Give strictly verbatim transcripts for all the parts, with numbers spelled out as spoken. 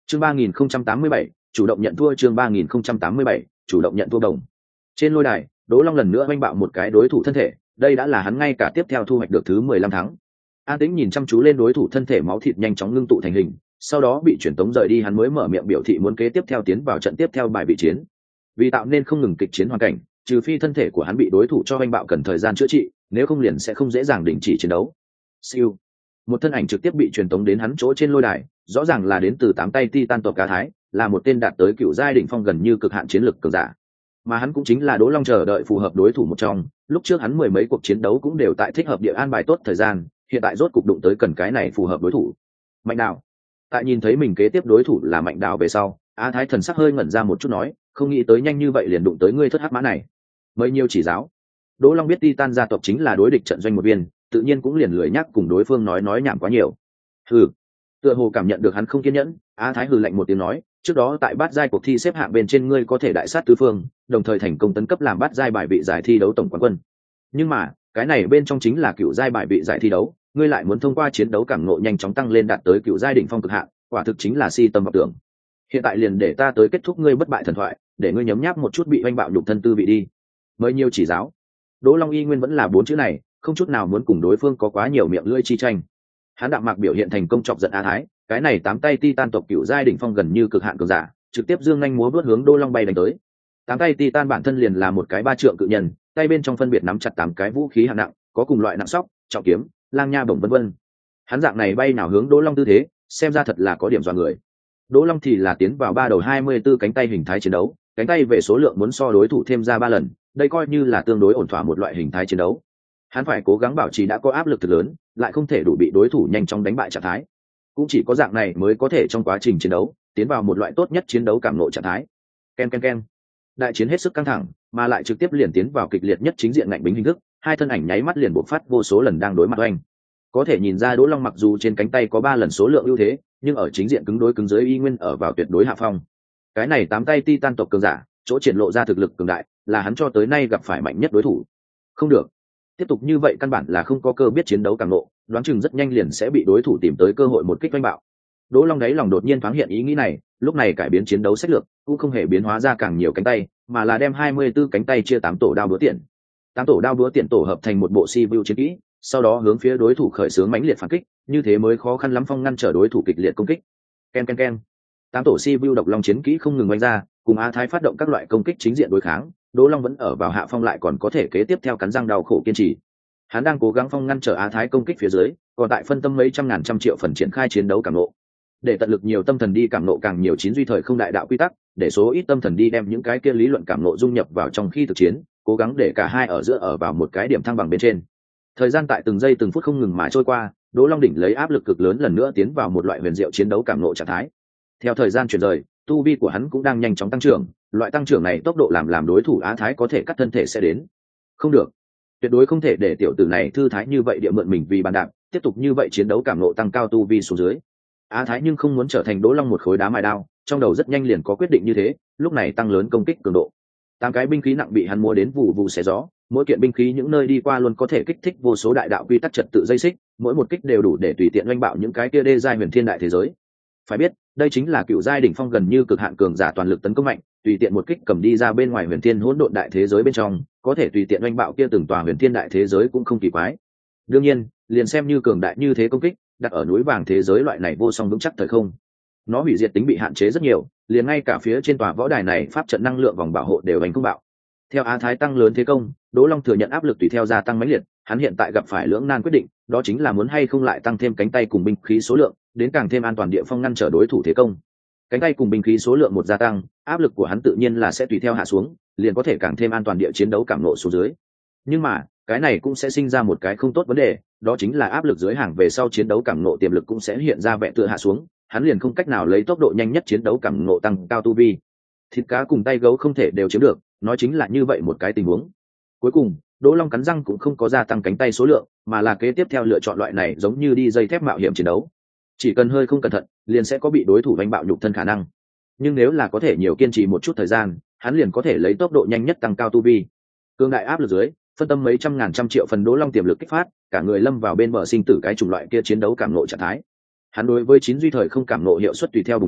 chương ba nghìn không trăm tám mươi bảy chủ động nhận thua chương ba nghìn không trăm tám mươi bảy chủ động nhận thua đồng. Trên lôi đài, Đỗ Long lần nữa oanh bạo một cái đối thủ thân thể, đây đã là hắn ngay cả tiếp theo thu hoạch được thứ mười lăm thắng. An Tĩnh nhìn chăm chú lên đối thủ thân thể máu thịt nhanh chóng ngưng tụ thành hình, sau đó bị chuyển tống rời đi, hắn mới mở miệng biểu thị muốn kế tiếp theo tiến vào trận tiếp theo bài vị chiến. Vì tạo nên không ngừng kịch chiến hoàn cảnh, trừ phi thân thể của hắn bị đối thủ cho oanh bạo cần thời gian chữa trị, nếu không liền sẽ không dễ dàng đình chỉ chiến đấu. Siêu. Một thân ảnh trực tiếp bị truyền tống đến hắn chỗ trên lôi đài, rõ ràng là đến từ tám tay Titan tộc Cá Thái, là một tên đạt tới cựu giai đỉnh phong gần như cực hạn chiến lực cường giả. Mà hắn cũng chính là Đỗ Long chờ đợi phù hợp đối thủ một trong, lúc trước hắn mười mấy cuộc chiến đấu cũng đều tại thích hợp địa an bài tốt thời gian, hiện tại rốt cục đụng tới cần cái này phù hợp đối thủ. Mạnh Đào. Tại nhìn thấy mình kế tiếp đối thủ là Mạnh Đào về sau, Á Thái thần sắc hơi ngẩn ra một chút nói, không nghĩ tới nhanh như vậy liền đụng tới ngươi thất hắc mã này. Mấy nhiêu chỉ giáo. Đỗ Long biết Titan gia tộc chính là đối địch trận doanh một viên, tự nhiên cũng liền lười nhắc cùng đối phương nói nói nhảm quá nhiều. Hừ. Tựa hồ cảm nhận được hắn không kiên nhẫn, Á Thái hừ lạnh một tiếng nói, trước đó tại bát giai cuộc thi xếp hạng bên trên ngươi có thể đại sát tứ phương, đồng thời thành công tấn cấp làm bát giai bài vị giải thi đấu tổng quán quân. Nhưng mà, cái này bên trong chính là cựu giai bài vị giải thi đấu, ngươi lại muốn thông qua chiến đấu cảm ngộ nhanh chóng tăng lên đạt tới cựu giai đỉnh phong cực hạn, quả thực chính là si tâm vọng tưởng. Hiện tại liền để ta tới kết thúc ngươi bất bại thần thoại, để ngươi nhấm nháp một chút bị oanh bạo nhục thân tư vị đi. Mới nhiều chỉ giáo. Đỗ Long y nguyên vẫn là bốn chữ này, không chút nào muốn cùng đối phương có quá nhiều miệng lưỡi chi tranh. Hắn đạm mạc biểu hiện thành công chọc giận Á Thái, cái này tám tay Titan tộc cựu giai đỉnh phong gần như cực hạn cường giả, trực tiếp dương nhanh múa vớt hướng Đỗ Long bay đánh tới. Tám tay Titan bản thân liền là một cái ba trượng cự nhân, tay bên trong phân biệt nắm chặt tám cái vũ khí hạng nặng, có cùng loại nặng sóc, trọng kiếm, lang nha bổng vân vân. Hắn dạng này bay nào hướng Đỗ Long tư thế, xem ra thật là có điểm dọa người. Đỗ Long thì là tiến vào ba đầu hai mươi tư cánh tay hình thái chiến đấu, cánh tay về số lượng muốn so đối thủ thêm ra ba lần, đây coi như là tương đối ổn thỏa một loại hình thái chiến đấu. Hắn phải cố gắng bảo trì đã có áp lực thực lớn, lại không thể đủ bị đối thủ nhanh chóng đánh bại trạng thái. Cũng chỉ có dạng này mới có thể trong quá trình chiến đấu tiến vào một loại tốt nhất chiến đấu cảm ngộ trạng thái. Ken ken ken. Đại chiến hết sức căng thẳng, mà lại trực tiếp liền tiến vào kịch liệt nhất chính diện ngạnh bính hình thức, hai thân ảnh nháy mắt liền bộc phát vô số lần đang đối mặt oanh. Có thể nhìn ra Đỗ Long mặc dù trên cánh tay có ba lần số lượng ưu thế, nhưng ở chính diện cứng đối cứng dưới y nguyên ở vào tuyệt đối hạ phong. Cái này tám tay Titan tộc cường giả, chỗ triển lộ ra thực lực cường đại, là hắn cho tới nay gặp phải mạnh nhất đối thủ. Không được, tiếp tục như vậy căn bản là không có cơ biết chiến đấu càng nộ, đoán chừng rất nhanh liền sẽ bị đối thủ tìm tới cơ hội một kích oanh bạo. Đỗ Long đáy lòng đột nhiên thoáng hiện ý nghĩ này, lúc này cải biến chiến đấu sách lược, cũng không hề biến hóa ra càng nhiều cánh tay, mà là đem hai mươi tư cánh tay chia tám tổ đao búa tiện. Tám tổ đao búa tiện tổ hợp thành một bộ si vu chiến kỹ, sau đó hướng phía đối thủ khởi xướng mãnh liệt phản kích, như thế mới khó khăn lắm phong ngăn trở đối thủ kịch liệt công kích. Ken ken ken. Tám tổ si vu độc long chiến kỹ không ngừng oanh ra, cùng Á Thái phát động các loại công kích chính diện đối kháng, Đỗ Long vẫn ở vào hạ phong lại còn có thể kế tiếp theo cắn răng đau khổ kiên trì. Hắn đang cố gắng phong ngăn trở Á Thái công kích phía dưới, còn tại phân tâm mấy trăm ngàn trăm triệu phần triển khai chiến đấu cảm nộ, để tận lực nhiều tâm thần đi cảm nộ càng nhiều chín duy thời không đại đạo quy tắc, để số ít tâm thần đi đem những cái kia lý luận cảm nộ dung nhập vào trong khi thực chiến, cố gắng để cả hai ở giữa ở vào một cái điểm thăng bằng bên trên. Thời gian tại từng giây từng phút không ngừng mà trôi qua, Đỗ Long đỉnh lấy áp lực cực lớn lần nữa tiến vào một loại huyền diệu chiến đấu cảm nộ trạng thái. Theo thời gian chuyển rời, tu vi của hắn cũng đang nhanh chóng tăng trưởng, loại tăng trưởng này tốc độ làm làm đối thủ Á Thái có thể cắt thân thể sẽ đến. Không được, tuyệt đối không thể để tiểu tử này thư thái như vậy địa mượn mình vì bàn đạp, tiếp tục như vậy chiến đấu cảm nộ tăng cao tu vi xuống dưới. Á Thái nhưng không muốn trở thành Đỗ Long một khối đá mài đao, trong đầu rất nhanh liền có quyết định như thế, lúc này tăng lớn công kích cường độ. Tám cái binh khí nặng bị hắn mua đến vụ vụ xé gió, mỗi kiện binh khí những nơi đi qua luôn có thể kích thích vô số đại đạo quy tắc trật tự dây xích, mỗi một kích đều đủ để tùy tiện oanh bạo những cái kia đê giai huyền thiên đại thế giới. Phải biết, đây chính là cựu giai đỉnh phong gần như cực hạn cường giả toàn lực tấn công mạnh, tùy tiện một kích cầm đi ra bên ngoài huyền thiên hỗn độn đại thế giới bên trong, có thể tùy tiện oanh bạo kia từng tòa huyền thiên đại thế giới cũng không kỳ quái. Đương nhiên, liền xem như cường đại như thế công kích, đặt ở núi vàng thế giới loại này vô song vững chắc thời không, nó hủy diệt tính bị hạn chế rất nhiều, liền ngay cả phía trên tòa võ đài này pháp trận năng lượng vòng bảo hộ đều hành không bạo. Theo Á Thái tăng lớn thế công, Đỗ Long thừa nhận áp lực tùy theo gia tăng mãnh liệt, hắn hiện tại gặp phải lưỡng nan quyết định, đó chính là muốn hay không lại tăng thêm cánh tay cùng binh khí số lượng, đến càng thêm an toàn địa phong ngăn trở đối thủ thế công. Cánh tay cùng binh khí số lượng một gia tăng, áp lực của hắn tự nhiên là sẽ tùy theo hạ xuống, liền có thể càng thêm an toàn địa chiến đấu cảm nộ xuống dưới. Nhưng mà, cái này cũng sẽ sinh ra một cái không tốt vấn đề, đó chính là áp lực dưới hàng về sau chiến đấu cảm nộ tiềm lực cũng sẽ hiện ra vẹn tựa hạ xuống, hắn liền không cách nào lấy tốc độ nhanh nhất chiến đấu cảm nộ tăng cao tu vi. Thịt cá cùng tay gấu không thể đều chiếm được, nói chính là như vậy một cái tình huống. Cuối cùng, Đỗ Long cắn răng cũng không có gia tăng cánh tay số lượng, mà là kế tiếp theo lựa chọn loại này giống như đi dây thép mạo hiểm chiến đấu. Chỉ cần hơi không cẩn thận, liền sẽ có bị đối thủ đánh bạo nhục thân khả năng. Nhưng nếu là có thể nhiều kiên trì một chút thời gian, hắn liền có thể lấy tốc độ nhanh nhất tăng cao tu vi. Cương đại áp lực dưới, phân tâm mấy trăm ngàn trăm triệu phần Đỗ Long tiềm lực kích phát, cả người lâm vào bên bờ sinh tử cái chủng loại kia chiến đấu cảm nộ trạng thái. Hắn đối với chín duy thời không cảm nộ hiệu suất tùy theo bùng lên,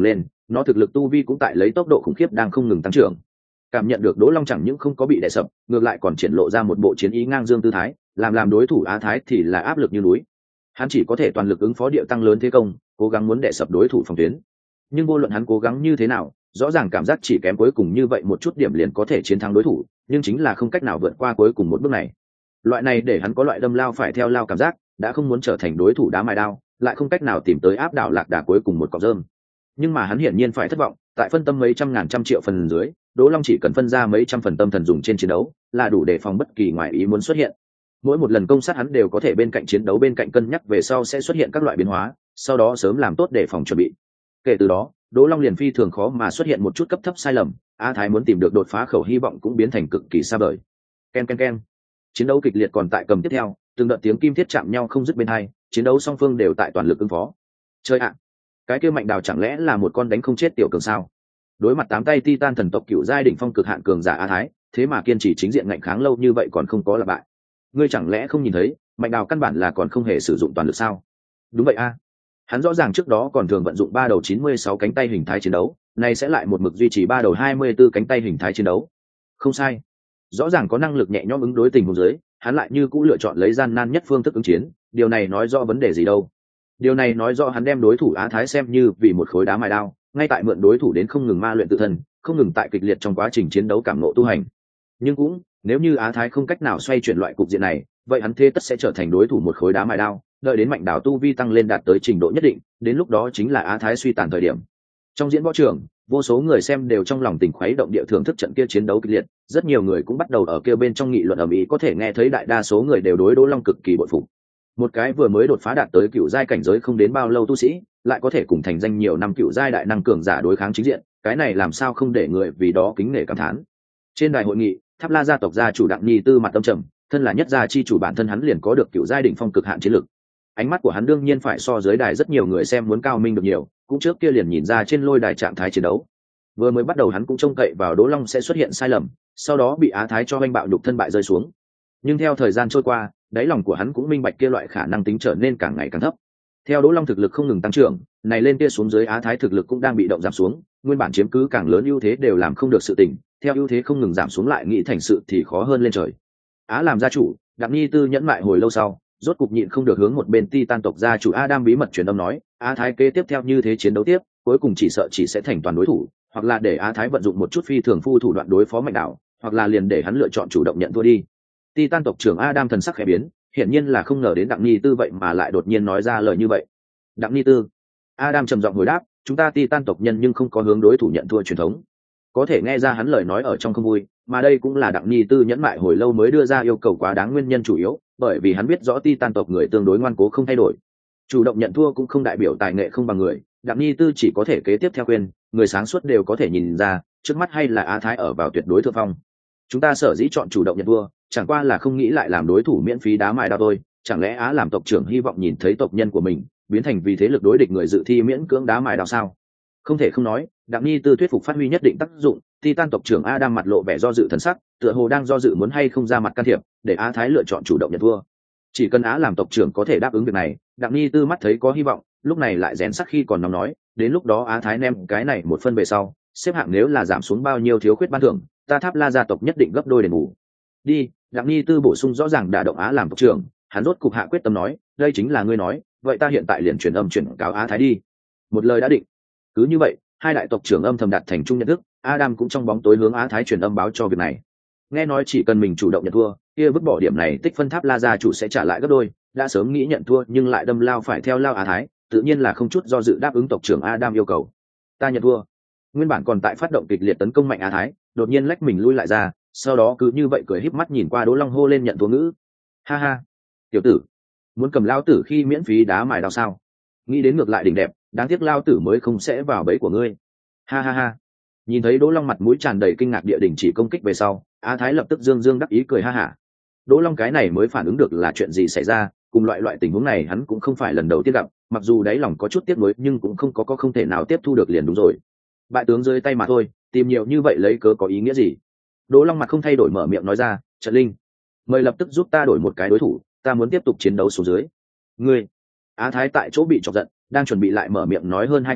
nó thực lực tu vi cũng tại lấy tốc độ khủng khiếp đang không ngừng tăng trưởng. Cảm nhận được Đỗ Long chẳng những không có bị đè sập, ngược lại còn triển lộ ra một bộ chiến ý ngang dương tư thái, làm làm đối thủ Á Thái thì là áp lực như núi. Hắn chỉ có thể toàn lực ứng phó địa tăng lớn thế công, cố gắng muốn đè sập đối thủ phòng tuyến. Nhưng vô luận hắn cố gắng như thế nào, rõ ràng cảm giác chỉ kém cuối cùng như vậy một chút điểm liền có thể chiến thắng đối thủ, nhưng chính là không cách nào vượt qua cuối cùng một bước này. Loại này để hắn có loại đâm lao phải theo lao cảm giác, đã không muốn trở thành đối thủ đá mài đao, lại không cách nào tìm tới áp đảo lạc đà cuối cùng một cọng rơm. Nhưng mà hắn hiển nhiên phải thất vọng, tại phân tâm mấy trăm ngàn trăm triệu phần dưới, Đỗ Long chỉ cần phân ra mấy trăm phần tâm thần dùng trên chiến đấu, là đủ để phòng bất kỳ ngoại ý muốn xuất hiện. Mỗi một lần công sát hắn đều có thể bên cạnh chiến đấu bên cạnh cân nhắc về sau sẽ xuất hiện các loại biến hóa, sau đó sớm làm tốt để phòng chuẩn bị. Kể từ đó, Đỗ Long liền phi thường khó mà xuất hiện một chút cấp thấp sai lầm, Á Thái muốn tìm được đột phá khẩu hy vọng cũng biến thành cực kỳ xa vời. Ken ken ken. Chiến đấu kịch liệt còn tại cầm tiếp theo, từng đợt tiếng kim thiết chạm nhau không dứt bên hai, chiến đấu song phương đều tại toàn lực ứng phó. Chơi ạ, cái kia Mạnh Đào chẳng lẽ là một con đánh không chết tiểu cường sao? Đối mặt tám tay Titan thần tộc cựu giai đỉnh phong cực hạn cường giả Á Thái, thế mà kiên trì chính diện ngạnh kháng lâu như vậy còn không có là bại. Ngươi chẳng lẽ không nhìn thấy, Mạnh Đào căn bản là còn không hề sử dụng toàn lực sao? Đúng vậy a. Hắn rõ ràng trước đó còn thường vận dụng ba đầu chín mươi sáu cánh tay hình thái chiến đấu, nay sẽ lại một mực duy trì ba đầu hai mươi tư cánh tay hình thái chiến đấu. Không sai. Rõ ràng có năng lực nhẹ nhõm ứng đối tình huống dưới, hắn lại như cũ lựa chọn lấy gian nan nhất phương thức ứng chiến, điều này nói rõ vấn đề gì đâu? Điều này nói rõ hắn đem đối thủ Á Thái xem như vì một khối đá mài đao, ngay tại mượn đối thủ đến không ngừng ma luyện tự thân, không ngừng tại kịch liệt trong quá trình chiến đấu cảm ngộ tu hành. Nhưng cũng, nếu như Á Thái không cách nào xoay chuyển loại cục diện này, vậy hắn thế tất sẽ trở thành đối thủ một khối đá mài đao, đợi đến Mạnh Đào tu vi tăng lên đạt tới trình độ nhất định, đến lúc đó chính là Á Thái suy tàn thời điểm. Trong diễn võ trường, vô số người xem đều trong lòng tình khuấy động địa thưởng thức trận kia chiến đấu kịch liệt, rất nhiều người cũng bắt đầu ở kia bên trong nghị luận ầm ĩ, có thể nghe thấy đại đa số người đều đối Đỗ Long cực kỳ bội phục. Một cái vừa mới đột phá đạt tới cựu giai cảnh giới không đến bao lâu tu sĩ, lại có thể cùng thành danh nhiều năm cựu giai đại năng cường giả đối kháng chính diện, cái này làm sao không để người vì đó kính nể cảm thán. Trên đài hội nghị, Tháp La gia tộc gia chủ Đặng Nhi Tư mặt tâm trầm, thân là nhất gia chi chủ bản thân hắn liền có được cựu giai đỉnh phong cực hạn chiến lực. Ánh mắt của hắn đương nhiên phải so dưới đài rất nhiều người xem muốn cao minh được nhiều, cũng trước kia liền nhìn ra trên lôi đài trạng thái chiến đấu. Vừa mới bắt đầu hắn cũng trông cậy vào Đỗ Long sẽ xuất hiện sai lầm, sau đó bị Á Thái cho anh bạo nhục thân bại rơi xuống. Nhưng theo thời gian trôi qua, đáy lòng của hắn cũng minh bạch kia loại khả năng tính trở nên càng ngày càng thấp. Theo Đỗ Long thực lực không ngừng tăng trưởng, này lên kia xuống dưới Á Thái thực lực cũng đang bị động giảm xuống, nguyên bản chiếm cứ càng lớn ưu thế đều làm không được sự tình, theo ưu thế không ngừng giảm xuống lại nghĩ thành sự thì khó hơn lên trời. Á làm gia chủ, Đặng Nhi Tư nhẫn mại hồi lâu sau, rốt cục nhịn không được hướng một bên Titan tộc gia chủ Adam bí mật truyền âm nói, Á Thái kế tiếp theo như thế chiến đấu tiếp, cuối cùng chỉ sợ chỉ sẽ thành toàn đối thủ, hoặc là để Á Thái vận dụng một chút phi thường phu thủ đoạn đối phó Mạnh Đào, hoặc là liền để hắn lựa chọn chủ động nhận thua đi. Titan tộc trưởng Adam thần sắc khẽ biến, hiển nhiên là không ngờ đến Đặng Nhi Tư vậy mà lại đột nhiên nói ra lời như vậy. Đặng Nhi Tư, Adam trầm giọng hồi đáp, chúng ta Titan tộc nhân nhưng không có hướng đối thủ nhận thua truyền thống. Có thể nghe ra hắn lời nói ở trong không vui, mà đây cũng là Đặng Nhi Tư nhẫn mại hồi lâu mới đưa ra yêu cầu quá đáng nguyên nhân chủ yếu, bởi vì hắn biết rõ Titan tộc người tương đối ngoan cố không thay đổi. Chủ động nhận thua cũng không đại biểu tài nghệ không bằng người, Đặng Nhi Tư chỉ có thể kế tiếp theo khuyên, người sáng suốt đều có thể nhìn ra, trước mắt hay là Á Thái ở vào tuyệt đối thượng phong. Chúng ta sở dĩ chọn chủ động nhận thua, chẳng qua là không nghĩ lại làm đối thủ miễn phí đá mài đao thôi, chẳng lẽ Á làm tộc trưởng hy vọng nhìn thấy tộc nhân của mình biến thành vì thế lực đối địch người dự thi miễn cưỡng đá mài đao sao? Không thể không nói, Đặng Nhi Tư thuyết phục phát huy nhất định tác dụng, Titan tộc trưởng Adam mặt lộ vẻ do dự thần sắc, tựa hồ đang do dự muốn hay không ra mặt can thiệp, để Á Thái lựa chọn chủ động nhận thua. Chỉ cần Á làm tộc trưởng có thể đáp ứng việc này, Đặng Nhi Tư mắt thấy có hy vọng, lúc này lại rèn sắc khi còn nóng nói, đến lúc đó Á Thái nem cái này một phân về sau, xếp hạng nếu là giảm xuống bao nhiêu thiếu khuyết ban thưởng, ta Tháp La gia tộc nhất định gấp đôi đền bù. Đi, Đặng Nhi Tư bổ sung rõ ràng đả động Á làm tộc trưởng, hắn rốt cục hạ quyết tâm nói, đây chính là ngươi nói, vậy ta hiện tại liền truyền âm chuyển cáo Á Thái đi. Một lời đã định. Cứ như vậy, hai đại tộc trưởng âm thầm đạt thành chung nhận thức, Adam cũng trong bóng tối hướng Á Thái truyền âm báo cho việc này. Nghe nói chỉ cần mình chủ động nhận thua, kia vứt bỏ điểm này tích phân Tháp La gia chủ sẽ trả lại gấp đôi, đã sớm nghĩ nhận thua nhưng lại đâm lao phải theo lao Á Thái, tự nhiên là không chút do dự đáp ứng tộc trưởng Adam yêu cầu. Ta nhận thua. Nguyên bản còn tại phát động kịch liệt tấn công mạnh Á Thái, đột nhiên lách mình lui lại ra, sau đó cứ như vậy cười híp mắt nhìn qua Đỗ Long hô lên nhận thua ngữ. Ha ha, tiểu tử, muốn cầm lao tử khi miễn phí đá mài đao sao? Nghĩ đến ngược lại đỉnh đẹp, đáng tiếc lao tử mới không sẽ vào bẫy của ngươi. Ha ha ha. Nhìn thấy Đỗ Long mặt mũi tràn đầy kinh ngạc địa đình chỉ công kích về sau, Á Thái lập tức dương dương đắc ý cười ha hả. Đỗ Long cái này mới phản ứng được là chuyện gì xảy ra, cùng loại loại tình huống này hắn cũng không phải lần đầu tiên gặp, mặc dù đáy lòng có chút tiếc nuối nhưng cũng không có có không thể nào tiếp thu được liền đúng rồi. Bại tướng rơi tay mà thôi, tìm nhiều như vậy lấy cớ có ý nghĩa gì? Đỗ Long mặt không thay đổi mở miệng nói ra, Trận Linh, mời lập tức giúp ta đổi một cái đối thủ, ta muốn tiếp tục chiến đấu xuống dưới. Ngươi, Á Thái tại chỗ bị chọc giận, đang chuẩn bị lại mở miệng nói hơn hai câu,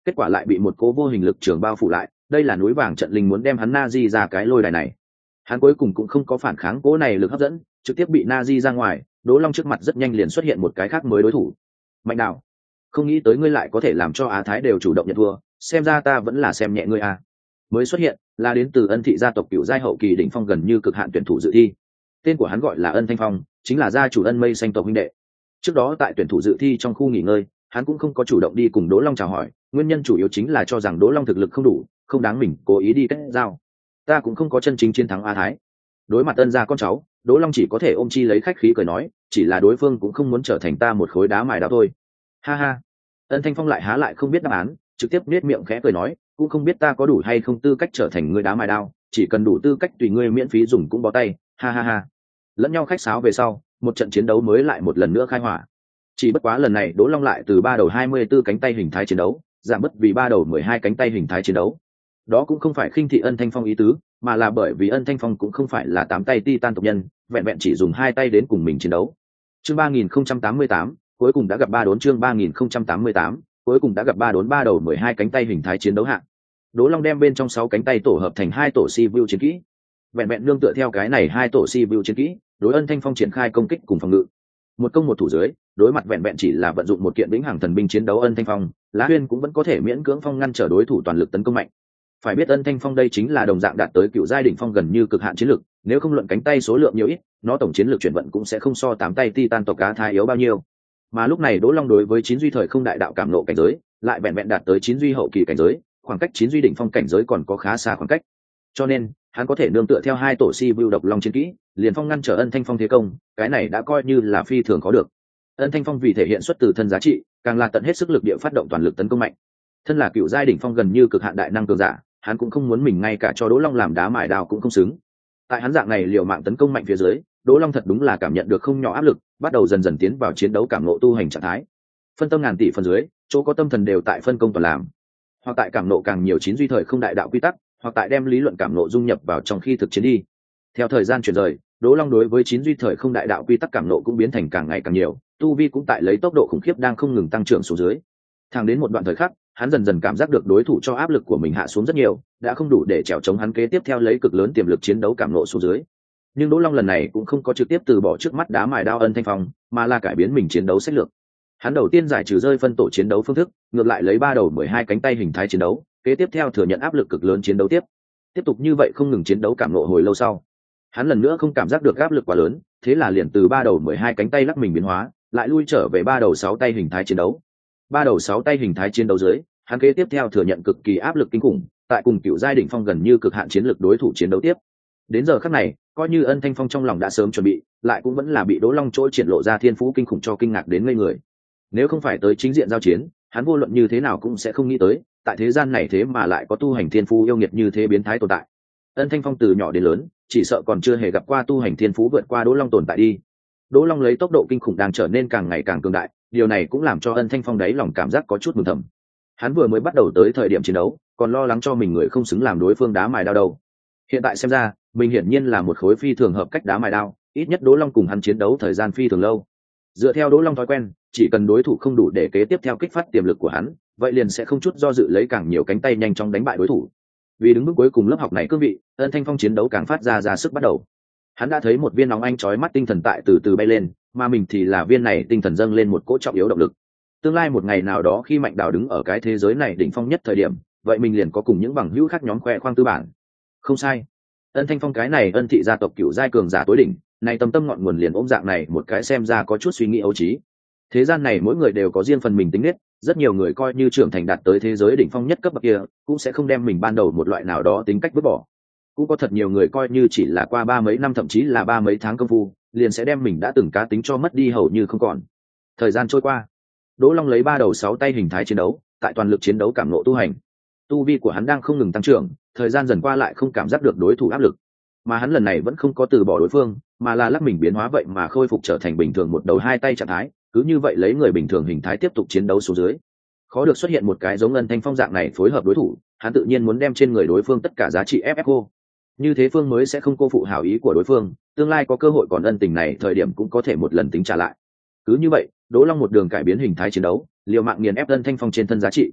kết quả lại bị một cố vô hình lực trường bao phủ lại. Đây là núi vàng trận linh muốn đem hắn na di ra cái lôi đài này. Hắn cuối cùng cũng không có phản kháng cố này lực hấp dẫn, trực tiếp bị na di ra ngoài. Đỗ Long trước mặt rất nhanh liền xuất hiện một cái khác mới đối thủ. Mạnh Đào, không nghĩ tới ngươi lại có thể làm cho Á Thái đều chủ động nhận thua, xem ra ta vẫn là xem nhẹ ngươi à. Mới xuất hiện là đến từ Ân thị gia tộc cựu giai hậu kỳ đỉnh phong gần như cực hạn tuyển thủ dự thi. Tên của hắn gọi là Ân Thanh Phong, chính là gia chủ Ân Mây Xanh tộc huynh đệ. Trước đó tại tuyển thủ dự thi trong khu nghỉ ngơi, hắn cũng không có chủ động đi cùng Đỗ Long chào hỏi, nguyên nhân chủ yếu chính là cho rằng Đỗ Long thực lực không đủ, không đáng mình cố ý đi kết giao. Ta cũng không có chân chính chiến thắng A Thái. Đối mặt Ân gia con cháu, Đỗ Long chỉ có thể ôm chi lấy khách khí cười nói, chỉ là đối phương cũng không muốn trở thành ta một khối đá mài đao thôi. Ha ha. Ân Thanh Phong lại há lại không biết đáp án, trực tiếp nết miệng khẽ cười nói, cũng không biết ta có đủ hay không tư cách trở thành người đá mài đao, chỉ cần đủ tư cách tùy ngươi miễn phí dùng cũng bó tay. Ha ha ha. Lẫn nhau khách sáo về sau, một trận chiến đấu mới lại một lần nữa khai hỏa. Chỉ bất quá lần này Đỗ Long lại từ ba đầu hai mươi tư cánh tay hình thái chiến đấu, giảm bớt vì ba đầu mười hai cánh tay hình thái chiến đấu. Đó cũng không phải khinh thị Ân Thanh Phong ý tứ, mà là bởi vì Ân Thanh Phong cũng không phải là tám tay titan tộc nhân, vẹn vẹn chỉ dùng hai tay đến cùng mình chiến đấu. Chương ba nghìn không trăm tám mươi tám, cuối cùng đã gặp ba đốn chương ba nghìn không trăm tám mươi tám, cuối cùng đã gặp ba đốn ba đầu mười hai cánh tay hình thái chiến đấu hạng. Đỗ Long đem bên trong sáu cánh tay tổ hợp thành hai tổ si view chiến kỹ. Vẹn vẹn nương tựa theo cái này hai tổ si view chiến kỹ, đối Ân Thanh Phong triển khai công kích cùng phòng ngự. Một công một thủ dưới, đối mặt vẹn vẹn chỉ là vận dụng một kiện vĩnh hằng thần binh chiến đấu Ân Thanh Phong, Lá Huyên cũng vẫn có thể miễn cưỡng phong ngăn trở đối thủ toàn lực tấn công mạnh. Phải biết Ân Thanh Phong đây chính là đồng dạng đạt tới cựu giai đỉnh phong gần như cực hạn chiến lực, nếu không luận cánh tay số lượng nhiều ít, nó tổng chiến lược chuyển vận cũng sẽ không so tám tay titan tộc Á Thái yếu bao nhiêu. Mà lúc này Đỗ Long đối với chín duy thời không đại đạo cảm nộ cảnh giới, lại vẹn vẹn đạt tới chín duy hậu kỳ cảnh giới, khoảng cách chín duy đỉnh phong cảnh giới còn có khá xa khoảng cách. Cho nên, hắn có thể nương tựa theo hai tổ si view độc long chiến kỹ, liền phong ngăn trở Ân Thanh Phong thế công, cái này đã coi như là phi thường có được. Ân Thanh Phong vì thể hiện xuất từ thân giá trị, càng là tận hết sức lực địa phát động toàn lực tấn công mạnh. Thân là cựu giai đỉnh phong gần như cực hạn đại năng cường giả, hắn cũng không muốn mình ngay cả cho Đỗ Long làm đá mài đao cũng không xứng. Tại hắn dạng này liều mạng tấn công mạnh phía dưới, Đỗ Long thật đúng là cảm nhận được không nhỏ áp lực, bắt đầu dần dần tiến vào chiến đấu cảm ngộ tu hành trạng thái. Phân tâm ngàn tỷ phần dưới, chỗ có tâm thần đều tại phân công toàn làm, hoặc tại cảm ngộ càng nhiều chín duy thời không đại đạo quy tắc, hoặc tại đem lý luận cảm ngộ dung nhập vào trong khi thực chiến đi. Theo thời gian chuyển rời, Đỗ Long đối với chín duy thời không đại đạo quy tắc cảm ngộ cũng biến thành càng ngày càng nhiều, tu vi cũng tại lấy tốc độ khủng khiếp đang không ngừng tăng trưởng xuống dưới. Thẳng đến một đoạn thời khắc, hắn dần dần cảm giác được đối thủ cho áp lực của mình hạ xuống rất nhiều, đã không đủ để chèo chống hắn kế tiếp theo lấy cực lớn tiềm lực chiến đấu cảm ngộ xuống dưới. Nhưng Đỗ Long lần này cũng không có trực tiếp từ bỏ trước mắt đá mài đao Ân Thanh Phong, mà là cải biến mình chiến đấu sách lược. Hắn đầu tiên giải trừ rơi phân tổ chiến đấu phương thức, ngược lại lấy ba đầu mười hai cánh tay hình thái chiến đấu, kế tiếp theo thừa nhận áp lực cực lớn chiến đấu tiếp. Tiếp tục như vậy không ngừng chiến đấu cảm ngộ hồi lâu sau, hắn lần nữa không cảm giác được áp lực quá lớn, thế là liền từ ba đầu mười hai cánh tay lắc mình biến hóa, lại lui trở về ba đầu sáu tay hình thái chiến đấu. Ba đầu sáu tay hình thái chiến đấu dưới, hắn kế tiếp theo thừa nhận cực kỳ áp lực kinh khủng, tại cùng cựu giai đỉnh phong gần như cực hạn chiến lực đối thủ chiến đấu tiếp. Đến giờ khắc này, coi như Ân Thanh Phong trong lòng đã sớm chuẩn bị, lại cũng vẫn là bị Đỗ Long chỗ triển lộ ra thiên phú kinh khủng cho kinh ngạc đến ngây người. Nếu không phải tới chính diện giao chiến, hắn vô luận như thế nào cũng sẽ không nghĩ tới, tại thế gian này thế mà lại có tu hành thiên phú yêu nghiệt như thế biến thái tồn tại. Ân Thanh Phong từ nhỏ đến lớn, chỉ sợ còn chưa hề gặp qua tu hành thiên phú vượt qua Đỗ Long tồn tại đi. Đỗ Long lấy tốc độ kinh khủng đang trở nên càng ngày càng cường đại, điều này cũng làm cho Ân Thanh Phong đáy lòng cảm giác có chút mừng thầm. Hắn vừa mới bắt đầu tới thời điểm chiến đấu, còn lo lắng cho mình người không xứng làm đối phương đá mài đao đâu. Hiện tại xem ra, mình hiển nhiên là một khối phi thường hợp cách đá mài đao, ít nhất Đỗ Long cùng hắn chiến đấu thời gian phi thường lâu. Dựa theo Đỗ Long thói quen, chỉ cần đối thủ không đủ để kế tiếp theo kích phát tiềm lực của hắn, vậy liền sẽ không chút do dự lấy càng nhiều cánh tay nhanh chóng đánh bại đối thủ. Vì đứng bước cuối cùng lớp học này cương vị, Ân Thanh Phong chiến đấu càng phát ra ra sức bắt đầu. Hắn đã thấy một viên nóng anh chói mắt tinh thần tại từ từ bay lên, mà mình thì là viên này tinh thần dâng lên một cỗ trọng yếu động lực. Tương lai một ngày nào đó khi Mạnh Đào đứng ở cái thế giới này đỉnh phong nhất thời điểm, vậy mình liền có cùng những bằng hữu khác nhóm khoe khoang tư bản. Không sai, Ân Thanh Phong cái này Ân thị gia tộc cựu giai cường giả tối đỉnh, này tâm tâm ngọn nguồn liền ôm dạng này một cái xem ra có chút suy nghĩ ấu trí. Thế gian này mỗi người đều có riêng phần mình tính nết, rất nhiều người coi như trưởng thành đạt tới thế giới đỉnh phong nhất cấp bậc kia, cũng sẽ không đem mình ban đầu một loại nào đó tính cách vứt bỏ. Cũng có thật nhiều người coi như chỉ là qua ba mấy năm thậm chí là ba mấy tháng công phu, liền sẽ đem mình đã từng cá tính cho mất đi hầu như không còn. Thời gian trôi qua, Đỗ Long lấy ba đầu sáu tay hình thái chiến đấu, tại toàn lực chiến đấu cảm ngộ tu hành. Tu vi của hắn đang không ngừng tăng trưởng, thời gian dần qua lại không cảm giác được đối thủ áp lực. Mà hắn lần này vẫn không có từ bỏ đối phương, mà là lắc mình biến hóa vậy mà khôi phục trở thành bình thường một đầu hai tay trạng thái, cứ như vậy lấy người bình thường hình thái tiếp tục chiến đấu xuống dưới. Khó được xuất hiện một cái giống Ân Thanh Phong dạng này phối hợp đối thủ, hắn tự nhiên muốn đem trên người đối phương tất cả giá trị ép ép cô. Như thế phương mới sẽ không cô phụ hảo ý của đối phương, tương lai có cơ hội còn ân tình này thời điểm cũng có thể một lần tính trả lại. Cứ như vậy, Đỗ Long một đường cải biến hình thái chiến đấu, liều mạng nghiền ép Ân Thanh Phong trên thân giá trị.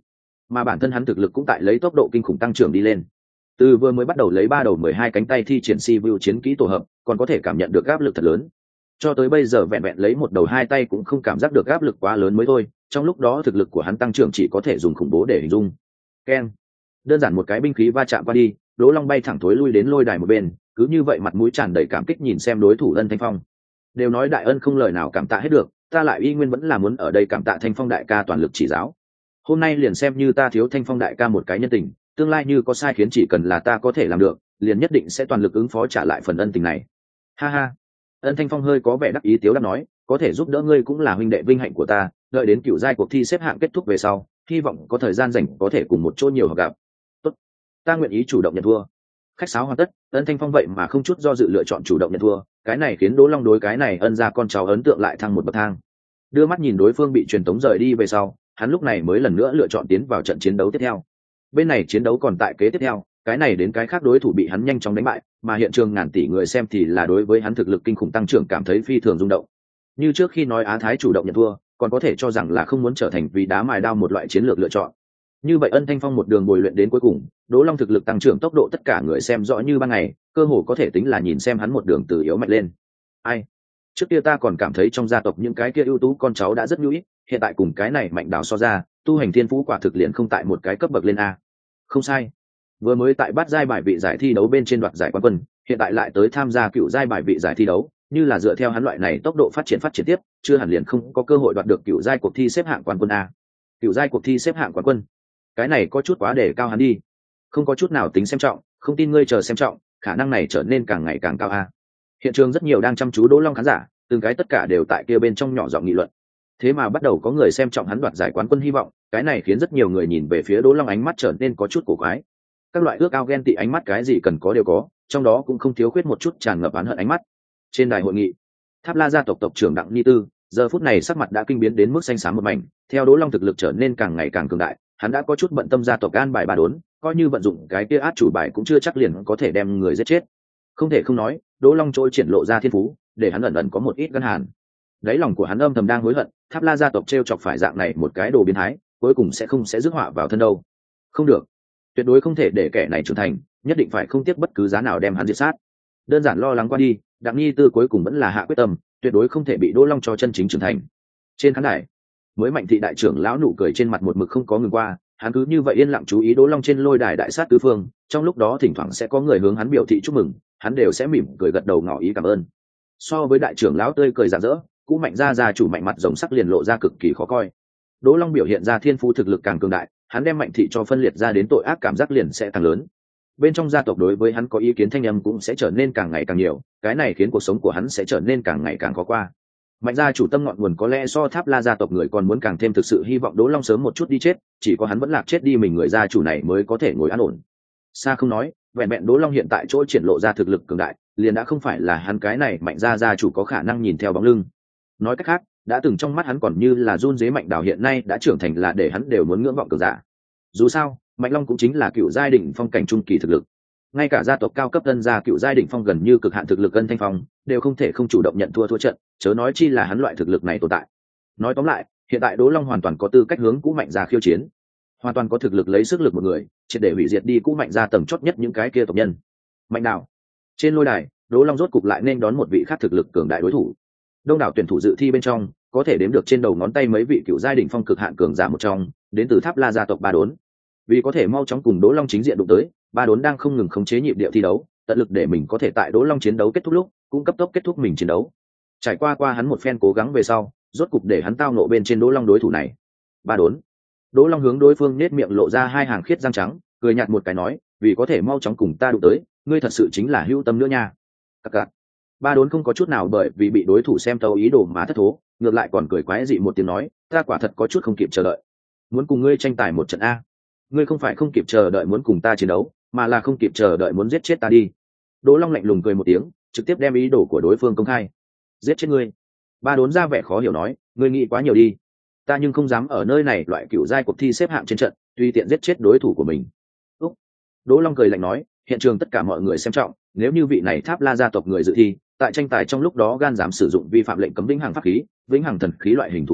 mà bản thân hắn thực lực cũng tại lấy tốc độ kinh khủng tăng trưởng đi lên. Từ vừa mới bắt đầu lấy ba đầu mười hai cánh tay thi triển si vu chiến kỹ tổ hợp, còn có thể cảm nhận được áp lực thật lớn. Cho tới bây giờ vẹn vẹn lấy một đầu hai tay cũng không cảm giác được áp lực quá lớn mới thôi, trong lúc đó thực lực của hắn tăng trưởng chỉ có thể dùng khủng bố để hình dung. Keng. Đơn giản một cái binh khí va chạm qua đi, Đỗ Long bay thẳng thối lui đến lôi đài một bên, cứ như vậy mặt mũi tràn đầy cảm kích nhìn xem đối thủ Ân Thanh Phong. Đều nói đại ân không lời nào cảm tạ hết được, ta lại y nguyên vẫn là muốn ở đây cảm tạ Thanh Phong đại ca toàn lực chỉ giáo. Hôm nay liền xem như ta thiếu Thanh Phong đại ca một cái nhân tình, tương lai như có sai khiến chỉ cần là ta có thể làm được, liền nhất định sẽ toàn lực ứng phó trả lại phần ân tình này. Ha ha. Ân Thanh Phong hơi có vẻ đắc ý tiếu đáp nói, có thể giúp đỡ ngươi cũng là huynh đệ vinh hạnh của ta, đợi đến cựu giai cuộc thi xếp hạng kết thúc về sau, hy vọng có thời gian rảnh có thể cùng một chỗ nhiều gặp. Tốt, ta nguyện ý chủ động nhận thua. Khách sáo hoàn tất, Ân Thanh Phong vậy mà không chút do dự lựa chọn chủ động nhận thua, cái này khiến Đỗ Long đối cái này ân gia con cháu ấn tượng lại thăng một bậc thang. Đưa mắt nhìn đối phương bị truyền tống rời đi về sau, hắn lúc này mới lần nữa lựa chọn tiến vào trận chiến đấu tiếp theo. Bên này chiến đấu còn tại kế tiếp theo, cái này đến cái khác đối thủ bị hắn nhanh chóng đánh bại, mà hiện trường ngàn tỷ người xem thì là đối với hắn thực lực kinh khủng tăng trưởng cảm thấy phi thường rung động. Như trước khi nói Á Thái chủ động nhận thua, còn có thể cho rằng là không muốn trở thành vì đá mài đao một loại chiến lược lựa chọn. Như vậy Ân Thanh Phong một đường bồi luyện đến cuối cùng, Đỗ Long thực lực tăng trưởng tốc độ tất cả người xem rõ như ban ngày, cơ hồ có thể tính là nhìn xem hắn một đường từ yếu mạnh lên. Ai? Trước kia ta còn cảm thấy trong gia tộc những cái kia ưu tú con cháu đã rất nhu ít, hiện tại cùng cái này mạnh đào so ra, tu hành thiên phú quả thực liền không tại một cái cấp bậc lên a. Không sai. Vừa mới tại bát giai bài vị giải thi đấu bên trên đoạt giải quán quân, hiện tại lại tới tham gia cựu giai bài vị giải thi đấu, như là dựa theo hắn loại này tốc độ phát triển phát triển tiếp, chưa hẳn liền không có cơ hội đoạt được cựu giai cuộc thi xếp hạng quán quân a. Cựu giai cuộc thi xếp hạng quán quân, cái này có chút quá để cao hắn đi. Không có chút nào tính xem trọng, không tin ngươi chờ xem trọng, khả năng này trở nên càng ngày càng cao a. Hiện trường rất nhiều đang chăm chú Đỗ Long khán giả, từng cái tất cả đều tại kia bên trong nhỏ giọng nghị luận. Thế mà bắt đầu có người xem trọng hắn đoạt giải quán quân hy vọng, cái này khiến rất nhiều người nhìn về phía Đỗ Long ánh mắt trở nên có chút cổ quái. Các loại ước ao ghen tị ánh mắt cái gì cần có đều có, trong đó cũng không thiếu khuyết một chút tràn ngập oán hận ánh mắt. Trên đài hội nghị, Tháp La gia tộc tộc trưởng Đặng Ni Tư, giờ phút này sắc mặt đã kinh biến đến mức xanh xám một mảnh, theo Đỗ Long thực lực trở nên càng ngày càng cường đại, hắn đã có chút bận tâm gia tộc an bài bà đốn, coi như vận dụng cái kia át chủ bài cũng chưa chắc liền có thể đem người giết chết. Không thể không nói, Đỗ Long trôi triển lộ ra thiên phú, để hắn ẩn ẩn có một ít gân hàn. Đáy lòng của hắn âm thầm đang hối hận, Tháp La gia tộc trêu chọc phải dạng này một cái đồ biến thái, cuối cùng sẽ không sẽ rước họa vào thân đâu. Không được, tuyệt đối không thể để kẻ này trưởng thành, nhất định phải không tiếc bất cứ giá nào đem hắn diệt sát. Đơn giản lo lắng qua đi, Đặng Nhi Tư cuối cùng vẫn là hạ quyết tâm, tuyệt đối không thể bị Đỗ Long cho chân chính trưởng thành. Trên khán đài, mới Mạnh thị đại trưởng lão nụ cười trên mặt một mực không có ngừng qua, hắn cứ như vậy yên lặng chú ý Đỗ Long trên lôi đài đại sát tứ phương, trong lúc đó thỉnh thoảng sẽ có người hướng hắn biểu thị chúc mừng, hắn đều sẽ mỉm cười gật đầu ngỏ ý cảm ơn. So với đại trưởng lão tươi cười rạng rỡ, cũ Mạnh gia gia chủ Mạnh mặt rồng sắc liền lộ ra cực kỳ khó coi. Đỗ Long biểu hiện ra thiên phú thực lực càng cường đại, hắn đem Mạnh thị cho phân liệt ra đến tội ác cảm giác liền sẽ càng lớn. Bên trong gia tộc đối với hắn có ý kiến thanh âm cũng sẽ trở nên càng ngày càng nhiều, cái này khiến cuộc sống của hắn sẽ trở nên càng ngày càng khó qua. Mạnh gia chủ tâm ngọn nguồn có lẽ so Tháp La gia tộc người còn muốn càng thêm thực sự hy vọng Đỗ Long sớm một chút đi chết, chỉ có hắn vẫn lạc chết đi mình người gia chủ này mới có thể ngồi an ổn. Xa không nói, vẹn vẹn Đỗ Long hiện tại chỗ triển lộ ra thực lực cường đại, liền đã không phải là hắn cái này Mạnh gia gia chủ có khả năng nhìn theo bóng lưng. Nói cách khác, đã từng trong mắt hắn còn như là run dế Mạnh Đào hiện nay đã trưởng thành là để hắn đều muốn ngưỡng vọng cường giả. Dù sao, Mạnh Long cũng chính là cựu giai đỉnh phong cảnh trung kỳ thực lực. Ngay cả gia tộc cao cấp tân gia cựu giai đỉnh phong gần như cực hạn thực lực Ân Thanh Phong đều không thể không chủ động nhận thua thua trận, chớ nói chi là hắn loại thực lực này tồn tại. Nói tóm lại, hiện tại Đỗ Long hoàn toàn có tư cách hướng cũ Mạnh gia khiêu chiến, hoàn toàn có thực lực lấy sức lực một người, triệt để hủy diệt đi cũ Mạnh gia tầng chót nhất những cái kia tộc nhân. Mạnh Đào trên lôi đài, Đỗ Long rốt cục lại nên đón một vị khác thực lực cường đại đối thủ. Đông đảo tuyển thủ dự thi bên trong, có thể đếm được trên đầu ngón tay mấy vị cựu giai đỉnh phong cực hạn cường giả một trong, đến từ Tháp La gia tộc Ba Đốn. Vì có thể mau chóng cùng Đỗ Long chính diện đụng tới, Ba Đốn đang không ngừng khống chế nhịp điệu thi đấu, tận lực để mình có thể tại Đỗ Long chiến đấu kết thúc lúc, cũng cấp tốc kết thúc mình chiến đấu. Trải qua qua hắn một phen cố gắng về sau, rốt cục để hắn tao nộ bên trên Đỗ Long đối thủ này. Ba Đốn. Đỗ Long hướng đối phương nết miệng lộ ra hai hàng khiết răng trắng, cười nhạt một cái nói, vì có thể mau chóng cùng ta đụng tới, ngươi thật sự chính là hữu tâm nữa nha. Cặc cặc. Ba Đốn không có chút nào bởi vì bị đối thủ xem tấu ý đồ mà thất thố, ngược lại còn cười quái dị một tiếng nói, ta quả thật có chút không kịp chờ đợi, muốn cùng ngươi tranh tài một trận a. Ngươi không phải không kịp chờ đợi muốn cùng ta chiến đấu, mà là không kịp chờ đợi muốn giết chết ta đi. Đỗ Long lạnh lùng cười một tiếng, trực tiếp đem ý đồ của đối phương công khai. Giết chết ngươi. Ba Đốn ra vẻ khó hiểu nói, ngươi nghĩ quá nhiều đi, ta nhưng không dám ở nơi này loại cựu giai cuộc thi xếp hạng trên trận tùy tiện giết chết đối thủ của mình. Úc. Đỗ Long cười lạnh nói, hiện trường tất cả mọi người xem trọng, nếu như vị này Tháp La gia tộc người dự thi tại tranh tài trong lúc đó gan dám sử dụng vi phạm lệnh cấm vĩnh hằng pháp khí, vĩnh hằng thần khí loại hình thủ đoạn,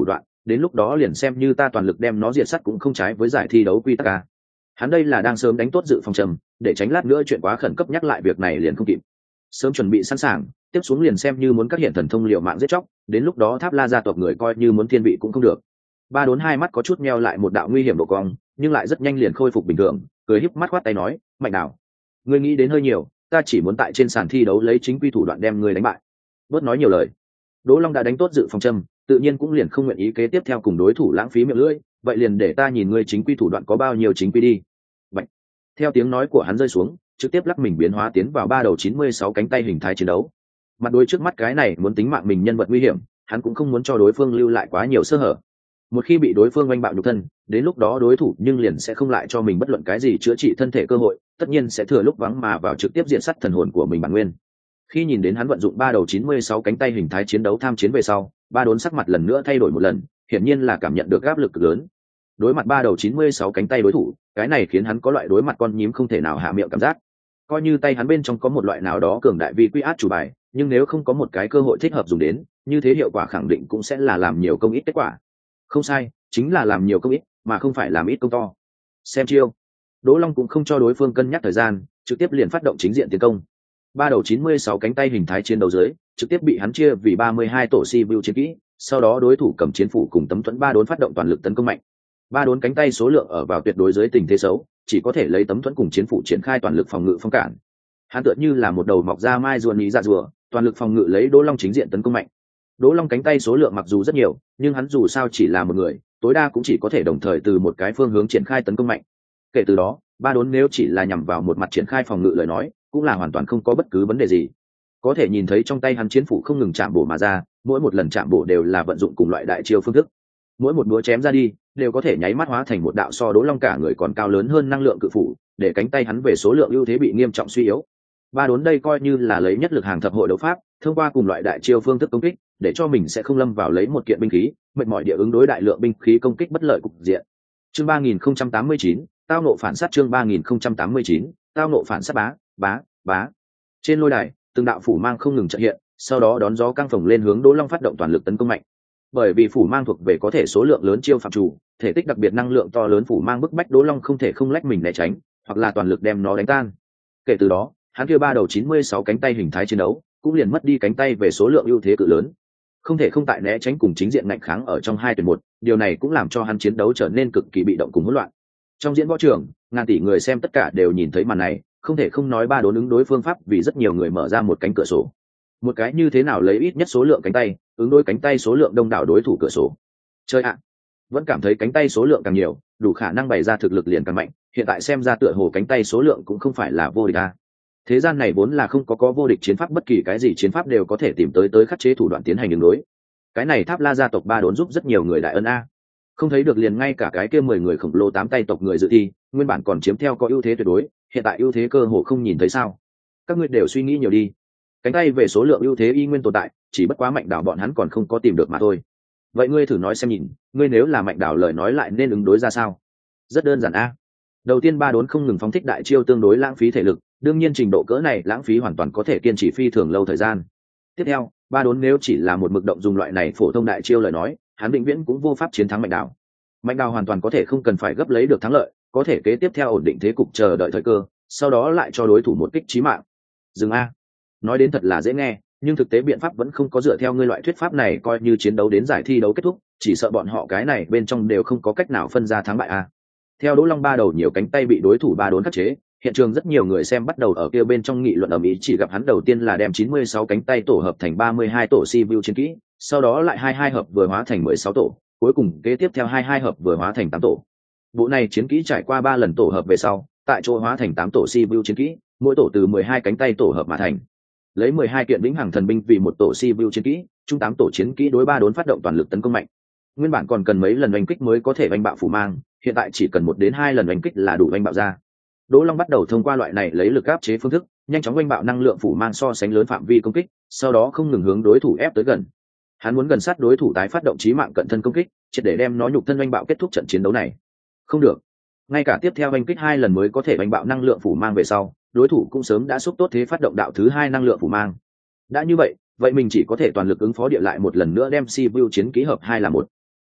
đến lúc đó liền xem như ta toàn lực đem nó diệt sắt cũng không trái với giải thi đấu quy tắc ca. Hắn đây là đang sớm đánh tốt dự phòng trầm, để tránh lát nữa chuyện quá khẩn cấp nhắc lại việc này liền không kịp. Sớm chuẩn bị sẵn sàng, tiếp xuống liền xem như muốn các hiện thần thông liệu mạng giết chóc, đến lúc đó Tháp La gia tộc người coi như muốn thiên vị cũng không được. Ba Đốn hai mắt có chút meo lại một đạo nguy hiểm độ cong, nhưng lại rất nhanh liền khôi phục bình thường, cười híp mắt khoát tay nói, Mạnh Đào, ngươi nghĩ đến hơi nhiều, ta chỉ muốn tại trên sàn thi đấu lấy chính quy thủ đoạn đem ngươi đánh bại. Bớt nói nhiều lời. Đỗ Long đã đánh tốt dự phòng châm, tự nhiên cũng liền không nguyện ý kế tiếp theo cùng đối thủ lãng phí miệng lưỡi, vậy liền để ta nhìn ngươi chính quy thủ đoạn có bao nhiêu chính quy đi. Vậy. Theo tiếng nói của hắn rơi xuống, trực tiếp lắc mình biến hóa tiến vào ba đầu chín mươi sáu cánh tay hình thái chiến đấu. Mặt đối trước mắt cái này muốn tính mạng mình nhân vật nguy hiểm, hắn cũng không muốn cho đối phương lưu lại quá nhiều sơ hở. Một khi bị đối phương oanh bạo nhục thân, đến lúc đó đối thủ nhưng liền sẽ không lại cho mình bất luận cái gì chữa trị thân thể cơ hội, tất nhiên sẽ thừa lúc vắng mà vào trực tiếp diện sát thần hồn của mình bản nguyên. Khi nhìn đến hắn vận dụng ba đầu chín mươi sáu cánh tay hình thái chiến đấu tham chiến về sau, Ba Đốn sắc mặt lần nữa thay đổi một lần, hiển nhiên là cảm nhận được áp lực cực lớn. Đối mặt ba đầu chín mươi sáu cánh tay đối thủ, cái này khiến hắn có loại đối mặt con nhím không thể nào hạ miệng cảm giác. Coi như tay hắn bên trong có một loại nào đó cường đại vi quy át chủ bài, nhưng nếu không có một cái cơ hội thích hợp dùng đến, như thế hiệu quả khẳng định cũng sẽ là làm nhiều công ít kết quả. Không sai, chính là làm nhiều công ít, mà không phải làm ít công to. Xem chiêu. Đỗ Long cũng không cho đối phương cân nhắc thời gian, trực tiếp liền phát động chính diện tiến công. Ba đầu chín mươi sáu cánh tay hình thái chiến đấu dưới, trực tiếp bị hắn chia vì ba mươi hai tổ si view chiến kỹ, sau đó đối thủ cầm chiến phủ cùng tấm thuẫn Ba Đốn phát động toàn lực tấn công mạnh. Ba Đốn cánh tay số lượng ở vào tuyệt đối dưới tình thế xấu, chỉ có thể lấy tấm thuẫn cùng chiến phủ triển khai toàn lực phòng ngự phong cản. Hắn tựa như là một đầu mọc ra mai rùa nhí ra rùa, toàn lực phòng ngự lấy Đỗ Long chính diện tấn công mạnh. Đỗ Long cánh tay số lượng mặc dù rất nhiều, nhưng hắn dù sao chỉ là một người, tối đa cũng chỉ có thể đồng thời từ một cái phương hướng triển khai tấn công mạnh. Kể từ đó, Ba Đốn nếu chỉ là nhằm vào một mặt triển khai phòng ngự lời nói, cũng là hoàn toàn không có bất cứ vấn đề gì. Có thể nhìn thấy trong tay hắn chiến phủ không ngừng chạm bổ mà ra, mỗi một lần chạm bổ đều là vận dụng cùng loại đại chiêu phương thức. Mỗi một búa chém ra đi, đều có thể nháy mắt hóa thành một đạo so Đỗ Long cả người còn cao lớn hơn năng lượng cự phủ, để cánh tay hắn về số lượng ưu thế bị nghiêm trọng suy yếu. Ba Đốn đây coi như là lấy nhất lực hàng thập hội đấu pháp, thông qua cùng loại đại chiêu phương thức công kích, để cho mình sẽ không lâm vào lấy một kiện binh khí, mệt mỏi địa ứng đối đại lượng binh khí công kích bất lợi cục diện. Chương ba nghìn không trăm tám mươi chín, tao nộ phản sát chương ba nghìn không trăm tám mươi chín, tao nộ phản sát bá, bá, bá. Trên lôi đài, từng đạo phủ mang không ngừng chợt hiện, sau đó đón gió căng phồng lên hướng Đỗ Long phát động toàn lực tấn công mạnh. Bởi vì phủ mang thuộc về có thể số lượng lớn chiêu phạm chủ, thể tích đặc biệt năng lượng to lớn phủ mang bức bách Đỗ Long không thể không lách mình né tránh, hoặc là toàn lực đem nó đánh tan. Kể từ đó, hắn kia ba đầu chín mươi sáu cánh tay hình thái chiến đấu, cũng liền mất đi cánh tay về số lượng ưu thế cự lớn. Không thể không tại né tránh cùng chính diện ngạnh kháng ở trong hai tuyển một, điều này cũng làm cho hắn chiến đấu trở nên cực kỳ bị động cùng hỗn loạn. Trong diễn võ trường, ngàn tỷ người xem tất cả đều nhìn thấy màn này, không thể không nói Ba Đốn ứng đối phương pháp vì rất nhiều người mở ra một cánh cửa sổ. Một cái như thế nào lấy ít nhất số lượng cánh tay, ứng đối cánh tay số lượng đông đảo đối thủ cửa sổ. Chơi ạ, vẫn cảm thấy cánh tay số lượng càng nhiều, đủ khả năng bày ra thực lực liền càng mạnh, hiện tại xem ra tựa hồ cánh tay số lượng cũng không phải là vô địch a. Thế gian này vốn là không có có vô địch chiến pháp, bất kỳ cái gì chiến pháp đều có thể tìm tới tới khắc chế thủ đoạn tiến hành ứng đối. Cái này Tháp La gia tộc Ba Đốn giúp rất nhiều người đại ân a. Không thấy được liền ngay cả cái kia mười người khổng lồ tám tay tộc người dự thi, nguyên bản còn chiếm theo có ưu thế tuyệt đối, hiện tại ưu thế cơ hồ không nhìn thấy sao? Các ngươi đều suy nghĩ nhiều đi. Cánh tay về số lượng ưu thế y nguyên tồn tại, chỉ bất quá Mạnh Đảo bọn hắn còn không có tìm được mà thôi. Vậy ngươi thử nói xem nhìn, ngươi nếu là Mạnh Đảo lời nói lại nên ứng đối ra sao? Rất đơn giản a. Đầu tiên Ba Đốn không ngừng phóng thích đại chiêu tương đối lãng phí thể lực, đương nhiên trình độ cỡ này lãng phí hoàn toàn có thể kiên trì phi thường lâu thời gian. Tiếp theo, Ba Đốn nếu chỉ là một mực động dùng loại này phổ thông đại chiêu lời nói, hắn định viễn cũng vô pháp chiến thắng Mạnh Đảo. Mạnh Đảo hoàn toàn có thể không cần phải gấp lấy được thắng lợi, có thể kế tiếp theo ổn định thế cục chờ đợi thời cơ, sau đó lại cho đối thủ một kích chí mạng. Dừng a. Nói đến thật là dễ nghe, nhưng thực tế biện pháp vẫn không có dựa theo ngươi loại thuyết pháp này, coi như chiến đấu đến giải thi đấu kết thúc, chỉ sợ bọn họ cái này bên trong đều không có cách nào phân ra thắng bại a. Theo Đỗ Long ba đầu nhiều cánh tay bị đối thủ Ba Đốn khắc chế, hiện trường rất nhiều người xem bắt đầu ở kia bên trong nghị luận ầm ĩ, chỉ gặp hắn đầu tiên là đem chín mươi sáu cánh tay tổ hợp thành ba mươi hai tổ si view chiến kỹ, sau đó lại hai hai hợp vừa hóa thành mười sáu tổ, cuối cùng kế tiếp theo hai hai hợp vừa hóa thành tám tổ. Bộ này chiến kỹ trải qua ba lần tổ hợp về sau, tại chỗ hóa thành tám tổ si view chiến kỹ, mỗi tổ từ mười hai cánh tay tổ hợp mà thành. Lấy mười hai kiện vĩnh hằng thần binh vì một tổ si view chiến kỹ, chung tám tổ chiến kỹ đối Ba Đốn phát động toàn lực tấn công mạnh. Nguyên bản còn cần mấy lần đánh kích mới có thể đánh bạo phủ mang, hiện tại chỉ cần một đến hai lần đánh kích là đủ đánh bạo ra. Đỗ Long bắt đầu thông qua loại này lấy lực áp chế phương thức, nhanh chóng đánh bạo năng lượng phủ mang so sánh lớn phạm vi công kích, sau đó không ngừng hướng đối thủ ép tới gần. Hắn muốn gần sát đối thủ tái phát động chí mạng cận thân công kích, triệt để đem nó nhục thân đánh bạo kết thúc trận chiến đấu này. Không được, ngay cả tiếp theo đánh kích hai lần mới có thể đánh bạo năng lượng phủ mang về sau, đối thủ cũng sớm đã xúc tốt thế phát động đạo thứ hai năng lượng phủ mang. Đã như vậy, vậy mình chỉ có thể toàn lực ứng phó địa lại một lần nữa đem si view chiến kỹ hợp hai là một.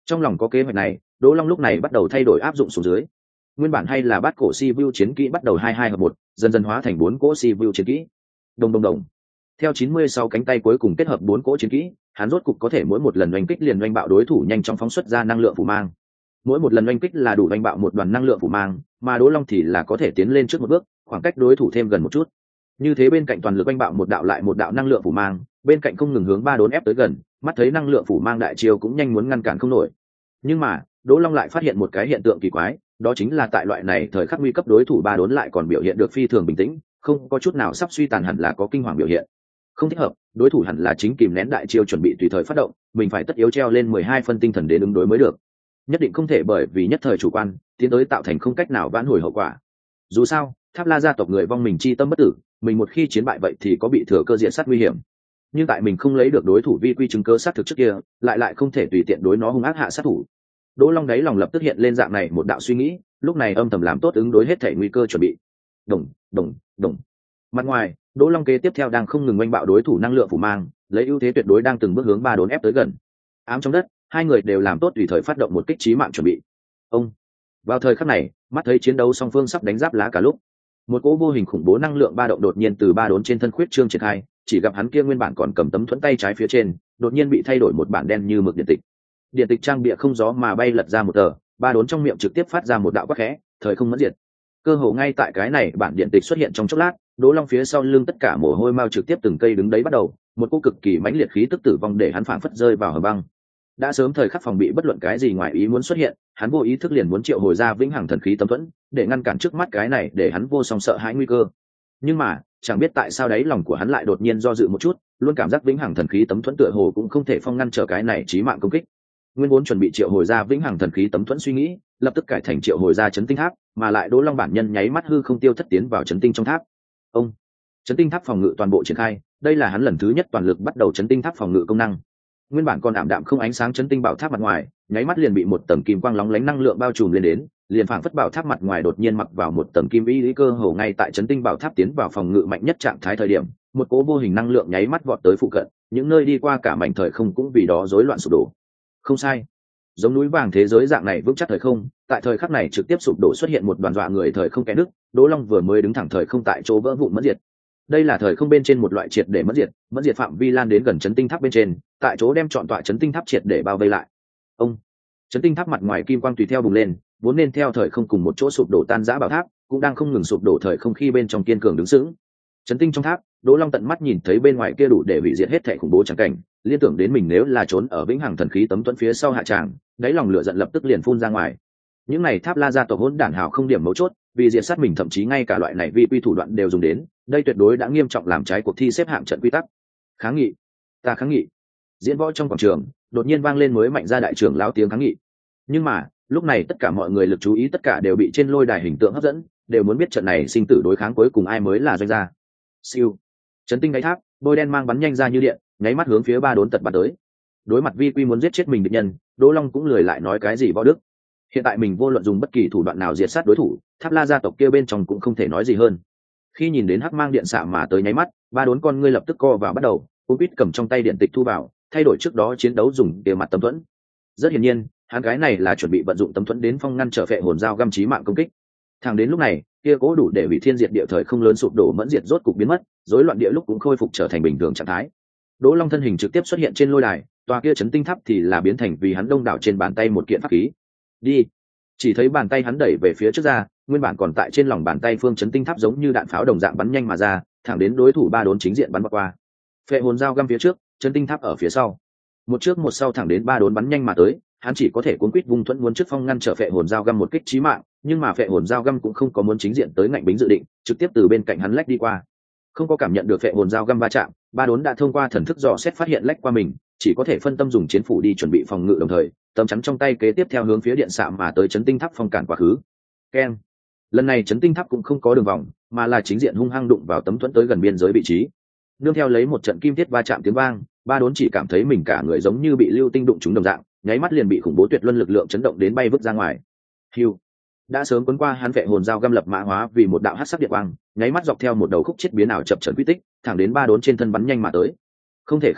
Trong lòng có kế hoạch này, Đỗ Long lúc này bắt đầu thay đổi áp dụng xuống dưới. Nguyên bản hay là bát cổ si vu chiến kỹ bắt đầu hai hai hợp một, dần dần hóa thành bốn cỗ si vu chiến kỹ. Đồng đồng đồng. Theo chín mươi sáu cánh tay cuối cùng kết hợp bốn cỗ chiến kỹ, hắn rốt cục có thể mỗi một lần oanh kích liền oanh bạo đối thủ nhanh chóng phóng xuất ra năng lượng phủ mang. Mỗi một lần oanh kích là đủ oanh bạo một đoàn năng lượng phủ mang, mà Đỗ Long thì là có thể tiến lên trước một bước, khoảng cách đối thủ thêm gần một chút. Như thế bên cạnh toàn lực oanh bạo một đạo lại một đạo năng lượng phủ mang, bên cạnh không ngừng hướng ba đốn ép tới gần, mắt thấy năng lượng phủ mang đại chiêu cũng nhanh muốn ngăn cản không nổi. Nhưng mà, Đỗ Long lại phát hiện một cái hiện tượng kỳ quái, đó chính là tại loại này thời khắc nguy cấp đối thủ ba đốn lại còn biểu hiện được phi thường bình tĩnh, không có chút nào sắp suy tàn, hẳn là có kinh hoàng biểu hiện. Không thích hợp, đối thủ hẳn là chính kìm nén đại chiêu chuẩn bị tùy thời phát động, mình phải tất yếu treo lên mười hai phân tinh thần đến ứng đối mới được. Nhất định không thể bởi vì nhất thời chủ quan, tiến tới tạo thành không cách nào vãn hồi hậu quả. Dù sao, Tháp La gia tộc người vong mình chi tâm bất tử, mình một khi chiến bại vậy thì có bị thừa cơ diện sát nguy hiểm. Nhưng tại mình không lấy được đối thủ vi quy chứng cơ sát thực trước kia, lại lại không thể tùy tiện đối nó hung ác hạ sát thủ. Đỗ Long đáy lòng lập tức hiện lên dạng này một đạo suy nghĩ, lúc này âm thầm làm tốt ứng đối hết thể nguy cơ chuẩn bị. Đồng, đồng, đồng. Mặt ngoài, Đỗ Long kế tiếp theo đang không ngừng oanh bạo đối thủ năng lượng phủ mang, lấy ưu thế tuyệt đối đang từng bước hướng ba đốn ép tới gần. Ám trong đất, hai người đều làm tốt tùy thời phát động một kích chí mạng chuẩn bị. Ông. Vào thời khắc này, mắt thấy chiến đấu song phương sắp đánh giáp lá cả lúc, một cỗ vô hình khủng bố năng lượng ba động đột nhiên từ ba đốn trên thân khuyết trương triển khai, chỉ gặp hắn kia nguyên bản còn cầm tấm thuẫn tay trái phía trên, đột nhiên bị thay đổi một bản đen như mực điện tịch. Điện tịch trang bìa không gió mà bay lật ra một tờ, ba đốn trong miệng trực tiếp phát ra một đạo quát khẽ, thời không mẫn diệt. Cơ hồ ngay tại cái này bản điện tịch xuất hiện trong chốc lát, Đỗ Long phía sau lưng tất cả mồ hôi mao trực tiếp từng cây đứng đấy bắt đầu, một cỗ cực kỳ mãnh liệt khí tức tử vong để hắn phảng phất rơi vào hầm băng. Đã sớm thời khắc phòng bị bất luận cái gì ngoài ý muốn xuất hiện, hắn vô ý thức liền muốn triệu hồi ra vĩnh hằng thần khí tấm thuẫn, để ngăn cản trước mắt cái này để hắn vô song sợ hãi nguy cơ. Nhưng mà, chẳng biết tại sao đấy lòng của hắn lại đột nhiên do dự một chút, luôn cảm giác vĩnh hằng thần khí tấm thuẫn tựa hồ cũng không thể phong ngăn trở cái này chí mạng công kích. Nguyên vốn chuẩn bị triệu hồi ra vĩnh hằng thần khí tấm thuẫn suy nghĩ, lập tức cải thành triệu hồi ra chấn tinh tháp, mà lại Đỗ Long bản nhân nháy mắt hư không tiêu thất tiến vào chấn tinh trong tháp. Ông, chấn tinh tháp phòng ngự toàn bộ triển khai, đây là hắn lần thứ nhất toàn lực bắt đầu chấn tinh tháp phòng ngự công năng. Nguyên bản còn ảm đạm không ánh sáng chấn tinh bảo tháp mặt ngoài, nháy mắt liền bị một tầng kim quang lóng lánh năng lượng bao trùm lên đến, liền phảng phất bảo tháp mặt ngoài đột nhiên mặc vào một tầng kim y lý cơ hồ ngay tại chấn tinh bảo tháp tiến vào phòng ngự mạnh nhất trạng thái thời điểm, một cỗ vô hình năng lượng nháy mắt vọt tới phụ cận, những nơi đi qua cả mảnh thời không cũng vì đó rối loạn sụp đổ. Không sai, giống núi vàng thế giới dạng này vững chắc thời không, tại thời khắc này trực tiếp sụp đổ xuất hiện một đoàn dọa người thời không kẽ nứt, Đỗ Long vừa mới đứng thẳng thời không tại chỗ vỡ vụn mất diệt. Đây là thời không bên trên một loại triệt để mất diệt, mất diệt phạm vi lan đến gần chấn tinh tháp bên trên, tại chỗ đem trọn tọa chấn tinh tháp triệt để bao vây lại. Ông, chấn tinh tháp mặt ngoài kim quang tùy theo bùng lên, vốn nên theo thời không cùng một chỗ sụp đổ tan rã bảo tháp, cũng đang không ngừng sụp đổ thời không khi bên trong kiên cường đứng sững. Chấn tinh trong tháp, Đỗ Long tận mắt nhìn thấy bên ngoài kia đủ để hủy diệt hết thảy khủng bố trắng cảnh, liên tưởng đến mình nếu là trốn ở vĩnh hằng thần khí tấm tuẫn phía sau hạ tràng, đáy lòng lửa giận lập tức liền phun ra ngoài. Những này Tháp La gia tộc hỗn đản hào không điểm mấu chốt, vì diệt sát mình thậm chí ngay cả loại này vi quy thủ đoạn đều dùng đến, đây tuyệt đối đã nghiêm trọng làm trái cuộc thi xếp hạng trận quy tắc. Kháng nghị, ta kháng nghị. Diễn võ trong quảng trường, đột nhiên vang lên mới mạnh ra đại trưởng lão tiếng kháng nghị. Nhưng mà, lúc này tất cả mọi người lực chú ý tất cả đều bị trên lôi đài hình tượng hấp dẫn, đều muốn biết trận này sinh tử đối kháng cuối cùng ai mới là doanh gia. Siêu, chấn tinh đáy tháp, bôi đen mang bắn nhanh ra như điện, nháy mắt hướng phía ba đốn tật bắn tới. Đối mặt vi quy muốn giết chết mình địch nhân, Đỗ Long cũng lười lại nói cái gì võ đức. Hiện tại mình vô luận dùng bất kỳ thủ đoạn nào diệt sát đối thủ, Tháp La gia tộc kia bên trong cũng không thể nói gì hơn. Khi nhìn đến hắc mang điện xạ mà tới nháy mắt, ba đốn con ngươi lập tức co vào bắt đầu, Cố Quýt cầm trong tay điện tịch thu vào, thay đổi trước đó chiến đấu dùng bề mặt tấm thuẫn. Rất hiển nhiên, hắn cái này là chuẩn bị vận dụng tấm thuẫn đến phong ngăn trở phệ hồn dao găm chí mạng công kích. Thẳng đến lúc này, kia cố đủ để hủy thiên diệt địa thời không lớn sụp đổ mẫn diệt rốt cục biến mất, rối loạn địa lúc cũng khôi phục trở thành bình thường trạng thái. Đỗ Long thân hình trực tiếp xuất hiện trên lôi đài, tòa kia chấn tinh tháp thì là biến thành vì hắn đông đảo trên bàn tay một kiện pháp khí. Đi. Chỉ thấy bàn tay hắn đẩy về phía trước ra, nguyên bản còn tại trên lòng bàn tay phương chấn tinh tháp giống như đạn pháo đồng dạng bắn nhanh mà ra, thẳng đến đối thủ ba đốn chính diện bắn bọc qua. Phệ hồn dao găm phía trước, chấn tinh tháp ở phía sau. Một trước một sau thẳng đến ba đốn bắn nhanh mà tới, hắn chỉ có thể cuốn quýt vung thuẫn muốn trước phong ngăn trở phệ hồn dao găm một kích chí mạng, nhưng mà phệ hồn dao găm cũng không có muốn chính diện tới ngạnh bính dự định, trực tiếp từ bên cạnh hắn lách đi qua. Không có cảm nhận được phệ hồn dao găm va chạm, ba đốn đã thông qua thần thức dò xét phát hiện lách qua mình, chỉ có thể phân tâm dùng chiến phủ đi chuẩn bị phòng ngự đồng thời, tấm chắn trong tay kế tiếp theo hướng phía điện xạ mà tới chấn tinh tháp phong cản quá khứ. Keng. Lần này chấn tinh tháp cũng không có đường vòng, mà là chính diện hung hăng đụng vào tấm thuẫn tới gần biên giới vị trí. Nương theo lấy một trận kim thiết va chạm tiếng vang, ba đốn chỉ cảm thấy mình cả người giống như bị lưu tinh đụng trúng đồng dạng, nháy mắt liền bị khủng bố tuyệt luân lực lượng chấn động đến bay vứt ra ngoài. Hưu. Đã sớm cuốn qua hắn phệ hồn dao găm lập mã hóa vì một đạo hắc sắc điện quang, nháy mắt dọc theo một đầu khúc chết biến ảo chập chờn quy tích, thẳng đến ba đốn trên thân bắn nhanh mà tới. Không thể không nói,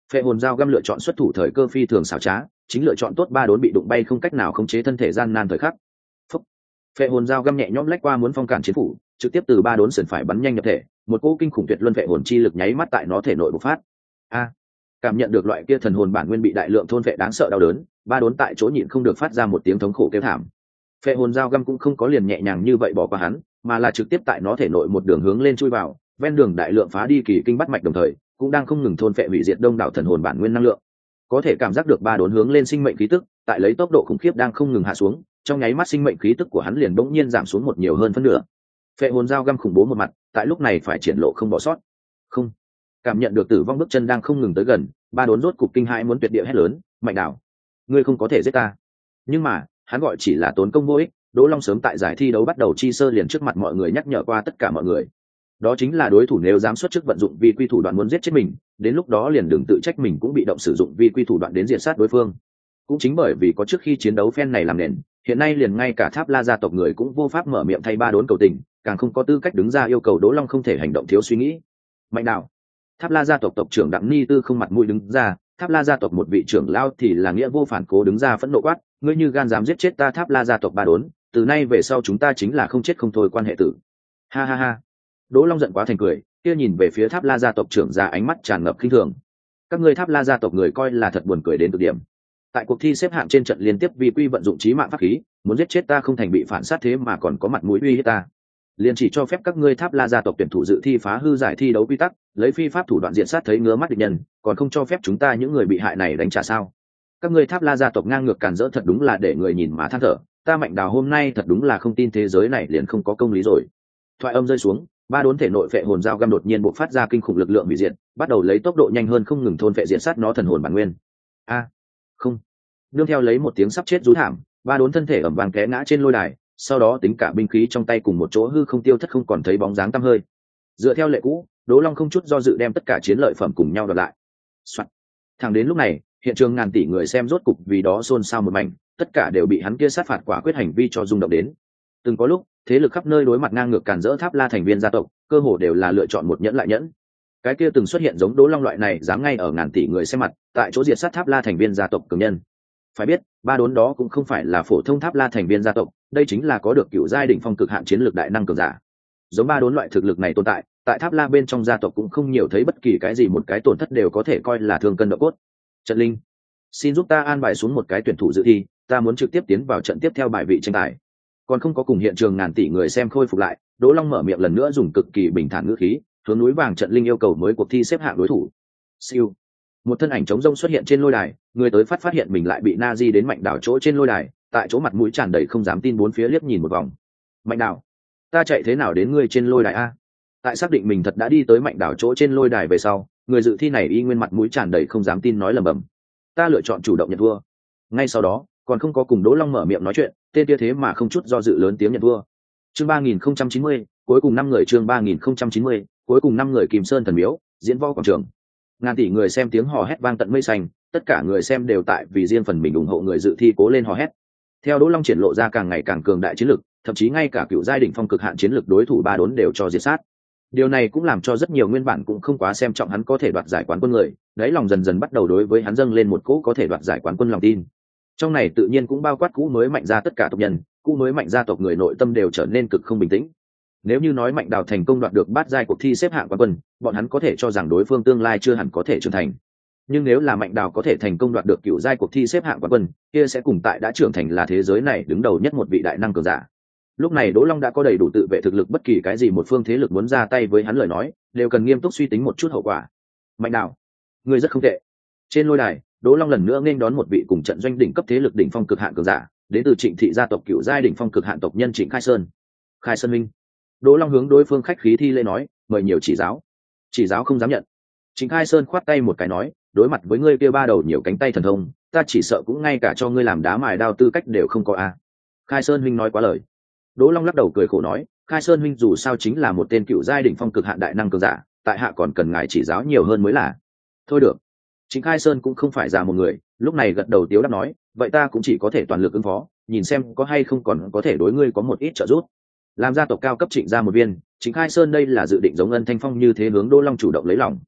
Phệ hồn dao găm lựa chọn xuất thủ thời cơ phi thường xảo trá, chính lựa chọn tốt ba đốn bị đụng bay không cách nào khống chế thân thể gian nan thời khắc. Phúc. Phệ hồn dao găm nhẹ nhõm lách qua muốn phong cản chiến phủ, trực tiếp từ ba đốn sườn phải bắn nhanh nhập thể, một cỗ kinh khủng tuyệt luân phệ hồn chi lực nháy mắt tại nó thể nội bộc phát. A. Cảm nhận được loại kia thần hồn bản nguyên bị đại lượng thôn phệ đáng sợ đau đớn, ba đốn tại chỗ nhịn không được phát ra một tiếng thống khổ kêu thảm. Phệ hồn dao găm cũng không có liền nhẹ nhàng như vậy bỏ qua hắn, mà là trực tiếp tại nó thể nội một đường hướng lên chui vào, ven đường đại lượng phá đi kỳ kinh bắt mạch đồng thời cũng đang không ngừng thôn phệ hủy diệt đông đảo thần hồn bản nguyên năng lượng. Có thể cảm giác được ba đốn hướng lên sinh mệnh khí tức, tại lấy tốc độ khủng khiếp đang không ngừng hạ xuống, trong nháy mắt sinh mệnh khí tức của hắn liền bỗng nhiên giảm xuống một nhiều hơn phân nửa. Phệ hồn dao găm khủng bố một mặt, tại lúc này phải triển lộ không bỏ sót. Không. Cảm nhận được tử vong bước chân đang không ngừng tới gần, ba đốn rốt cục kinh hãi muốn tuyệt địa hét lớn, "Mạnh Đào, ngươi không có thể giết ta!" Nhưng mà, hắn gọi chỉ là tốn công vô ích. Đỗ Long sớm tại giải thi đấu bắt đầu chi sơ liền trước mặt mọi người nhắc nhở qua tất cả mọi người, đó chính là đối thủ nếu dám xuất trước vận dụng vi quy thủ đoạn muốn giết chết mình, đến lúc đó liền đừng tự trách mình cũng bị động sử dụng vi quy thủ đoạn đến diệt sát đối phương. Cũng chính bởi vì có trước khi chiến đấu phen này làm nền, hiện nay liền ngay cả Tháp La gia tộc người cũng vô pháp mở miệng thay ba đốn cầu tình, càng không có tư cách đứng ra yêu cầu Đỗ Long không thể hành động thiếu suy nghĩ. Mạnh Đào. Tháp La gia tộc tộc trưởng Đặng Ni Tư không mặt mũi đứng ra, Tháp La gia tộc một vị trưởng lao thì là nghĩa vô phản cố đứng ra phẫn nộ quát, ngươi như gan dám giết chết ta Tháp La gia tộc ba đốn, từ nay về sau chúng ta chính là không chết không thôi quan hệ tử. Ha ha ha. Đỗ Long giận quá thành cười, kia nhìn về phía Tháp La gia tộc trưởng ra ánh mắt tràn ngập khinh thường. Các ngươi Tháp La gia tộc người coi là thật buồn cười đến cực điểm. Tại cuộc thi xếp hạng trên trận liên tiếp vi quy vận dụng chí mạng pháp khí, muốn giết chết ta không thành bị phản sát thế mà còn có mặt mũi uy hiếp ta. Liền chỉ cho phép các ngươi Tháp La gia tộc tuyển thủ dự thi phá hư giải thi đấu quy tắc, lấy phi pháp thủ đoạn diện sát thấy ngứa mắt địch nhân, còn không cho phép chúng ta những người bị hại này đánh trả sao? Các ngươi Tháp La gia tộc ngang ngược càn rỡ thật đúng là để người nhìn mà than thở, ta Mạnh Đào hôm nay thật đúng là không tin thế giới này liền không có công lý rồi. Thoại âm rơi xuống, ba đốn thể nội phệ hồn dao găm đột nhiên bộc phát ra kinh khủng lực lượng hủy diệt, bắt đầu lấy tốc độ nhanh hơn không ngừng thôn phệ diệt sát nó thần hồn bản nguyên. A, không. Nương theo lấy một tiếng sắp chết rú thảm, ba đốn thân thể ầm vang té ngã trên lôi đài, sau đó tính cả binh khí trong tay cùng một chỗ hư không tiêu thất không còn thấy bóng dáng tăm hơi. Dựa theo lệ cũ, Đỗ Long không chút do dự đem tất cả chiến lợi phẩm cùng nhau đoạt lại. Soạn. Thẳng đến lúc này, hiện trường ngàn tỷ người xem rốt cục vì đó xôn xao một mảnh, tất cả đều bị hắn kia sát phạt quả quyết hành vi cho rung động đến. Từng có lúc, thế lực khắp nơi đối mặt ngang ngược càn rỡ Tháp La thành viên gia tộc, cơ hồ đều là lựa chọn một nhẫn lại nhẫn. Cái kia từng xuất hiện giống Đỗ Long loại này dám ngay ở ngàn tỷ người xem mặt, tại chỗ diệt sát Tháp La thành viên gia tộc cường nhân. Phải biết, ba đốn đó cũng không phải là phổ thông Tháp La thành viên gia tộc, đây chính là có được cựu giai đỉnh phong cực hạn chiến lược đại năng cường giả. Giống ba đốn loại thực lực này tồn tại, tại Tháp La bên trong gia tộc cũng không nhiều thấy bất kỳ cái gì một cái tổn thất đều có thể coi là thương cân độ cốt. Trận Linh, xin giúp ta an bài xuống một cái tuyển thủ dự thi, ta muốn trực tiếp tiến vào trận tiếp theo bài vị tranh tài. Còn không có cùng hiện trường ngàn tỷ người xem khôi phục lại, Đỗ Long mở miệng lần nữa dùng cực kỳ bình thản ngữ khí, hướng núi vàng Trận Linh yêu cầu mới cuộc thi xếp hạng đối thủ. Siêu. Một thân ảnh trống rông xuất hiện trên lôi đài, người tới phát phát hiện mình lại bị Nazi đến Mạnh Đào chỗ trên lôi đài, tại chỗ mặt mũi tràn đầy không dám tin bốn phía liếc nhìn một vòng. Mạnh Đào, ta chạy thế nào đến ngươi trên lôi đài a? Tại xác định mình thật đã đi tới Mạnh Đào chỗ trên lôi đài về sau, người dự thi này y nguyên mặt mũi tràn đầy không dám tin nói lẩm bẩm. Ta lựa chọn chủ động nhận thua. Ngay sau đó, còn không có cùng Đỗ Long mở miệng nói chuyện, tên kia thế mà không chút do dự lớn tiếng nhận thua. Chương ba nghìn không trăm chín mươi, cuối cùng năm người chương ba nghìn không trăm chín mươi, cuối cùng năm người Kim Sơn thần miếu, diễn võ quảng trường. Ngàn tỷ người xem tiếng hò hét vang tận mây xanh, tất cả người xem đều tại vì riêng phần mình ủng hộ người dự thi cố lên hò hét. Theo Đỗ Long triển lộ ra càng ngày càng cường đại chiến lực, thậm chí ngay cả cựu giai đỉnh phong cực hạn chiến lực đối thủ ba đốn đều cho diệt sát. Điều này cũng làm cho rất nhiều nguyên bản cũng không quá xem trọng hắn có thể đoạt giải quán quân người, đấy lòng dần dần bắt đầu đối với hắn dâng lên một cỗ có thể đoạt giải quán quân lòng tin. Trong này tự nhiên cũng bao quát cũ mới Mạnh gia tất cả tộc nhân, cũ mới Mạnh gia tộc người nội tâm đều trở nên cực không bình tĩnh. Nếu như nói Mạnh Đào thành công đoạt được bát giai cuộc thi xếp hạng quán quân, bọn hắn có thể cho rằng đối phương tương lai chưa hẳn có thể trưởng thành. Nhưng nếu là Mạnh Đào có thể thành công đoạt được cựu giai cuộc thi xếp hạng quán quân, kia sẽ cùng tại đã trưởng thành là thế giới này đứng đầu nhất một vị đại năng cường giả. Lúc này Đỗ Long đã có đầy đủ tự vệ thực lực, bất kỳ cái gì một phương thế lực muốn ra tay với hắn lời nói, đều cần nghiêm túc suy tính một chút hậu quả. Mạnh Đào, ngươi rất không tệ. Trên lôi đài, Đỗ Long lần nữa nên đón một vị cùng trận doanh đỉnh cấp thế lực đỉnh phong cực hạn cường giả, đến từ Trịnh thị gia tộc cựu giai đỉnh phong cực hạn tộc nhân Trịnh Khai Sơn. Khai Sơn minh. Đỗ Long hướng đối phương khách khí thi lễ nói, mời nhiều chỉ giáo. Chỉ giáo không dám nhận. Trịnh Khai Sơn khoát tay một cái nói, đối mặt với ngươi kia ba đầu nhiều cánh tay thần thông, ta chỉ sợ cũng ngay cả cho ngươi làm đá mài đao tư cách đều không có a. Khai Sơn huynh nói quá lời. Đỗ Long lắc đầu cười khổ nói, Khai Sơn huynh dù sao chính là một tên cựu giai đỉnh phong cực hạn đại năng cường giả, tại hạ còn cần ngài chỉ giáo nhiều hơn mới là. Thôi được. Trịnh Khai Sơn cũng không phải già một người, lúc này gật đầu tiếu đáp nói, vậy ta cũng chỉ có thể toàn lực ứng phó, nhìn xem có hay không còn có thể đối ngươi có một ít trợ giúp. Làm gia tộc cao cấp Trịnh gia một viên, Trịnh Khai Sơn đây là dự định giống Ân Thanh Phong như thế hướng Đỗ Long chủ động lấy lòng.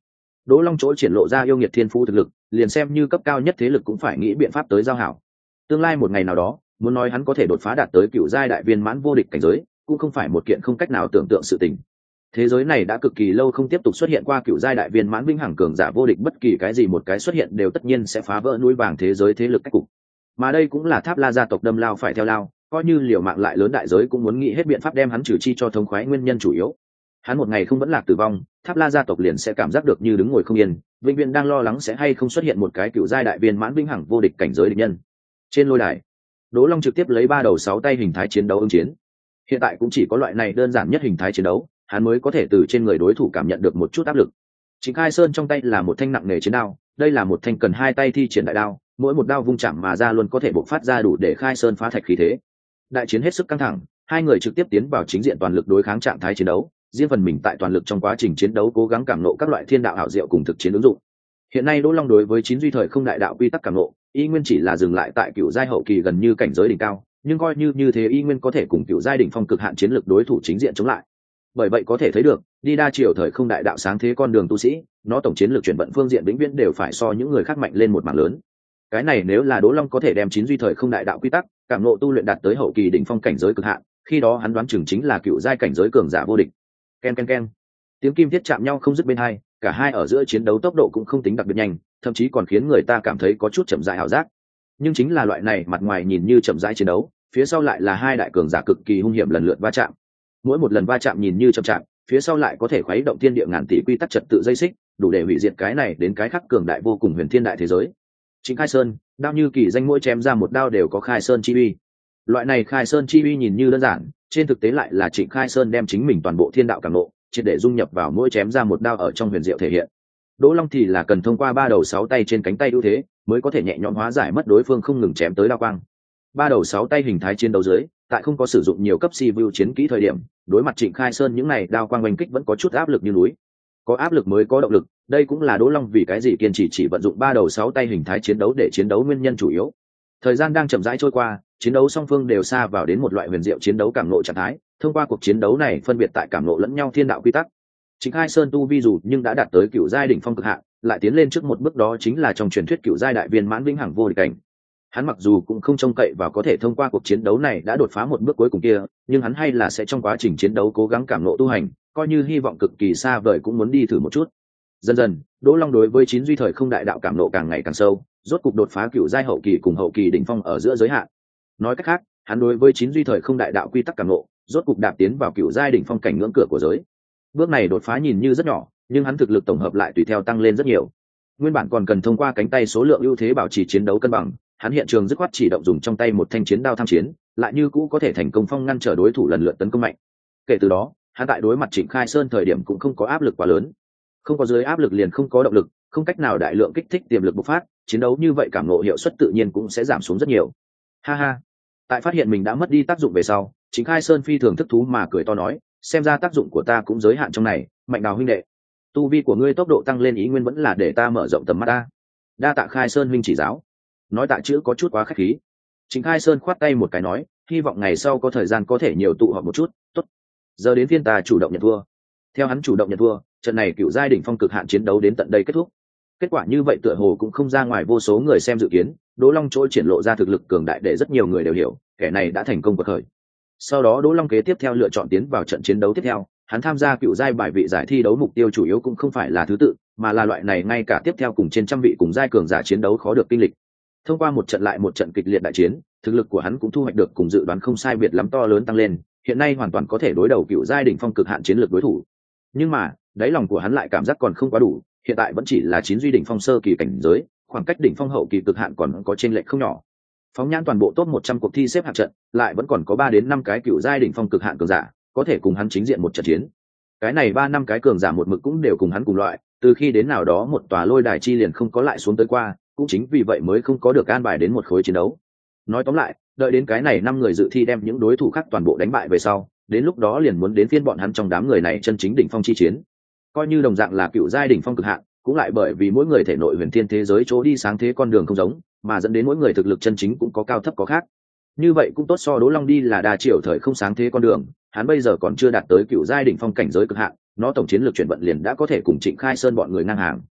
Đỗ Long chỗ triển lộ ra yêu nghiệt thiên phú thực lực, liền xem như cấp cao nhất thế lực cũng phải nghĩ biện pháp tới giao hảo. Tương lai một ngày nào đó, muốn nói hắn có thể đột phá đạt tới cựu giai đại viên mãn vô địch cảnh giới, cũng không phải một kiện không cách nào tưởng tượng sự tình. Thế giới này đã cực kỳ lâu không tiếp tục xuất hiện qua cựu giai đại viên mãn vĩnh hằng cường giả vô địch, bất kỳ cái gì một cái xuất hiện đều tất nhiên sẽ phá vỡ núi vàng thế giới thế lực cách cục. Mà đây cũng là Tháp La gia tộc đâm lao phải theo lao, coi như liều mạng lại lớn đại giới cũng muốn nghĩ hết biện pháp đem hắn trừ chi cho thống khoái nguyên nhân chủ yếu. Hắn một ngày không vẫn lạc tử vong, Tháp La gia tộc liền sẽ cảm giác được như đứng ngồi không yên, vĩnh viễn đang lo lắng sẽ hay không xuất hiện một cái cựu giai đại viên mãn vĩnh hằng vô địch cảnh giới địch nhân. Trên lôi đài, Đỗ Long trực tiếp lấy ba đầu sáu tay hình thái chiến đấu ứng chiến. Hiện tại cũng chỉ có loại này đơn giản nhất hình thái chiến đấu, hắn mới có thể từ trên người đối thủ cảm nhận được một chút áp lực. Trịnh Khai Sơn trong tay là một thanh nặng nề chiến đao, đây là một thanh cần hai tay thi triển đại đao, mỗi một đao vung chạm mà ra luôn có thể bộc phát ra đủ để Khai Sơn phá thạch khí thế. Đại chiến hết sức căng thẳng, hai người trực tiếp tiến vào chính diện toàn lực đối kháng trạng thái chiến đấu, riêng phần mình tại toàn lực trong quá trình chiến đấu cố gắng cảm ngộ các loại thiên đạo ảo diệu cùng thực chiến ứng dụng. Hiện nay Đỗ Long đối với chín duy thời không đại đạo quy tắc cảm ngộ, y nguyên chỉ là dừng lại tại cựu giai hậu kỳ gần như cảnh giới đỉnh cao, nhưng coi như như thế y nguyên có thể cùng cựu giai đỉnh phong cực hạn chiến lược đối thủ chính diện chống lại. Bởi vậy có thể thấy được, đi đa chiều thời không đại đạo sáng thế con đường tu sĩ, nó tổng chiến lược chuyển vận phương diện vĩnh viễn đều phải so những người khác mạnh lên một mảng lớn. Cái này nếu là Đỗ Long có thể đem chín duy thời không đại đạo quy tắc cảm ngộ tu luyện đạt tới hậu kỳ đỉnh phong cảnh giới cực hạn, khi đó hắn đoán chừng chính là cựu giai cảnh giới cường giả vô địch. Ken ken ken, tiếng kim thiết chạm nhau không dứt bên hai, cả hai ở giữa chiến đấu tốc độ cũng không tính đặc biệt nhanh, thậm chí còn khiến người ta cảm thấy có chút chậm rãi ảo giác. Nhưng chính là loại này mặt ngoài nhìn như chậm rãi chiến đấu, phía sau lại là hai đại cường giả cực kỳ hung hiểm lần lượt va chạm. Mỗi một lần va chạm nhìn như chậm chạp, phía sau lại có thể khuấy động thiên địa ngàn tỷ quy tắc trật tự dây xích, đủ để hủy diệt cái này đến cái khác cường đại vô cùng huyền thiên đại thế giới. Chính Khai Sơn, đao như kỳ danh, mỗi chém ra một đao đều có Khai Sơn chi uy. Loại này Khai Sơn chi uy nhìn như đơn giản, trên thực tế lại là Trịnh Khai Sơn đem chính mình toàn bộ thiên đạo cảm ngộ, triệt để dung nhập vào mỗi chém ra một đao ở trong huyền diệu thể hiện. Đỗ Long thì là cần thông qua ba đầu sáu tay trên cánh tay ưu thế, mới có thể nhẹ nhõm hóa giải mất đối phương không ngừng chém tới đao quang. Ba đầu sáu tay hình thái chiến đấu dưới, tại không có sử dụng nhiều cấp si vu chiến kỹ thời điểm, đối mặt Trịnh Khai Sơn những này đao quang oanh kích vẫn có chút áp lực như núi. Có áp lực mới có động lực, đây cũng là Đỗ Long vì cái gì kiên trì chỉ vận dụng ba đầu sáu tay hình thái chiến đấu để chiến đấu nguyên nhân chủ yếu. Thời gian đang chậm rãi trôi qua, chiến đấu song phương đều xa vào đến một loại huyền diệu chiến đấu cảm ngộ trạng thái, thông qua cuộc chiến đấu này phân biệt tại cảm ngộ lẫn nhau thiên đạo quy tắc. Trịnh Khai Sơn tu vi dù nhưng đã đạt tới cựu giai đỉnh phong cực hạn, lại tiến lên trước một bước đó chính là trong truyền thuyết cựu giai đại viên mãn vĩnh hằng vô địch cảnh. Hắn mặc dù cũng không trông cậy vào có thể thông qua cuộc chiến đấu này đã đột phá một bước cuối cùng kia, nhưng hắn hay là sẽ trong quá trình chiến đấu cố gắng cảm ngộ tu hành, coi như hy vọng cực kỳ xa vời cũng muốn đi thử một chút. Dần dần, Đỗ Long đối với chín duy thời không đại đạo cảm ngộ càng ngày càng sâu, rốt cục đột phá cựu giai hậu kỳ cùng hậu kỳ đỉnh phong ở giữa giới hạn. Nói cách khác, hắn đối với chín duy thời không đại đạo quy tắc cảm ngộ, rốt cục đạp tiến vào cựu giai đỉnh phong cảnh ngưỡng cửa của giới. Bước này đột phá nhìn như rất nhỏ, nhưng hắn thực lực tổng hợp lại tùy theo tăng lên rất nhiều. Nguyên bản còn cần thông qua cánh tay số lượng ưu thế bảo trì chiến đấu cân bằng, hắn hiện trường dứt khoát chỉ động dùng trong tay một thanh chiến đao tham chiến, lại như cũ có thể thành công phong ngăn trở đối thủ lần lượt tấn công mạnh. Kể từ đó, hắn tại đối mặt Trịnh Khai Sơn thời điểm cũng không có áp lực quá lớn. Không có dưới áp lực liền không có động lực, không cách nào đại lượng kích thích tiềm lực bộc phát, chiến đấu như vậy cảm ngộ hiệu suất tự nhiên cũng sẽ giảm xuống rất nhiều. Ha ha. Tại phát hiện mình đã mất đi tác dụng về sau, Trịnh Khai Sơn phi thường thức thú mà cười to nói, xem ra tác dụng của ta cũng giới hạn trong này, Mạnh Đào huynh đệ, tu vi của ngươi tốc độ tăng lên ý nguyên vẫn là để ta mở rộng tầm mắt ta. Đa tạ Khai Sơn huynh chỉ giáo. Nói tạ chữ có chút quá khách khí. Trịnh Khai Sơn khoát tay một cái nói, hy vọng ngày sau có thời gian có thể nhiều tụ họp một chút. Tốt. Giờ đến phiên ta chủ động nhận thua. Theo hắn chủ động nhận thua, trận này cựu giai đỉnh phong cực hạn chiến đấu đến tận đây kết thúc. Kết quả như vậy tựa hồ cũng không ra ngoài vô số người xem dự kiến, Đỗ Long trôi triển lộ ra thực lực cường đại để rất nhiều người đều hiểu, kẻ này đã thành công vượt khởi. Sau đó Đỗ Long kế tiếp theo lựa chọn tiến vào trận chiến đấu tiếp theo, hắn tham gia cựu giai bài vị giải thi đấu mục tiêu chủ yếu cũng không phải là thứ tự, mà là loại này ngay cả tiếp theo cùng trên trăm vị cùng giai cường giả chiến đấu khó được kinh lịch. Thông qua một trận lại một trận kịch liệt đại chiến, thực lực của hắn cũng thu hoạch được cùng dự đoán không sai biệt lắm to lớn tăng lên, hiện nay hoàn toàn có thể đối đầu cựu giai đỉnh phong cực hạn chiến lược đối thủ. Nhưng mà, đáy lòng của hắn lại cảm giác còn không quá đủ, hiện tại vẫn chỉ là chín duy đỉnh phong sơ kỳ cảnh giới, khoảng cách đỉnh phong hậu kỳ cực hạn còn có chênh lệch không nhỏ. Phóng nhãn toàn bộ top một trăm cuộc thi xếp hạng trận, lại vẫn còn có ba đến năm cái cựu giai đỉnh phong cực hạn cường giả, có thể cùng hắn chính diện một trận chiến. Cái này ba năm cái cường giả một mực cũng đều cùng hắn cùng loại, từ khi đến nào đó một tòa lôi đài chi liền không có lại xuống tới qua, cũng chính vì vậy mới không có được an bài đến một khối chiến đấu. Nói tóm lại, đợi đến cái này năm người dự thi đem những đối thủ khác toàn bộ đánh bại về sau, đến lúc đó liền muốn đến phiên bọn hắn trong đám người này chân chính đỉnh phong chi chiến. Coi như đồng dạng là cựu giai đỉnh phong cực hạn, cũng lại bởi vì mỗi người thể nội huyền thiên thế giới chỗ đi sáng thế con đường không giống, mà dẫn đến mỗi người thực lực chân chính cũng có cao thấp có khác. Như vậy cũng tốt, so Đỗ Long đi là đa chiều thời không sáng thế con đường, hắn bây giờ còn chưa đạt tới cựu giai đỉnh phong cảnh giới cực hạn, nó tổng chiến lược chuyển vận liền đã có thể cùng Trịnh Khai Sơn bọn người ngang hàng,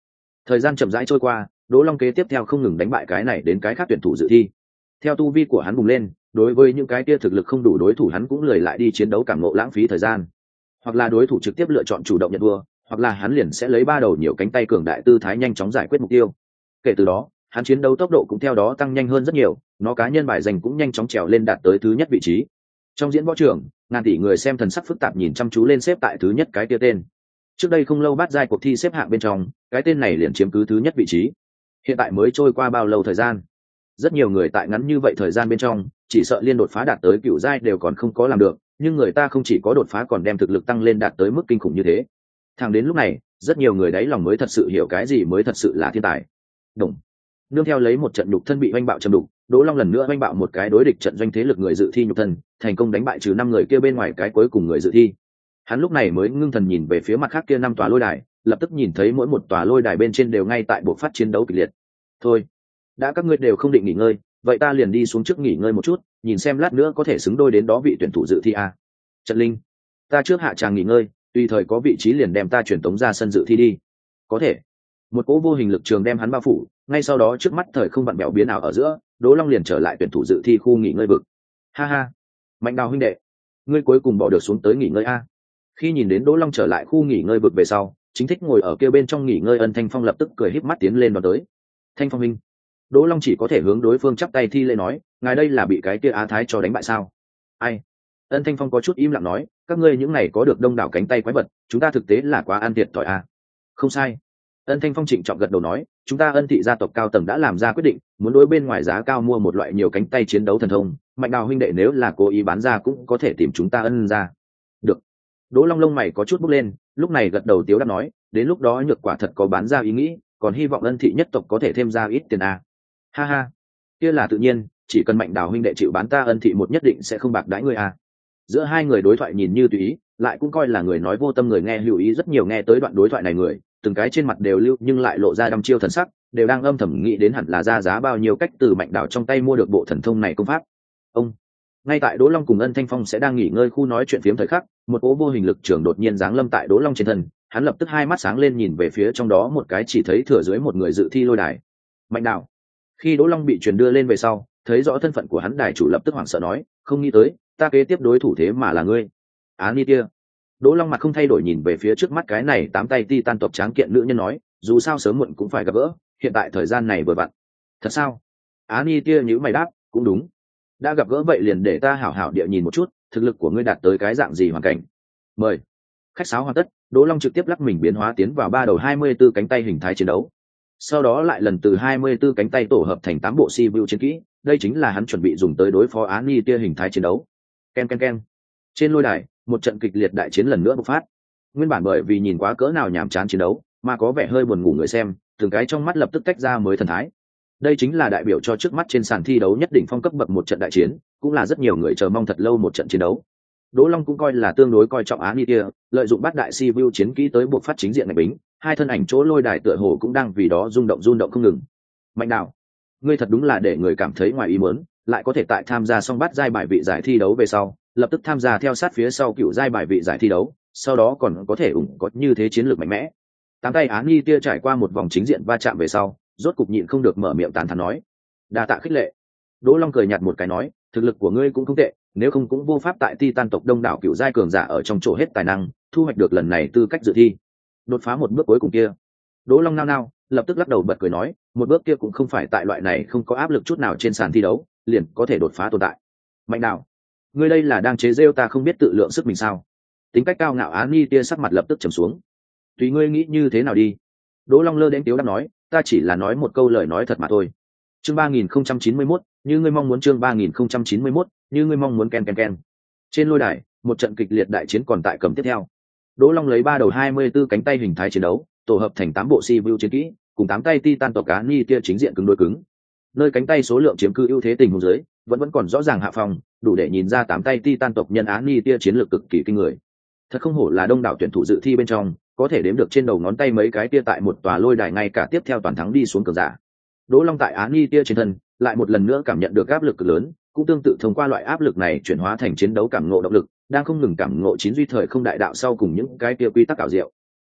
Thời gian chậm rãi trôi qua, Đỗ Long kế tiếp theo không ngừng đánh bại cái này đến cái khác tuyển thủ dự thi. Theo tu vi của hắn bùng lên, đối với những cái kia thực lực không đủ đối thủ hắn cũng lười lại đi chiến đấu cảm ngộ lãng phí thời gian. Hoặc là đối thủ trực tiếp lựa chọn chủ động nhận thua, hoặc là hắn liền sẽ lấy ba đầu nhiều cánh tay cường đại tư thái nhanh chóng giải quyết mục tiêu. Kể từ đó, hắn chiến đấu tốc độ cũng theo đó tăng nhanh hơn rất nhiều, nó cá nhân bài giành cũng nhanh chóng trèo lên đạt tới thứ nhất vị trí. Trong diễn võ trường, ngàn tỷ người xem thần sắc phức tạp nhìn chăm chú lên xếp tại thứ nhất cái kia tên. Trước đây không lâu bát giai cuộc thi xếp hạng bên trong, cái tên này liền chiếm cứ thứ nhất vị trí. Hiện tại mới trôi qua bao lâu thời gian? Rất nhiều người tại ngắn như vậy thời gian bên trong, chỉ sợ liên đột phá đạt tới cửu giai đều còn không có làm được, nhưng người ta không chỉ có đột phá còn đem thực lực tăng lên đạt tới mức kinh khủng như thế. Thẳng đến lúc này, rất nhiều người đáy lòng mới thật sự hiểu cái gì mới thật sự là thiên tài. Đúng. Nương theo lấy một trận nhục thân bị oanh bạo chầm đục, Đỗ Long lần nữa oanh bạo một cái đối địch trận doanh thế lực người dự thi nhục thân, thành công đánh bại trừ năm người kia bên ngoài cái cuối cùng người dự thi. Hắn lúc này mới ngưng thần nhìn về phía mặt khác kia năm tòa lôi đài, lập tức nhìn thấy mỗi một tòa lôi đài bên trên đều ngay tại buộc phát chiến đấu kịch liệt. Thôi, đã các ngươi đều không định nghỉ ngơi, vậy ta liền đi xuống trước nghỉ ngơi một chút, nhìn xem lát nữa có thể xứng đôi đến đó vị tuyển thủ dự thi a. Trận Linh, ta trước hạ tràng nghỉ ngơi, tùy thời có vị trí liền đem ta chuyển tống ra sân dự thi đi. Có thể. Một cỗ vô hình lực trường đem hắn bao phủ, ngay sau đó trước mắt thời không vặn bẹo biến ảo ở giữa, Đỗ Long liền trở lại tuyển thủ dự thi khu nghỉ ngơi vực. Ha ha, Mạnh Đào huynh đệ, ngươi cuối cùng bỏ được xuống tới nghỉ ngơi a. Khi nhìn đến Đỗ Long trở lại khu nghỉ ngơi vực về sau, chính thích ngồi ở kia bên trong nghỉ ngơi Ân Thanh Phong lập tức cười híp mắt tiến lên đón tới. Thanh Phong huynh. Đỗ Long chỉ có thể hướng đối phương chắp tay thi lễ nói, ngài đây là bị cái kia Á Thái cho đánh bại sao? Ai? Ân Thanh Phong có chút im lặng nói, các ngươi những này có được đông đảo cánh tay quái vật, chúng ta thực tế là quá ăn thiệt thòi a. Không sai. Ân Thanh Phong trịnh trọng gật đầu nói, chúng ta Ân thị gia tộc cao tầng đã làm ra quyết định, muốn đối bên ngoài giá cao mua một loại nhiều cánh tay chiến đấu thần thông, Mạnh Đào huynh đệ nếu là cố ý bán ra cũng có thể tìm chúng ta Ân ra. Được. Đỗ Long lông mày có chút bốc lên, lúc này gật đầu tiếu đáp nói, đến lúc đó nhược quả thật có bán ra ý nghĩ, còn hy vọng Ân thị nhất tộc có thể thêm ra ít tiền a. Ha ha, kia là tự nhiên, chỉ cần Mạnh Đào huynh đệ chịu bán ta Ân thị một nhất định sẽ không bạc đãi ngươi a. Giữa hai người đối thoại nhìn như tùy ý, lại cũng coi là người nói vô tâm người nghe lưu ý rất nhiều nghe tới đoạn đối thoại này người, từng cái trên mặt đều lưu nhưng lại lộ ra đăm chiêu thần sắc, đều đang âm thầm nghĩ đến hẳn là ra giá bao nhiêu cách từ Mạnh Đào trong tay mua được bộ thần thông này công pháp. Ông ngay tại Đỗ Long cùng Ân Thanh Phong sẽ đang nghỉ ngơi khu nói chuyện phiếm thời khắc, một cỗ vô hình lực trường đột nhiên giáng lâm tại Đỗ Long trên thân, hắn lập tức hai mắt sáng lên nhìn về phía trong đó một cái chỉ thấy thừa dưới một người dự thi lôi đài. Mạnh Đào. Khi Đỗ Long bị truyền đưa lên về sau, thấy rõ thân phận của hắn, đài chủ lập tức hoảng sợ nói, không nghĩ tới, ta kế tiếp đối thủ thế mà là ngươi. Á Ni Tia. Đỗ Long mặt không thay đổi nhìn về phía trước mắt cái này tám tay titan tộc tráng kiện nữ nhân nói, dù sao sớm muộn cũng phải gặp gỡ, hiện tại thời gian này vừa vặn. Thật sao? Á Ni Tia nhíu mày đáp, cũng đúng. Đã gặp gỡ vậy liền để ta hảo hảo địa nhìn một chút, thực lực của ngươi đạt tới cái dạng gì hoàn cảnh. Mời. Khách sáo hoàn tất, Đỗ Long trực tiếp lắc mình biến hóa tiến vào ba đầu hai mươi tư cánh tay hình thái chiến đấu. Sau đó lại lần từ hai mươi tư cánh tay tổ hợp thành tám bộ si view chiến kỹ, đây chính là hắn chuẩn bị dùng tới đối phó Á Ni Tia hình thái chiến đấu. Ken ken ken. Trên lôi đài, một trận kịch liệt đại chiến lần nữa bộc phát. Nguyên bản bởi vì nhìn quá cỡ nào nhàm chán chiến đấu, mà có vẻ hơi buồn ngủ người xem, từng cái trong mắt lập tức tách ra mới thần thái. Đây chính là đại biểu cho trước mắt trên sàn thi đấu nhất định phong cấp bậc một trận đại chiến, cũng là rất nhiều người chờ mong thật lâu một trận chiến đấu. Đỗ Long cũng coi là tương đối coi trọng Á Ni Tia, lợi dụng bát đại si view chiến kỹ tới buộc phát chính diện ngạch bính, hai thân ảnh chỗ lôi đài tựa hồ cũng đang vì đó rung động rung động không ngừng. Mạnh Đào, ngươi thật đúng là để người cảm thấy ngoài ý muốn, lại có thể tại tham gia xong bát giai bài vị giải thi đấu về sau, lập tức tham gia theo sát phía sau cựu giai bài vị giải thi đấu, sau đó còn có thể ủng có như thế chiến lược mạnh mẽ. Tám tay Á Ni Tia trải qua một vòng chính diện va chạm về sau, rốt cục nhịn không được mở miệng tán thán nói, đa tạ khích lệ. Đỗ Long cười nhạt một cái nói, thực lực của ngươi cũng không tệ, nếu không cũng vô pháp tại Titan tộc đông đảo cựu giai cường giả ở trong chỗ hết tài năng, thu hoạch được lần này tư cách dự thi, đột phá một bước cuối cùng kia. Đỗ Long nao nao, lập tức lắc đầu bật cười nói, một bước kia cũng không phải tại loại này không có áp lực chút nào trên sàn thi đấu, liền có thể đột phá tồn tại. Mạnh Đào, ngươi đây là đang chế rêu ta không biết tự lượng sức mình sao? Tính cách cao ngạo Á Ni Tia sắc mặt lập tức trầm xuống. Tùy ngươi nghĩ như thế nào đi. Đỗ Long lơ đến tiếu đáp nói, ta chỉ là nói một câu lời nói thật mà thôi. Chương ba nghìn không trăm chín mươi mốt, như ngươi mong muốn chương ba nghìn không trăm chín mươi mốt, như ngươi mong muốn ken ken ken. Trên lôi đài, một trận kịch liệt đại chiến còn tại cầm tiếp theo. Đỗ Long lấy ba đầu hai mươi tư cánh tay hình thái chiến đấu, tổ hợp thành tám bộ si view chiến kỹ, cùng tám tay Titan tộc Á Ni Tia chính diện cứng đối cứng. Nơi cánh tay số lượng chiếm cứ ưu thế tình huống dưới, vẫn vẫn còn rõ ràng hạ phòng, đủ để nhìn ra tám tay Titan tộc nhân Á Ni Tia chiến lược cực kỳ kinh người. Thật không hổ là đông đảo tuyển thủ dự thi bên trong, có thể đếm được trên đầu ngón tay mấy cái tia tại một tòa lôi đài ngay cả tiếp theo toàn thắng đi xuống cường giả. Đỗ Long tại Á Ni Tia trên thân, lại một lần nữa cảm nhận được áp lực cực lớn, cũng tương tự thông qua loại áp lực này chuyển hóa thành chiến đấu cảm ngộ động lực, đang không ngừng cảm ngộ chín duy thời không đại đạo sau cùng những cái tia quy tắc ảo diệu.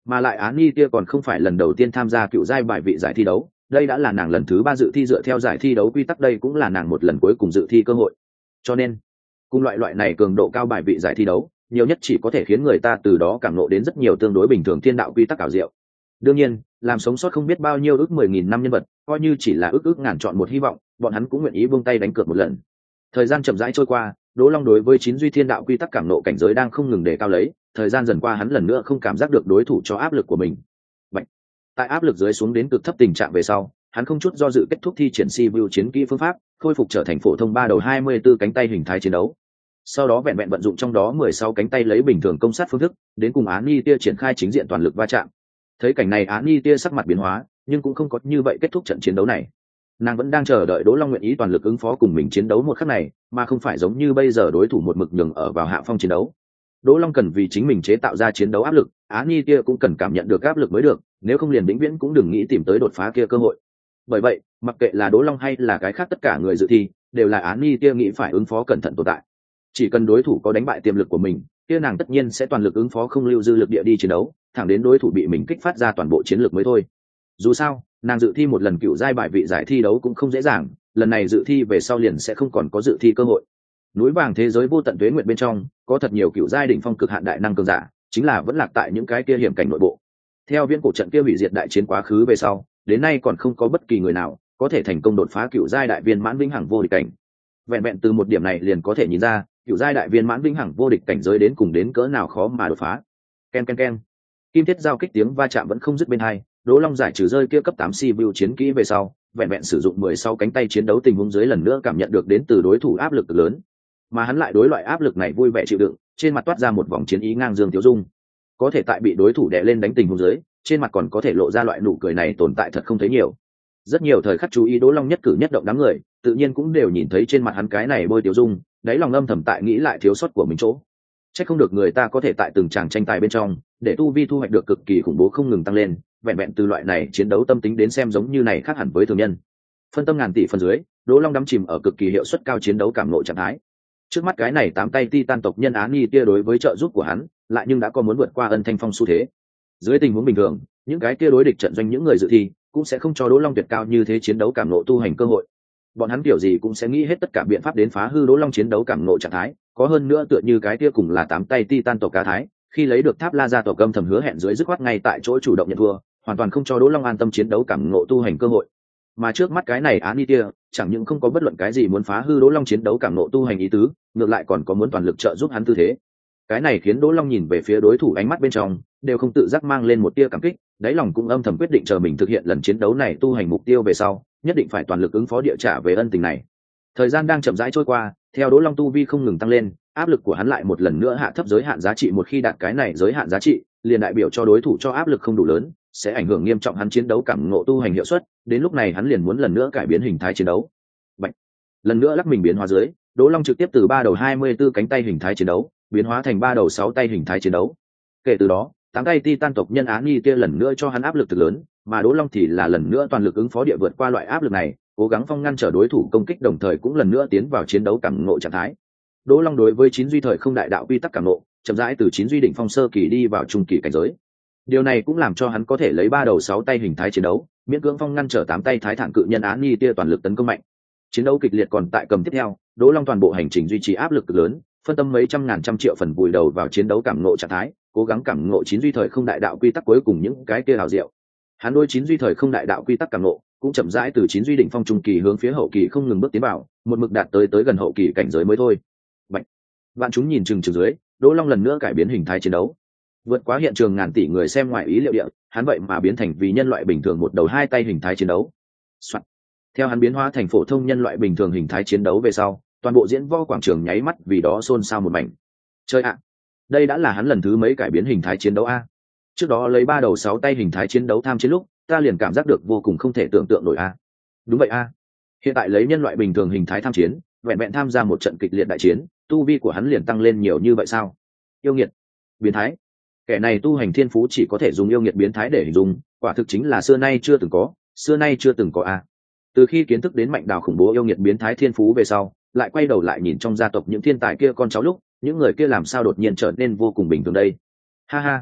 mà lại Á Ni tia còn không phải lần đầu tiên tham gia cựu giai bài vị giải thi đấu, đây đã là nàng lần thứ ba dự thi dựa theo giải thi đấu quy tắc, đây cũng là nàng một lần cuối cùng dự thi cơ hội. Cho nên cùng loại loại này cường độ cao bài vị giải thi đấu, nhiều nhất chỉ có thể khiến người ta từ đó cảm ngộ đến rất nhiều tương đối bình thường thiên đạo quy tắc ảo diệu. Đương nhiên, làm sống sót không biết bao nhiêu ước mười nghìn năm nhân vật, coi như chỉ là ước ước ngàn chọn một hy vọng, bọn hắn cũng nguyện ý buông tay đánh cược một lần. Thời gian chậm rãi trôi qua, Đỗ Long đối với chín duy thiên đạo quy tắc cảm ngộ cảnh giới đang không ngừng đề cao lấy, thời gian dần qua hắn lần nữa không cảm giác được đối thủ cho áp lực của mình. Bạch. Tại áp lực dưới xuống đến cực thấp tình trạng về sau, hắn không chút do dự kết thúc thi triển si view chiến kỹ phương pháp, khôi phục trở thành phổ thông ba đầu hai mươi tư cánh tay hình thái chiến đấu. Sau đó vẹn vẹn vận dụng trong đó mười sáu cánh tay lấy bình thường công sát phương thức, đến cùng Án Ni Tia triển khai chính diện toàn lực va chạm. Thấy cảnh này, Án Ni Tia sắc mặt biến hóa, nhưng cũng không có như vậy kết thúc trận chiến đấu này. Nàng vẫn đang chờ đợi Đỗ Long nguyện ý toàn lực ứng phó cùng mình chiến đấu một khắc này, mà không phải giống như bây giờ đối thủ một mực nhường ở vào hạ phong chiến đấu. Đỗ Long cần vì chính mình chế tạo ra chiến đấu áp lực, Án Ni Tia cũng cần cảm nhận được áp lực mới được, nếu không liền vĩnh viễn cũng đừng nghĩ tìm tới đột phá kia cơ hội. Bởi vậy, mặc kệ là Đỗ Long hay là cái khác tất cả người dự thi, đều là Án Ni Tia nghĩ phải ứng phó cẩn thận tồn tại. Chỉ cần đối thủ có đánh bại tiềm lực của mình, kia nàng tất nhiên sẽ toàn lực ứng phó không lưu dư lực địa đi chiến đấu, thẳng đến đối thủ bị mình kích phát ra toàn bộ chiến lược mới thôi. Dù sao, nàng dự thi một lần cựu giai bài vị giải thi đấu cũng không dễ dàng, lần này dự thi về sau liền sẽ không còn có dự thi cơ hội. Núi vàng thế giới vô tận tuế nguyện bên trong, có thật nhiều cựu giai đỉnh phong cực hạn đại năng cường giả, chính là vẫn lạc tại những cái kia hiểm cảnh nội bộ. Theo viễn cổ trận kia hủy diệt đại chiến quá khứ về sau, đến nay còn không có bất kỳ người nào có thể thành công đột phá cựu giai đại viên mãn vĩnh hằng vô địch cảnh. Vẹn vẹn từ một điểm này liền có thể nhìn ra, cựu giai đại viên mãn vĩnh hằng vô địch cảnh giới đến cùng đến cỡ nào khó mà đột phá. Ken ken ken. Kim thiết giao kích tiếng va chạm vẫn không dứt bên hai, Đỗ Long giải trừ rơi kia cấp tám si view chiến kỹ về sau, vẹn vẹn sử dụng mười sáu cánh tay chiến đấu tình huống dưới lần nữa cảm nhận được đến từ đối thủ áp lực cực lớn. Mà hắn lại đối loại áp lực này vui vẻ chịu đựng, trên mặt toát ra một vòng chiến ý ngang dương tiêu dung. Có thể tại bị đối thủ đè lên đánh tình huống dưới, trên mặt còn có thể lộ ra loại nụ cười này tồn tại thật không thấy nhiều. Rất nhiều thời khắc chú ý Đỗ Long nhất cử nhất động đám người, tự nhiên cũng đều nhìn thấy trên mặt hắn cái này bôi tiêu dung, đáy lòng âm thầm tại nghĩ lại thiếu sót của mình chỗ. Chắc không được người ta có thể tại từng tràng tranh tài bên trong, để tu vi thu hoạch được cực kỳ khủng bố không ngừng tăng lên, vẹn vẹn từ loại này chiến đấu tâm tính đến xem giống như này khác hẳn với thường nhân. Phân tâm ngàn tỷ phần dưới, Đỗ Long đắm chìm ở cực kỳ hiệu suất cao chiến đấu cảm ngộ trạng thái. Trước mắt cái này tám tay titan tộc nhân Án Ni Tia đối với trợ giúp của hắn, lại nhưng đã có muốn vượt qua Ân Thanh Phong xu thế. Dưới tình huống bình thường, những cái kia đối địch trận doanh những người dự thi, cũng sẽ không cho Đỗ Long tuyệt cao như thế chiến đấu cảm ngộ tu hành cơ hội. Bọn hắn kiểu gì cũng sẽ nghĩ hết tất cả biện pháp đến phá hư Đỗ Long chiến đấu cảm ngộ trạng thái, có hơn nữa tựa như cái kia cùng là tám tay titan tộc cá thái, khi lấy được Tháp La gia tộc âm thầm hứa hẹn dưới dứt khoát ngay tại chỗ chủ động nhận thua, hoàn toàn không cho Đỗ Long an tâm chiến đấu cảm ngộ tu hành cơ hội. Mà trước mắt cái này Án Ni Tia, chẳng những không có bất luận cái gì muốn phá hư Đỗ Long chiến đấu cảm ngộ tu hành ý tứ, ngược lại còn có muốn toàn lực trợ giúp hắn tư thế. Cái này khiến Đỗ Long nhìn về phía đối thủ ánh mắt bên trong, đều không tự giác mang lên một tia cảm kích, đáy lòng cũng âm thầm quyết định chờ mình thực hiện lần chiến đấu này tu hành mục tiêu về sau, nhất định phải toàn lực ứng phó địa trả về ân tình này. Thời gian đang chậm rãi trôi qua, theo Đỗ Long tu vi không ngừng tăng lên, áp lực của hắn lại một lần nữa hạ thấp giới hạn giá trị, một khi đạt cái này giới hạn giá trị, liền đại biểu cho đối thủ cho áp lực không đủ lớn, sẽ ảnh hưởng nghiêm trọng hắn chiến đấu cảm ngộ tu hành hiệu suất, đến lúc này hắn liền muốn lần nữa cải biến hình thái chiến đấu. Bạch. Lần nữa lắc mình biến hóa dưới, Đỗ Long trực tiếp từ ba đầu hai mươi tư cánh tay hình thái chiến đấu, biến hóa thành ba đầu sáu tay hình thái chiến đấu. Kể từ đó, tám tay titan tộc nhân Án Ni Tia lần nữa cho hắn áp lực thực lớn, mà Đỗ Long thì là lần nữa toàn lực ứng phó địa vượt qua loại áp lực này, cố gắng phong ngăn trở đối thủ công kích, đồng thời cũng lần nữa tiến vào chiến đấu cảm ngộ trạng thái. Đỗ Long đối với chín duy thời không đại đạo quy tắc cảm ngộ, chậm rãi từ chín duy đỉnh phong sơ kỳ đi vào trung kỳ cảnh giới. Điều này cũng làm cho hắn có thể lấy ba đầu sáu tay hình thái chiến đấu, miễn cưỡng phong ngăn trở tám tay thái thản cự nhân Án Ni Tia toàn lực tấn công mạnh. Chiến đấu kịch liệt còn tại cầm tiếp theo, Đỗ Long toàn bộ hành trình duy trì áp lực cực lớn, phân tâm mấy trăm ngàn trăm triệu phần vùi đầu vào chiến đấu cảm ngộ trạng thái, cố gắng cảm ngộ chín duy thời không đại đạo quy tắc cuối cùng những cái kia hào diệu. Hắn đối chín duy thời không đại đạo quy tắc cảm ngộ, cũng chậm rãi từ chín duy đỉnh phong trung kỳ hướng phía hậu kỳ không ngừng bước tiến vào, một mực đạt tới tới gần hậu kỳ cảnh giới mới thôi. Bạch. Vạn chúng nhìn chừng chừng dưới, Đỗ Long lần nữa cải biến hình thái chiến đấu. Vượt quá hiện trường ngàn tỷ người xem ngoài ý liệu địa, hắn vậy mà biến thành vì nhân loại bình thường một đầu hai tay hình thái chiến đấu. Soạn. Theo hắn biến hóa thành phổ thông nhân loại bình thường hình thái chiến đấu về sau, toàn bộ diễn võ quảng trường nháy mắt vì đó xôn xao một mảnh. Chơi ạ, đây đã là hắn lần thứ mấy cải biến hình thái chiến đấu a? Trước đó lấy ba đầu sáu tay hình thái chiến đấu tham chiến lúc, ta liền cảm giác được vô cùng không thể tưởng tượng nổi a. Đúng vậy a. Hiện tại lấy nhân loại bình thường hình thái tham chiến, vẹn vẹn tham gia một trận kịch liệt đại chiến, tu vi của hắn liền tăng lên nhiều như vậy sao? Yêu nghiệt, biến thái. Kẻ này tu hành thiên phú chỉ có thể dùng yêu nghiệt biến thái để hình dung, quả thực chính là xưa nay chưa từng có, xưa nay chưa từng có a. Từ khi kiến thức đến mạnh đào khủng bố yêu nghiệt biến thái thiên phú về sau, lại quay đầu lại nhìn trong gia tộc những thiên tài kia con cháu lúc, những người kia làm sao đột nhiên trở nên vô cùng bình thường đây. Ha ha,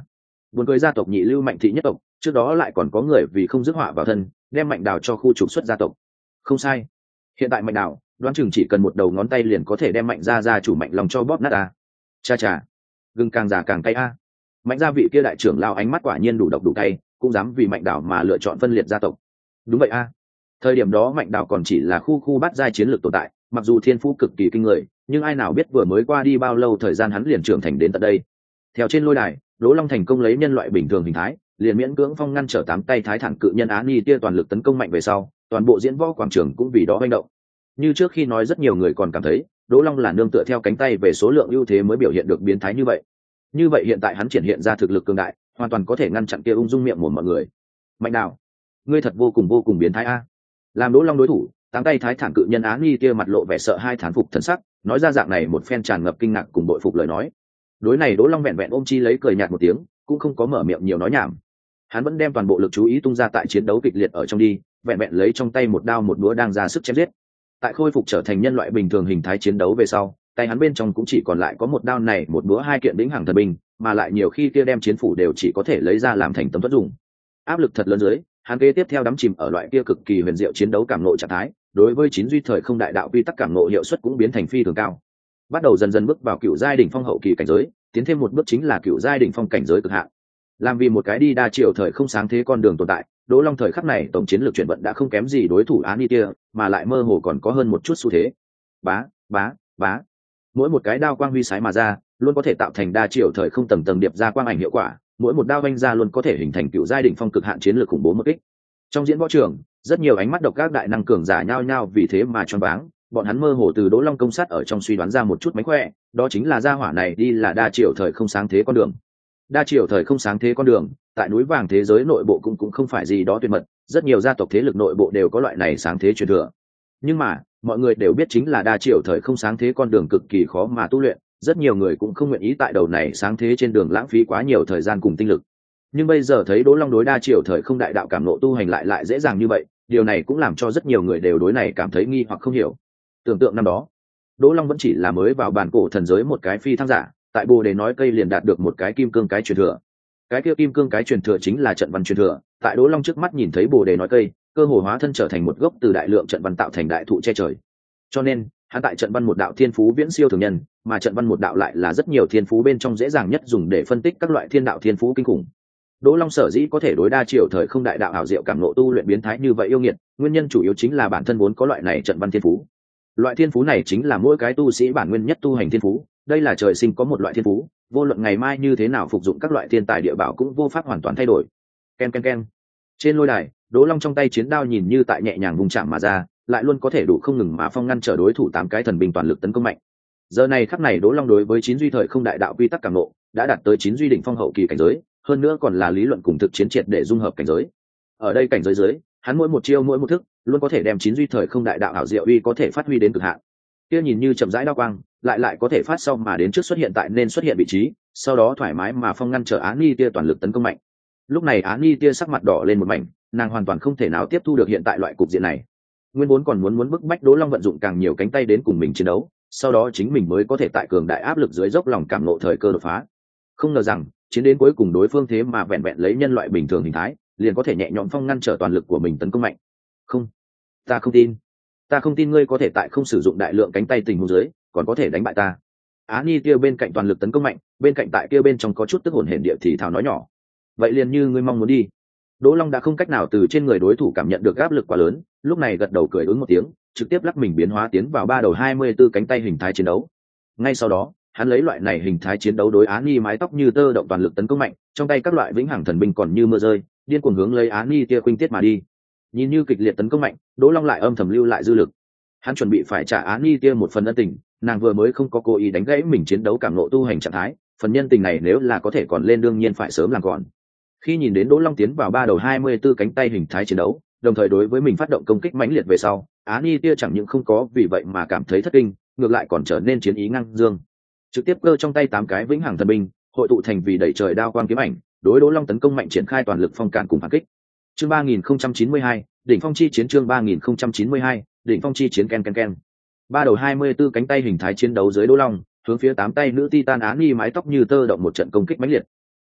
buồn cười gia tộc nhị lưu Mạnh thị nhất tộc, trước đó lại còn có người vì không rước họa vào thân đem Mạnh Đào cho khu trục xuất gia tộc. Không sai, hiện tại Mạnh Đào đoán chừng chỉ cần một đầu ngón tay liền có thể đem Mạnh gia gia chủ Mạnh Long cho bóp nát à. Cha cha, gừng càng già càng cay a. Mạnh gia vị kia đại trưởng lao ánh mắt quả nhiên đủ độc đủ cay, cũng dám vì Mạnh Đào mà lựa chọn phân liệt gia tộc. Đúng vậy a. Thời điểm đó Mạnh Đào còn chỉ là khu khu bát giai chiến lược tồn tại, mặc dù thiên phú cực kỳ kinh người, nhưng ai nào biết vừa mới qua đi bao lâu thời gian hắn liền trưởng thành đến tận đây. Theo trên lôi đài, Đỗ Long thành công lấy nhân loại bình thường hình thái, liền miễn cưỡng phong ngăn trở tám tay thái thản cự nhân Á Ni tia toàn lực tấn công mạnh về sau, toàn bộ diễn võ quảng trường cũng vì đó hoành động. Như trước khi nói rất nhiều người còn cảm thấy, Đỗ Long là nương tựa theo cánh tay về số lượng ưu thế mới biểu hiện được biến thái như vậy. Như vậy hiện tại hắn triển hiện ra thực lực cường đại, hoàn toàn có thể ngăn chặn kia ung dung miệng mồm mọi người. Mạnh Đào, ngươi thật vô cùng vô cùng biến thái a. Làm Đỗ Long đối thủ, tám tay thái thản cự nhân Á Ni tia mặt lộ vẻ sợ hai thán phục thần sắc, nói ra dạng này một phen tràn ngập kinh ngạc cùng bội phục lời nói. Đối này Đỗ Long vẹn vẹn ôm chi lấy cười nhạt một tiếng, cũng không có mở miệng nhiều nói nhảm. Hắn vẫn đem toàn bộ lực chú ý tung ra tại chiến đấu kịch liệt ở trong đi, vẹn vẹn lấy trong tay một đao một đũa đang ra sức chém giết. Tại khôi phục trở thành nhân loại bình thường hình thái chiến đấu về sau, tay hắn bên trong cũng chỉ còn lại có một đao này một đũa hai kiện đỉnh hàng thần binh, mà lại nhiều khi kia đem chiến phủ đều chỉ có thể lấy ra làm thành tấm vật dụng. Áp lực thật lớn dưới, hắn kế tiếp theo đắm chìm ở loại kia cực kỳ huyền diệu chiến đấu cảm ngộ trạng thái, đối với chín duy thời không đại đạo quy tắc cảm ngộ hiệu suất cũng biến thành phi thường cao. Bắt đầu dần dần bước vào cựu giai đỉnh phong hậu kỳ cảnh giới, tiến thêm một bước chính là cựu giai đỉnh phong cảnh giới cực hạn. Làm vì một cái đi đa chiều thời không sáng thế con đường tồn tại, Đỗ Long thời khắc này tổng chiến lược chuyển vận đã không kém gì đối thủ Á Ni tia, mà lại mơ hồ còn có hơn một chút xu thế. Bá, bá, bá. Mỗi một cái đao quang huy sái mà ra, luôn có thể tạo thành đa chiều thời không tầng tầng điệp ra quang ảnh hiệu quả, mỗi một đao vanh ra luôn có thể hình thành cựu giai đỉnh phong cực hạn chiến lược khủng bố một kích. Trong diễn võ trường, rất nhiều ánh mắt độc các đại năng cường giả nhao nhao vì thế mà choáng váng, bọn hắn mơ hồ từ Đỗ Long công sát ở trong suy đoán ra một chút mánh khỏe, đó chính là gia hỏa này đi là đa chiều thời không sáng thế con đường. Đa chiều thời không sáng thế con đường, tại núi vàng thế giới nội bộ cũng cũng không phải gì đó tuyệt mật, rất nhiều gia tộc thế lực nội bộ đều có loại này sáng thế truyền thừa. Nhưng mà, mọi người đều biết chính là đa chiều thời không sáng thế con đường cực kỳ khó mà tu luyện, rất nhiều người cũng không nguyện ý tại đầu này sáng thế trên đường lãng phí quá nhiều thời gian cùng tinh lực. Nhưng bây giờ thấy Đỗ Long đối đa chiều thời không đại đạo cảm ngộ tu hành lại lại dễ dàng như vậy, điều này cũng làm cho rất nhiều người đều đối này cảm thấy nghi hoặc không hiểu. Tưởng tượng năm đó, Đỗ Long vẫn chỉ là mới vào bản cổ thần giới một cái phi thăng giả, tại Bồ Đề nói cây liền đạt được một cái kim cương cái truyền thừa. Cái kia kim cương cái truyền thừa chính là trận văn truyền thừa, tại Đỗ Long trước mắt nhìn thấy Bồ Đề nói cây, cơ hồ hóa thân trở thành một gốc từ đại lượng trận văn tạo thành đại thụ che trời. Cho nên, hắn tại trận văn một đạo thiên phú viễn siêu thường nhân, mà trận văn một đạo lại là rất nhiều thiên phú bên trong dễ dàng nhất dùng để phân tích các loại thiên đạo thiên phú kinh khủng. Đỗ Long sở dĩ có thể đối đa chiều thời không đại đạo ảo diệu cảm ngộ tu luyện biến thái như vậy yêu nghiệt, nguyên nhân chủ yếu chính là bản thân vốn có loại này trận văn thiên phú. Loại thiên phú này chính là mỗi cái tu sĩ bản nguyên nhất tu hành thiên phú, đây là trời sinh có một loại thiên phú, vô luận ngày mai như thế nào phục dụng các loại thiên tài địa bảo cũng vô pháp hoàn toàn thay đổi. Ken ken ken. Trên lôi đài, Đỗ Long trong tay chiến đao nhìn như tại nhẹ nhàng vùng chạm mà ra, lại luôn có thể đủ không ngừng mà phong ngăn trở đối thủ tám cái thần binh toàn lực tấn công mạnh. Giờ này khắc này Đỗ Long đối với chín duy thời không đại đạo quy tắc cảm ngộ, đã đạt tới chín duy đỉnh phong hậu kỳ cảnh giới, hơn nữa còn là lý luận cùng thực chiến triệt để dung hợp cảnh giới. Ở đây cảnh giới dưới, hắn mỗi một chiêu mỗi một thức, luôn có thể đem chín duy thời không đại đạo ảo diệu uy có thể phát huy đến cực hạn. Kia nhìn như chậm rãi đao quang, lại lại có thể phát sau mà đến trước xuất hiện tại nên xuất hiện vị trí, sau đó thoải mái mà phong ngăn trở Á Ni tia toàn lực tấn công mạnh. Lúc này Á Ni tia sắc mặt đỏ lên một mảnh, nàng hoàn toàn không thể nào tiếp thu được hiện tại loại cục diện này. Nguyên vốn còn muốn muốn bức bách Đỗ Long vận dụng càng nhiều cánh tay đến cùng mình chiến đấu, sau đó chính mình mới có thể tại cường đại áp lực dưới dốc lòng cảm ngộ thời cơ đột phá. Không ngờ rằng, chiến đến cuối cùng đối phương thế mà vẹn vẹn lấy nhân loại bình thường hình thái, liền có thể nhẹ nhõm phong ngăn trở toàn lực của mình tấn công mạnh. Không, ta không tin. Ta không tin ngươi có thể tại không sử dụng đại lượng cánh tay tình huống dưới, còn có thể đánh bại ta. Á Ni kia bên cạnh toàn lực tấn công mạnh, bên cạnh tại kia bên trong có chút tức hồn hển địa thì thào nói nhỏ. Vậy liền như ngươi mong muốn đi. Đỗ Long đã không cách nào từ trên người đối thủ cảm nhận được áp lực quá lớn, lúc này gật đầu cười ứng một tiếng, trực tiếp lắc mình biến hóa tiến vào ba đầu hai mươi tư cánh tay hình thái chiến đấu. Ngay sau đó, hắn lấy loại này hình thái chiến đấu đối Á Ni mái tóc như tơ động toàn lực tấn công mạnh, trong tay các loại vĩnh hằng thần binh còn như mưa rơi, điên cuồng hướng lấy Á Ni kia khuynh tiết mà đi. Nhìn như kịch liệt tấn công mạnh, Đỗ Long lại âm thầm lưu lại dư lực. Hắn chuẩn bị phải trả Á Ni kia một phần ân tình, nàng vừa mới không có cố ý đánh gãy mình chiến đấu cảm ngộ tu hành trạng thái, phần nhân tình này nếu là có thể còn lên đương nhiên phải sớm làm còn. Khi nhìn đến Đỗ Long tiến vào ba đầu hai mươi tư cánh tay hình thái chiến đấu, đồng thời đối với mình phát động công kích mãnh liệt về sau, Á Ni kia chẳng những không có vì vậy mà cảm thấy thất kinh, ngược lại còn trở nên chiến ý ngang dương. Trực tiếp cơ trong tay tám cái vĩnh hằng thần binh, hội tụ thành vì đẩy trời đao quang kiếm ảnh, đối Đỗ Long tấn công mạnh triển khai toàn lực phong cản cùng phản kích. Chương ba nghìn không trăm chín mươi hai, đỉnh phong chi chiến chương ba nghìn không trăm chín mươi hai, đỉnh phong chi chiến ken ken ken. Ba đầu hai mươi tư cánh tay hình thái chiến đấu dưới Đỗ Long, hướng phía tám tay nữ titan Á Ni mái tóc như tơ động một trận công kích mãnh liệt.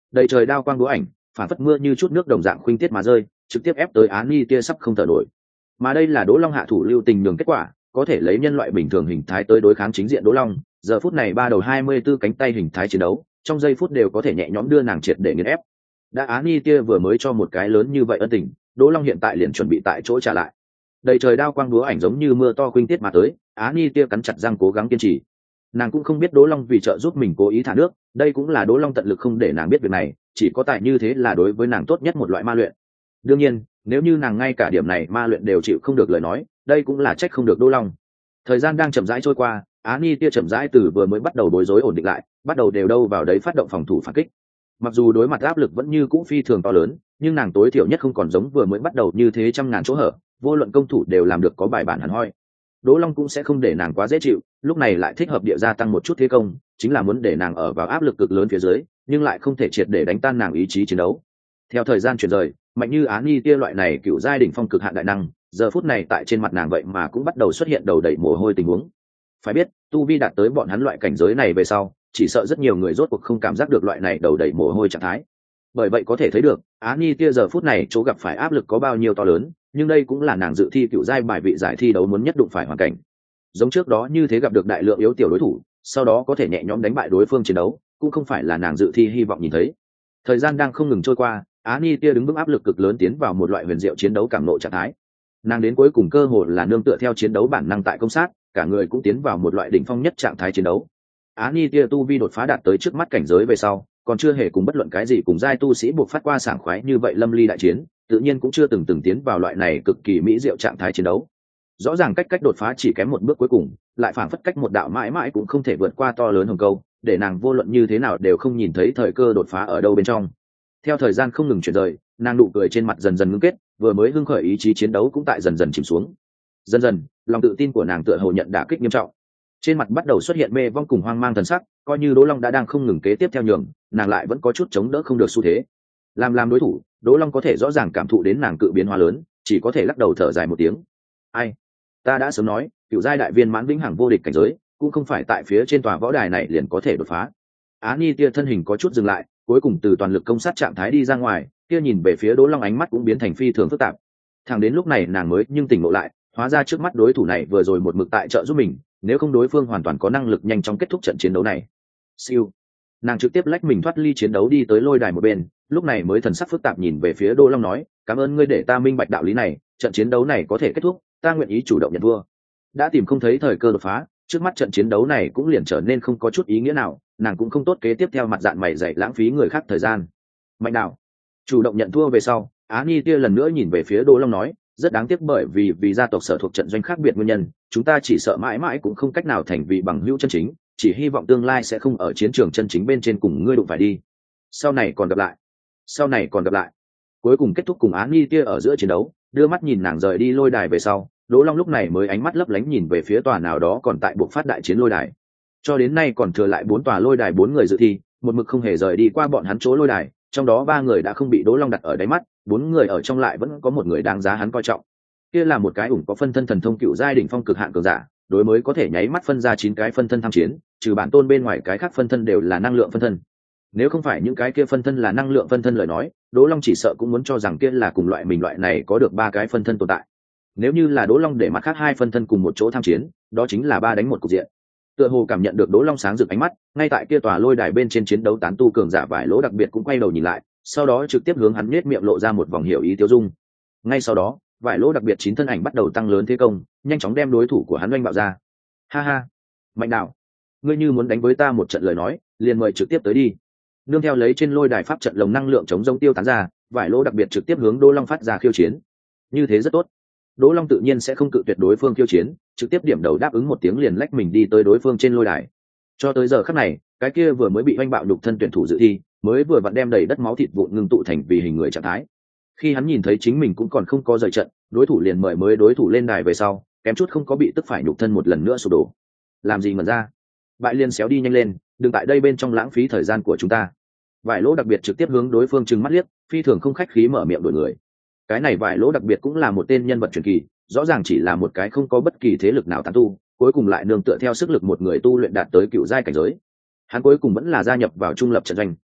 đầy trời đao quang đũa ảnh phản phất mưa như chút nước đồng dạng khuynh tiết mà rơi, trực tiếp ép tới Á Ni tia sắp không thở nổi. Mà đây là Đỗ Long hạ thủ lưu tình nhường kết quả, có thể lấy nhân loại bình thường hình thái tới đối kháng chính diện Đỗ Long, giờ phút này ba đầu hai mươi 24 cánh tay hình thái chiến đấu, trong giây phút đều có thể nhẹ nhõm đưa nàng triệt để nghiền ép. Đã Á Ni tia vừa mới cho một cái lớn như vậy ân tình, Đỗ Long hiện tại liền chuẩn bị tại chỗ trả lại. Đầy trời đao quang đúa ảnh giống như mưa to khuynh tiết mà tới, Á Ni tia cắn chặt răng cố gắng kiên trì. Nàng cũng không biết Đỗ Long vì trợ giúp mình cố ý thả nước, đây cũng là Đỗ Long tận lực không để nàng biết việc này, chỉ có tại như thế là đối với nàng tốt nhất một loại ma luyện. Đương nhiên, nếu như nàng ngay cả điểm này ma luyện đều chịu không được lời nói, đây cũng là trách không được Đỗ Long. Thời gian đang chậm rãi trôi qua, Á Ni tia chậm rãi từ vừa mới bắt đầu bối rối ổn định lại, bắt đầu đều đâu vào đấy phát động phòng thủ phản kích. Mặc dù đối mặt áp lực vẫn như cũ phi thường to lớn, nhưng nàng tối thiểu nhất không còn giống vừa mới bắt đầu như thế trăm ngàn chỗ hở, vô luận công thủ đều làm được có bài bản hẳn hoi. Đỗ Long cũng sẽ không để nàng quá dễ chịu, lúc này lại thích hợp địa gia tăng một chút thế công, chính là muốn để nàng ở vào áp lực cực lớn phía dưới, nhưng lại không thể triệt để đánh tan nàng ý chí chiến đấu. Theo thời gian chuyển rời, mạnh như Á Ni tia loại này cựu giai đỉnh phong cực hạn đại năng, giờ phút này tại trên mặt nàng vậy mà cũng bắt đầu xuất hiện đầu đầy mồ hôi tình huống. Phải biết, tu vi đạt tới bọn hắn loại cảnh giới này về sau, chỉ sợ rất nhiều người rốt cuộc không cảm giác được loại này đầu đầy mồ hôi trạng thái. Bởi vậy có thể thấy được, Á Ni tia giờ phút này chỗ gặp phải áp lực có bao nhiêu to lớn, nhưng đây cũng là nàng dự thi cựu giai bài vị giải thi đấu muốn nhất đụng phải hoàn cảnh. Giống trước đó như thế gặp được đại lượng yếu tiểu đối thủ, sau đó có thể nhẹ nhõm đánh bại đối phương chiến đấu, cũng không phải là nàng dự thi hy vọng nhìn thấy. Thời gian đang không ngừng trôi qua, Á Ni tia đứng vững áp lực cực lớn tiến vào một loại huyền diệu chiến đấu cảm nộ trạng thái. Nàng đến cuối cùng cơ hội là nương tựa theo chiến đấu bản năng tại công sát, cả người cũng tiến vào một loại đỉnh phong nhất trạng thái chiến đấu. Á Ni tia tu vi đột phá đạt tới trước mắt cảnh giới về sau, còn chưa hề cùng bất luận cái gì cùng giai tu sĩ buộc phát qua sảng khoái như vậy lâm ly đại chiến, tự nhiên cũng chưa từng từng tiến vào loại này cực kỳ mỹ diệu trạng thái chiến đấu. Rõ ràng cách cách đột phá chỉ kém một bước cuối cùng, lại phảng phất cách một đạo mãi mãi cũng không thể vượt qua to lớn hồng câu, để nàng vô luận như thế nào đều không nhìn thấy thời cơ đột phá ở đâu bên trong. Theo thời gian không ngừng chuyển rời, nàng nụ cười trên mặt dần dần ngưng kết, vừa mới hưng khởi ý chí chiến đấu cũng tại dần dần chìm xuống. Dần dần, lòng tự tin của nàng tựa hồ nhận đả kích nghiêm trọng. Trên mặt bắt đầu xuất hiện mê vong cùng hoang mang thần sắc, coi như Đỗ Long đã đang không ngừng kế tiếp theo nhường, nàng lại vẫn có chút chống đỡ không được xu thế. Làm làm đối thủ, Đỗ Long có thể rõ ràng cảm thụ đến nàng cự biến hóa lớn, chỉ có thể lắc đầu thở dài một tiếng. Ai, ta đã sớm nói, cựu giai đại viên mãn vĩnh hằng vô địch cảnh giới, cũng không phải tại phía trên tòa võ đài này liền có thể đột phá. Á Ni tia thân hình có chút dừng lại, cuối cùng từ toàn lực công sát trạng thái đi ra ngoài, kia nhìn về phía Đỗ Long ánh mắt cũng biến thành phi thường phức tạp. Thẳng đến lúc này nàng mới nhưng tỉnh ngộ lại, hóa ra trước mắt đối thủ này vừa rồi một mực tại trợ giúp mình, nếu không đối phương hoàn toàn có năng lực nhanh chóng kết thúc trận chiến đấu này. Siêu, nàng trực tiếp lách mình thoát ly chiến đấu đi tới lôi đài một bên, lúc này mới thần sắc phức tạp nhìn về phía Đỗ Long nói, cảm ơn ngươi để ta minh bạch đạo lý này, trận chiến đấu này có thể kết thúc, ta nguyện ý chủ động nhận thua. Đã tìm không thấy thời cơ đột phá, trước mắt trận chiến đấu này cũng liền trở nên không có chút ý nghĩa nào, nàng cũng không tốt kế tiếp theo mặt dạng mày dạy lãng phí người khác thời gian. Mạnh đạo chủ động nhận thua về sau, Á Ni tia lần nữa nhìn về phía Đỗ Long nói, rất đáng tiếc bởi vì vì gia tộc sở thuộc trận doanh khác biệt nguyên nhân, chúng ta chỉ sợ mãi mãi cũng không cách nào thành vị bằng hữu chân chính, chỉ hy vọng tương lai sẽ không ở chiến trường chân chính bên trên cùng ngươi đụng phải đi. Sau này còn gặp lại, sau này còn gặp lại. Cuối cùng kết thúc cùng Á Ni tia ở giữa chiến đấu, đưa mắt nhìn nàng rời đi lôi đài về sau, Đỗ Long lúc này mới ánh mắt lấp lánh nhìn về phía tòa nào đó còn tại buộc phát đại chiến lôi đài. Cho đến nay còn thừa lại bốn tòa lôi đài bốn người dự thi, một mực không hề rời đi qua bọn hắn chỗ lôi đài, trong đó ba người đã không bị Đỗ Long đặt ở đáy mắt, bốn người ở trong lại vẫn có một người đáng giá hắn coi trọng. Kia là một cái ủng có phân thân thần thông cựu giai đỉnh phong cực hạn cường giả, đối mới có thể nháy mắt phân ra chín cái phân thân tham chiến, trừ bản tôn bên ngoài cái khác phân thân đều là năng lượng phân thân. Nếu không phải những cái kia phân thân là năng lượng phân thân lời nói, Đỗ Long chỉ sợ cũng muốn cho rằng kia là cùng loại mình loại này có được ba cái phân thân tồn tại. Nếu như là Đỗ Long để mặt khác hai phân thân cùng một chỗ tham chiến, đó chính là ba đánh một cục diện. Tựa hồ cảm nhận được Đỗ Long sáng rực ánh mắt, ngay tại kia tòa lôi đài bên trên chiến đấu tán tu cường giả vải lỗ đặc biệt cũng quay đầu nhìn lại, sau đó trực tiếp hướng hắn nhếch miệng lộ ra một vòng hiểu ý tiêu dung. Ngay sau đó, vải lỗ đặc biệt chín thân ảnh bắt đầu tăng lớn thế công, nhanh chóng đem đối thủ của hắn oanh bạo ra. Ha ha, Mạnh Đạo, ngươi như muốn đánh với ta một trận lời nói, liền mời trực tiếp tới đi. Nương theo lấy trên lôi đài pháp trận lồng năng lượng chống rông tiêu tán ra, vải lỗ đặc biệt trực tiếp hướng Đỗ Long phát ra khiêu chiến. Như thế rất tốt. Đỗ Long tự nhiên sẽ không cự tuyệt đối phương khiêu chiến, trực tiếp điểm đầu đáp ứng một tiếng liền lách mình đi tới đối phương trên lôi đài. Cho tới giờ khắc này, cái kia vừa mới bị oanh bạo nhục thân tuyển thủ dự thi, mới vừa vặn đem đầy đất máu thịt vụn ngưng tụ thành vì hình người trạng thái. Khi hắn nhìn thấy chính mình cũng còn không có rời trận, đối thủ liền mời mới đối thủ lên đài về sau, kém chút không có bị tức phải nhục thân một lần nữa sụp đổ. Làm gì mà ra? Bại liên xéo đi nhanh lên, đừng tại đây bên trong lãng phí thời gian của chúng ta. Vải lỗ đặc biệt trực tiếp hướng đối phương trừng mắt liếc, phi thường không khách khí mở miệng đuổi người. Cái này vải lỗ đặc biệt cũng là một tên nhân vật truyền kỳ, rõ ràng chỉ là một cái không có bất kỳ thế lực nào tán tu, cuối cùng lại nương tựa theo sức lực một người tu luyện đạt tới cựu giai cảnh giới. Hắn cuối cùng vẫn là gia nhập vào trung lập trận doanh,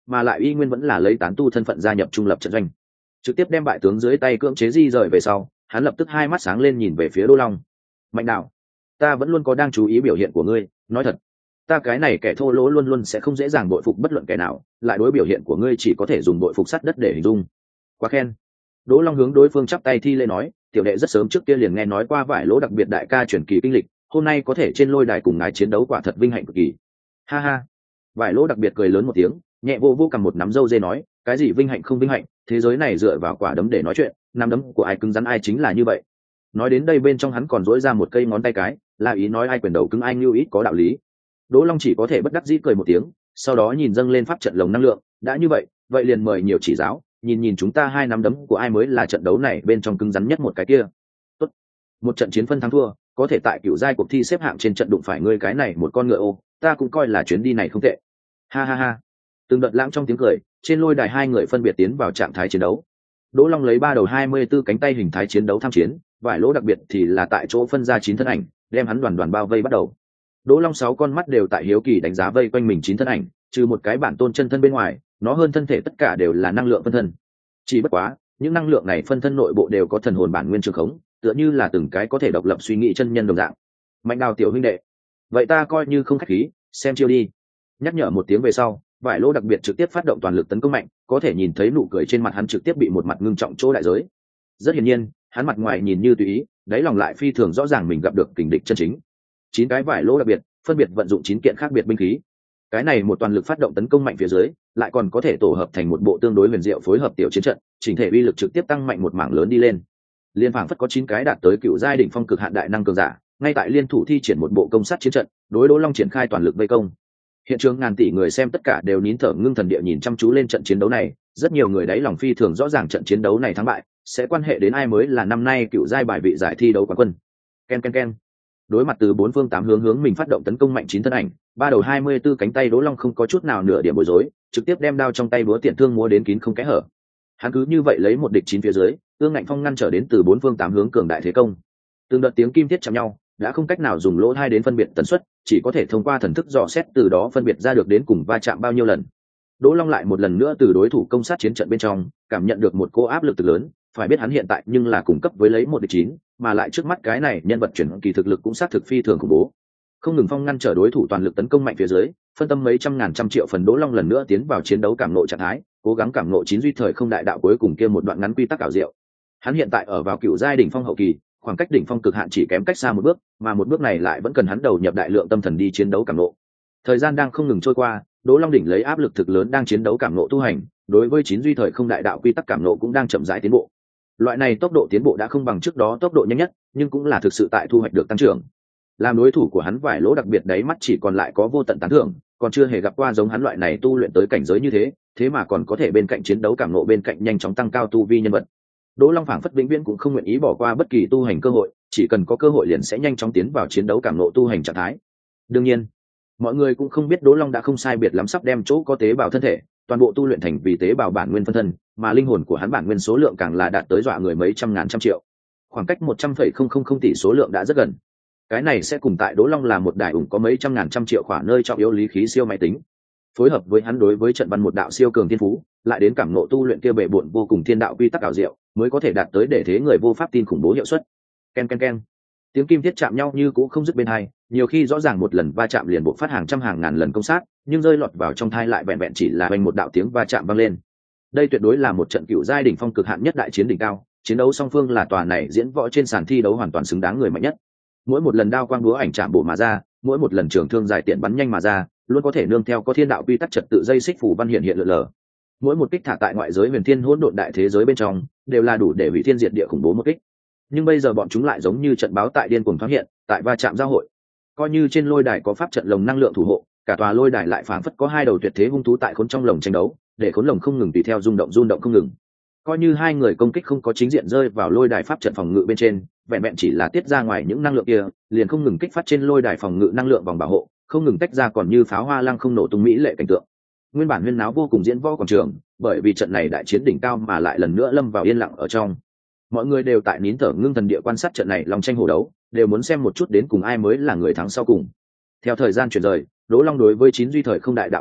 mà lại y nguyên vẫn là lấy tán tu thân phận gia nhập trung lập trận doanh, trực tiếp đem bại tướng dưới tay cưỡng chế di rời về sau, hắn lập tức hai mắt sáng lên nhìn về phía Đỗ Long. Mạnh đạo, ta vẫn luôn có đang chú ý biểu hiện của ngươi, nói thật, ta cái này kẻ thô lỗ luôn luôn sẽ không dễ dàng bội phục bất luận kẻ nào, lại đối biểu hiện của ngươi chỉ có thể dùng bội phục sắt đất để hình dung. Quá khen. Đỗ Long hướng đối phương chắp tay thi lễ nói, tiểu đệ rất sớm trước kia liền nghe nói qua Vải Lỗ đặc biệt đại ca truyền kỳ kinh lịch, hôm nay có thể trên lôi đài cùng ngài chiến đấu quả thật vinh hạnh cực kỳ. Ha ha. Vải Lỗ đặc biệt cười lớn một tiếng, nhẹ vô vô cầm một nắm râu dê nói, cái gì vinh hạnh không vinh hạnh, thế giới này dựa vào quả đấm để nói chuyện, nắm đấm của ai cứng rắn ai chính là như vậy. Nói đến đây bên trong hắn còn dỗi ra một cây ngón tay cái, là ý nói ai quyền đầu cứng ai như ít có đạo lý. Đỗ Long chỉ có thể bất đắc dĩ cười một tiếng, sau đó nhìn dâng lên pháp trận lồng năng lượng, đã như vậy, vậy liền mời nhiều chỉ giáo, nhìn nhìn chúng ta hai nắm đấm của ai mới là trận đấu này bên trong cứng rắn nhất một cái kia. Tốt. Một trận chiến phân thắng thua, có thể tại cựu giai cuộc thi xếp hạng trên trận đụng phải ngươi cái này một con ngựa ô, ta cũng coi là chuyến đi này không tệ. Ha ha ha. Từng đợt lãng trong tiếng cười, trên lôi đài hai người phân biệt tiến vào trạng thái chiến đấu. Đỗ Long lấy ba đầu hai mươi 24 cánh tay hình thái chiến đấu tham chiến, Vải Lỗ đặc biệt thì là tại chỗ phân ra chín thân ảnh, đem hắn đoàn đoàn bao vây bắt đầu. Đỗ Long sáu con mắt đều tại hiếu kỳ đánh giá vây quanh mình chín thân ảnh, trừ một cái bản tôn chân thân bên ngoài, nó hơn thân thể tất cả đều là năng lượng phân thân. Chỉ bất quá, những năng lượng này phân thân nội bộ đều có thần hồn bản nguyên trường khống, tựa như là từng cái có thể độc lập suy nghĩ chân nhân đồng dạng. Mạnh Đào tiểu huynh đệ, vậy ta coi như không khách khí, xem chiêu đi. Nhắc nhở một tiếng về sau, Vải Lỗ đặc biệt trực tiếp phát động toàn lực tấn công mạnh, có thể nhìn thấy nụ cười trên mặt hắn trực tiếp bị một mặt ngưng trọng chỗ đại giới. Rất hiển nhiên, hắn mặt ngoài nhìn như tùy ý, đáy lòng lại phi thường rõ ràng mình gặp được kình địch chân chính. Chín cái Vải Lỗ đặc biệt, phân biệt vận dụng chín kiện khác biệt binh khí. Cái này một toàn lực phát động tấn công mạnh phía dưới, lại còn có thể tổ hợp thành một bộ tương đối huyền diệu phối hợp tiểu chiến trận, chỉnh thể uy lực trực tiếp tăng mạnh một mảng lớn đi lên. Liên phảng phất có chín cái đạt tới cựu giai đỉnh phong cực hạn đại năng cường giả, ngay tại liên thủ thi triển một bộ công sát chiến trận, đối Đỗ Long triển khai toàn lực vây công. Hiện trường ngàn tỷ người xem tất cả đều nín thở ngưng thần địa nhìn chăm chú lên trận chiến đấu này, rất nhiều người đáy lòng phi thường rõ ràng trận chiến đấu này thắng bại sẽ quan hệ đến ai mới là năm nay cựu giai bài vị giải thi đấu quán quân. Ken ken ken. Đối mặt từ bốn phương tám hướng hướng mình phát động tấn công mạnh chín thân ảnh, ba đầu hai mươi 24 cánh tay Đỗ Long không có chút nào nửa điểm bối rối, trực tiếp đem đao trong tay búa tiện thương múa đến kín không kẽ hở. Hắn cứ như vậy lấy một địch chín phía dưới, ương ngạnh phong ngăn trở đến từ bốn phương tám hướng cường đại thế công. Từng đợt tiếng kim thiết chạm nhau, đã không cách nào dùng lỗ hai đến phân biệt tần suất, chỉ có thể thông qua thần thức dò xét từ đó phân biệt ra được đến cùng va chạm bao nhiêu lần. Đỗ Long lại một lần nữa từ đối thủ công sát chiến trận bên trong cảm nhận được một cô áp lực từ lớn, phải biết hắn hiện tại nhưng là cung cấp với lấy một địch chín, mà lại trước mắt cái này nhân vật chuyển kỳ thực lực cũng xác thực phi thường khủng bố. Không ngừng phong ngăn trở đối thủ toàn lực tấn công mạnh phía dưới, phân tâm mấy trăm ngàn trăm triệu phần Đỗ Long lần nữa tiến vào chiến đấu cảm ngộ trạng thái, cố gắng cảm ngộ chín duy thời không đại đạo cuối cùng kia một đoạn ngắn quy tắc ảo diệu. Hắn hiện tại ở vào cựu giai đỉnh phong hậu kỳ, khoảng cách đỉnh phong cực hạn chỉ kém cách xa một bước, mà một bước này lại vẫn cần hắn đầu nhập đại lượng tâm thần đi chiến đấu cảm ngộ. Thời gian đang không ngừng trôi qua, Đỗ Long đỉnh lấy áp lực thực lớn đang chiến đấu cảm ngộ tu hành, đối với chín duy thời không đại đạo quy tắc cảm ngộ cũng đang chậm rãi tiến bộ. Loại này tốc độ tiến bộ đã không bằng trước đó tốc độ nhanh nhất, nhưng cũng là thực sự tại thu hoạch được tăng trưởng. Làm đối thủ của hắn Vải Lỗ đặc biệt đấy mắt chỉ còn lại có vô tận tán thưởng, còn chưa hề gặp qua giống hắn loại này tu luyện tới cảnh giới như thế, thế mà còn có thể bên cạnh chiến đấu cảm ngộ bên cạnh nhanh chóng tăng cao tu vi nhân vật. Đỗ Long phảng phất vĩnh viễn cũng không nguyện ý bỏ qua bất kỳ tu hành cơ hội, chỉ cần có cơ hội liền sẽ nhanh chóng tiến vào chiến đấu cảm ngộ tu hành trạng thái. Đương nhiên, mọi người cũng không biết Đỗ Long đã không sai biệt lắm sắp đem chỗ có tế bào thân thể toàn bộ tu luyện thành vì tế bào bản nguyên phân thân, mà linh hồn của hắn bản nguyên số lượng càng là đạt tới dọa người mấy trăm ngàn trăm triệu. Khoảng cách một trăm phẩy không không không tỷ số lượng đã rất gần. Cái này sẽ cùng tại Đỗ Long là một đại ủng có mấy trăm ngàn trăm triệu khỏa nơi trọng yếu lý khí siêu máy tính, phối hợp với hắn đối với trận văn một đạo siêu cường thiên phú, lại đến cảm ngộ tu luyện kia bệ bội vô cùng thiên đạo quy tắc ảo diệu, mới có thể đạt tới để thế người vô pháp tin khủng bố hiệu suất. Ken ken ken. Tiếng kim thiết chạm nhau như cũ không dứt bên hai, nhiều khi rõ ràng một lần va chạm liền buộc phát hàng trăm hàng ngàn lần công sát, nhưng rơi lọt vào trong thai lại vẹn vẹn chỉ là vang một đạo tiếng va chạm vang lên. Đây tuyệt đối là một trận cựu giai đỉnh phong cực hạn nhất đại chiến đỉnh cao, chiến đấu song phương là tòa này diễn võ trên sàn thi đấu hoàn toàn xứng đáng người mạnh nhất. Mỗi một lần đao quang búa ảnh chạm bổ mà ra, mỗi một lần trường thương dài tiện bắn nhanh mà ra, luôn có thể nương theo có thiên đạo quy tắc trật tự dây xích phủ văn hiện hiện lượn lờ. Mỗi một kích thả tại ngoại giới huyền thiên hỗn độn đại thế giới bên trong, đều là đủ để hủy thiên diệt địa khủng bố một kích. Nhưng bây giờ bọn chúng lại giống như trận báo tại điên cuồng thoáng hiện, tại va chạm giao hội. Coi như trên lôi đài có pháp trận lồng năng lượng thủ hộ, cả tòa lôi đài lại phảng phất có hai đầu tuyệt thế hung thú tại khốn trong lồng tranh đấu, để khốn lồng không ngừng tùy theo rung động rung động không ngừng. Coi như hai người công kích không có chính diện rơi vào lôi đài pháp trận phòng ngự bên trên, vẹn vẹn chỉ là tiết ra ngoài những năng lượng kia, liền không ngừng kích phát trên lôi đài phòng ngự năng lượng vòng bảo hộ, không ngừng tách ra còn như pháo hoa lăng không nổ tung mỹ lệ cảnh tượng. Nguyên bản huyên náo vô cùng diễn võ quảng trường, bởi vì trận này đại chiến đỉnh cao mà lại lần nữa lâm vào yên lặng ở trong. Mọi người đều tại nín thở ngưng thần địa quan sát trận này long tranh hổ đấu, đều muốn xem một chút đến cùng ai mới là người thắng sau cùng. Theo thời gian chuyển rời, Đỗ Long đối với chín duy thời không đại đạo cảm ngộ,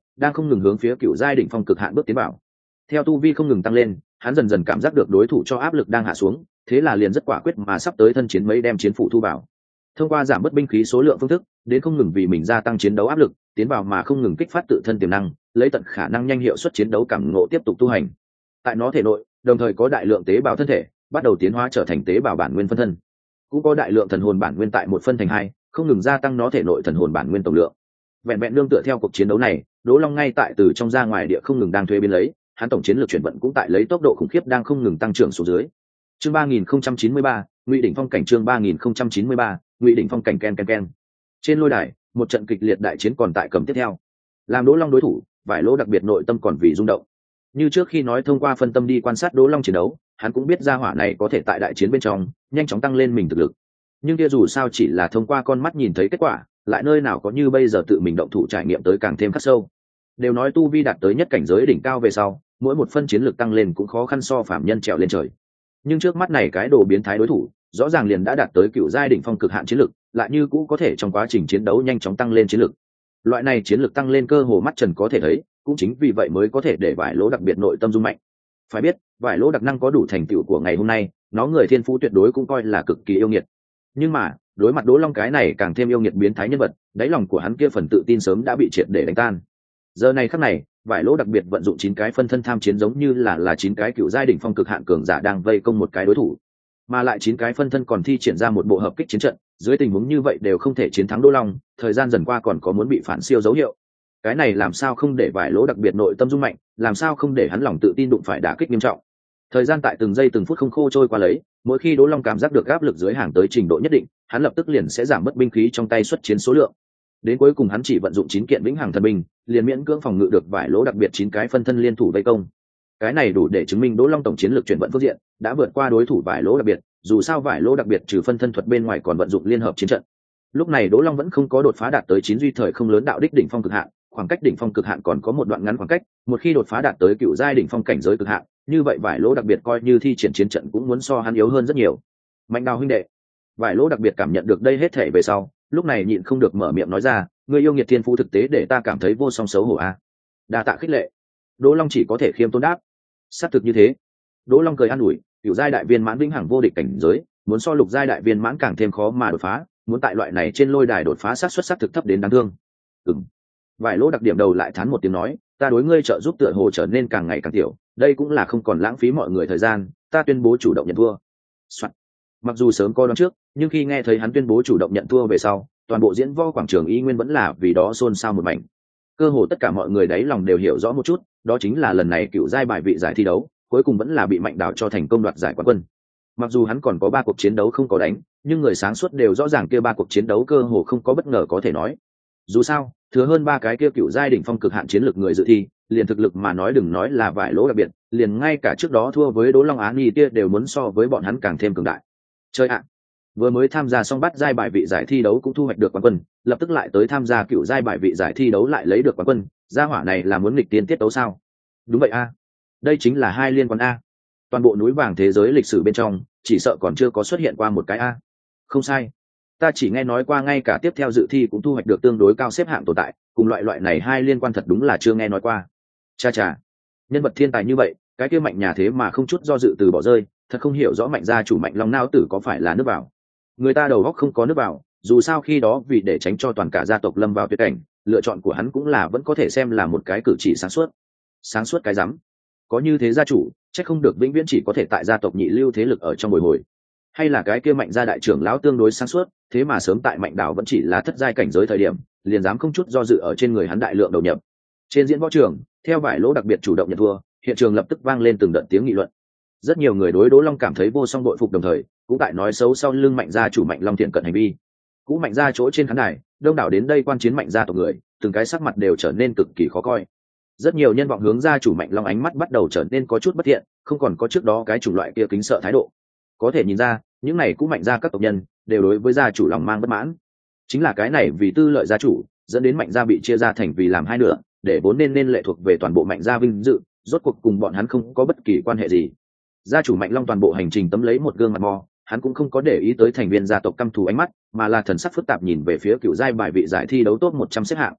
đang không ngừng hướng phía cựu giai đỉnh phong cực hạn bước tiến vào. Theo tu vi không ngừng tăng lên, hắn dần dần cảm giác được đối thủ cho áp lực đang hạ xuống, thế là liền rất quả quyết mà sắp tới thân chiến mấy đem chiến phủ thu vào. Thông qua giảm bớt binh khí số lượng phương thức, đến không ngừng vì mình gia tăng chiến đấu áp lực, tiến vào mà không ngừng kích phát tự thân tiềm năng, lấy tận khả năng nhanh hiệu suất chiến đấu cảm ngộ tiếp tục tu hành. Tại nó thể nội, đồng thời có đại lượng tế bào thân thể bắt đầu tiến hóa trở thành tế bào bản nguyên phân thân, cũng có đại lượng thần hồn bản nguyên tại một phân thành hai, không ngừng gia tăng nó thể nội thần hồn bản nguyên tổng lượng. Vẹn vẹn nương tựa theo cuộc chiến đấu này, Đỗ Long ngay tại từ trong ra ngoài địa không ngừng đang thuê biến lấy, hắn tổng chiến lược chuyển vận cũng tại lấy tốc độ khủng khiếp đang không ngừng tăng trưởng xuống dưới. Chương ba nghìn không trăm chín mươi ba, Ngụy đỉnh phong cảnh chương ba nghìn không trăm chín mươi ba, Ngụy đỉnh phong cảnh ken ken ken. Trên lôi đài, một trận kịch liệt đại chiến còn tại cầm tiếp theo. Làm Đỗ Long đối thủ, Vải Lỗ đặc biệt nội tâm còn vì rung động. Như trước khi nói thông qua phân tâm đi quan sát Đỗ Long chiến đấu, hắn cũng biết ra hỏa này có thể tại đại chiến bên trong nhanh chóng tăng lên mình thực lực. Nhưng kia dù sao chỉ là thông qua con mắt nhìn thấy kết quả, lại nơi nào có như bây giờ tự mình động thủ trải nghiệm tới càng thêm khắc sâu. Đều nói tu vi đạt tới nhất cảnh giới đỉnh cao về sau, mỗi một phân chiến lược tăng lên cũng khó khăn so phạm nhân trèo lên trời. Nhưng trước mắt này cái đồ biến thái đối thủ, rõ ràng liền đã đạt tới cựu giai đỉnh phong cực hạn chiến lược, lại như cũ có thể trong quá trình chiến đấu nhanh chóng tăng lên chiến lược. Loại này chiến lược tăng lên cơ hồ mắt trần có thể thấy, cũng chính vì vậy mới có thể để Vải Lỗ đặc biệt nội tâm rung mạnh. Phải biết, Vải Lỗ đặc năng có đủ thành tựu của ngày hôm nay, nó người thiên phú tuyệt đối cũng coi là cực kỳ yêu nghiệt. Nhưng mà, đối mặt Đỗ Long cái này càng thêm yêu nghiệt biến thái nhân vật, đáy lòng của hắn kia phần tự tin sớm đã bị triệt để đánh tan. Giờ này khắc này, Vải Lỗ đặc biệt vận dụng chín cái phân thân tham chiến giống như là là chín cái cựu giai đỉnh phong cực hạn cường giả đang vây công một cái đối thủ, mà lại chín cái phân thân còn thi triển ra một bộ hợp kích chiến trận, dưới tình huống như vậy đều không thể chiến thắng Đỗ Long, thời gian dần qua còn có muốn bị phản siêu dấu hiệu. Cái này làm sao không để Vải Lỗ đặc biệt nội tâm rung mạnh, làm sao không để hắn lòng tự tin đụng phải đả kích nghiêm trọng. Thời gian tại từng giây từng phút không khô trôi qua lấy, mỗi khi Đỗ Long cảm giác được áp lực dưới hàng tới trình độ nhất định, hắn lập tức liền sẽ giảm bớt binh khí trong tay xuất chiến số lượng. Đến cuối cùng hắn chỉ vận dụng chín kiện vĩnh hằng thần binh, liền miễn cưỡng phòng ngự được Vải Lỗ đặc biệt chín cái phân thân liên thủ vây công. Cái này đủ để chứng minh Đỗ Long tổng chiến lược chuyển vận phương diện đã vượt qua đối thủ Vải Lỗ đặc biệt, dù sao Vải Lỗ đặc biệt trừ phân thân thuật bên ngoài còn vận dụng liên hợp chiến trận. Lúc này Đỗ Long vẫn không có đột phá đạt tới chín duy thời không lớn đạo đích đỉnh phong cực hạn, khoảng cách đỉnh phong cực hạn còn có một đoạn ngắn khoảng cách, một khi đột phá đạt tới cựu giai đỉnh phong cảnh giới cực hạn, như vậy Vải Lỗ đặc biệt coi như thi triển chiến trận cũng muốn so hắn yếu hơn rất nhiều. Mạnh Đào huynh đệ. Vải Lỗ đặc biệt cảm nhận được đây hết thể về sau, lúc này nhịn không được mở miệng nói ra, ngươi yêu nghiệt thiên phú thực tế để ta cảm thấy vô song xấu hổ a. Đa tạ khích lệ. Đỗ Long chỉ có thể khiêm tốn đáp. Xác thực như thế. Đỗ Long cười an ủi, cựu giai đại viên mãn vĩnh hằng vô địch cảnh giới, muốn so lục giai đại viên mãn càng thêm khó mà đột phá, muốn tại loại này trên lôi đài đột phá sát xuất sắc thực thấp đến đáng thương. Ừm. Vải Lỗ đặc điểm đầu lại thán một tiếng nói, ta đối ngươi trợ giúp tựa hồ trở nên càng ngày càng tiểu, đây cũng là không còn lãng phí mọi người thời gian, ta tuyên bố chủ động nhận thua. Soạn. Mặc dù sớm coi đoán trước, nhưng khi nghe thấy hắn tuyên bố chủ động nhận thua về sau, toàn bộ diễn võ quảng trường y nguyên vẫn là vì đó xôn xao một mảnh. Cơ hồ tất cả mọi người đáy lòng đều hiểu rõ một chút, đó chính là lần này cựu giai bài vị giải thi đấu, cuối cùng vẫn là bị Mạnh Đào cho thành công đoạt giải quán quân. Mặc dù hắn còn có ba cuộc chiến đấu không có đánh, nhưng người sáng suốt đều rõ ràng kia ba cuộc chiến đấu cơ hồ không có bất ngờ có thể nói. Dù sao, thừa hơn ba cái kia cựu giai đỉnh phong cực hạn chiến lược người dự thi, liền thực lực mà nói đừng nói là Vải Lỗ đặc biệt, liền ngay cả trước đó thua với Đỗ Long Á Nhi kia đều muốn so với bọn hắn càng thêm cường đại. Chơi ạ. Vừa mới tham gia xong bắt giai bài vị giải thi đấu cũng thu hoạch được quán quân, lập tức lại tới tham gia cựu giai bài vị giải thi đấu lại lấy được quán quân, gia hỏa này là muốn nghịch tiên tiết đấu sao? Đúng vậy a. Đây chính là hai liên quan a. Toàn bộ núi vàng thế giới lịch sử bên trong, chỉ sợ còn chưa có xuất hiện qua một cái a. Không sai. Ta chỉ nghe nói qua ngay cả tiếp theo dự thi cũng thu hoạch được tương đối cao xếp hạng tồn tại, cùng loại loại này hai liên quan thật đúng là chưa nghe nói qua. Cha cha. Nhân vật thiên tài như vậy, cái kia Mạnh nhà thế mà không chút do dự từ bỏ rơi, thật không hiểu rõ Mạnh gia chủ Mạnh Long não tử có phải là nước vào. Người ta đầu óc không có nước vào, dù sao khi đó vì để tránh cho toàn cả gia tộc lâm vào tuyệt cảnh, lựa chọn của hắn cũng là vẫn có thể xem là một cái cử chỉ sáng suốt. Sáng suốt cái rắm. Có như thế gia chủ, chắc không được vĩnh viễn chỉ có thể tại gia tộc nhị lưu thế lực ở trong bồi hồi. Hay là cái kia Mạnh gia đại trưởng lão tương đối sáng suốt, thế mà sớm tại Mạnh Đào vẫn chỉ là thất giai cảnh giới thời điểm, liền dám không chút do dự ở trên người hắn đại lượng đầu nhập. Trên diễn võ trường, theo Vải Lỗ đặc biệt chủ động nhận thua, hiện trường lập tức vang lên từng đợt tiếng nghị luận. Rất nhiều người đối Đỗ Long cảm thấy vô song đội phục đồng thời, cũng tại nói xấu sau lưng Mạnh gia chủ Mạnh Long thiện cận hành vi. Cũ Mạnh gia chỗ trên khán đài, đông đảo đến đây quan chiến Mạnh gia tộc người, từng cái sắc mặt đều trở nên cực kỳ khó coi. Rất nhiều nhân vọng hướng gia chủ Mạnh Long ánh mắt bắt đầu trở nên có chút bất thiện, không còn có trước đó cái chủng loại kia kính sợ thái độ. Có thể nhìn ra, những này cũ Mạnh gia các tộc nhân đều đối với gia chủ lòng mang bất mãn. Chính là cái này vì tư lợi gia chủ, dẫn đến Mạnh gia bị chia ra thành vì làm hai nửa, để vốn nên nên lệ thuộc về toàn bộ Mạnh gia vinh dự, rốt cuộc cùng bọn hắn không có bất kỳ quan hệ gì. Gia chủ Mạnh Long toàn bộ hành trình tấm lấy một gương mặt mò, hắn cũng không có để ý tới thành viên gia tộc căm thù ánh mắt, mà là thần sắc phức tạp nhìn về phía cựu giai bài vị giải thi đấu top một trăm xếp hạng.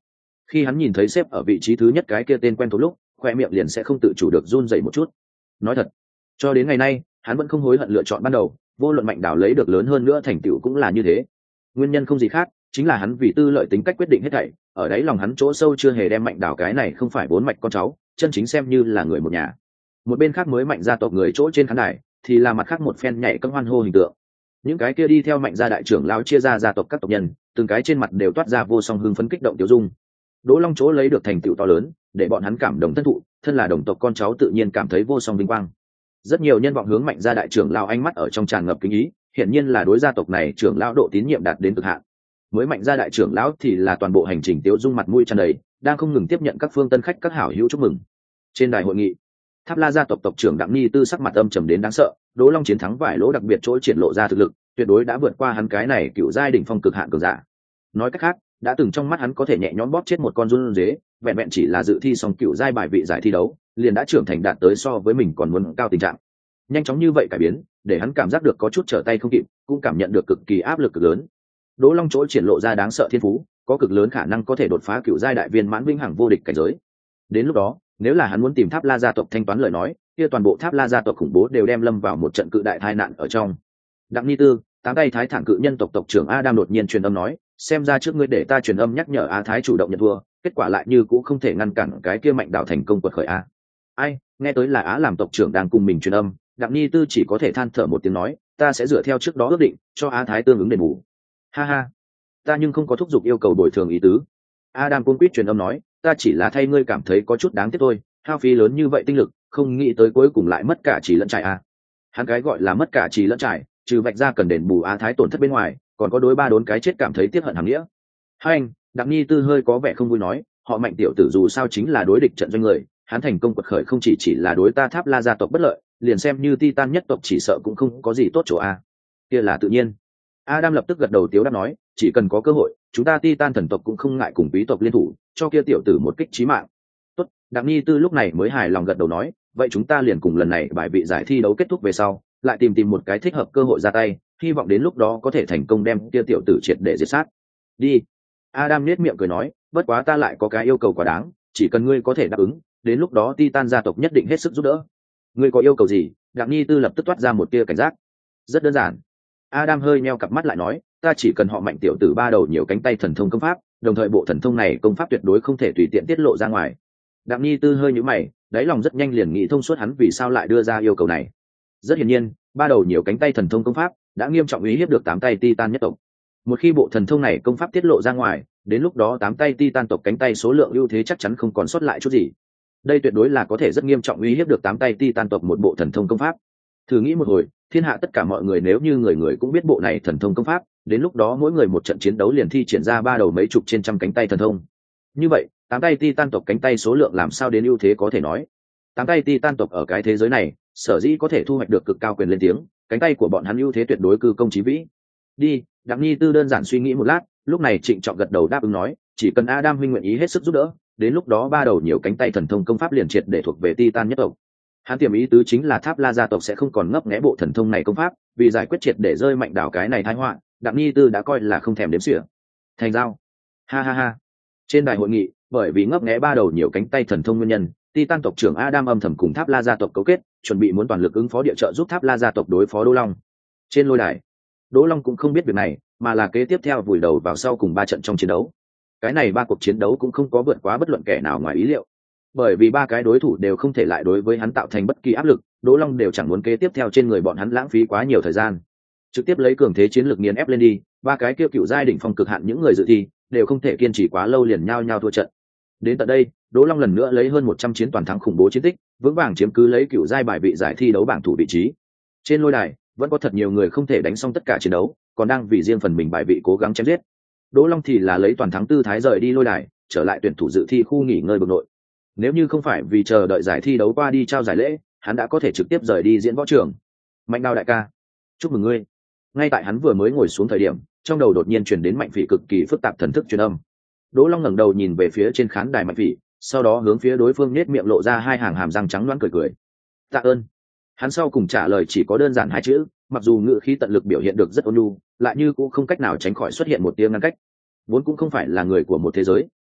Khi hắn nhìn thấy xếp ở vị trí thứ nhất cái kia tên quen thuộc lúc, khoe miệng liền sẽ không tự chủ được run dậy một chút. Nói thật, cho đến ngày nay hắn vẫn không hối hận lựa chọn ban đầu, vô luận Mạnh Đảo lấy được lớn hơn nữa thành tựu cũng là như thế. Nguyên nhân không gì khác, chính là hắn vì tư lợi tính cách quyết định hết thảy, ở đấy lòng hắn chỗ sâu chưa hề đem Mạnh Đảo cái này không phải bốn mạch con cháu, chân chính xem như là người một nhà. Một bên khác mới Mạnh gia tộc người chỗ trên khán đài, thì là mặt khác một phen nhảy cẫng hoan hô hình tượng. Những cái kia đi theo Mạnh gia đại trưởng lão chia ra gia tộc các tộc nhân, từng cái trên mặt đều toát ra vô song hưng phấn kích động tiêu dung. Đỗ Long chỗ lấy được thành tựu to lớn, để bọn hắn cảm động thân thụ, thân là đồng tộc con cháu tự nhiên cảm thấy vô song vinh quang. Rất nhiều nhân vọng hướng Mạnh gia đại trưởng lão ánh mắt ở trong tràn ngập kính ý, hiển nhiên là đối gia tộc này trưởng lão độ tín nhiệm đạt đến cực hạn. Mới Mạnh gia đại trưởng lão thì là toàn bộ hành trình tiêu dung mặt mũi tràn đầy, đang không ngừng tiếp nhận các phương tân khách các hảo hữu chúc mừng. Trên đài hội nghị, Tháp La gia tộc tộc trưởng Đặng Ni Tư sắc mặt âm trầm đến đáng sợ, Đỗ Long chiến thắng vài lỗ đặc biệt chỗ triển lộ ra thực lực, tuyệt đối đã vượt qua hắn cái này cựu giai đỉnh phong cực hạn cường giả. Nói cách khác, đã từng trong mắt hắn có thể nhẹ nhõm bóp chết một con run dế, vẹn vẹn chỉ là dự thi xong cựu giai bài vị giải thi đấu, liền đã trưởng thành đạt tới so với mình còn muốn cao tình trạng. Nhanh chóng như vậy cải biến, để hắn cảm giác được có chút trở tay không kịp, cũng cảm nhận được cực kỳ áp lực cực lớn. Đỗ Long chỗ triển lộ ra đáng sợ thiên phú, có cực lớn khả năng có thể đột phá cựu giai đại viên mãn vĩnh hằng vô địch cảnh giới. Đến lúc đó, nếu là hắn muốn tìm Tháp La gia tộc thanh toán lời nói, kia toàn bộ Tháp La gia tộc khủng bố đều đem lâm vào một trận cự đại tai nạn ở trong. Đặng Ni Tư, tám tay thái thản cự nhân tộc tộc trưởng Adam đột nhiên truyền âm nói, xem ra trước ngươi để ta truyền âm nhắc nhở A Thái chủ động nhận thua, kết quả lại như cũng không thể ngăn cản cái kia Mạnh Đảo thành công quật khởi a. Ai, nghe tới là Á làm tộc trưởng đang cùng mình truyền âm, Đặng Ni Tư chỉ có thể than thở một tiếng nói, ta sẽ dựa theo trước đó ước định, cho A Thái tương ứng đền bù. Ha ha, ta nhưng không có thúc giục yêu cầu bồi thường ý tứ. Adam cung quýt truyền âm nói, ta chỉ là thay ngươi cảm thấy có chút đáng tiếc thôi, hao phí lớn như vậy tinh lực, không nghĩ tới cuối cùng lại mất cả chỉ lẫn trải a. Hắn cái gọi là mất cả chỉ lẫn trải, trừ vạch ra cần đền bù A Thái tổn thất bên ngoài, còn có đối ba đốn cái chết cảm thấy tiếc hận hàng nghĩa. Hai anh, Đặng Ni Tư hơi có vẻ không vui nói, họ Mạnh tiểu tử dù sao chính là đối địch trận doanh người, hắn thành công quật khởi không chỉ chỉ là đối ta Tháp La gia tộc bất lợi, liền xem như Titan nhất tộc chỉ sợ cũng không có gì tốt chỗ a. Kia là tự nhiên. Adam lập tức gật đầu tiếu đáp nói, chỉ cần có cơ hội, chúng ta Titan thần tộc cũng không ngại cùng quý tộc liên thủ, cho kia tiểu tử một kích chí mạng. Tốt, Đặng Ni Tư lúc này mới hài lòng gật đầu nói, vậy chúng ta liền cùng lần này bài vị giải thi đấu kết thúc về sau, lại tìm tìm một cái thích hợp cơ hội ra tay, hy vọng đến lúc đó có thể thành công đem kia tiểu tử triệt để diệt sát. Đi. Adam nhếch miệng cười nói, bất quá ta lại có cái yêu cầu quá đáng, chỉ cần ngươi có thể đáp ứng, đến lúc đó Titan gia tộc nhất định hết sức giúp đỡ. Ngươi có yêu cầu gì? Đặng Ni Tư lập tức toát ra một tia cảnh giác. Rất đơn giản. Adam hơi nheo cặp mắt lại nói, ta chỉ cần họ Mạnh tiểu tử ba đầu nhiều cánh tay thần thông công pháp, đồng thời bộ thần thông này công pháp tuyệt đối không thể tùy tiện tiết lộ ra ngoài. Đặng Ni Tư hơi nhíu mày, đáy lòng rất nhanh liền nghĩ thông suốt hắn vì sao lại đưa ra yêu cầu này. Rất hiển nhiên, ba đầu nhiều cánh tay thần thông công pháp đã nghiêm trọng uy hiếp được tám tay Titan nhất tộc. Một khi bộ thần thông này công pháp tiết lộ ra ngoài, đến lúc đó tám tay Titan tộc cánh tay số lượng ưu thế chắc chắn không còn sót lại chút gì. Đây tuyệt đối là có thể rất nghiêm trọng uy hiếp được tám tay Titan tộc một bộ thần thông công pháp. Thử nghĩ một hồi, thiên hạ tất cả mọi người nếu như người người cũng biết bộ này thần thông công pháp, đến lúc đó mỗi người một trận chiến đấu liền thi triển ra ba đầu mấy chục trên trăm cánh tay thần thông. Như vậy, tám tay Titan tộc cánh tay số lượng làm sao đến ưu thế có thể nói. Tám tay Titan tộc ở cái thế giới này, sở dĩ có thể thu hoạch được cực cao quyền lên tiếng, cánh tay của bọn hắn ưu thế tuyệt đối cư công chí vĩ. Đi, Đặng Ni Tư đơn giản suy nghĩ một lát, lúc này trịnh trọng gật đầu đáp ứng nói, chỉ cần Adam huynh nguyện ý hết sức giúp đỡ, đến lúc đó ba đầu nhiều cánh tay thần thông công pháp liền triệt để thuộc về Titan nhất tộc. Hắn tiềm ý tứ chính là Tháp La gia tộc sẽ không còn ngấp nghé bộ thần thông này công pháp, vì giải quyết triệt để rơi Mạnh Đảo cái này tai họa, Đặng Ni Tư đã coi là không thèm đếm xỉa. Thành giao. Ha ha ha. Trên đài hội nghị, bởi vì ngấp nghé ba đầu nhiều cánh tay thần thông nguyên nhân, Titan tộc trưởng Adam âm thầm cùng Tháp La gia tộc cấu kết, chuẩn bị muốn toàn lực ứng phó địa trợ giúp Tháp La gia tộc đối phó Đỗ Long. Trên lôi đài, Đỗ Long cũng không biết việc này, mà là kế tiếp theo vùi đầu vào sau cùng ba trận trong chiến đấu. Cái này ba cuộc chiến đấu cũng không có vượt quá bất luận kẻ nào ngoài ý liệu. Bởi vì ba cái đối thủ đều không thể lại đối với hắn tạo thành bất kỳ áp lực, Đỗ Long đều chẳng muốn kế tiếp theo trên người bọn hắn lãng phí quá nhiều thời gian. Trực tiếp lấy cường thế chiến lược nghiền ép lên đi, ba cái kêu cựu giai đỉnh phong cực hạn những người dự thi đều không thể kiên trì quá lâu liền nhao nhao thua trận. Đến tận đây, Đỗ Long lần nữa lấy hơn một trăm chiến toàn thắng khủng bố chiến tích, vững vàng chiếm cứ lấy cựu giai bài vị giải thi đấu bảng thủ vị trí. Trên lôi đài, vẫn có thật nhiều người không thể đánh xong tất cả chiến đấu, còn đang vì riêng phần mình bài vị cố gắng chém giết. Đỗ Long thì là lấy toàn thắng tư thái rời đi lôi đài, trở lại tuyển thủ dự thi khu nghỉ ngơi bực nội. Nếu như không phải vì chờ đợi giải thi đấu qua đi trao giải lễ, hắn đã có thể trực tiếp rời đi diễn võ trường. Mạnh Đao đại ca, chúc mừng ngươi. Ngay tại hắn vừa mới ngồi xuống thời điểm, trong đầu đột nhiên truyền đến Mạnh Phỉ cực kỳ phức tạp thần thức truyền âm. Đỗ Long ngẩng đầu nhìn về phía trên khán đài Mạnh Phỉ, sau đó hướng phía đối phương nhếch miệng lộ ra hai hàng hàm răng trắng loáng cười cười. Tạ ơn. Hắn sau cùng trả lời chỉ có đơn giản hai chữ, mặc dù ngữ khí tận lực biểu hiện được rất ôn nhu, lại như cũng không cách nào tránh khỏi xuất hiện một tiếng ngăn cách. Vốn cũng không phải là người của một thế giới,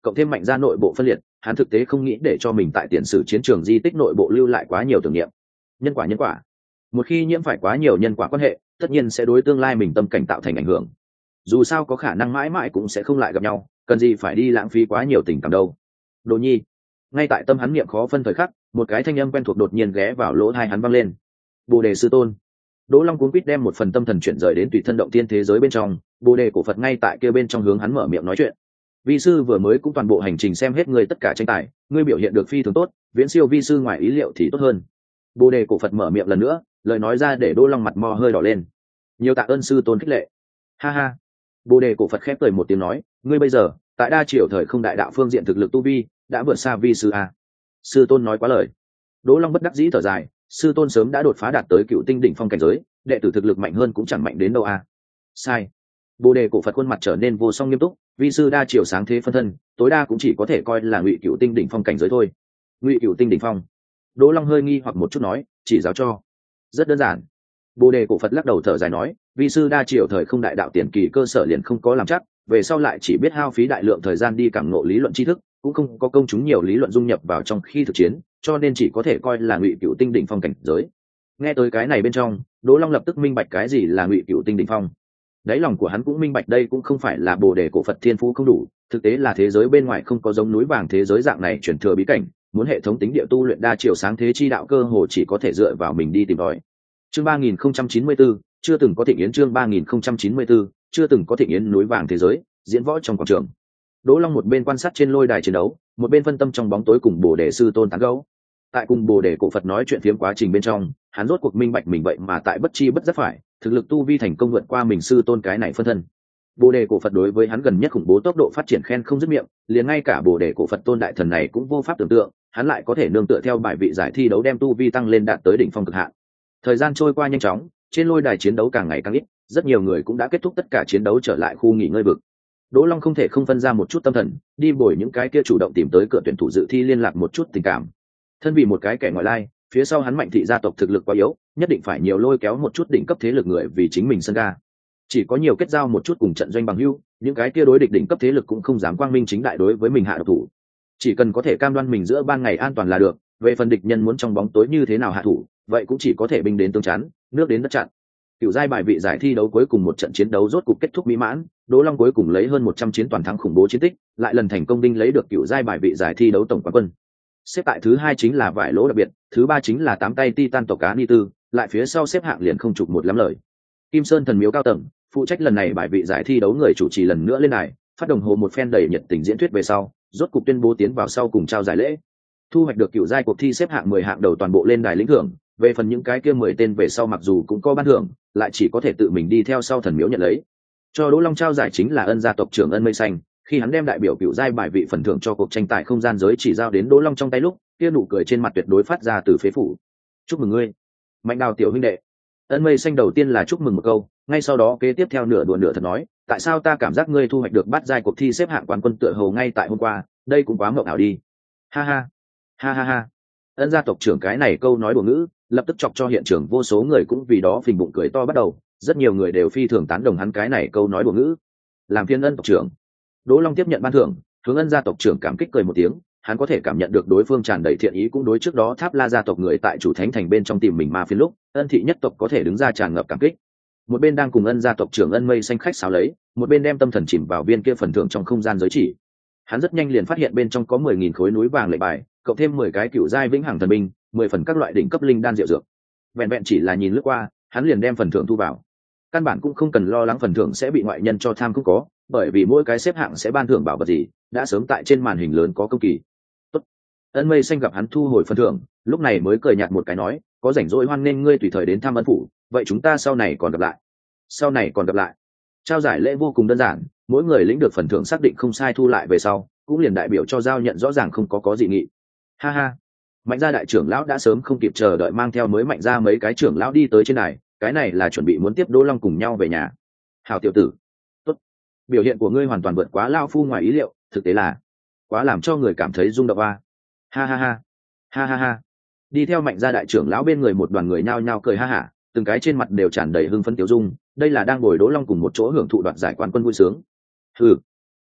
cộng thêm mạnh ra nội bộ phân liệt, hắn thực tế không nghĩ để cho mình tại tiền sử chiến trường di tích nội bộ lưu lại quá nhiều tưởng niệm. Nhân quả nhân quả, một khi nhiễm phải quá nhiều nhân quả quan hệ, tất nhiên sẽ đối tương lai mình tâm cảnh tạo thành ảnh hưởng. Dù sao có khả năng mãi mãi cũng sẽ không lại gặp nhau, cần gì phải đi lãng phí quá nhiều tình cảm đâu. Đồ Nhi. Ngay tại tâm hắn niệm khó phân thời khắc, một cái thanh âm quen thuộc đột nhiên ghé vào lỗ tai hắn vang lên. Bồ đề sư tôn. Đỗ Long cuống quýt đem một phần tâm thần chuyển rời đến tùy thân động tiên thế giới bên trong, Bồ đề cổ Phật ngay tại kia bên trong hướng hắn mở miệng nói chuyện. Vi sư vừa mới cũng toàn bộ hành trình xem hết ngươi tất cả tranh tài, ngươi biểu hiện được phi thường tốt, viễn siêu vi sư ngoài ý liệu thì tốt hơn. Bồ đề cổ Phật mở miệng lần nữa, lời nói ra để Đỗ Long mặt mò hơi đỏ lên. Nhiều tạ ơn sư tôn khích lệ. Ha ha. Bồ đề cổ Phật khép cười một tiếng nói, ngươi bây giờ tại đa triều thời không đại đạo phương diện thực lực tu vi đã vượt xa vi sư a. Sư tôn nói quá lời. Đỗ Long bất đắc dĩ thở dài, sư tôn sớm đã đột phá đạt tới cựu tinh đỉnh phong cảnh giới, đệ tử thực lực mạnh hơn cũng chẳng mạnh đến đâu a. Sai. Bồ đề cổ Phật khuôn mặt trở nên vô song nghiêm túc, vi sư đa triều sáng thế phân thân, tối đa cũng chỉ có thể coi là ngụy cựu tinh đỉnh phong cảnh giới thôi. Ngụy cựu tinh đỉnh phong. Đỗ Long hơi nghi hoặc một chút nói, chỉ giáo cho. Rất đơn giản. Bồ đề cổ Phật lắc đầu thở dài nói, vi sư đa triều thời không đại đạo tiền kỳ cơ sở liền không có làm chắc, về sau lại chỉ biết hao phí đại lượng thời gian đi cảm ngộ lý luận tri thức, cũng không có công chúng nhiều lý luận dung nhập vào trong khi thực chiến, cho nên chỉ có thể coi là ngụy cựu tinh đỉnh phong cảnh giới. Nghe tới cái này bên trong, Đỗ Long lập tức minh bạch cái gì là ngụy cựu tinh đỉnh phong. Đáy lòng của hắn cũng minh bạch đây cũng không phải là bồ đề cổ Phật thiên phú không đủ, thực tế là thế giới bên ngoài không có giống núi vàng thế giới dạng này truyền thừa bí cảnh, muốn hệ thống tính địa tu luyện đa triều sáng thế chi đạo cơ hồ chỉ có thể dựa vào mình đi tìm tòi. Chương ba nghìn không trăm chín mươi tư, chưa từng có thịnh yến. Chương ba nghìn không trăm chín mươi tư, chưa từng có thịnh yến. Núi vàng thế giới, diễn võ trong quảng trường. Đỗ Long một bên quan sát trên lôi đài chiến đấu, một bên phân tâm trong bóng tối cùng bồ đề sư tôn tán gẫu. Tại cùng bồ đề cổ Phật nói chuyện phiếm quá trình bên trong, hắn rốt cuộc minh bạch mình vậy mà tại bất chi bất giác phải thực lực tu vi thành công vượt qua mình sư tôn cái này phân thân. Bồ đề cổ Phật đối với hắn gần nhất khủng bố tốc độ phát triển khen không dứt miệng, liền ngay cả bồ đề cổ Phật tôn đại thần này cũng vô pháp tưởng tượng, hắn lại có thể nương tựa theo bài vị giải thi đấu đem tu vi tăng lên đạt tới đỉnh phong cực hạn. Thời gian trôi qua nhanh chóng, trên lôi đài chiến đấu càng ngày càng ít, rất nhiều người cũng đã kết thúc tất cả chiến đấu trở lại khu nghỉ ngơi vực. Đỗ Long không thể không phân ra một chút tâm thần, đi bồi những cái kia chủ động tìm tới cửa tuyển thủ dự thi liên lạc một chút tình cảm. Thân vì một cái kẻ ngoại lai, phía sau hắn Mạnh thị gia tộc thực lực quá yếu, nhất định phải nhiều lôi kéo một chút đỉnh cấp thế lực người vì chính mình sân ga. Chỉ có nhiều kết giao một chút cùng trận doanh bằng hữu, những cái kia đối địch đỉnh cấp thế lực cũng không dám quang minh chính đại đối với mình hạ độc thủ. Chỉ cần có thể cam đoan mình giữa ban ngày an toàn là được, về phần địch nhân muốn trong bóng tối như thế nào hạ thủ, vậy cũng chỉ có thể binh đến tương chắn, nước đến đất chặn. Cựu giai bài vị giải thi đấu cuối cùng một trận chiến đấu rốt cục kết thúc mỹ mãn, Đỗ Long cuối cùng lấy hơn một trăm chiến toàn thắng khủng bố chiến tích, lại lần thành công đinh lấy được cựu giai bài vị giải thi đấu tổng quán quân. Xếp tại thứ hai chính là vải lỗ đặc biệt, thứ ba chính là tám tay Titan tộc cá Ni Tư, lại phía sau xếp hạng liền không chụp một lắm lời. Kim Sơn thần miếu cao tầng, phụ trách lần này bài vị giải thi đấu người chủ trì lần nữa lên đài, phát đồng hồ một phen đầy nhiệt tình diễn thuyết về sau, rốt cục tuyên bố tiến vào sau cùng trao giải lễ. Thu hoạch được cựu giai cuộc thi xếp hạng mười hạng đầu toàn bộ lên đài lĩnh thưởng, về phần những cái kia mười tên về sau mặc dù cũng có ban thưởng, lại chỉ có thể tự mình đi theo sau thần miếu nhận lấy. Cho Đỗ Long trao giải chính là Ân gia tộc trưởng Ân Mây Xanh, khi hắn đem đại biểu cựu giai bài vị phần thưởng cho cuộc tranh tài không gian giới chỉ giao đến Đỗ Long trong tay lúc, kia nụ cười trên mặt tuyệt đối phát ra từ phế phủ. Chúc mừng ngươi, Mạnh Đào tiểu huynh đệ. Ân Mây Xanh đầu tiên là chúc mừng một câu, ngay sau đó kế tiếp theo nửa đùa nửa thật nói, tại sao ta cảm giác ngươi thu hoạch được bát giai cuộc thi xếp hạng quán quân tựa hồ ngay tại hôm qua, đây cũng quá mộng ảo đi. Ha ha, ha ha ha. Ân gia tộc trưởng cái này câu nói đùa ngữ, lập tức chọc cho hiện trường vô số người cũng vì đó phình bụng cười to bắt đầu, rất nhiều người đều phi thường tán đồng hắn cái này câu nói đùa ngữ. Làm phiên Ân tộc trưởng. Đỗ Long tiếp nhận ban thưởng, hướng Ân gia tộc trưởng cảm kích cười một tiếng, hắn có thể cảm nhận được đối phương tràn đầy thiện ý, cũng đối trước đó Tháp La gia tộc người tại chủ thánh thành bên trong tìm mình ma phiên lúc, Ân thị nhất tộc có thể đứng ra tràn ngập cảm kích. Một bên đang cùng Ân gia tộc trưởng Ân Mây Xanh khách sáo lấy, một bên đem tâm thần chìm vào viên kia phần thưởng trong không gian giới chỉ. Hắn rất nhanh liền phát hiện bên trong có mười nghìn khối núi vàng lệnh bài, cộng thêm mười cái cựu giai vĩnh hằng thần binh, mười phần các loại đỉnh cấp linh đan diệu dược. Vẹn vẹn chỉ là nhìn lướt qua, hắn liền đem phần thưởng thu vào. Căn bản cũng không cần lo lắng phần thưởng sẽ bị ngoại nhân cho tham cũng có, bởi vì mỗi cái xếp hạng sẽ ban thưởng bảo vật gì, đã sớm tại trên màn hình lớn có công kỳ. Tốt. Ân Mây Xanh gặp hắn thu hồi phần thưởng, lúc này mới cười nhạt một cái nói, có rảnh rỗi hoan nên ngươi tùy thời đến thăm Ân phủ, vậy chúng ta sau này còn gặp lại. Sau này còn gặp lại. Trao giải lễ vô cùng đơn giản, mỗi người lĩnh được phần thưởng xác định không sai thu lại về sau, cũng liền đại biểu cho giao nhận rõ ràng không có có dị nghị. Ha ha. Mạnh gia đại trưởng lão đã sớm không kịp chờ đợi mang theo mới Mạnh gia mấy cái trưởng lão đi tới trên này, cái này là chuẩn bị muốn tiếp Đỗ Long cùng nhau về nhà. Hảo tiểu tử, tốt, biểu hiện của ngươi hoàn toàn vượt quá lão phu ngoài ý liệu, thực tế là quá làm cho người cảm thấy rung động a. Ha ha ha, ha ha ha. Đi theo Mạnh gia đại trưởng lão bên người một đoàn người nhao nhao cười ha hả, từng cái trên mặt đều tràn đầy hưng phấn tiêu dung, đây là đang ngồi Đỗ Long cùng một chỗ hưởng thụ đoạt giải quán quân vui sướng. Hừ,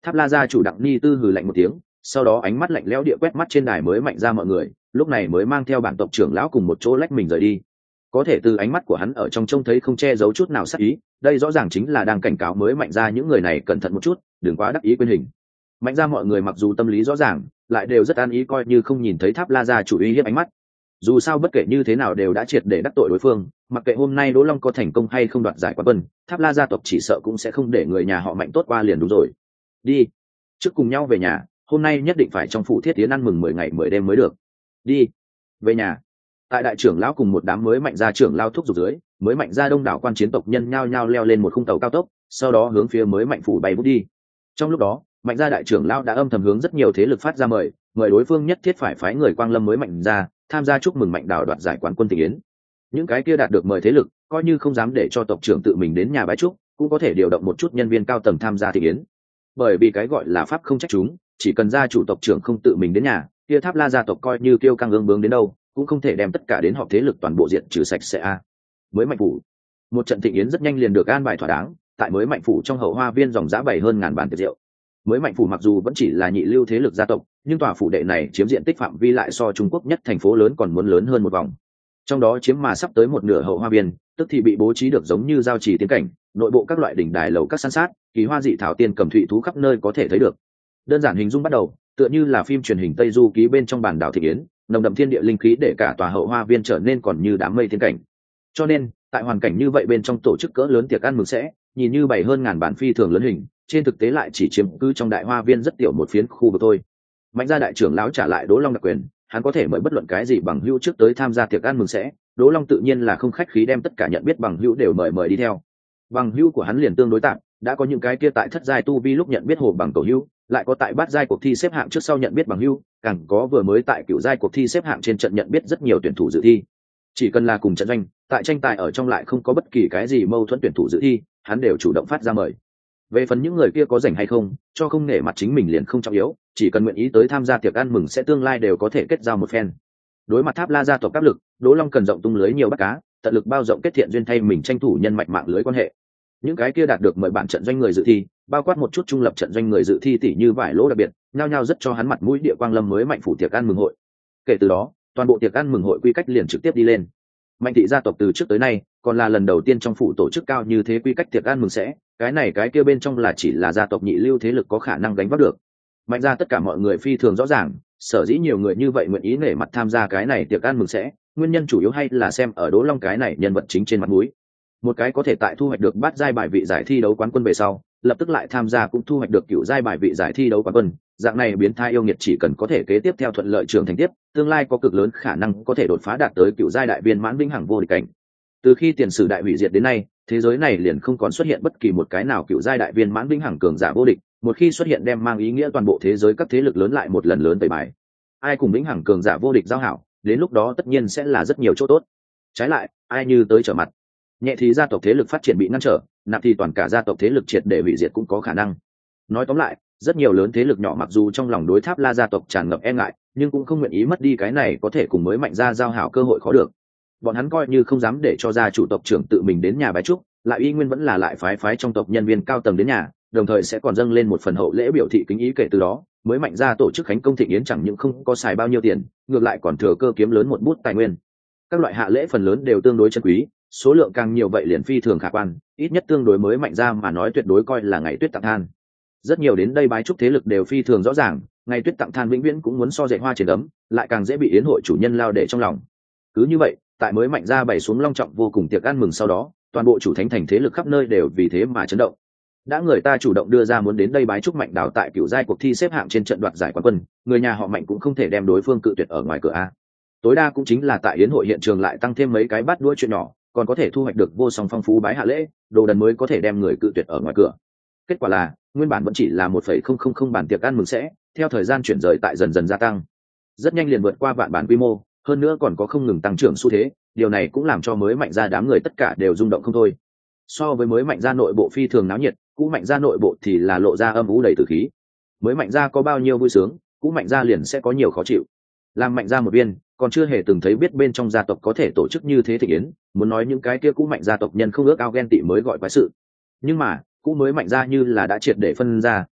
Tháp La gia chủ Đặng Ni Tư hừ lạnh một tiếng, sau đó ánh mắt lạnh lẽo địa quét mắt trên đài mới mạnh ra mọi người, lúc này mới mang theo bản tộc trưởng lão cùng một chỗ lách mình rời đi. Có thể từ ánh mắt của hắn ở trong trông thấy không che giấu chút nào sắc ý, đây rõ ràng chính là đang cảnh cáo mới mạnh ra những người này cẩn thận một chút, đừng quá đắc ý quên hình. Mạnh ra mọi người mặc dù tâm lý rõ ràng, lại đều rất an ý coi như không nhìn thấy Tháp La gia chủ uy hiếp ánh mắt. Dù sao bất kể như thế nào đều đã triệt để đắc tội đối phương, mặc kệ hôm nay Đỗ Long có thành công hay không đoạt giải quán quân, Tháp La gia tộc chỉ sợ cũng sẽ không để người nhà họ Mạnh tốt qua liền đúng rồi. Đi, trước cùng nhau về nhà, hôm nay nhất định phải trong phủ thiết tiến ăn mừng mười ngày mười đêm mới được. Đi, về nhà. Tại đại trưởng lão cùng một đám mới mạnh gia trưởng lao thúc giục dưới, mới mạnh gia đông đảo quan chiến tộc nhân nhao nhao leo lên một khung tàu cao tốc, sau đó hướng phía mới mạnh phủ bay vút đi. Trong lúc đó, mạnh gia đại trưởng lão đã âm thầm hướng rất nhiều thế lực phát ra mời, mời đối phương nhất thiết phải phái người quang lâm mới mạnh gia tham gia chúc mừng mạnh đảo đoạt giải quán quân tình yến. Những cái kia đạt được mời thế lực, coi như không dám để cho tộc trưởng tự mình đến nhà bái chúc, cũng có thể điều động một chút nhân viên cao tầng tham gia tình yến. Bởi vì cái gọi là pháp không trách chúng, chỉ cần gia chủ tộc trưởng không tự mình đến nhà, kia Tháp La gia tộc coi như kêu căng ương bướng đến đâu, cũng không thể đem tất cả đến họp thế lực toàn bộ diện trừ sạch sẽ a. Mới mạnh phủ, một trận thịnh yến rất nhanh liền được an bài thỏa đáng, tại mới mạnh phủ trong hậu hoa viên dòng giá bảy hơn ngàn bàn tiệc rượu. Mới mạnh phủ mặc dù vẫn chỉ là nhị lưu thế lực gia tộc, nhưng tòa phủ đệ này chiếm diện tích phạm vi lại so Trung Quốc nhất thành phố lớn còn muốn lớn hơn một vòng. Trong đó chiếm mà sắp tới một nửa hậu hoa viên, tức thì bị bố trí được giống như giao trì tiên cảnh, nội bộ các loại đỉnh đài lầu các san sát, kỳ hoa dị thảo tiên cầm thụy thú khắp nơi có thể thấy được. Đơn giản hình dung bắt đầu, tựa như là phim truyền hình Tây Du ký bên trong bản đảo thịnh yến, nồng đậm thiên địa linh khí để cả tòa hậu hoa viên trở nên còn như đám mây thiên cảnh. Cho nên, tại hoàn cảnh như vậy bên trong tổ chức cỡ lớn tiệc ăn mừng sẽ, nhìn như bảy hơn ngàn bản phi thường lớn hình, trên thực tế lại chỉ chiếm cứ trong đại hoa viên rất tiểu một phiến khu vực thôi. Mạnh gia đại trưởng lão trả lại Đỗ Long đặc quyền, hắn có thể mời bất luận cái gì bằng hữu trước tới tham gia tiệc ăn mừng sẽ, Đỗ Long tự nhiên là không khách khí đem tất cả nhận biết bằng hữu đều mời mời đi theo. Bằng hữu của hắn liền tương đối tạm, đã có những cái kia tại thất giai tu vi lúc nhận biết hồ bằng cầu hữu, lại có tại bát giai cuộc thi xếp hạng trước sau nhận biết bằng hữu, càng có vừa mới tại cửu giai cuộc thi xếp hạng trên trận nhận biết rất nhiều tuyển thủ dự thi. Chỉ cần là cùng trận doanh, tại tranh tài ở trong lại không có bất kỳ cái gì mâu thuẫn tuyển thủ dự thi, hắn đều chủ động phát ra mời. Về phần những người kia có rảnh hay không, cho không nể mặt chính mình liền không trọng yếu, chỉ cần nguyện ý tới tham gia tiệc ăn mừng sẽ tương lai đều có thể kết giao một phen. Đối mặt Tháp La gia tộc áp lực, Đỗ Long cần rộng tung lưới nhiều bắt cá, tận lực bao rộng kết thiện duyên thay mình tranh thủ nhân mạch mạng lưới quan hệ. Những cái kia đạt được mời bản trận doanh người dự thi, bao quát một chút trung lập trận doanh người dự thi tỷ như vải lỗ đặc biệt, nhao nhao rất cho hắn mặt mũi địa quang lâm mới mạnh phủ tiệc ăn mừng hội. Kể từ đó, toàn bộ tiệc ăn mừng hội quy cách liền trực tiếp đi lên. Mạnh thị gia tộc từ trước tới nay còn là lần đầu tiên trong phủ tổ chức cao như thế quy cách tiệc ăn mừng sẽ, cái này cái kia bên trong là chỉ là gia tộc nhị lưu thế lực có khả năng gánh vác được. Mạnh ra tất cả mọi người phi thường rõ ràng, sở dĩ nhiều người như vậy nguyện ý nể mặt tham gia cái này tiệc ăn mừng sẽ, nguyên nhân chủ yếu hay là xem ở Đỗ Long cái này nhân vật chính trên mặt mũi. Một cái có thể tại thu hoạch được bát giai bài vị giải thi đấu quán quân về sau, lập tức lại tham gia cũng thu hoạch được cửu giai bài vị giải thi đấu quán quân, dạng này biến thái yêu nghiệt chỉ cần có thể kế tiếp theo thuận lợi trưởng thành tiếp, tương lai có cực lớn khả năng có thể đột phá đạt tới cửu giai đại viên mãn vĩnh hằng vô địch cảnh. Từ khi tiền sử đại hủy diệt đến nay, thế giới này liền không còn xuất hiện bất kỳ một cái nào cửu giai đại viên mãn vĩnh hằng cường giả vô địch, một khi xuất hiện đem mang ý nghĩa toàn bộ thế giới các thế lực lớn lại một lần lớn tẩy bài. Ai cùng vĩnh hằng cường giả vô địch giao hảo, đến lúc đó tất nhiên sẽ là rất nhiều chỗ tốt. Trái lại, ai như tới trở mặt, nhẹ thì gia tộc thế lực phát triển bị ngăn trở, nặng thì toàn cả gia tộc thế lực triệt để hủy diệt cũng có khả năng. Nói tóm lại, rất nhiều lớn thế lực nhỏ mặc dù trong lòng đối Tháp La gia tộc tràn ngập e ngại, nhưng cũng không nguyện ý mất đi cái này có thể cùng mới mạnh gia giao hảo cơ hội khó được. Bọn hắn coi như không dám để cho gia chủ tộc trưởng tự mình đến nhà bái chúc, lại y nguyên vẫn là lại phái phái trong tộc nhân viên cao tầng đến nhà, đồng thời sẽ còn dâng lên một phần hậu lễ biểu thị kính ý. Kể từ đó, mới mạnh gia tổ chức khánh công thịnh yến chẳng những không có xài bao nhiêu tiền, ngược lại còn thừa cơ kiếm lớn một bút tài nguyên. Các loại hạ lễ phần lớn đều tương đối chân quý, số lượng càng nhiều vậy liền phi thường khả quan, ít nhất tương đối mới mạnh gia mà nói tuyệt đối coi là ngày tuyết tặng than. Rất nhiều đến đây bái chúc thế lực đều phi thường rõ ràng, ngày tuyết tặng than vĩnh viễn cũng muốn so dạy hoa trên ấm, lại càng dễ bị yến hội chủ nhân lao để trong lòng. Cứ như vậy, tại mới mạnh gia bày xuống long trọng vô cùng tiệc ăn mừng sau đó, toàn bộ chủ thánh thành thế lực khắp nơi đều vì thế mà chấn động. Đã người ta chủ động đưa ra muốn đến đây bái chúc mạnh đảo tại cửu giai cuộc thi xếp hạng trên trận đoạt giải quán quân, người nhà họ Mạnh cũng không thể đem đối phương cự tuyệt ở ngoài cửa a. Tối đa cũng chính là tại yến hội hiện trường lại tăng thêm mấy cái bát đũa chuyện nhỏ, còn có thể thu hoạch được vô song phong phú bái hạ lễ, đồ đần mới có thể đem người cự tuyệt ở ngoài cửa. Kết quả là, nguyên bản vẫn chỉ là một phẩy không không không bản tiệc ăn mừng sẽ, theo thời gian chuyển rời tại dần dần gia tăng. Rất nhanh liền vượt qua vạn bản quy mô, hơn nữa còn có không ngừng tăng trưởng xu thế, điều này cũng làm cho mới mạnh gia đám người tất cả đều rung động không thôi. So với mới mạnh gia nội bộ phi thường náo nhiệt, cũ mạnh gia nội bộ thì là lộ ra âm u đầy tử khí. Mới mạnh gia có bao nhiêu vui sướng, cũ mạnh gia liền sẽ có nhiều khó chịu. Làm mạnh gia một viên, còn chưa hề từng thấy biết bên trong gia tộc có thể tổ chức như thế thịnh yến, muốn nói những cái kia cũ mạnh gia tộc nhân không ước ao ghen tị mới gọi quái sự. Nhưng mà, cũ mới mạnh gia như là đã triệt để phân ra,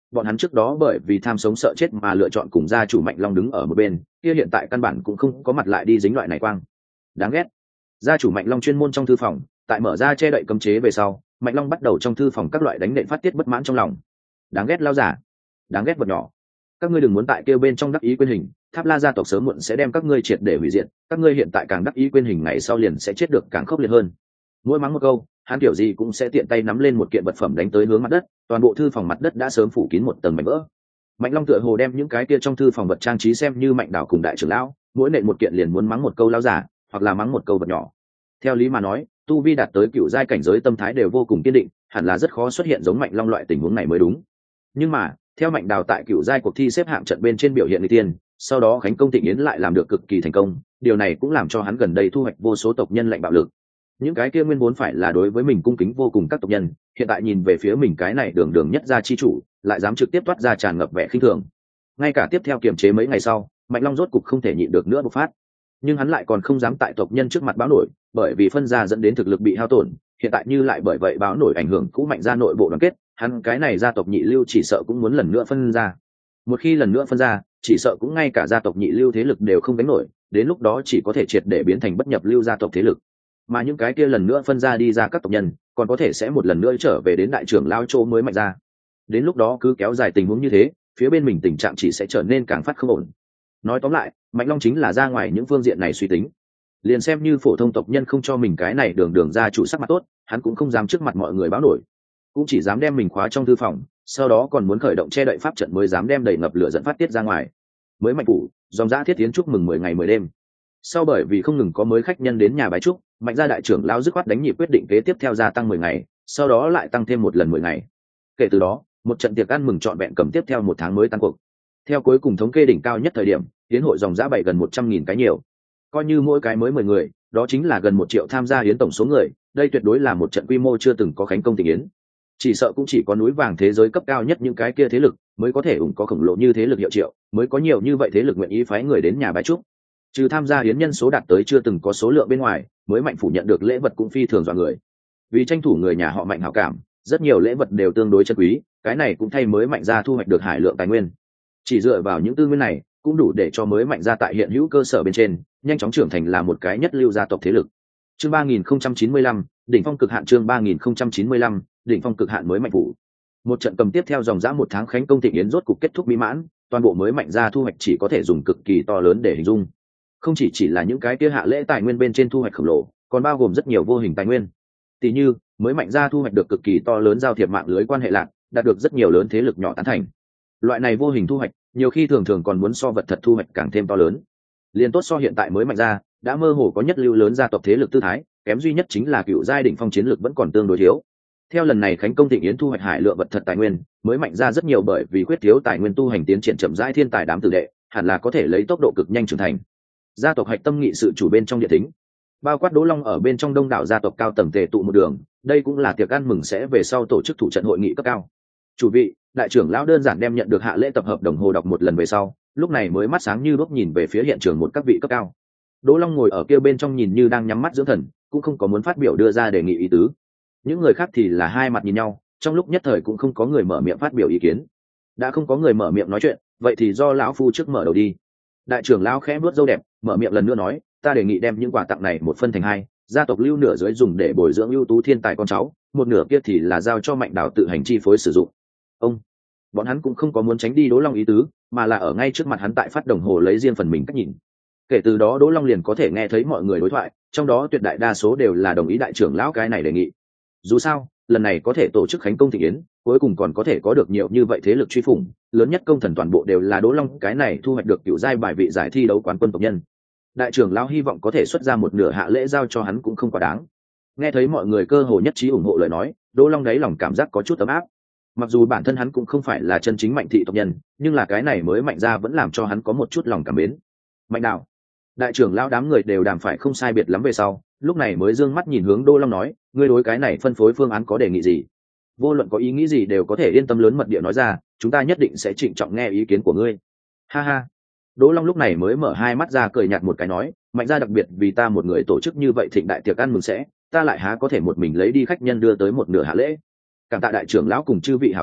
bọn hắn trước đó bởi vì tham sống sợ chết mà lựa chọn cùng gia chủ Mạnh Long đứng ở một bên, kia hiện tại căn bản cũng không có mặt lại đi dính loại này quang. Đáng ghét. Gia chủ Mạnh Long chuyên môn trong thư phòng, tại mở ra che đậy cấm chế về sau, Mạnh Long bắt đầu trong thư phòng các loại đánh nện phát tiết bất mãn trong lòng. Đáng ghét lao giả, đáng ghét vật nhỏ. Các ngươi đừng muốn tại kêu bên trong đắc ý quên hình, Tháp La gia tộc sớm muộn sẽ đem các ngươi triệt để hủy diệt, các ngươi hiện tại càng đắc ý quên hình ngày sau liền sẽ chết được càng khốc liệt hơn. Mỗi mắng một câu, hắn kiểu gì cũng sẽ tiện tay nắm lên một kiện vật phẩm đánh tới hướng mặt đất, toàn bộ thư phòng mặt đất đã sớm phủ kín một tầng mảnh vỡ. Mạnh Long tựa hồ đem những cái kia trong thư phòng vật trang trí xem như Mạnh Đảo cùng đại trưởng lão, mỗi nện một kiện liền muốn mắng một câu lão giả, hoặc là mắng một câu vật nhỏ. Theo lý mà nói, tu vi đạt tới cựu giai cảnh giới tâm thái đều vô cùng kiên định, hẳn là rất khó xuất hiện giống Mạnh Long loại tình huống này mới đúng. Nhưng mà, theo Mạnh Đào tại cựu giai cuộc thi xếp hạng trận bên trên biểu hiện người tiên, sau đó Khánh Công Thịnh Yến lại làm được cực kỳ thành công, điều này cũng làm cho hắn gần đây thu hoạch vô số tộc nhân lạnh bạo lực. Những cái kia nguyên vốn phải là đối với mình cung kính vô cùng các tộc nhân, hiện tại nhìn về phía mình cái này đường đường nhất gia chi chủ, lại dám trực tiếp toát ra tràn ngập vẻ khinh thường. Ngay cả tiếp theo kiềm chế mấy ngày sau, Mạnh Long rốt cục không thể nhịn được nữa bộc phát. Nhưng hắn lại còn không dám tại tộc nhân trước mặt báo nổi, bởi vì phân gia dẫn đến thực lực bị hao tổn, hiện tại như lại bởi vậy báo nổi ảnh hưởng cũ Mạnh gia nội bộ đoàn kết, hắn cái này gia tộc nhị lưu chỉ sợ cũng muốn lần nữa phân ra. Một khi lần nữa phân ra, chỉ sợ cũng ngay cả gia tộc nhị lưu thế lực đều không đánh nổi, đến lúc đó chỉ có thể triệt để biến thành bất nhập lưu gia tộc thế lực. Mà những cái kia lần nữa phân ra đi ra các tộc nhân, còn có thể sẽ một lần nữa trở về đến đại trưởng lao chỗ mới Mạnh gia. Đến lúc đó cứ kéo dài tình huống như thế, phía bên mình tình trạng chỉ sẽ trở nên càng phát không ổn. Nói tóm lại, Mạnh Long chính là ra ngoài những phương diện này suy tính. Liền xem như phổ thông tộc nhân không cho mình cái này đường đường ra chủ sắc mặt tốt, hắn cũng không dám trước mặt mọi người báo nổi, cũng chỉ dám đem mình khóa trong thư phòng, sau đó còn muốn khởi động che đậy pháp trận mới dám đem đầy ngập lửa dẫn phát tiết ra ngoài. Mới Mạnh phủ, dòng dã thiết tiến chúc mừng mười ngày mười đêm. Sau bởi vì không ngừng có mới khách nhân đến nhà bái chúc, Mạnh gia đại trưởng lão dứt khoát đánh nhịp quyết định kế tiếp theo gia tăng mười ngày, sau đó lại tăng thêm một lần mười ngày. Kể từ đó, một trận tiệc ăn mừng trọn vẹn cầm tiếp theo một tháng mới tan cuộc. Theo cuối cùng thống kê đỉnh cao nhất thời điểm, hiến hội dòng dã bảy gần một trăm nghìn cái nhiều. Coi như mỗi cái mới mười người, đó chính là gần một triệu tham gia hiến tổng số người, đây tuyệt đối là một trận quy mô chưa từng có Khánh Công Thịnh Yến. Chỉ sợ cũng chỉ có núi vàng thế giới cấp cao nhất những cái kia thế lực mới có thể ủng có khổng lồ như thế lực hiệu triệu, mới có nhiều như vậy thế lực nguyện ý phái người đến nhà bái chúc. Trừ tham gia hiến nhân số đạt tới chưa từng có số lượng bên ngoài, mới Mạnh phủ nhận được lễ vật cũng phi thường dọa người. Vì tranh thủ người nhà họ Mạnh hảo cảm, rất nhiều lễ vật đều tương đối chân quý, cái này cũng thay mới Mạnh gia thu hoạch được hải lượng tài nguyên. Chỉ dựa vào những tư nguyên này, cũng đủ để cho mới Mạnh gia tại hiện hữu cơ sở bên trên, nhanh chóng trưởng thành là một cái nhất lưu gia tộc thế lực. Chương ba nghìn không trăm chín mươi lăm, đỉnh phong cực hạn chương ba nghìn không trăm chín mươi lăm, đỉnh phong cực hạn mới Mạnh phủ. Một trận cầm tiếp theo dòng dã một tháng Khánh Công Thịnh Yến rốt cục kết thúc mỹ mãn, toàn bộ mới Mạnh gia thu hoạch chỉ có thể dùng cực kỳ to lớn để hình dung. Không chỉ chỉ là những cái kia hạ lễ tài nguyên bên trên thu hoạch khổng lồ, còn bao gồm rất nhiều vô hình tài nguyên. Tỷ như, mới Mạnh gia thu hoạch được cực kỳ to lớn giao thiệp mạng lưới quan hệ lạc, đạt được rất nhiều lớn thế lực nhỏ tán thành. Loại này vô hình thu hoạch, nhiều khi thường thường còn muốn so vật thật thu hoạch càng thêm to lớn. Liên tốt so hiện tại mới Mạnh gia, đã mơ hồ có nhất lưu lớn gia tộc thế lực tư thái, kém duy nhất chính là cựu giai đỉnh phong chiến lược vẫn còn tương đối thiếu. Theo lần này Khánh Công Thịnh Yến thu hoạch hải lượng vật thật tài nguyên, mới Mạnh gia rất nhiều bởi vì khuyết thiếu tài nguyên tu hành tiến triển chậm rãi thiên tài đám tử đệ, hẳn là có thể lấy tốc độ cực nhanh trưởng thành. Gia tộc hạch tâm nghị sự chủ bên trong địa tính, bao quát Đỗ Long ở bên trong đông đảo gia tộc cao tầng tề tụ một đường, đây cũng là tiệc ăn mừng sẽ về sau tổ chức thủ trận hội nghị cấp cao. Chủ vị, đại trưởng lão đơn giản đem nhận được hạ lễ tập hợp đồng hồ đọc một lần về sau, lúc này mới mắt sáng như đuốc nhìn về phía hiện trường một các vị cấp cao. Đỗ Long ngồi ở kia bên trong nhìn như đang nhắm mắt dưỡng thần, cũng không có muốn phát biểu đưa ra đề nghị ý tứ. Những người khác thì là hai mặt nhìn nhau, trong lúc nhất thời cũng không có người mở miệng phát biểu ý kiến. Đã không có người mở miệng nói chuyện, vậy thì do lão phu trước mở đầu đi. Đại trưởng lão khẽ vuốt râu đẹp, mở miệng lần nữa nói, ta đề nghị đem những quà tặng này một phân thành hai, gia tộc lưu nửa dưới dùng để bồi dưỡng ưu tú thiên tài con cháu, một nửa kia thì là giao cho Mạnh Đào tự hành chi phối sử dụng. Ông, bọn hắn cũng không có muốn tránh đi Đỗ Long ý tứ, mà là ở ngay trước mặt hắn tại phát đồng hồ lấy riêng phần mình cách nhìn. Kể từ đó Đỗ Long liền có thể nghe thấy mọi người đối thoại, trong đó tuyệt đại đa số đều là đồng ý đại trưởng lão cái này đề nghị. Dù sao, lần này có thể tổ chức Khánh Công Thịnh Yến, cuối cùng còn có thể có được nhiều như vậy thế lực truy phủng, lớn nhất công thần toàn bộ đều là Đỗ Long cái này thu hoạch được cựu giai bài vị giải thi đấu quán quân tộc nhân. Đại trưởng lão hy vọng có thể xuất ra một nửa hạ lễ giao cho hắn cũng không quá đáng. Nghe thấy mọi người cơ hồ nhất trí ủng hộ lời nói, Đỗ Long đáy lòng cảm giác có chút ấm áp. Mặc dù bản thân hắn cũng không phải là chân chính Mạnh thị tộc nhân, nhưng là cái này mới Mạnh ra vẫn làm cho hắn có một chút lòng cảm mến. Mạnh Đào, đại trưởng lão đám người đều đàm phải không sai biệt lắm về sau, lúc này mới dương mắt nhìn hướng Đỗ Long nói, ngươi đối cái này phân phối phương án có đề nghị gì? Vô luận có ý nghĩ gì đều có thể yên tâm lớn mật địa nói ra, chúng ta nhất định sẽ trịnh trọng nghe ý kiến của ngươi. Ha ha. Đỗ Long lúc này mới mở hai mắt ra cười nhạt một cái nói, Mạnh gia đặc biệt vì ta một người tổ chức như vậy thịnh đại tiệc ăn mừng sẽ, ta lại há có thể một mình lấy đi khách nhân đưa tới một nửa hạ lễ. Cảm tạ đại trưởng lão cùng chư vị hảo ý,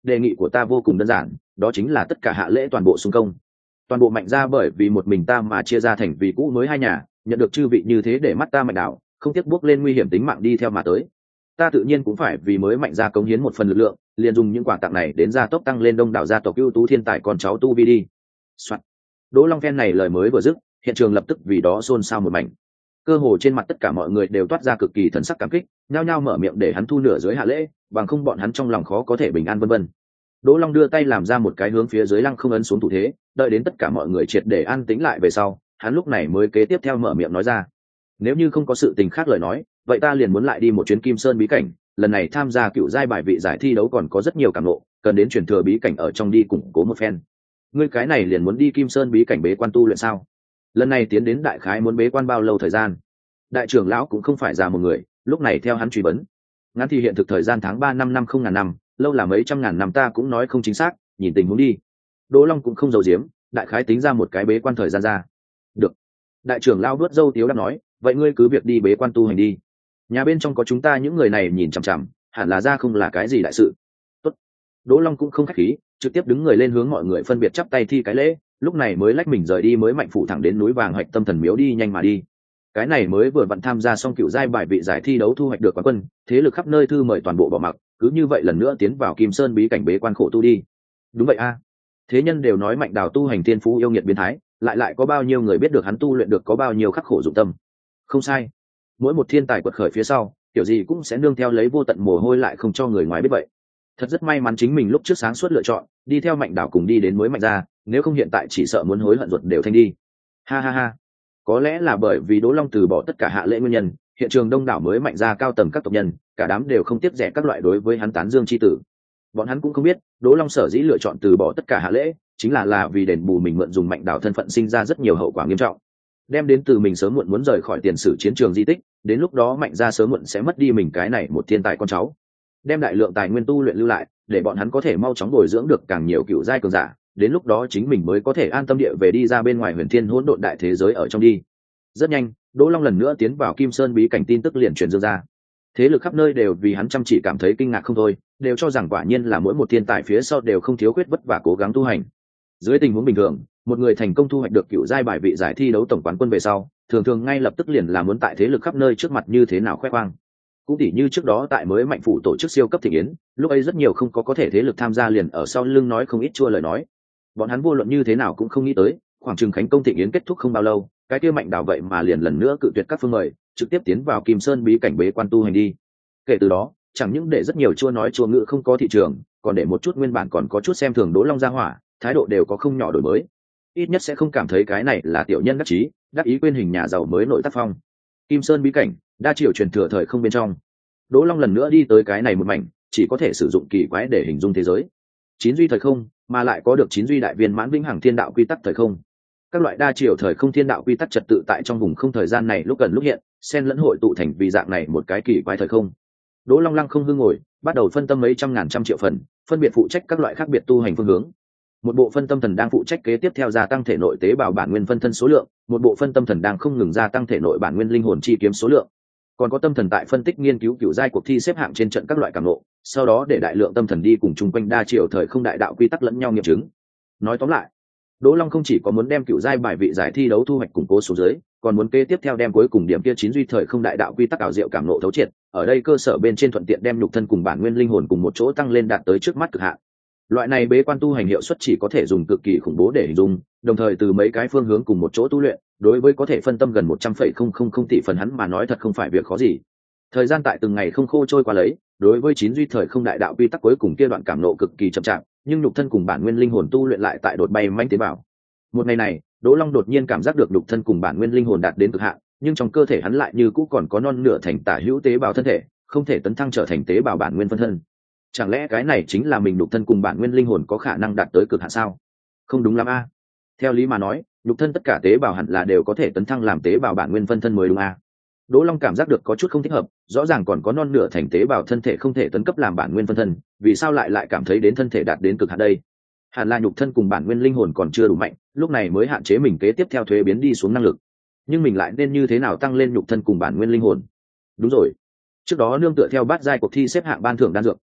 đề nghị của ta vô cùng đơn giản, đó chính là tất cả hạ lễ toàn bộ xung công. Toàn bộ Mạnh gia bởi vì một mình ta mà chia ra thành vì cũ mới hai nhà, nhận được chư vị như thế để mắt ta Mạnh Đảo không tiếc bước lên nguy hiểm tính mạng đi theo mà tới. Ta tự nhiên cũng phải vì mới Mạnh gia cống hiến một phần lực lượng, liền dùng những quà tặng này đến gia tốc tăng lên đông đảo gia tộc ưu tú thiên tài con cháu tu vi đi. Soạn. Đỗ Long phen này lời mới vừa dứt, hiện trường lập tức vì đó xôn xao một mảnh. Cơ hồ trên mặt tất cả mọi người đều toát ra cực kỳ thần sắc cảm kích, nhao nhao mở miệng để hắn thu nửa dưới hạ lễ, bằng không bọn hắn trong lòng khó có thể bình an vân vân. Đỗ Long đưa tay làm ra một cái hướng phía dưới lăng không ấn xuống thủ thế, đợi đến tất cả mọi người triệt để an tĩnh lại về sau, hắn lúc này mới kế tiếp theo mở miệng nói ra: nếu như không có sự tình khác lời nói, vậy ta liền muốn lại đi một chuyến Kim Sơn bí cảnh, lần này tham gia cựu giai bài vị giải thi đấu còn có rất nhiều cảm ngộ, cần đến truyền thừa bí cảnh ở trong đi củng cố một phen. Ngươi cái này liền muốn đi Kim Sơn bí cảnh bế quan tu luyện sao? Lần này tiến đến đại khái muốn bế quan bao lâu thời gian? Đại trưởng lão cũng không phải già một người, lúc này theo hắn truy vấn. Ngắn thì hiện thực thời gian tháng ba năm năm không ngàn năm, lâu là mấy trăm ngàn năm ta cũng nói không chính xác, nhìn tình huống đi. Đỗ Long cũng không giấu giếm, đại khái tính ra một cái bế quan thời gian ra. Được. Đại trưởng lão vuốt râu tiếu đáp nói, vậy ngươi cứ việc đi bế quan tu hành đi. Nhà bên trong có chúng ta những người này nhìn chằm chằm, hẳn là ra không là cái gì đại sự. Tốt. Đỗ Long cũng không khách khí, trực tiếp đứng người lên hướng mọi người phân biệt chắp tay thi cái lễ, lúc này mới lách mình rời đi mới mạnh phủ thẳng đến núi vàng Hoạch Tâm Thần Miếu đi nhanh mà đi. Cái này mới vừa vặn tham gia xong cựu giai bài vị giải thi đấu thu hoạch được quán quân, thế lực khắp nơi thư mời toàn bộ bỏ mặc, cứ như vậy lần nữa tiến vào Kim Sơn bí cảnh bế quan khổ tu đi. Đúng vậy a. Thế nhân đều nói Mạnh Đào tu hành thiên phú yêu nghiệt biến thái, lại lại có bao nhiêu người biết được hắn tu luyện được có bao nhiêu khắc khổ dụng tâm. Không sai, mỗi một thiên tài quật khởi phía sau, kiểu gì cũng sẽ nương theo lấy vô tận mồ hôi lại không cho người ngoài biết vậy. Thật rất may mắn chính mình lúc trước sáng suốt lựa chọn đi theo Mạnh Đào cùng đi đến mới Mạnh gia, nếu không hiện tại chỉ sợ muốn hối hận ruột đều thanh đi. Ha ha ha. Có lẽ là bởi vì Đỗ Long từ bỏ tất cả hạ lễ nguyên nhân, hiện trường đông đảo mới Mạnh gia cao tầng các tộc nhân, cả đám đều không tiếc rẻ các loại đối với hắn tán dương chi tử. Bọn hắn cũng không biết, Đỗ Long sở dĩ lựa chọn từ bỏ tất cả hạ lễ, chính là là vì đền bù mình mượn dùng Mạnh Đào thân phận sinh ra rất nhiều hậu quả nghiêm trọng, đem đến từ mình sớm muộn muốn rời khỏi tiền sử chiến trường di tích, đến lúc đó Mạnh gia sớm muộn sẽ mất đi mình cái này một thiên tài con cháu, đem đại lượng tài nguyên tu luyện lưu lại, để bọn hắn có thể mau chóng bồi dưỡng được càng nhiều cựu giai cường giả, đến lúc đó chính mình mới có thể an tâm địa về đi ra bên ngoài huyền thiên hỗn độn đại thế giới ở trong đi. Rất nhanh, Đỗ Long lần nữa tiến vào Kim Sơn bí cảnh tin tức liền truyền dương ra. Thế lực khắp nơi đều vì hắn chăm chỉ cảm thấy kinh ngạc không thôi, đều cho rằng quả nhiên là mỗi một thiên tài phía sau đều không thiếu khuyết vất vả cố gắng tu hành. Dưới tình huống bình thường, một người thành công thu hoạch được cựu giai bài vị giải thi đấu tổng quán quân về sau, thường thường ngay lập tức liền là muốn tại thế lực khắp nơi trước mặt như thế nào khoe khoang. Cũng tỉ như trước đó tại mới Mạnh phủ tổ chức siêu cấp thịnh yến, lúc ấy rất nhiều không có có thể thế lực tham gia liền ở sau lưng nói không ít chua lời nói. Bọn hắn vô luận như thế nào cũng không nghĩ tới, khoảng chừng khánh công thịnh yến kết thúc không bao lâu, cái kia Mạnh Đào vậy mà liền lần nữa cự tuyệt các phương mời, trực tiếp tiến vào Kim Sơn bí cảnh bế quan tu hành đi. Kể từ đó, chẳng những để rất nhiều chua nói chua ngữ không có thị trường, còn để một chút nguyên bản còn có chút xem thường Đỗ Long gia hỏa, thái độ đều có không nhỏ đổi mới. Ít nhất sẽ không cảm thấy cái này là tiểu nhân đắc chí, đắc ý quên hình nhà giàu mới nội tác phong. Kim Sơn bí cảnh, đa triều truyền thừa thời không bên trong. Đỗ Long lần nữa đi tới cái này một mảnh, chỉ có thể sử dụng kỳ quái để hình dung thế giới. Chín duy thời không, mà lại có được chín duy đại viên mãn vĩnh hằng thiên đạo quy tắc thời không. Các loại đa chiều thời không thiên đạo quy tắc trật tự tại trong vùng không thời gian này lúc gần lúc hiện, xen lẫn hội tụ thành vì dạng này một cái kỳ quái thời không. Đỗ Long lăng không hư ngồi, bắt đầu phân tâm mấy trăm ngàn trăm triệu phần, phân biệt phụ trách các loại khác biệt tu hành phương hướng. Một bộ phân tâm thần đang phụ trách kế tiếp theo gia tăng thể nội tế bào bản nguyên phân thân số lượng, một bộ phân tâm thần đang không ngừng gia tăng thể nội bản nguyên linh hồn chi kiếm số lượng. Còn có tâm thần tại phân tích nghiên cứu cửu giai cuộc thi xếp hạng trên trận các loại cảm ngộ, sau đó để đại lượng tâm thần đi cùng chung quanh đa chiều thời không đại đạo quy tắc lẫn nhau nghiệm chứng. Nói tóm lại, Đỗ Long không chỉ có muốn đem cựu giai bài vị giải thi đấu thu hoạch củng cố số dưới, còn muốn kế tiếp theo đem cuối cùng điểm kia chín duy thời không đại đạo quy tắc ảo diệu cảm ngộ thấu triệt, ở đây cơ sở bên trên thuận tiện đem nhục thân cùng bản nguyên linh hồn cùng một chỗ tăng lên đạt tới trước mắt cực hạn. Loại này bế quan tu hành hiệu suất chỉ có thể dùng cực kỳ khủng bố để hình dung, đồng thời từ mấy cái phương hướng cùng một chỗ tu luyện, đối với có thể phân tâm gần một trăm phẩy không không không tỷ phần hắn mà nói thật không phải việc khó gì. Thời gian tại từng ngày không khô trôi qua lấy, đối với chín duy thời không đại đạo quy tắc cuối cùng kia đoạn cảm ngộ cực kỳ chậm chạp, nhưng nhục thân cùng bản nguyên linh hồn tu luyện lại tại đột bay manh tế bào. Một ngày này, Đỗ Long đột nhiên cảm giác được nhục thân cùng bản nguyên linh hồn đạt đến cực hạn, nhưng trong cơ thể hắn lại như cũ còn có non nửa thành tả hữu tế bào thân thể, không thể tấn thăng trở thành tế bào bản nguyên phân thân. Chẳng lẽ cái này chính là mình nhục thân cùng bản nguyên linh hồn có khả năng đạt tới cực hạn sao? Không đúng lắm a. Theo lý mà nói, nhục thân tất cả tế bào hẳn là đều có thể tấn thăng làm tế bào bản nguyên phân thân mới đúng a. Đỗ Long cảm giác được có chút không thích hợp, rõ ràng còn có non nửa thành tế bào thân thể không thể tấn cấp làm bản nguyên phân thân, vì sao lại lại cảm thấy đến thân thể đạt đến cực hạn đây? Hẳn là nhục thân cùng bản nguyên linh hồn còn chưa đủ mạnh, lúc này mới hạn chế mình kế tiếp theo thuế biến đi xuống năng lực. Nhưng mình lại nên như thế nào tăng lên nhục thân cùng bản nguyên linh hồn? Đúng rồi, trước đó nương tựa theo bát giai cuộc thi xếp hạng ban thưởng đan dược,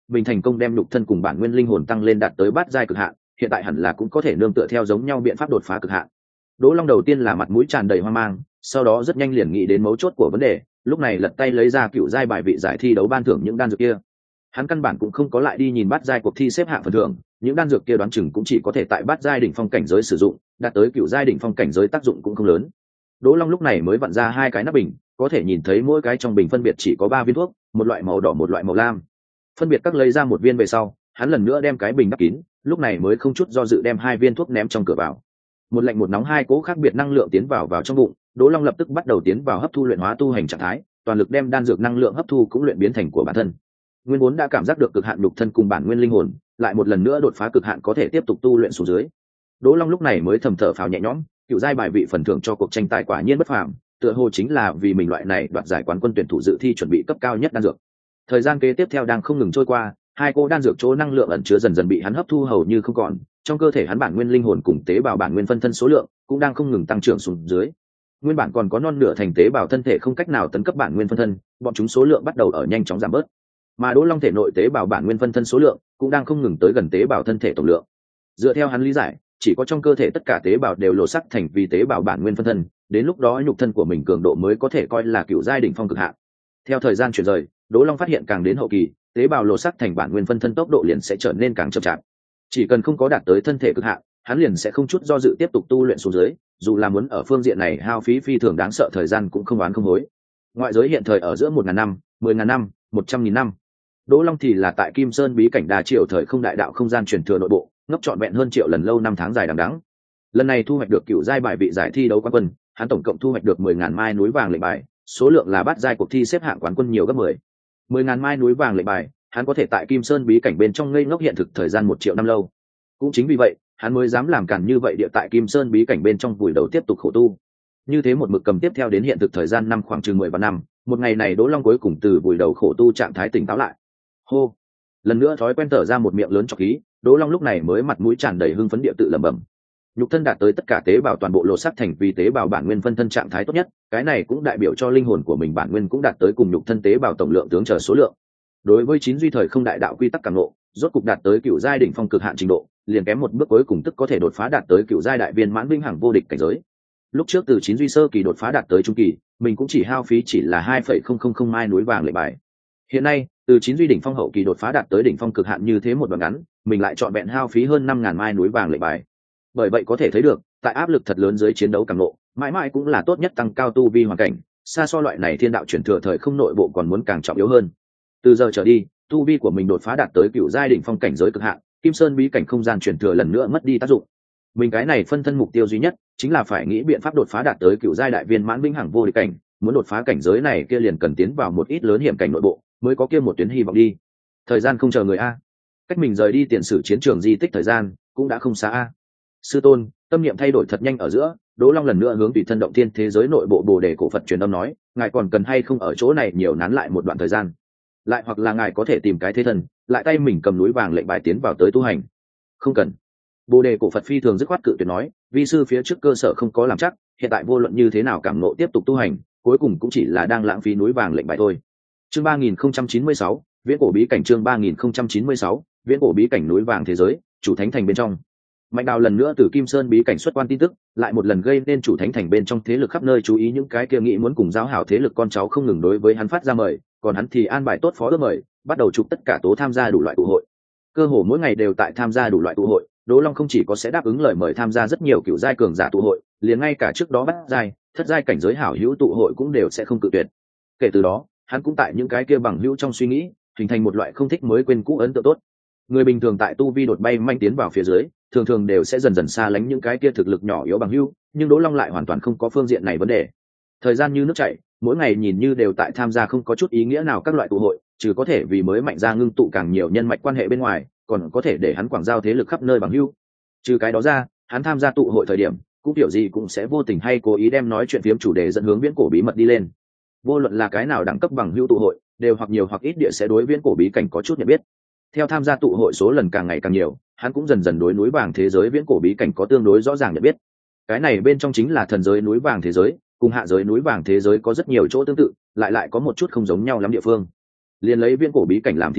mình thành công đem nhục thân cùng bản nguyên linh hồn tăng lên đạt tới bát giai cực hạn, hiện tại hẳn là cũng có thể nương tựa theo giống nhau biện pháp đột phá cực hạn. Đỗ Long đầu tiên là mặt mũi tràn đầy hoang mang, sau đó rất nhanh liền nghĩ đến mấu chốt của vấn đề, lúc này lật tay lấy ra cựu giai bài vị giải thi đấu ban thưởng những đan dược kia. Hắn căn bản cũng không có lại đi nhìn bát giai cuộc thi xếp hạng phần thưởng, những đan dược kia đoán chừng cũng chỉ có thể tại bát giai đỉnh phong cảnh giới sử dụng, đạt tới cựu giai đỉnh phong cảnh giới tác dụng cũng không lớn. Đỗ Long lúc này mới vặn ra hai cái nắp bình, có thể nhìn thấy mỗi cái trong bình phân biệt chỉ có ba viên thuốc, một loại màu đỏ một loại màu lam. Phân biệt cắt lấy ra một viên về sau, hắn lần nữa đem cái bình đắp kín, lúc này mới không chút do dự đem hai viên thuốc ném trong cửa vào. Một lạnh một nóng hai cỗ khác biệt năng lượng tiến vào vào trong bụng, Đỗ Long lập tức bắt đầu tiến vào hấp thu luyện hóa tu hành trạng thái, toàn lực đem đan dược năng lượng hấp thu cũng luyện biến thành của bản thân. Nguyên vốn đã cảm giác được cực hạn nhục thân cùng bản nguyên linh hồn, lại một lần nữa đột phá cực hạn có thể tiếp tục tu luyện xuống dưới. Đỗ Long lúc này mới thầm thở phào nhẹ nhõm, cựu giai bài vị phần thưởng cho cuộc tranh tài quả nhiên bất phàm, tựa hồ chính là vì mình loại này đoạt giải quán quân tuyển thủ dự thi chuẩn bị cấp cao nhất đan dược. Thời gian kế tiếp theo đang không ngừng trôi qua, hai cô đan dược chỗ năng lượng ẩn chứa dần dần bị hắn hấp thu hầu như không còn, trong cơ thể hắn bản nguyên linh hồn cùng tế bào bản nguyên phân thân số lượng cũng đang không ngừng tăng trưởng xuống dưới. Nguyên bản còn có non nửa thành tế bào thân thể không cách nào tấn cấp bản nguyên phân thân, bọn chúng số lượng bắt đầu ở nhanh chóng giảm bớt. Mà Đỗ Long thể nội tế bào bản nguyên phân thân số lượng cũng đang không ngừng tới gần tế bào thân thể tổng lượng. Dựa theo hắn lý giải, chỉ có trong cơ thể tất cả tế bào đều lộ sắc thành vì tế bào bản nguyên phân thân, đến lúc đó nhục thân của mình cường độ mới có thể coi là cựu giai đỉnh phong cực hạn. Theo thời gian chuyển rời, Đỗ Long phát hiện càng đến hậu kỳ, tế bào lộ sắc thành bản nguyên phân thân tốc độ liền sẽ trở nên càng chậm chạp. Chỉ cần không có đạt tới thân thể cực hạn, hắn liền sẽ không chút do dự tiếp tục tu luyện xuống dưới, dù là muốn ở phương diện này hao phí phi thường đáng sợ thời gian cũng không oán không hối. Ngoại giới hiện thời ở giữa một ngàn năm, mười ngàn năm, một trăm nghìn năm. Đỗ Long thì là tại Kim Sơn bí cảnh đa triệu thời không đại đạo không gian truyền thừa nội bộ, ngốc trọn vẹn hơn triệu lần lâu năm tháng dài đằng đẵng. Lần này thu hoạch được cựu giai bài vị giải thi đấu quán quân, hắn tổng cộng thu hoạch được mười ngàn mai núi vàng lệnh bài, số lượng là bát giai cuộc thi xếp hạng quán quân nhiều gấp mười. mười ngàn mai núi vàng lệnh bài, hắn có thể tại Kim Sơn bí cảnh bên trong ngây ngốc hiện thực thời gian một triệu năm lâu. Cũng chính vì vậy, hắn mới dám làm cản như vậy địa tại Kim Sơn bí cảnh bên trong vùi đầu tiếp tục khổ tu. Như thế một mực cầm tiếp theo đến hiện thực thời gian năm khoảng chừng mười vạn năm, một ngày này Đỗ Long cuối cùng từ vùi đầu khổ tu trạng thái tỉnh táo lại. Hô, lần nữa thói quen thở ra một miệng lớn trọc khí, Đỗ Long lúc này mới mặt mũi tràn đầy hưng phấn địa tự lẩm bẩm. Nhục thân đạt tới tất cả tế bào toàn bộ lộ sắc thành vì tế bào bản nguyên phân thân trạng thái tốt nhất, cái này cũng đại biểu cho linh hồn của mình bản nguyên cũng đạt tới cùng nhục thân tế bào tổng lượng tướng chờ số lượng. Đối với chín duy thời không đại đạo quy tắc cảm ngộ, rốt cục đạt tới cựu giai đỉnh phong cực hạn trình độ, liền kém một bước cuối cùng tức có thể đột phá đạt tới cựu giai đại viên mãn vĩnh hằng vô địch cảnh giới. Lúc trước từ chín duy sơ kỳ đột phá đạt tới trung kỳ, mình cũng chỉ hao phí chỉ là hai phẩy không không không mai núi vàng lệnh bài. Hiện nay, từ chín duy đỉnh phong hậu kỳ đột phá đạt tới đỉnh phong cực hạn như thế một đoạn ngắn, mình lại chọn vẹn hao phí hơn năm ngàn mai núi vàng lệnh bài. Bởi vậy có thể thấy được, tại áp lực thật lớn dưới chiến đấu càng nộ, mãi mãi cũng là tốt nhất tăng cao tu vi hoàn cảnh, xa so loại này thiên đạo chuyển thừa thời không nội bộ còn muốn càng trọng yếu hơn. Từ giờ trở đi, tu vi của mình đột phá đạt tới cựu giai đỉnh phong cảnh giới cực hạn, Kim Sơn bí cảnh không gian chuyển thừa lần nữa mất đi tác dụng. Mình cái này phân thân mục tiêu duy nhất chính là phải nghĩ biện pháp đột phá đạt tới cựu giai đại viên mãn vĩnh hằng vô địch cảnh, muốn đột phá cảnh giới này kia liền cần tiến vào một ít lớn hiểm cảnh nội bộ, mới có kia một tuyến hy vọng đi. Thời gian không chờ người a. Cách mình rời đi tiền sử chiến trường di tích thời gian cũng đã không xa a. Sư tôn, tâm niệm thay đổi thật nhanh ở giữa, Đỗ Long lần nữa hướng tùy thân động thiên thế giới nội bộ Bồ Đề cổ Phật truyền âm nói, ngài còn cần hay không ở chỗ này nhiều nán lại một đoạn thời gian, lại hoặc là ngài có thể tìm cái thế thân, lại tay mình cầm núi vàng lệnh bài tiến vào tới tu hành. Không cần. Bồ Đề cổ Phật phi thường dứt khoát cự tuyệt nói, vi sư phía trước cơ sở không có làm chắc, hiện tại vô luận như thế nào cảm ngộ tiếp tục tu hành, cuối cùng cũng chỉ là đang lãng phí núi vàng lệnh bài thôi. Chương ba nghìn không trăm chín mươi sáu, viễn cổ bí cảnh. Chương ba nghìn không trăm chín mươi sáu, viễn cổ bí cảnh núi vàng thế giới, chủ thánh thành bên trong. Mạnh Đào lần nữa từ Kim Sơn bí cảnh xuất quan tin tức, lại một lần gây nên chủ thánh thành bên trong thế lực khắp nơi chú ý những cái kia nghĩ muốn cùng giáo hảo thế lực con cháu không ngừng đối với hắn phát ra mời, còn hắn thì an bài tốt phó ước mời, bắt đầu chụp tất cả tố tham gia đủ loại tụ hội. Cơ hồ mỗi ngày đều tại tham gia đủ loại tụ hội, Đỗ Long không chỉ có sẽ đáp ứng lời mời tham gia rất nhiều cựu giai cường giả tụ hội, liền ngay cả trước đó bắt giai, thất giai cảnh giới hảo hữu tụ hội cũng đều sẽ không cự tuyệt. Kể từ đó, hắn cũng tại những cái kia bằng hữu trong suy nghĩ, hình thành một loại không thích mới quên cũ ấn tượng tốt. Người bình thường tại tu vi đột bay manh tiến vào phía dưới, thường thường đều sẽ dần dần xa lánh những cái kia thực lực nhỏ yếu bằng hữu, nhưng Đỗ Long lại hoàn toàn không có phương diện này vấn đề. Thời gian như nước chảy, mỗi ngày nhìn như đều tại tham gia không có chút ý nghĩa nào các loại tụ hội, trừ có thể vì mới mạnh ra ngưng tụ càng nhiều nhân mạch quan hệ bên ngoài, còn có thể để hắn quảng giao thế lực khắp nơi bằng hữu. Trừ cái đó ra, hắn tham gia tụ hội thời điểm, cũng kiểu gì cũng sẽ vô tình hay cố ý đem nói chuyện phiếm chủ đề dẫn hướng viễn cổ bí mật đi lên. Vô luận là cái nào đẳng cấp bằng hữu tụ hội, đều hoặc nhiều hoặc ít địa sẽ đối viễn cổ bí cảnh có chút nhận biết. Theo tham gia tụ hội số lần càng ngày càng nhiều, hắn cũng dần dần đối núi vàng thế giới viễn cổ bí cảnh có tương đối rõ ràng nhận biết. Cái này bên trong chính là thần giới núi vàng thế giới, cùng hạ giới núi vàng thế giới có rất nhiều chỗ tương tự, lại lại có một chút không giống nhau lắm địa phương. Liên lấy viễn cổ bí cảnh làm thí dụ,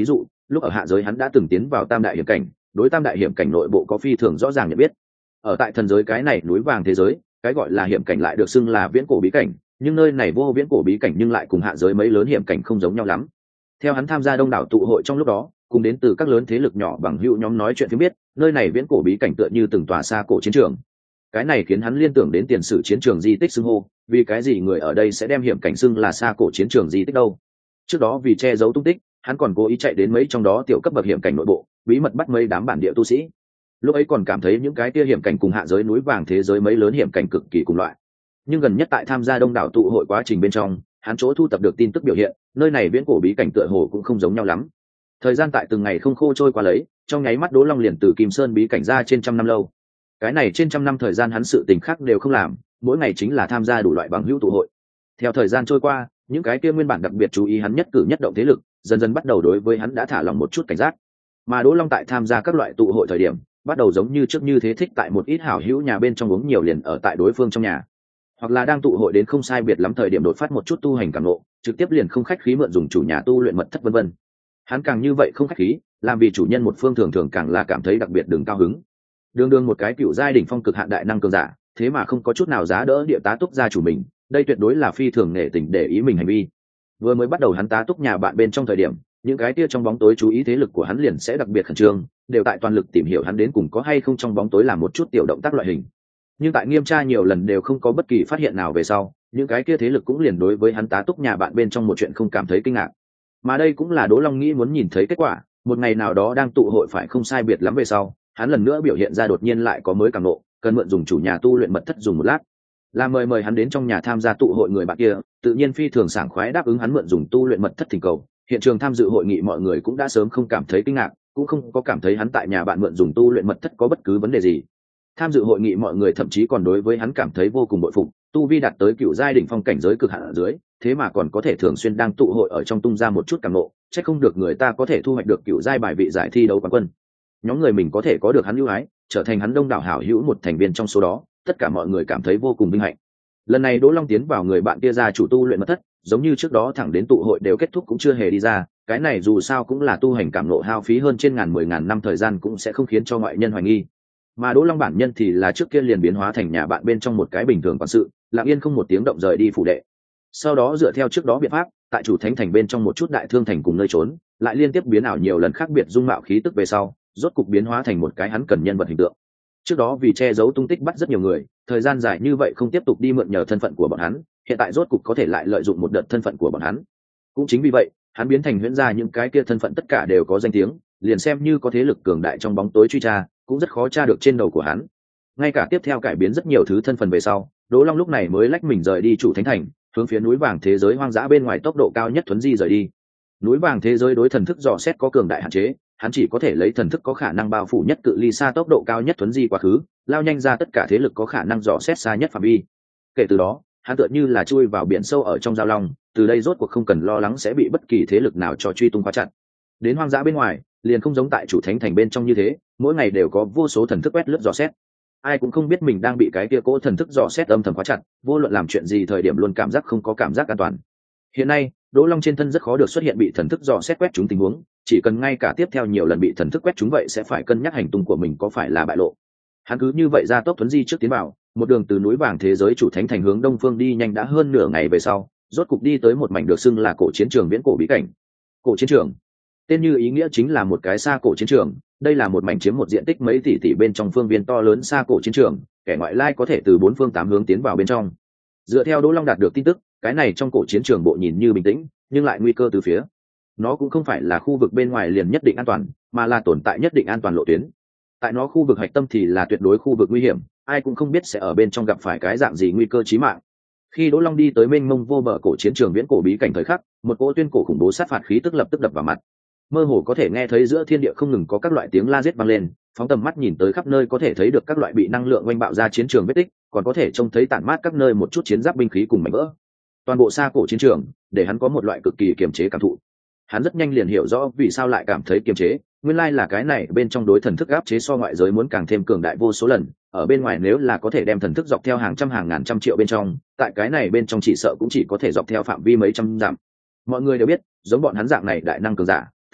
lúc ở hạ giới hắn đã từng tiến vào tam đại hiểm cảnh, đối tam đại hiểm cảnh nội bộ có phi thường rõ ràng nhận biết. Ở tại thần giới cái này núi vàng thế giới, cái gọi là hiểm cảnh lại được xưng là viễn cổ bí cảnh, nhưng nơi này vô viễn cổ bí cảnh nhưng lại cùng hạ giới mấy lớn hiểm cảnh không giống nhau lắm. Theo hắn tham gia đông đảo tụ hội trong lúc đó, cùng đến từ các lớn thế lực nhỏ bằng hữu nhóm nói chuyện phía biết, nơi này viễn cổ bí cảnh tựa như từng tòa xa cổ chiến trường. Cái này khiến hắn liên tưởng đến tiền sử chiến trường di tích xưng hô, vì cái gì người ở đây sẽ đem hiểm cảnh xưng là xa cổ chiến trường di tích đâu? Trước đó vì che giấu tung tích, hắn còn cố ý chạy đến mấy trong đó tiểu cấp bậc hiểm cảnh nội bộ, bí mật bắt mấy đám bản địa tu sĩ. Lúc ấy còn cảm thấy những cái kia hiểm cảnh cùng hạ giới núi vàng thế giới mấy lớn hiểm cảnh cực kỳ cùng loại. Nhưng gần nhất tại tham gia đông đảo tụ hội quá trình bên trong, hắn chỗ thu tập được tin tức biểu hiện, nơi này viễn cổ bí cảnh tựa hồ cũng không giống nhau lắm. Thời gian tại từng ngày không khô trôi qua lấy, trong nháy mắt Đỗ Long liền từ Kim Sơn bí cảnh ra trên trăm năm lâu. Cái này trên trăm năm thời gian hắn sự tình khác đều không làm, mỗi ngày chính là tham gia đủ loại bằng hữu tụ hội. Theo thời gian trôi qua, những cái kia nguyên bản đặc biệt chú ý hắn nhất cử nhất động thế lực, dần dần bắt đầu đối với hắn đã thả lỏng một chút cảnh giác. Mà Đỗ Long tại tham gia các loại tụ hội thời điểm, bắt đầu giống như trước như thế thích tại một ít hảo hữu nhà bên trong uống nhiều liền ở tại đối phương trong nhà, hoặc là đang tụ hội đến không sai biệt lắm thời điểm đột phát một chút tu hành cảm ngộ, trực tiếp liền không khách khí mượn dùng chủ nhà tu luyện mật thất vân vân. Hắn càng như vậy không khách khí, làm vì chủ nhân một phương thường thường càng là cảm thấy đặc biệt đường cao hứng. Đương đương một cái cựu giai đỉnh phong cực hạn đại năng cường giả, thế mà không có chút nào giá đỡ địa tá túc gia chủ mình, đây tuyệt đối là phi thường nể tình để ý mình hành vi. Vừa mới bắt đầu hắn tá túc nhà bạn bên trong thời điểm, những cái kia trong bóng tối chú ý thế lực của hắn liền sẽ đặc biệt khẩn trương, đều tại toàn lực tìm hiểu hắn đến cùng có hay không trong bóng tối làm một chút tiểu động tác loại hình. Nhưng tại nghiêm tra nhiều lần đều không có bất kỳ phát hiện nào về sau, những cái kia thế lực cũng liền đối với hắn tá túc nhà bạn bên trong một chuyện không cảm thấy kinh ngạc. Mà đây cũng là Đỗ Long nghĩ muốn nhìn thấy kết quả, một ngày nào đó đang tụ hội phải không sai biệt lắm về sau, hắn lần nữa biểu hiện ra đột nhiên lại có mới cảm nộ, cần mượn dùng chủ nhà tu luyện mật thất dùng một lát. Là mời mời hắn đến trong nhà tham gia tụ hội người bạn kia, tự nhiên phi thường sảng khoái đáp ứng hắn mượn dùng tu luyện mật thất thỉnh cầu. Hiện trường tham dự hội nghị mọi người cũng đã sớm không cảm thấy kinh ngạc, cũng không có cảm thấy hắn tại nhà bạn mượn dùng tu luyện mật thất có bất cứ vấn đề gì. Tham dự hội nghị mọi người thậm chí còn đối với hắn cảm thấy vô cùng bội phục, tu vi đạt tới cựu giai đỉnh phong cảnh giới cực hạn ở dưới, thế mà còn có thể thường xuyên đang tụ hội ở trong tung ra một chút cảm nộ, chắc không được người ta có thể thu hoạch được cựu giai bài vị giải thi đấu quán quân. Nhóm người mình có thể có được hắn ưu ái, trở thành hắn đông đảo hảo hữu một thành viên trong số đó, tất cả mọi người cảm thấy vô cùng vinh hạnh. Lần này Đỗ Long tiến vào người bạn kia ra chủ tu luyện mật thất, giống như trước đó thẳng đến tụ hội đều kết thúc cũng chưa hề đi ra, cái này dù sao cũng là tu hành cảm nộ hao phí hơn trên ngàn mười ngàn năm thời gian cũng sẽ không khiến cho ngoại nhân hoài nghi. Mà Đỗ Long bản nhân thì là trước kia liền biến hóa thành nhà bạn bên trong một cái bình thường quản sự, lặng yên không một tiếng động rời đi phủ đệ. Sau đó dựa theo trước đó biện pháp, tại chủ thánh thành bên trong một chút đại thương thành cùng nơi trốn, lại liên tiếp biến ảo nhiều lần khác biệt dung mạo khí tức về sau, rốt cục biến hóa thành một cái hắn cần nhân vật hình tượng. Trước đó vì che giấu tung tích bắt rất nhiều người, thời gian dài như vậy không tiếp tục đi mượn nhờ thân phận của bọn hắn, hiện tại rốt cục có thể lại lợi dụng một đợt thân phận của bọn hắn. Cũng chính vì vậy, hắn biến thành huyễn gia những cái kia thân phận tất cả đều có danh tiếng, liền xem như có thế lực cường đại trong bóng tối truy tra, cũng rất khó tra được trên đầu của hắn. Ngay cả tiếp theo cải biến rất nhiều thứ thân phận về sau, Đỗ Long lúc này mới lách mình rời đi chủ thánh thành, hướng phía núi vàng thế giới hoang dã bên ngoài tốc độ cao nhất thuấn di rời đi. Núi vàng thế giới đối thần thức dò xét có cường đại hạn chế, hắn chỉ có thể lấy thần thức có khả năng bao phủ nhất cự ly xa tốc độ cao nhất thuấn di quá khứ, lao nhanh ra tất cả thế lực có khả năng dò xét xa nhất phạm vi. Kể từ đó, hắn tựa như là chui vào biển sâu ở trong giao long, từ đây rốt cuộc không cần lo lắng sẽ bị bất kỳ thế lực nào cho truy tung quá chặt. Đến hoang dã bên ngoài, liền không giống tại chủ thánh thành bên trong như thế, mỗi ngày đều có vô số thần thức quét lướt dò xét. Ai cũng không biết mình đang bị cái kia cỗ thần thức dò xét âm thầm quá chặt, vô luận làm chuyện gì thời điểm luôn cảm giác không có cảm giác an toàn. Hiện nay, Đỗ Long trên thân rất khó được xuất hiện bị thần thức dò xét quét trúng tình huống, chỉ cần ngay cả tiếp theo nhiều lần bị thần thức quét trúng vậy sẽ phải cân nhắc hành tung của mình có phải là bại lộ. Hắn cứ như vậy ra tốc thuấn di trước tiến vào, một đường từ núi vàng thế giới chủ thánh thành hướng đông phương đi nhanh đã hơn nửa ngày về sau, rốt cục đi tới một mảnh được xưng là cổ chiến trường viễn cổ bí cảnh. Cổ chiến trường, tên như ý nghĩa chính là một cái xa cổ chiến trường, đây là một mảnh chiếm một diện tích mấy tỷ tỷ bên trong phương viên to lớn xa cổ chiến trường, kẻ ngoại lai có thể từ bốn phương tám hướng tiến vào bên trong. Dựa theo Đỗ Long đạt được tin tức, cái này trong cổ chiến trường bộ nhìn như bình tĩnh, nhưng lại nguy cơ từ phía. Nó cũng không phải là khu vực bên ngoài liền nhất định an toàn, mà là tồn tại nhất định an toàn lộ tuyến. Tại nó khu vực hạch tâm thì là tuyệt đối khu vực nguy hiểm, ai cũng không biết sẽ ở bên trong gặp phải cái dạng gì nguy cơ chí mạng. Khi Đỗ Long đi tới mênh mông vô bờ cổ chiến trường viễn cổ bí cảnh thời khắc, một cỗ tuyên cổ khủng bố sát phạt khí tức lập tức đập vào mặt. Mơ hồ có thể nghe thấy giữa thiên địa không ngừng có các loại tiếng la giết vang lên, phóng tầm mắt nhìn tới khắp nơi có thể thấy được các loại bị năng lượng oanh bạo ra chiến trường vết tích, còn có thể trông thấy tản mát các nơi một chút chiến giáp binh khí cùng mảnh vỡ. Toàn bộ xa cổ chiến trường, để hắn có một loại cực kỳ kiềm chế cảm thụ. Hắn rất nhanh liền hiểu rõ vì sao lại cảm thấy kiềm chế, nguyên lai là cái này bên trong đối thần thức áp chế so ngoại giới muốn càng thêm cường đại vô số lần, ở bên ngoài nếu là có thể đem thần thức dọc theo hàng trăm hàng ngàn trăm triệu bên trong, tại cái này bên trong chỉ sợ cũng chỉ có thể dọc theo phạm vi mấy trăm dặm. Mọi người đều biết, giống bọn hắn dạng này đại năng cường giả,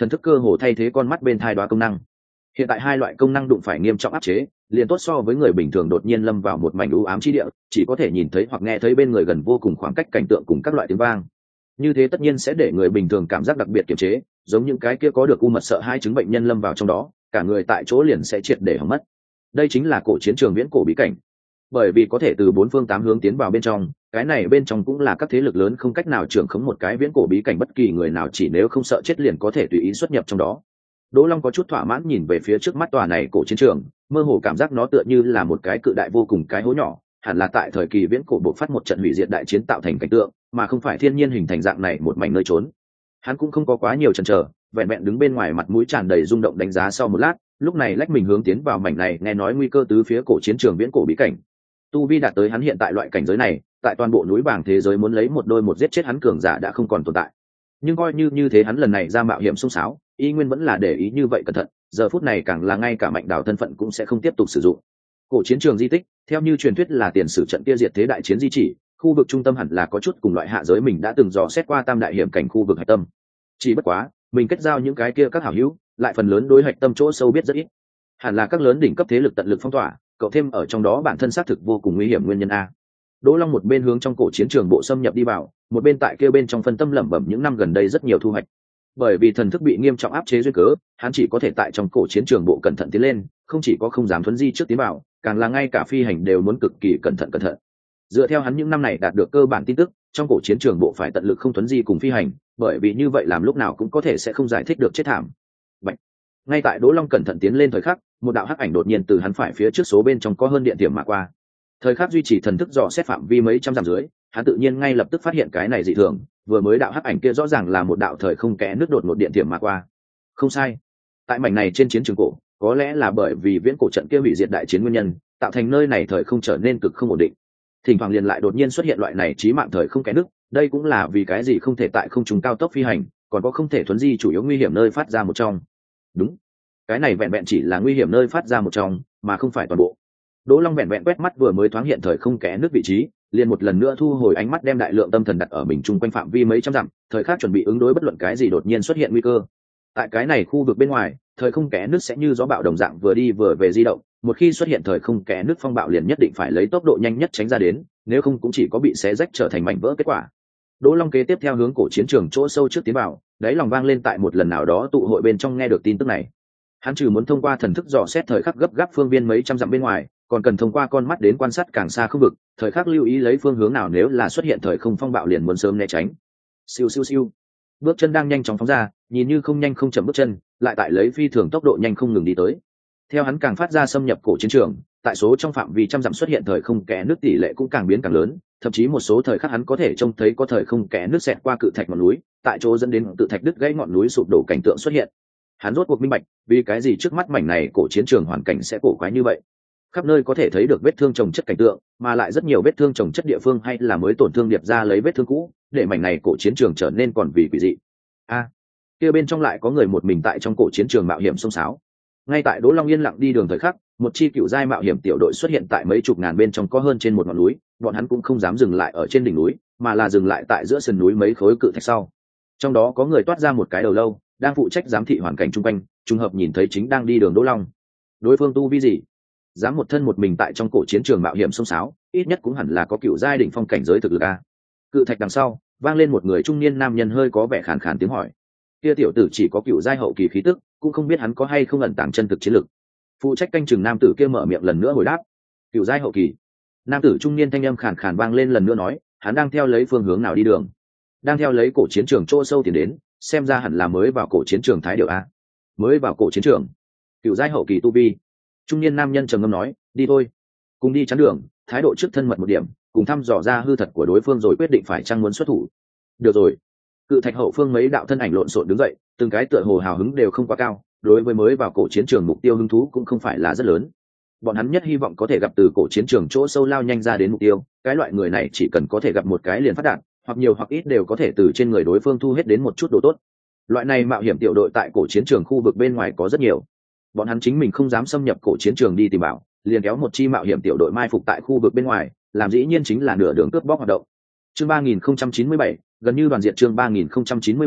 thần thức cơ hồ thay thế con mắt bên thai đoá công năng. Hiện tại hai loại công năng đụng phải nghiêm trọng áp chế, liền tốt so với người bình thường đột nhiên lâm vào một mảnh u ám chi địa, chỉ có thể nhìn thấy hoặc nghe thấy bên người gần vô cùng khoảng cách cảnh tượng cùng các loại tiếng vang. Như thế tất nhiên sẽ để người bình thường cảm giác đặc biệt kiềm chế, giống những cái kia có được u mật sợ hai chứng bệnh nhân lâm vào trong đó, cả người tại chỗ liền sẽ triệt để hỏng mất. Đây chính là cổ chiến trường viễn cổ bí cảnh. Bởi vì có thể từ bốn phương tám hướng tiến vào bên trong, cái này bên trong cũng là các thế lực lớn không cách nào trưởng khống một cái viễn cổ bí cảnh, bất kỳ người nào chỉ nếu không sợ chết liền có thể tùy ý xuất nhập trong đó. Đỗ Long có chút thỏa mãn nhìn về phía trước mắt tòa này cổ chiến trường, mơ hồ cảm giác nó tựa như là một cái cự đại vô cùng cái hố nhỏ, hẳn là tại thời kỳ viễn cổ bộc phát một trận hủy diệt đại chiến tạo thành cảnh tượng, mà không phải thiên nhiên hình thành dạng này một mảnh nơi trốn. Hắn cũng không có quá nhiều chần chờ, vẹn vẹn đứng bên ngoài mặt mũi tràn đầy rung động đánh giá sau một lát, lúc này lách mình hướng tiến vào mảnh này, nghe nói nguy cơ tứ phía cổ chiến trường viễn cổ bí cảnh. Tu vi đạt tới hắn hiện tại loại cảnh giới này, tại toàn bộ núi bảng thế giới muốn lấy một đôi một giết chết hắn cường giả đã không còn tồn tại. Nhưng coi như như thế hắn lần này ra mạo hiểm xông xáo, y nguyên vẫn là để ý như vậy cẩn thận, giờ phút này càng là ngay cả mạnh đảo thân phận cũng sẽ không tiếp tục sử dụng. Cổ chiến trường di tích, theo như truyền thuyết là tiền sử trận kia diệt thế đại chiến di chỉ, khu vực trung tâm hẳn là có chút cùng loại hạ giới mình đã từng dò xét qua tam đại hiểm cảnh khu vực hạch tâm. Chỉ bất quá, mình kết giao những cái kia các hảo hữu, lại phần lớn đối hạch tâm chỗ sâu biết rất ít. Hẳn là các lớn đỉnh cấp thế lực tận lực phong tỏa, cậu thêm ở trong đó bản thân xác thực vô cùng nguy hiểm nguyên nhân a. Đỗ Long một bên hướng trong cổ chiến trường bộ xâm nhập đi vào, một bên tại kia bên trong phân tâm lẩm bẩm những năm gần đây rất nhiều thu hoạch. Bởi vì thần thức bị nghiêm trọng áp chế duyên cớ, hắn chỉ có thể tại trong cổ chiến trường bộ cẩn thận tiến lên, không chỉ có không dám thuấn di trước tiến vào, càng là ngay cả phi hành đều muốn cực kỳ cẩn thận cẩn thận. Dựa theo hắn những năm này đạt được cơ bản tin tức, trong cổ chiến trường bộ phải tận lực không thuấn di cùng phi hành, bởi vì như vậy làm lúc nào cũng có thể sẽ không giải thích được chết thảm. Bạch. Ngay tại Đỗ Long cẩn thận tiến lên thời khắc, một đạo hắc ảnh đột nhiên từ hắn phải phía trước số bên trong có hơn điện tiềm mà qua. Thời khắc duy trì thần thức dò xét phạm vi mấy trăm dặm dưới, hắn tự nhiên ngay lập tức phát hiện cái này dị thường, vừa mới đạo hắc ảnh kia rõ ràng là một đạo thời không kẽ nước đột ngột điện tiềm mà qua. Không sai, tại mảnh này trên chiến trường cổ, có lẽ là bởi vì viễn cổ trận kia hủy diệt đại chiến nguyên nhân, tạo thành nơi này thời không trở nên cực không ổn định. Thỉnh thoảng liền lại đột nhiên xuất hiện loại này chí mạng thời không kẽ nước, đây cũng là vì cái gì không thể tại không trung cao tốc phi hành, còn có không thể thuấn di chủ yếu nguy hiểm nơi phát ra một trong. Đúng, cái này vẹn vẹn chỉ là nguy hiểm nơi phát ra một trong, mà không phải toàn bộ. Đỗ Long vẹn vẹn quét mắt vừa mới thoáng hiện thời không kẽ nước vị trí, liền một lần nữa thu hồi ánh mắt đem đại lượng tâm thần đặt ở mình chung quanh phạm vi mấy trăm dặm, thời khắc chuẩn bị ứng đối bất luận cái gì đột nhiên xuất hiện nguy cơ. Tại cái này khu vực bên ngoài, thời không kẽ nước sẽ như gió bạo đồng dạng vừa đi vừa về di động, một khi xuất hiện thời không kẽ nước phong bạo liền nhất định phải lấy tốc độ nhanh nhất tránh ra đến, nếu không cũng chỉ có bị xé rách trở thành mảnh vỡ kết quả. Đỗ Long kế tiếp theo hướng cổ chiến trường chỗ sâu trước tiến vào, đáy lòng vang lên tại một lần nào đó tụ hội bên trong nghe được tin tức này. Hắn trừ muốn thông qua thần thức dò xét thời khắc gấp gáp phương viên mấy trăm dặm bên ngoài, còn cần thông qua con mắt đến quan sát càng xa khu vực, thời khắc lưu ý lấy phương hướng nào nếu là xuất hiện thời không phong bạo liền muốn sớm né tránh. Siêu siêu siêu. Bước chân đang nhanh chóng phóng ra, nhìn như không nhanh không chậm bước chân, lại tại lấy phi thường tốc độ nhanh không ngừng đi tới. Theo hắn càng phát ra xâm nhập cổ chiến trường, tại số trong phạm vi trăm dặm xuất hiện thời không kẽ nước tỷ lệ cũng càng biến càng lớn, thậm chí một số thời khắc hắn có thể trông thấy có thời không kẽ nước xẹt qua cự thạch ngọn núi, tại chỗ dẫn đến cự thạch đứt gãy ngọn núi sụp đổ cảnh tượng xuất hiện. Hắn rốt cuộc minh bạch, vì cái gì trước mắt mảnh này cổ chiến trường hoàn cảnh sẽ cổ quái như vậy. Khắp nơi có thể thấy được vết thương chồng chất cảnh tượng, mà lại rất nhiều vết thương chồng chất địa phương hay là mới tổn thương điệp ra lấy vết thương cũ, để mảnh này cổ chiến trường trở nên còn vì quỷ dị. A, à, kia bên trong lại có người một mình tại trong cổ chiến trường mạo hiểm xông xáo. Ngay tại Đỗ Long yên lặng đi đường thời khắc, một chi cựu giai mạo hiểm tiểu đội xuất hiện tại mấy chục ngàn bên trong có hơn trên một ngọn núi, bọn hắn cũng không dám dừng lại ở trên đỉnh núi, mà là dừng lại tại giữa sườn núi mấy khối cự thạch sau. Trong đó có người toát ra một cái đầu lâu, đang phụ trách giám thị hoàn cảnh chung quanh, trùng hợp nhìn thấy chính đang đi đường Đỗ Long. Đối phương tu vi gì? Dám một thân một mình tại trong cổ chiến trường mạo hiểm xông xáo, ít nhất cũng hẳn là có cựu giai đỉnh phong cảnh giới thực lực a. Cự thạch đằng sau vang lên một người trung niên nam nhân hơi có vẻ khàn khàn tiếng hỏi. Kia tiểu tử chỉ có cựu giai hậu kỳ khí tức, cũng không biết hắn có hay không ẩn tàng chân thực chiến lực. Phụ trách canh chừng nam tử kia mở miệng lần nữa hồi đáp. Cựu giai hậu kỳ. Nam tử trung niên thanh âm khàn khàn vang lên lần nữa nói, hắn đang theo lấy phương hướng nào đi đường? Đang theo lấy cổ chiến trường chỗ sâu tiến đến, xem ra hẳn là mới vào cổ chiến trường Thái Điểu a. Mới vào cổ chiến trường. Cựu giai hậu kỳ tu vi. Trung niên nam nhân trầm ngâm nói, đi thôi, cùng đi chắn đường, thái độ trước thân mật một điểm, cùng thăm dò ra hư thật của đối phương rồi quyết định phải chăng muốn xuất thủ. Được rồi. Cự thạch hậu phương mấy đạo thân ảnh lộn xộn đứng dậy, từng cái tựa hồ hào hứng đều không quá cao, đối với mới vào cổ chiến trường mục tiêu hứng thú cũng không phải là rất lớn. Bọn hắn nhất hy vọng có thể gặp từ cổ chiến trường chỗ sâu lao nhanh ra đến mục tiêu, cái loại người này chỉ cần có thể gặp một cái liền phát đạn, hoặc nhiều hoặc ít đều có thể từ trên người đối phương thu hết đến một chút đồ tốt. Loại này mạo hiểm tiểu đội tại cổ chiến trường khu vực bên ngoài có rất nhiều. Bọn hắn chính mình không dám xâm nhập cổ chiến trường đi tìm bảo, liền kéo một chi mạo hiểm tiểu đội mai phục tại khu vực bên ngoài, làm dĩ nhiên chính là nửa đường cướp bóc hoạt động. Chương ba nghìn không trăm chín mươi bảy, gần như đoàn diệt chương ba nghìn không trăm chín mươi bảy,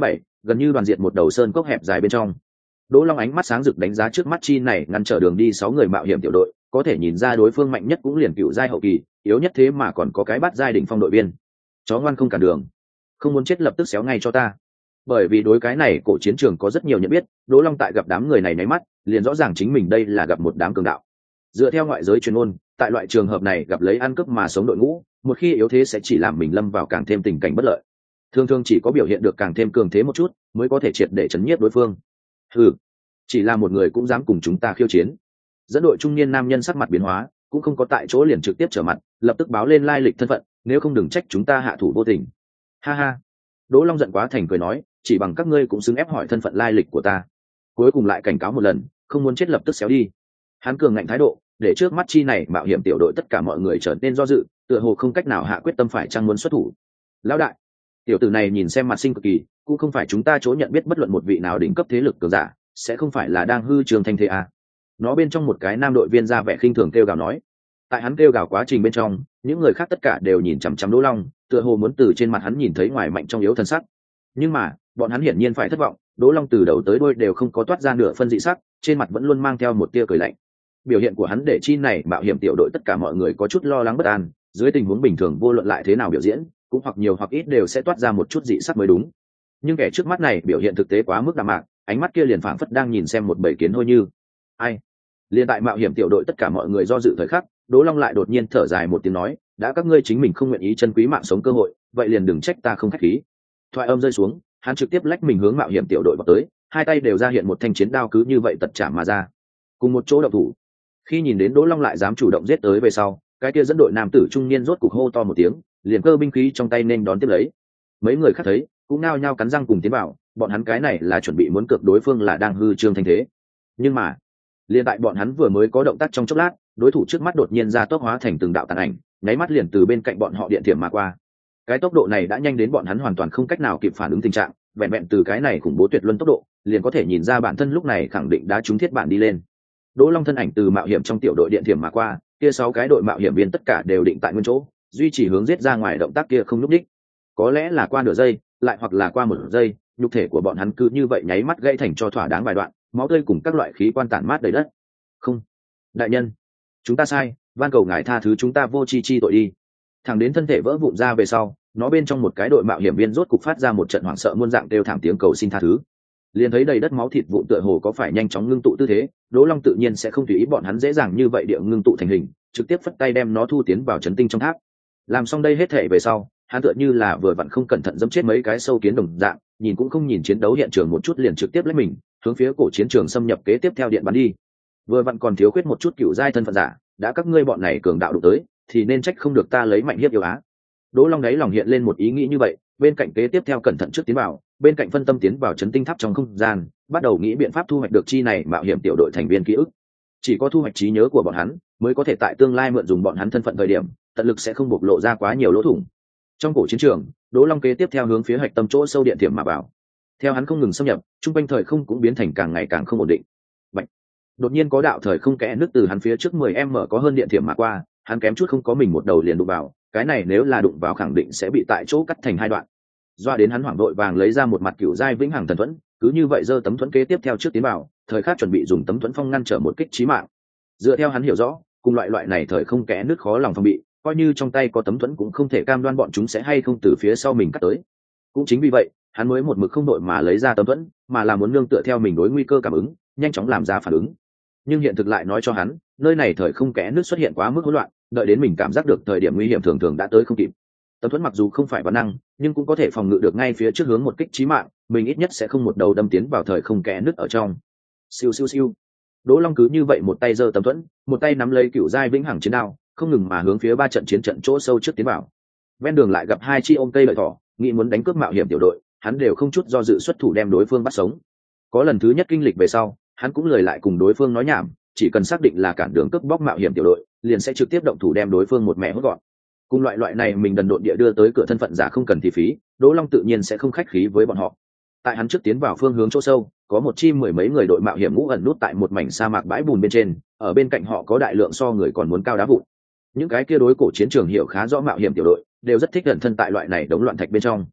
gần như đoàn diệt một đầu sơn cốc hẹp dài bên trong. Đỗ Long ánh mắt sáng rực đánh giá trước mắt chi này ngăn trở đường đi sáu người mạo hiểm tiểu đội, có thể nhìn ra đối phương mạnh nhất cũng liền cựu giai hậu kỳ, yếu nhất thế mà còn có cái bát giai đỉnh phong đội viên. Chó ngoan không cản đường, không muốn chết lập tức xéo ngay cho ta. Bởi vì đối cái này cổ chiến trường có rất nhiều nhận biết, Đỗ Long tại gặp đám người này nháy mắt, liền rõ ràng chính mình đây là gặp một đám cường đạo. Dựa theo ngoại giới truyền ngôn, tại loại trường hợp này gặp lấy ăn cướp mà sống đội ngũ, một khi yếu thế sẽ chỉ làm mình lâm vào càng thêm tình cảnh bất lợi. Thường thường chỉ có biểu hiện được càng thêm cường thế một chút, mới có thể triệt để chấn nhiếp đối phương. Ừ, chỉ là một người cũng dám cùng chúng ta khiêu chiến. Dẫn đội trung niên nam nhân sắc mặt biến hóa, cũng không có tại chỗ liền trực tiếp trở mặt, lập tức báo lên lai lịch thân phận, nếu không đừng trách chúng ta hạ thủ vô tình. Ha ha. Đỗ Long giận quá thành cười nói, chỉ bằng các ngươi cũng xứng ép hỏi thân phận lai lịch của ta. Cuối cùng lại cảnh cáo một lần, không muốn chết lập tức xéo đi. Hắn cường ngạnh thái độ, để trước mắt chi này mạo hiểm tiểu đội tất cả mọi người trở nên do dự, tựa hồ không cách nào hạ quyết tâm phải chăng muốn xuất thủ. Lão đại, tiểu tử này nhìn xem mặt sinh cực kỳ, cũng không phải chúng ta chỗ nhận biết bất luận một vị nào đỉnh cấp thế lực cường giả, sẽ không phải là đang hư trường thanh thế à. Nó bên trong một cái nam đội viên ra vẻ khinh thường kêu gào nói. Tại hắn kêu gào quá trình bên trong, những người khác tất cả đều nhìn chằm chằm Đỗ Long, tựa hồ muốn từ trên mặt hắn nhìn thấy ngoài mạnh trong yếu thân sắc. Nhưng mà bọn hắn hiển nhiên phải thất vọng, Đỗ Long từ đầu tới đuôi đều không có toát ra nửa phân dị sắc, trên mặt vẫn luôn mang theo một tia cười lạnh. Biểu hiện của hắn để chi này mạo hiểm tiểu đội tất cả mọi người có chút lo lắng bất an, dưới tình huống bình thường vô luận lại thế nào biểu diễn, cũng hoặc nhiều hoặc ít đều sẽ toát ra một chút dị sắc mới đúng. Nhưng kẻ trước mắt này biểu hiện thực tế quá mức đạm mạc, ánh mắt kia liền phảng phất đang nhìn xem một bầy kiến hôi như. Ai? Liên tại mạo hiểm tiểu đội tất cả mọi người do dự thời khắc, Đỗ Long lại đột nhiên thở dài một tiếng nói, đã các ngươi chính mình không nguyện ý chân quý mạng sống cơ hội, vậy liền đừng trách ta không khách khí. Thoại âm rơi xuống, hắn trực tiếp lách mình hướng mạo hiểm tiểu đội vào tới, hai tay đều ra hiện một thanh chiến đao cứ như vậy tật chạm mà ra. Cùng một chỗ động thủ. Khi nhìn đến Đỗ Long lại dám chủ động giết tới về sau, cái kia dẫn đội nam tử trung niên rốt cục hô to một tiếng, liền cơ binh khí trong tay nên đón tiếp lấy. Mấy người khác thấy, cũng nao nhao cắn răng cùng tiến vào, bọn hắn cái này là chuẩn bị muốn cược đối phương là đang hư trương thanh thế. Nhưng mà, liền tại bọn hắn vừa mới có động tác trong chốc lát, đối thủ trước mắt đột nhiên ra tốc hóa thành từng đạo tàn ảnh, nháy mắt liền từ bên cạnh bọn họ điện thiểm mà qua. Cái tốc độ này đã nhanh đến bọn hắn hoàn toàn không cách nào kịp phản ứng tình trạng, vẹn vẹn từ cái này khủng bố tuyệt luân tốc độ, liền có thể nhìn ra bản thân lúc này khẳng định đã trúng thiết bản đi lên. Đỗ Long thân ảnh từ mạo hiểm trong tiểu đội điện thiểm mà qua, kia sáu cái đội mạo hiểm viên tất cả đều định tại nguyên chỗ, duy trì hướng giết ra ngoài động tác kia không lúc đích. Có lẽ là qua nửa giây, lại hoặc là qua một giây, nhục thể của bọn hắn cứ như vậy nháy mắt gãy thành cho thỏa đáng vài đoạn, máu tươi cùng các loại khí quan tản mát đầy đất. Không, đại nhân, chúng ta sai, van cầu ngài tha thứ chúng ta vô tri chi tội đi. Thẳng đến thân thể vỡ vụn ra về sau, nó bên trong một cái đội mạo hiểm viên rốt cục phát ra một trận hoảng sợ muôn dạng kêu thảm tiếng cầu xin tha thứ. Liền thấy đầy đất máu thịt vụn tựa hồ có phải nhanh chóng ngưng tụ tư thế, Đỗ Long tự nhiên sẽ không tùy ý bọn hắn dễ dàng như vậy địa ngưng tụ thành hình, trực tiếp phất tay đem nó thu tiến vào chấn tinh trong tháp. Làm xong đây hết thể về sau, hắn tựa như là vừa vặn không cẩn thận dẫm chết mấy cái sâu kiến đồng dạng, nhìn cũng không nhìn chiến đấu hiện trường một chút liền trực tiếp lấy mình hướng phía cổ chiến trường xâm nhập kế tiếp theo điện bắn đi. Vừa vặn còn thiếu khuyết một chút cựu giai thân phận giả, đã các ngươi bọn này cường đạo đụng tới, thì nên trách không được ta lấy mạnh hiếp yếu á. Đỗ Long đáy lòng hiện lên một ý nghĩ như vậy, bên cạnh kế tiếp theo cẩn thận trước tiến vào, bên cạnh phân tâm tiến vào chấn tinh tháp trong không gian, bắt đầu nghĩ biện pháp thu hoạch được chi này mạo hiểm tiểu đội thành viên ký ức. Chỉ có thu hoạch trí nhớ của bọn hắn, mới có thể tại tương lai mượn dùng bọn hắn thân phận thời điểm, tận lực sẽ không bộc lộ ra quá nhiều lỗ thủng. Trong cổ chiến trường, Đỗ Long kế tiếp theo hướng phía hạch tâm chỗ sâu điện thiểm mà vào. Theo hắn không ngừng xâm nhập, trung quanh thời không cũng biến thành càng ngày càng không ổn định. Bạch. Đột nhiên có đạo thời không kẽ nứt từ hắn phía trước mười m có hơn điện thiểm mà qua, hắn kém chút không có mình một đầu liền đụng vào, cái này nếu là đụng vào khẳng định sẽ bị tại chỗ cắt thành hai đoạn. Doa đến hắn hoảng vội vàng lấy ra một mặt cựu giai vĩnh hằng thần thuẫn, cứ như vậy giơ tấm thuẫn kế tiếp theo trước tiến vào, thời khắc chuẩn bị dùng tấm thuẫn phong ngăn trở một kích chí mạng. Dựa theo hắn hiểu rõ, cùng loại loại này thời không kẽ nứt khó lòng phòng bị, coi như trong tay có tấm thuẫn cũng không thể cam đoan bọn chúng sẽ hay không từ phía sau mình cắt tới. Cũng chính vì vậy, hắn mới một mực không đội mà lấy ra tấm thuẫn, mà là muốn nương tựa theo mình đối nguy cơ cảm ứng, nhanh chóng làm ra phản ứng. Nhưng hiện thực lại nói cho hắn, nơi này thời không kẽ nứt xuất hiện quá mức hỗn loạn, đợi đến mình cảm giác được thời điểm nguy hiểm thường thường đã tới không kịp. Tấm thuẫn mặc dù không phải bản năng, nhưng cũng có thể phòng ngự được ngay phía trước hướng một kích chí mạng, mình ít nhất sẽ không một đầu đâm tiến vào thời không kẽ nứt ở trong. Siêu siêu siêu. Đỗ Long cứ như vậy một tay giơ tấm thuẫn, một tay nắm lấy cựu giai vĩnh hằng chiến đao, không ngừng mà hướng phía ba trận chiến trận chỗ sâu trước tiến vào. Ven đường lại gặp hai chi ôm cây lợi thỏ, nghĩ muốn đánh cướp mạo hiểm tiểu đội, hắn đều không chút do dự xuất thủ đem đối phương bắt sống. Có lần thứ nhất kinh lịch về sau, hắn cũng lời lại cùng đối phương nói nhảm, chỉ cần xác định là cản đường cướp bóc mạo hiểm tiểu đội, liền sẽ trực tiếp động thủ đem đối phương một mẹ hốt gọn. Cùng loại loại này mình đần độn địa đưa tới cửa thân phận giả không cần thì phí, Đỗ Long tự nhiên sẽ không khách khí với bọn họ. Tại hắn trước tiến vào phương hướng chỗ sâu, có một chi mười mấy người đội mạo hiểm ngũ ẩn nút tại một mảnh sa mạc bãi bùn bên trên, ở bên cạnh họ có đại lượng so người còn muốn cao đá vụn. Những cái kia đối cổ chiến trường hiểu khá rõ mạo hiểm tiểu đội, đều rất thích gần thân tại loại này đống loạn thạch bên trong.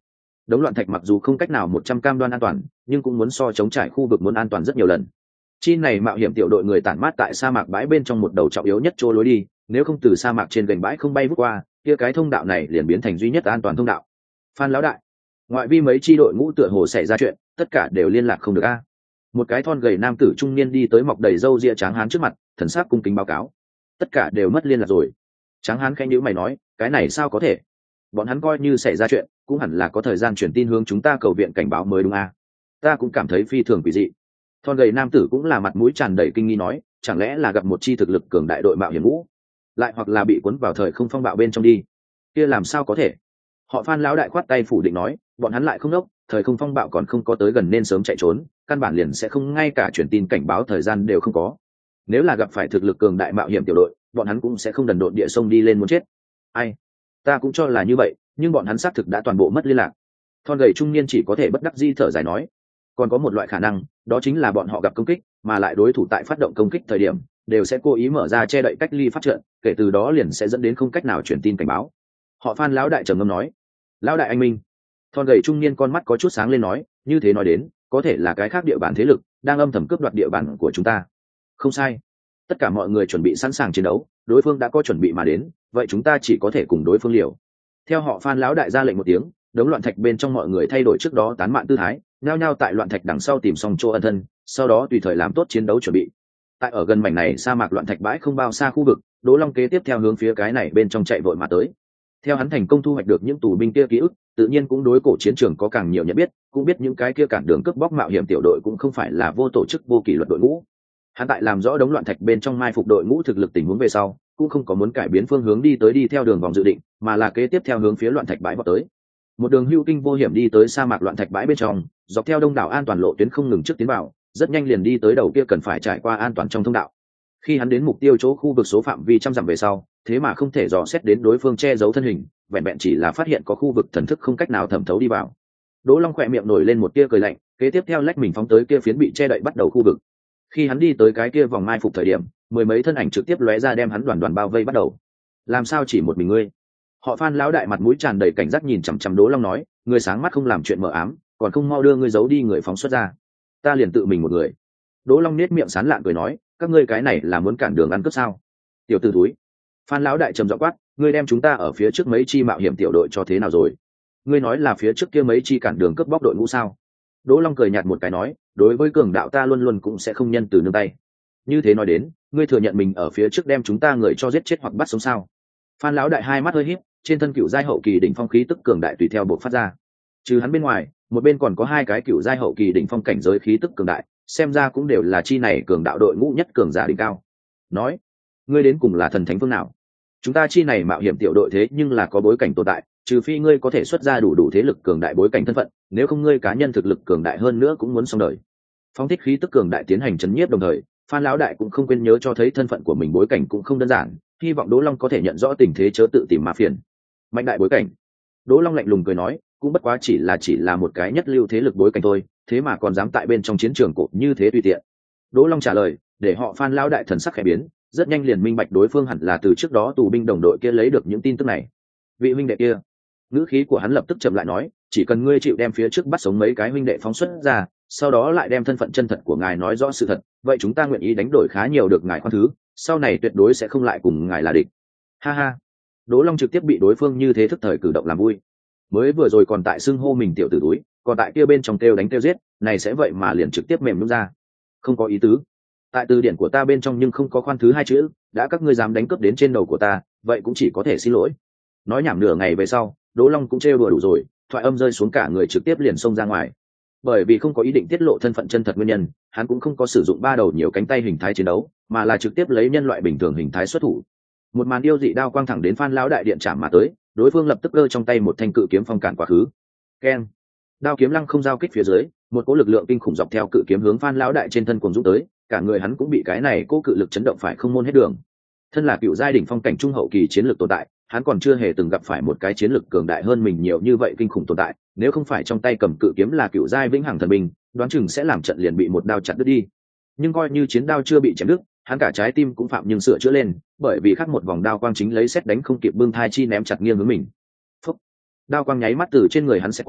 đống loạn thạch mặc dù không cách nào một trăm cam đoan an toàn, nhưng cũng muốn so chống trải khu vực muốn an toàn rất nhiều lần. Chi này mạo hiểm tiểu đội người tản mát tại sa mạc bãi bên trong một đầu trọng yếu nhất chỗ lối đi, nếu không từ sa mạc trên gành bãi không bay vút qua, kia cái thông đạo này liền biến thành duy nhất an toàn thông đạo. Phan lão đại, ngoại vi mấy chi đội ngũ tựa hồ xảy ra chuyện, tất cả đều liên lạc không được a. Một cái thon gầy nam tử trung niên đi tới mọc đầy râu ria tráng hán trước mặt, thần sắc cung kính báo cáo. Tất cả đều mất liên lạc rồi. Tráng hán khẽ nhíu mày nói, cái này sao có thể? Bọn hắn coi như xảy ra chuyện, cũng hẳn là có thời gian truyền tin hướng chúng ta cầu viện cảnh báo mới đúng a. Ta cũng cảm thấy phi thường quỷ dị. Thon gầy nam tử cũng là mặt mũi tràn đầy kinh nghi nói, chẳng lẽ là gặp một chi thực lực cường đại đội mạo hiểm ngũ, lại hoặc là bị cuốn vào thời không phong bạo bên trong đi? Kia làm sao có thể? Họ Phan lão đại khoát tay phủ định nói, bọn hắn lại không đốc, thời không phong bạo còn không có tới gần nên sớm chạy trốn, căn bản liền sẽ không ngay cả truyền tin cảnh báo thời gian đều không có. Nếu là gặp phải thực lực cường đại mạo hiểm tiểu đội, bọn hắn cũng sẽ không đần độn địa sông đi lên muốn chết. Ai? Ta cũng cho là như vậy, nhưng bọn hắn xác thực đã toàn bộ mất liên lạc. Thon gầy trung niên chỉ có thể bất đắc dĩ thở dài nói, còn có một loại khả năng, đó chính là bọn họ gặp công kích, mà lại đối thủ tại phát động công kích thời điểm đều sẽ cố ý mở ra che đậy cách ly phát trận, kể từ đó liền sẽ dẫn đến không cách nào truyền tin cảnh báo. Họ Phan lão đại trầm ngâm nói, lão đại anh minh. Thon gầy trung niên con mắt có chút sáng lên nói, như thế nói đến, có thể là cái khác địa bàn thế lực đang âm thầm cướp đoạt địa bàn của chúng ta. Không sai, tất cả mọi người chuẩn bị sẵn sàng chiến đấu, đối phương đã có chuẩn bị mà đến, vậy chúng ta chỉ có thể cùng đối phương liều. Theo họ Phan lão đại ra lệnh một tiếng, đống loạn thạch bên trong mọi người thay đổi trước đó tán mạn tư thái, nhao nhao tại loạn thạch đằng sau tìm xong chỗ ẩn thân, sau đó tùy thời làm tốt chiến đấu chuẩn bị. Tại ở gần mảnh này sa mạc loạn thạch bãi không bao xa khu vực, Đỗ Long kế tiếp theo hướng phía cái này bên trong chạy vội mà tới. Theo hắn thành công thu hoạch được những tù binh kia ký ức, tự nhiên cũng đối cổ chiến trường có càng nhiều nhận biết, cũng biết những cái kia cản đường cướp bóc mạo hiểm tiểu đội cũng không phải là vô tổ chức vô kỷ luật đội ngũ. Hắn tại làm rõ đống loạn thạch bên trong mai phục đội ngũ thực lực tình huống về sau, cũng không có muốn cải biến phương hướng đi tới đi theo đường vòng dự định, mà là kế tiếp theo hướng phía loạn thạch bãi vọt tới. Một đường hưu kinh vô hiểm đi tới sa mạc loạn thạch bãi bên trong, dọc theo đông đảo an toàn lộ tuyến không ngừng trước tiến vào, rất nhanh liền đi tới đầu kia cần phải trải qua an toàn trong thông đạo. Khi hắn đến mục tiêu chỗ khu vực số phạm vi trăm dặm về sau, thế mà không thể dò xét đến đối phương che giấu thân hình, vẹn vẹn chỉ là phát hiện có khu vực thần thức không cách nào thẩm thấu đi vào. Đỗ Long khỏe miệng nổi lên một tia cười lạnh, kế tiếp theo lách mình phóng tới kia phiến bị che đậy bắt đầu khu vực. Khi hắn đi tới cái kia vòng mai phục thời điểm, mười mấy thân ảnh trực tiếp lóe ra đem hắn đoàn đoàn bao vây bắt đầu. Làm sao chỉ một mình ngươi? Họ Phan lão đại mặt mũi tràn đầy cảnh giác nhìn chằm chằm Đỗ Long nói, ngươi sáng mắt không làm chuyện mờ ám, còn không mau đưa ngươi giấu đi người phóng xuất ra. Ta liền tự mình một người. Đỗ Long nét miệng sán lạn cười nói, các ngươi cái này là muốn cản đường ăn cướp sao? Tiểu tử túi. Phan lão đại trầm giọng quát, ngươi đem chúng ta ở phía trước mấy chi mạo hiểm tiểu đội cho thế nào rồi? Ngươi nói là phía trước kia mấy chi cản đường cướp bóc đội ngũ sao? Đỗ Long cười nhạt một cái nói, đối với cường đạo ta luôn luôn cũng sẽ không nhân từ nương tay. Như thế nói đến, ngươi thừa nhận mình ở phía trước đem chúng ta người cho giết chết hoặc bắt sống sao? Phan lão đại hai mắt hơi híp, trên thân cựu giai hậu kỳ đỉnh phong khí tức cường đại tùy theo bộc phát ra. Trừ hắn bên ngoài, một bên còn có hai cái cựu giai hậu kỳ đỉnh phong cảnh giới khí tức cường đại, xem ra cũng đều là chi này cường đạo đội ngũ nhất cường giả đỉnh cao. Nói, ngươi đến cùng là thần thánh phương nào? Chúng ta chi này mạo hiểm tiểu đội thế nhưng là có bối cảnh tồn tại, trừ phi ngươi có thể xuất ra đủ đủ thế lực cường đại bối cảnh thân phận, nếu không ngươi cá nhân thực lực cường đại hơn nữa cũng muốn xong đời. Phong thích khí tức cường đại tiến hành chấn nhiếp đồng thời, Phan lão đại cũng không quên nhớ cho thấy thân phận của mình bối cảnh cũng không đơn giản, hy vọng Đỗ Long có thể nhận rõ tình thế chớ tự tìm mà phiền. Mạnh đại bối cảnh. Đỗ Long lạnh lùng cười nói, cũng bất quá chỉ là chỉ là một cái nhất lưu thế lực bối cảnh thôi, thế mà còn dám tại bên trong chiến trường cổ như thế tùy tiện. Đỗ Long trả lời, để họ Phan lão đại thần sắc khẽ biến, rất nhanh liền minh bạch đối phương hẳn là từ trước đó tù binh đồng đội kia lấy được những tin tức này. Vị huynh đệ kia, ngữ khí của hắn lập tức chậm lại nói, chỉ cần ngươi chịu đem phía trước bắt sống mấy cái huynh đệ phóng xuất ra, sau đó lại đem thân phận chân thật của ngài nói rõ sự thật, vậy chúng ta nguyện ý đánh đổi khá nhiều được ngài khoan thứ, sau này tuyệt đối sẽ không lại cùng ngài là địch. Ha ha. Đỗ Long trực tiếp bị đối phương như thế thức thời cử động làm vui. Mới vừa rồi còn tại xưng hô mình tiểu tử túi, còn tại kia bên trong kêu đánh kêu giết, này sẽ vậy mà liền trực tiếp mềm nhũn ra. Không có ý tứ. Tại từ điển của ta bên trong nhưng không có khoan thứ hai chữ, đã các ngươi dám đánh cướp đến trên đầu của ta, vậy cũng chỉ có thể xin lỗi. Nói nhảm nửa ngày về sau, Đỗ Long cũng trêu đùa đủ rồi, thoại âm rơi xuống cả người trực tiếp liền xông ra ngoài. Bởi vì không có ý định tiết lộ thân phận chân thật nguyên nhân, hắn cũng không có sử dụng ba đầu nhiều cánh tay hình thái chiến đấu, mà là trực tiếp lấy nhân loại bình thường hình thái xuất thủ. Một màn yêu dị đao quang thẳng đến Phan lão đại điện chạm mà tới, đối phương lập tức giơ trong tay một thanh cự kiếm phong cản quá khứ. Keng! Đao kiếm lăng không giao kích phía dưới, một cỗ lực lượng kinh khủng dọc theo cự kiếm hướng Phan lão đại trên thân cuồng dũng tới, cả người hắn cũng bị cái này cỗ cự lực chấn động phải không môn hết đường. Thân là cựu giai đỉnh phong cảnh trung hậu kỳ chiến lược tồn tại, hắn còn chưa hề từng gặp phải một cái chiến lược cường đại hơn mình nhiều như vậy kinh khủng tồn tại, nếu không phải trong tay cầm cự kiếm là cựu giai vĩnh hằng thần binh, đoán chừng sẽ làm trận liền bị một đao chặt đứt đi. Nhưng coi như chiến đao chưa bị chém đứt, hắn cả trái tim cũng phạm nhưng sửa chữa lên, bởi vì khắc một vòng đao quang chính lấy xét đánh không kịp bưng thai chi ném chặt nghiêng hướng mình. Phúc! Đao quang nháy mắt từ trên người hắn sẽ qua,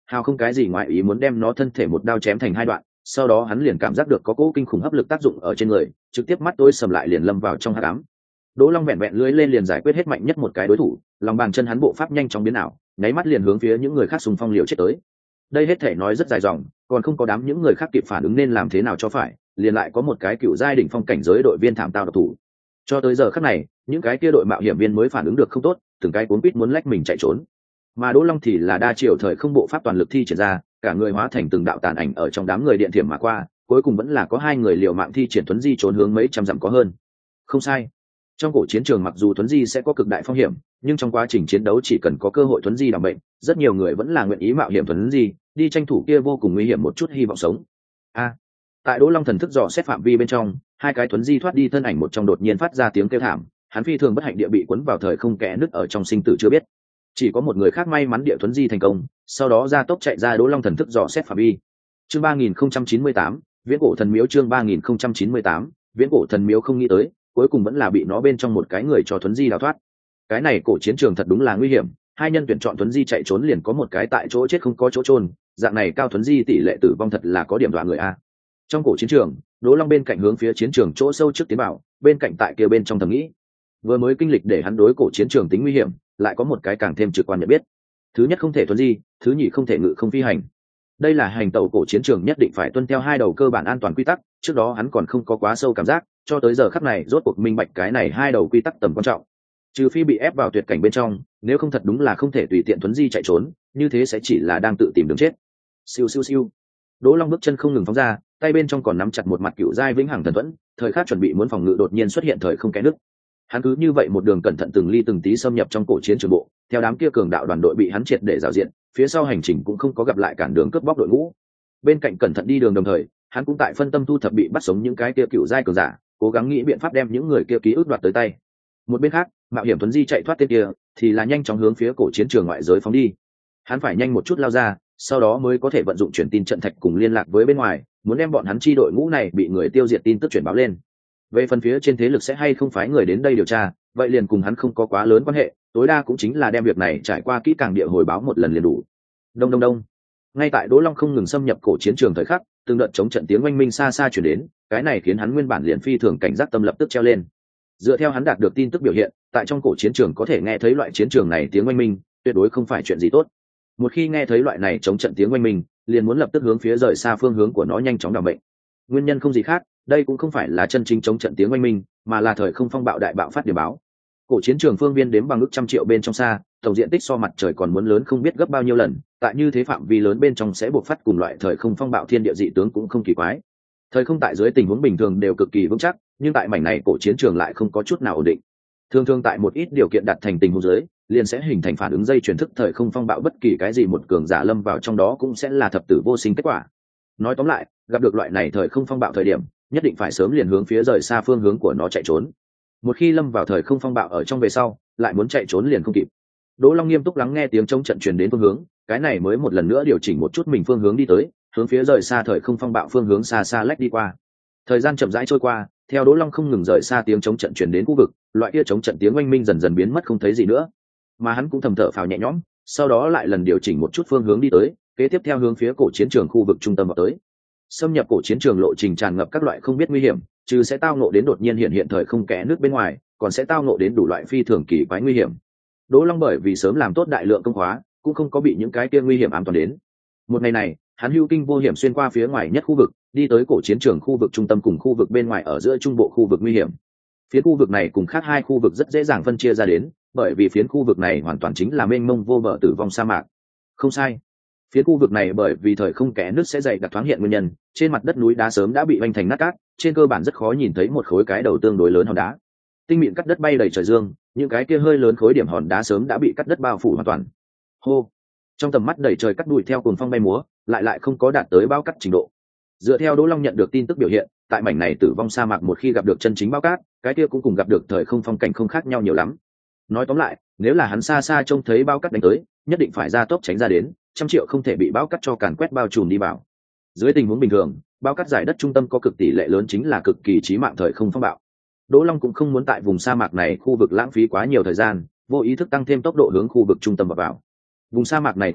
hào không cái gì ngoài ý muốn đem nó thân thể một đao chém thành hai đoạn, sau đó hắn liền cảm giác được có cỗ kinh khủng hấp lực tác dụng ở trên người, trực tiếp mắt tối sầm lại liền lâm vào trong hắc ám. Đỗ Long vẹn vẹn lưỡi lên liền giải quyết hết mạnh nhất một cái đối thủ, lòng bàn chân hắn bộ pháp nhanh chóng biến ảo, nháy mắt liền hướng phía những người khác xung phong liều chết tới. Đây hết thể nói rất dài dòng, còn không có đám những người khác kịp phản ứng nên làm thế nào cho phải, liền lại có một cái cựu giai đỉnh phong cảnh giới đội viên thảm tao độc thủ. Cho tới giờ khắc này, những cái kia đội mạo hiểm viên mới phản ứng được không tốt, từng cái cuốn quýt muốn lách mình chạy trốn. Mà Đỗ Long thì là đa chiều thời không bộ pháp toàn lực thi triển ra, cả người hóa thành từng đạo tàn ảnh ở trong đám người điện thiểm mà qua, cuối cùng vẫn là có hai người liều mạng thi triển tuấn di trốn hướng mấy trăm dặm có hơn. Không sai. Trong cổ chiến trường mặc dù tuấn di sẽ có cực đại phong hiểm, nhưng trong quá trình chiến đấu chỉ cần có cơ hội tuấn di đảm bệnh, rất nhiều người vẫn là nguyện ý mạo hiểm tuấn di, đi tranh thủ kia vô cùng nguy hiểm một chút hy vọng sống. A. Tại Đỗ Long thần thức dò xét phạm vi bên trong, hai cái tuấn di thoát đi thân ảnh một trong đột nhiên phát ra tiếng kêu thảm, hắn phi thường bất hạnh địa bị cuốn vào thời không kẽ nứt ở trong sinh tử chưa biết. Chỉ có một người khác may mắn địa tuấn di thành công, sau đó ra tốc chạy ra Đỗ Long thần thức dò xét phạm vi. Chương ba nghìn không trăm chín mươi tám, Viễn cổ thần miếu chương ba nghìn không trăm chín mươi tám, Viễn cổ thần miếu không nghĩ tới, cuối cùng vẫn là bị nó bên trong một cái người cho tuấn di đào thoát. Cái này cổ chiến trường thật đúng là nguy hiểm, hai nhân tuyển chọn tuấn di chạy trốn liền có một cái tại chỗ chết không có chỗ trôn, dạng này cao tuấn di tỷ lệ tử vong thật là có điểm dọa người a. Trong cổ chiến trường, Đỗ Long bên cạnh hướng phía chiến trường chỗ sâu trước tiến vào, bên cạnh tại kia bên trong thầm nghĩ, vừa mới kinh lịch để hắn đối cổ chiến trường tính nguy hiểm, lại có một cái càng thêm trực quan nhận biết. Thứ nhất không thể tuấn di, thứ nhì không thể ngự không phi hành. Đây là hành tẩu cổ chiến trường nhất định phải tuân theo hai đầu cơ bản an toàn quy tắc, trước đó hắn còn không có quá sâu cảm giác, cho tới giờ khắc này rốt cuộc minh bạch cái này hai đầu quy tắc tầm quan trọng. Trừ phi bị ép vào tuyệt cảnh bên trong, nếu không thật đúng là không thể tùy tiện tuấn di chạy trốn, như thế sẽ chỉ là đang tự tìm đường chết. Siêu siêu siêu. Đỗ Long bước chân không ngừng phóng ra, tay bên trong còn nắm chặt một mặt cựu giai vĩnh hằng thần thuẫn, thời khắc chuẩn bị muốn phòng ngự đột nhiên xuất hiện thời không kẽ nứt. Hắn cứ như vậy một đường cẩn thận từng ly từng tí xâm nhập trong cổ chiến trường bộ, theo đám kia cường đạo đoàn đội bị hắn triệt để rào diện, phía sau hành trình cũng không có gặp lại cản đường cướp bóc đội ngũ. Bên cạnh cẩn thận đi đường đồng thời, hắn cũng tại phân tâm thu thập bị bắt sống những cái kia cựu giai cường giả, cố gắng nghĩ biện pháp đem những người kia ký ức đoạt tới tay. Một bên khác, mạo hiểm tuấn di chạy thoát tên kia, thì là nhanh chóng hướng phía cổ chiến trường ngoại giới phóng đi. Hắn phải nhanh một chút lao ra, sau đó mới có thể vận dụng truyền tin trận thạch cùng liên lạc với bên ngoài, muốn đem bọn hắn chi đội ngũ này bị người tiêu diệt tin tức truyền báo lên. Về phần phía trên thế lực sẽ hay không phái người đến đây điều tra, vậy liền cùng hắn không có quá lớn quan hệ, tối đa cũng chính là đem việc này trải qua kỹ càng địa hồi báo một lần liền đủ. Đông đông đông. Ngay tại Đỗ Long không ngừng xâm nhập cổ chiến trường thời khắc, từng đợt chống trận tiếng oanh minh xa xa truyền đến, cái này khiến hắn nguyên bản liền phi thường cảnh giác tâm lập tức treo lên. Dựa theo hắn đạt được tin tức biểu hiện, tại trong cổ chiến trường có thể nghe thấy loại chiến trường này tiếng oanh minh, tuyệt đối không phải chuyện gì tốt. Một khi nghe thấy loại này chống trận tiếng oanh minh, liền muốn lập tức hướng phía rời xa phương hướng của nó nhanh chóng đảm bệnh. Nguyên nhân không gì khác, đây cũng không phải là chân chính chống trận tiếng oanh minh, mà là thời không phong bạo đại bạo phát điểm báo. Cổ chiến trường phương viên đếm bằng ước trăm triệu bên trong xa, tổng diện tích so mặt trời còn muốn lớn không biết gấp bao nhiêu lần, tại như thế phạm vi lớn bên trong sẽ buộc phát cùng loại thời không phong bạo thiên địa dị tướng cũng không kỳ quái. Thời không tại dưới tình huống bình thường đều cực kỳ vững chắc, nhưng tại mảnh này cổ chiến trường lại không có chút nào ổn định. Thường thường tại một ít điều kiện đạt thành tình huống dưới, liền sẽ hình thành phản ứng dây chuyển thức thời không phong bạo, bất kỳ cái gì một cường giả lâm vào trong đó cũng sẽ là thập tử vô sinh kết quả. Nói tóm lại, gặp được loại này thời không phong bạo thời điểm, nhất định phải sớm liền hướng phía rời xa phương hướng của nó chạy trốn. Một khi lâm vào thời không phong bạo ở trong về sau, lại muốn chạy trốn liền không kịp. Đỗ Long nghiêm túc lắng nghe tiếng chống trận truyền đến phương hướng, cái này mới một lần nữa điều chỉnh một chút mình phương hướng đi tới, hướng phía rời xa thời không phong bạo phương hướng xa xa lách đi qua. Thời gian chậm rãi trôi qua, theo Đỗ Long không ngừng rời xa tiếng chống trận truyền đến khu vực, loại kia chống trận tiếng oanh minh dần dần biến mất không thấy gì nữa. Mà hắn cũng thầm thở phào nhẹ nhõm, sau đó lại lần điều chỉnh một chút phương hướng đi tới, kế tiếp theo hướng phía cổ chiến trường khu vực trung tâm vào tới. Xâm nhập cổ chiến trường lộ trình tràn ngập các loại không biết nguy hiểm, trừ sẽ tao ngộ đến đột nhiên hiện hiện thời không kẽ nước bên ngoài, còn sẽ tao ngộ đến đủ loại phi thường kỳ quái nguy hiểm. Đỗ Long bởi vì sớm làm tốt đại lượng công khóa, cũng không có bị những cái kia nguy hiểm ám toàn đến. Một ngày này, hắn hưu kinh vô hiểm xuyên qua phía ngoài nhất khu vực, đi tới cổ chiến trường khu vực trung tâm cùng khu vực bên ngoài ở giữa trung bộ khu vực nguy hiểm. Phía khu vực này cùng khác hai khu vực rất dễ dàng phân chia ra đến, bởi vì phiến khu vực này hoàn toàn chính là mênh mông vô bờ tử vong sa mạc. Không sai. Phía khu vực này bởi vì thời không kẽ nước sẽ dày đặc thoáng hiện nguyên nhân, trên mặt đất núi đá sớm đã bị vành thành nát cát, trên cơ bản rất khó nhìn thấy một khối cái đầu tương đối lớn hòn đá. Tinh mịn cắt đất bay đầy trời dương, những cái kia hơi lớn khối điểm hòn đá sớm đã bị cắt đất bao phủ hoàn toàn. Hô. Trong tầm mắt đầy trời cắt đuổi theo cuồng phong bay múa, lại lại không có đạt tới bao cắt trình độ. Dựa theo Đỗ Long nhận được tin tức biểu hiện, tại mảnh này tử vong sa mạc một khi gặp được chân chính bao cát, cái kia cũng cùng gặp được thời không phong cảnh không khác nhau nhiều lắm. Nói tóm lại, nếu là hắn xa xa trông thấy bao cát đánh tới, nhất định phải ra tốc tránh ra đến, trăm triệu không thể bị bao cát cho càn quét bao trùm đi vào. Dưới tình huống bình thường, bao cát giải đất trung tâm có cực tỷ lệ lớn chính là cực kỳ chí mạng thời không phong bạo. Đỗ Long cũng không muốn tại vùng sa mạc này khu vực lãng phí quá nhiều thời gian, vô ý thức tăng thêm tốc độ hướng khu vực trung tâm vào. Vùng sa mạc này khu vực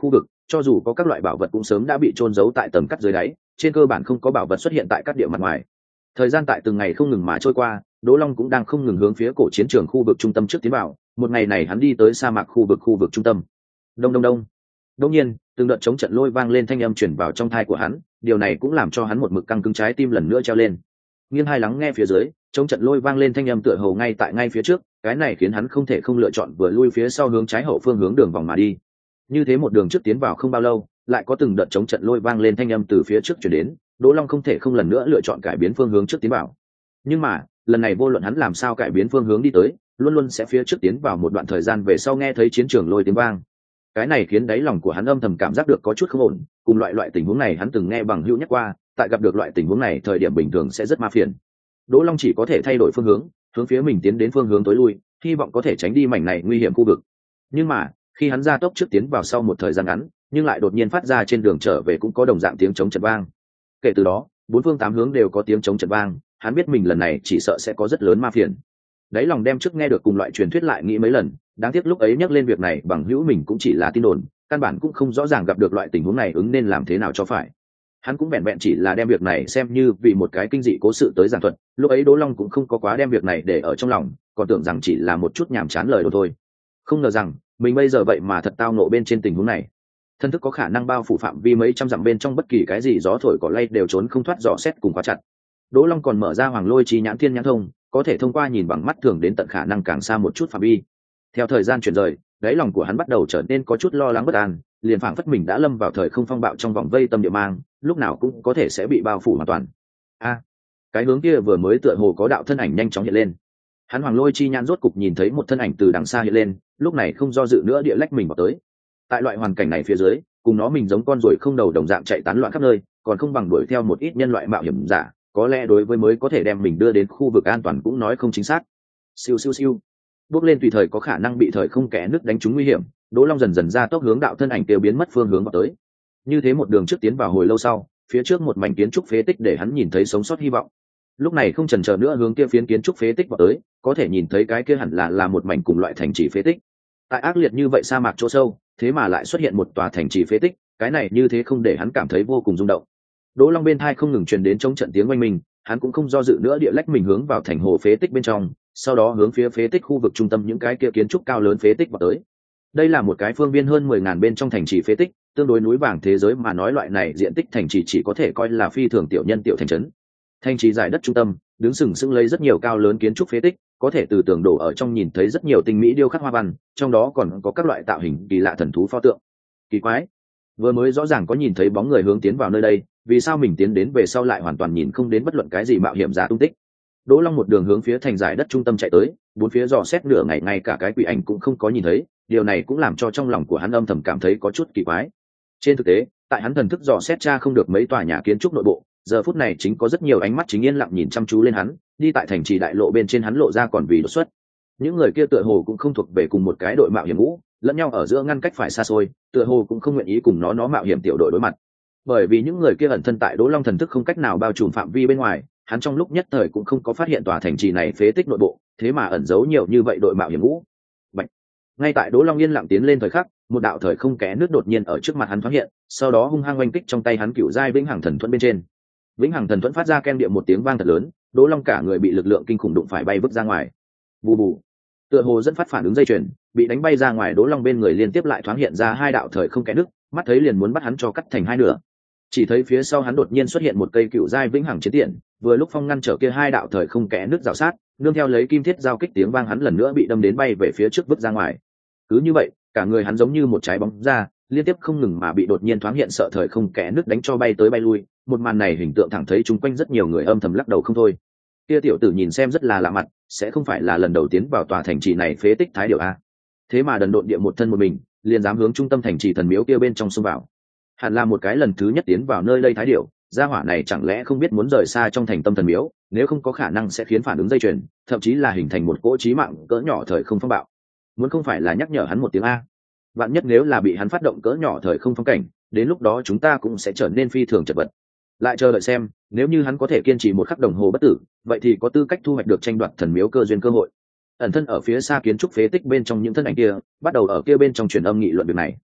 cho dù có các loại bảo vật cũng sớm đã bị trôn giấu tại tầng cắt dưới đáy, trên cơ bản không có bảo vật xuất hiện tại các địa mặt ngoài. Thời gian tại từng ngày không ngừng mà trôi qua, Đỗ Long cũng đang không ngừng hướng phía cổ chiến trường khu vực trung tâm trước tiến vào. Một ngày này hắn đi tới sa mạc khu vực khu vực trung tâm. Đông đông đông. Đột nhiên, từng đợt chống trận lôi vang lên, thanh âm truyền vào trong tai của hắn, điều này cũng làm cho hắn một mực căng cứng trái tim lần nữa treo lên. Nghiêng hai lắng nghe phía dưới, chống trận lôi vang lên thanh âm tựa hồ ngay tại ngay phía trước, cái này khiến hắn không thể không lựa chọn vừa lui phía sau hướng trái hậu phương hướng đường vòng mà đi. Như thế một đường trước tiến vào không bao lâu, lại có từng đợt chống trận lôi vang lên thanh âm từ phía trước truyền đến, Đỗ Long không thể không lần nữa lựa chọn cải biến phương hướng trước tiến vào. Nhưng mà, lần này vô luận hắn làm sao cải biến phương hướng đi tới, luôn luôn sẽ phía trước tiến vào một đoạn thời gian về sau nghe thấy chiến trường lôi tiếng vang. Cái này khiến đáy lòng của hắn âm thầm cảm giác được có chút không ổn, cùng loại loại tình huống này hắn từng nghe bằng hữu nhắc qua, tại gặp được loại tình huống này thời điểm bình thường sẽ rất ma phiền. Đỗ Long chỉ có thể thay đổi phương hướng, hướng phía mình tiến đến phương hướng tối lui, hy vọng có thể tránh đi mảnh này nguy hiểm khu vực. Nhưng mà, khi hắn ra tốc trước tiến vào sau một thời gian ngắn, nhưng lại đột nhiên phát ra trên đường trở về cũng có đồng dạng tiếng chống trận vang. Kể từ đó, bốn phương tám hướng đều có tiếng chống trận vang, hắn biết mình lần này chỉ sợ sẽ có rất lớn ma phiền. Đấy lòng đem trước nghe được cùng loại truyền thuyết lại nghĩ mấy lần, đáng tiếc lúc ấy nhắc lên việc này bằng hữu mình cũng chỉ là tin đồn, căn bản cũng không rõ ràng gặp được loại tình huống này ứng nên làm thế nào cho phải. Hắn cũng vẹn vẹn chỉ là đem việc này xem như vì một cái kinh dị cố sự tới giảng thuật, lúc ấy Đỗ Long cũng không có quá đem việc này để ở trong lòng, còn tưởng rằng chỉ là một chút nhàm chán lời đồn thôi. Không ngờ rằng mình bây giờ vậy mà thật tao nộ bên trên tình huống này. Thân thức có khả năng bao phủ phạm vi mấy trăm dặm, bên trong bất kỳ cái gì gió thổi cỏ lay đều trốn không thoát dò xét cùng khóa chặt. Đỗ Long còn mở ra Hoàng Lôi Chi Nhãn Thiên Nhãn Thông, có thể thông qua nhìn bằng mắt thường đến tận khả năng càng xa một chút phạm vi. Theo thời gian chuyển rời, đáy lòng của hắn bắt đầu trở nên có chút lo lắng bất an, liền phảng phất mình đã lâm vào thời không phong bạo trong vòng vây tâm địa mang, lúc nào cũng có thể sẽ bị bao phủ hoàn toàn. A, à, cái hướng kia vừa mới tựa hồ có đạo thân ảnh nhanh chóng hiện lên. Hắn Hoàng Lôi Chi Nhãn rốt cục nhìn thấy một thân ảnh từ đằng xa hiện lên, lúc này không do dự nữa địa lách mình vào tới. Tại loại hoàn cảnh này phía dưới, cùng nó mình giống con ruồi không đầu đồng dạng chạy tán loạn khắp nơi, còn không bằng đuổi theo một ít nhân loại mạo hiểm giả, có lẽ đối với mới có thể đem mình đưa đến khu vực an toàn cũng nói không chính xác. Siêu siêu siêu, bước lên tùy thời có khả năng bị thời không kẽ nước đánh trúng nguy hiểm, Đỗ Long dần dần ra tốc hướng đạo thân ảnh tiêu biến mất phương hướng vào tới. Như thế một đường trước tiến vào hồi lâu sau, phía trước một mảnh kiến trúc phế tích để hắn nhìn thấy sống sót hy vọng. Lúc này không chần chờ nữa hướng kia phiến kiến trúc phế tích vào tới, có thể nhìn thấy cái kia hẳn là là một mảnh cùng loại thành trì phế tích. Tại ác liệt như vậy sa mạc chỗ sâu, thế mà lại xuất hiện một tòa thành trì phế tích, cái này như thế không để hắn cảm thấy vô cùng rung động. Đỗ Long bên tai không ngừng truyền đến trong trận tiếng oanh minh, hắn cũng không do dự nữa địa lách mình hướng vào thành hồ phế tích bên trong, sau đó hướng phía phế tích khu vực trung tâm những cái kia kiến trúc cao lớn phế tích vào tới. Đây là một cái phương viên hơn mười ngàn bên trong thành trì phế tích, tương đối núi vàng thế giới mà nói loại này diện tích thành trì chỉ có thể coi là phi thường tiểu nhân tiểu thành trấn. Thành trì giải đất trung tâm, đứng sừng sững lấy rất nhiều cao lớn kiến trúc phế tích, có thể từ tường đổ ở trong nhìn thấy rất nhiều tinh mỹ điêu khắc hoa văn, trong đó còn có các loại tạo hình kỳ lạ thần thú pho tượng. Kỳ quái, vừa mới rõ ràng có nhìn thấy bóng người hướng tiến vào nơi đây, vì sao mình tiến đến về sau lại hoàn toàn nhìn không đến bất luận cái gì mạo hiểm giả tung tích. Đỗ Long một đường hướng phía thành giải đất trung tâm chạy tới, bốn phía dò xét nửa ngày ngay cả cái quỷ ảnh cũng không có nhìn thấy, điều này cũng làm cho trong lòng của hắn âm thầm cảm thấy có chút kỳ quái. Trên thực tế, tại hắn thần thức dò xét tra không được mấy tòa nhà kiến trúc nội bộ, giờ phút này chính có rất nhiều ánh mắt chính yên lặng nhìn chăm chú lên hắn, đi tại thành trì đại lộ bên trên hắn lộ ra còn vì đột xuất. Những người kia tựa hồ cũng không thuộc về cùng một cái đội mạo hiểm ngũ, lẫn nhau ở giữa ngăn cách phải xa xôi, tựa hồ cũng không nguyện ý cùng nó nó mạo hiểm tiểu đội đối mặt. Bởi vì những người kia ẩn thân tại Đỗ Long thần thức không cách nào bao trùm phạm vi bên ngoài, hắn trong lúc nhất thời cũng không có phát hiện tòa thành trì này phế tích nội bộ, thế mà ẩn giấu nhiều như vậy đội mạo hiểm ngũ. Bạch. Ngay tại Đỗ Long yên lặng tiến lên thời khắc, một đạo thời không kẽ nước đột nhiên ở trước mặt hắn thoáng hiện, sau đó hung hăng oanh kích trong tay hắn cựu giai vĩnh hằng thần thuẫn bên trên. Vĩnh hằng thần thuẫn phát ra ken điệu một tiếng vang thật lớn, Đỗ Long cả người bị lực lượng kinh khủng đụng phải bay vứt ra ngoài. Bù bù. Tựa hồ dẫn phát phản ứng dây chuyền, bị đánh bay ra ngoài, Đỗ Long bên người liên tiếp lại thoáng hiện ra hai đạo thời không kẽ nước, mắt thấy liền muốn bắt hắn cho cắt thành hai nửa. Chỉ thấy phía sau hắn đột nhiên xuất hiện một cây cựu giai vĩnh hằng chiến tiễn, vừa lúc phong ngăn trở kia hai đạo thời không kẽ nước rào sát, nương theo lấy kim thiết giao kích tiếng vang hắn lần nữa bị đâm đến bay về phía trước vứt ra ngoài. Cứ như vậy, cả người hắn giống như một trái bóng ra, liên tiếp không ngừng mà bị đột nhiên thoáng hiện sợ thời không kẽ nước đánh cho bay tới bay lui. Một màn này hình tượng thẳng thấy chung quanh rất nhiều người âm thầm lắc đầu không thôi. Kia tiểu tử nhìn xem rất là lạ mặt, sẽ không phải là lần đầu tiến vào tòa thành trì này phế tích thái điểu a? Thế mà đần độn địa một thân một mình, liền dám hướng trung tâm thành trì thần miếu kia bên trong xông vào. Hẳn là một cái lần thứ nhất tiến vào nơi đây thái điểu, gia hỏa này chẳng lẽ không biết muốn rời xa trong thành tâm thần miếu, nếu không có khả năng sẽ khiến phản ứng dây chuyền, thậm chí là hình thành một cỗ chí mạng cỡ nhỏ thời không phong bạo. Muốn không phải là nhắc nhở hắn một tiếng a? Vạn nhất nếu là bị hắn phát động cỡ nhỏ thời không phong cảnh, đến lúc đó chúng ta cũng sẽ trở nên phi thường chật vật. Lại chờ đợi xem, nếu như hắn có thể kiên trì một khắc đồng hồ bất tử, vậy thì có tư cách thu hoạch được tranh đoạt thần miếu cơ duyên cơ hội. Ẩn thân ở phía xa kiến trúc phế tích bên trong những thân ảnh kia, bắt đầu ở kia bên trong truyền âm nghị luận việc này.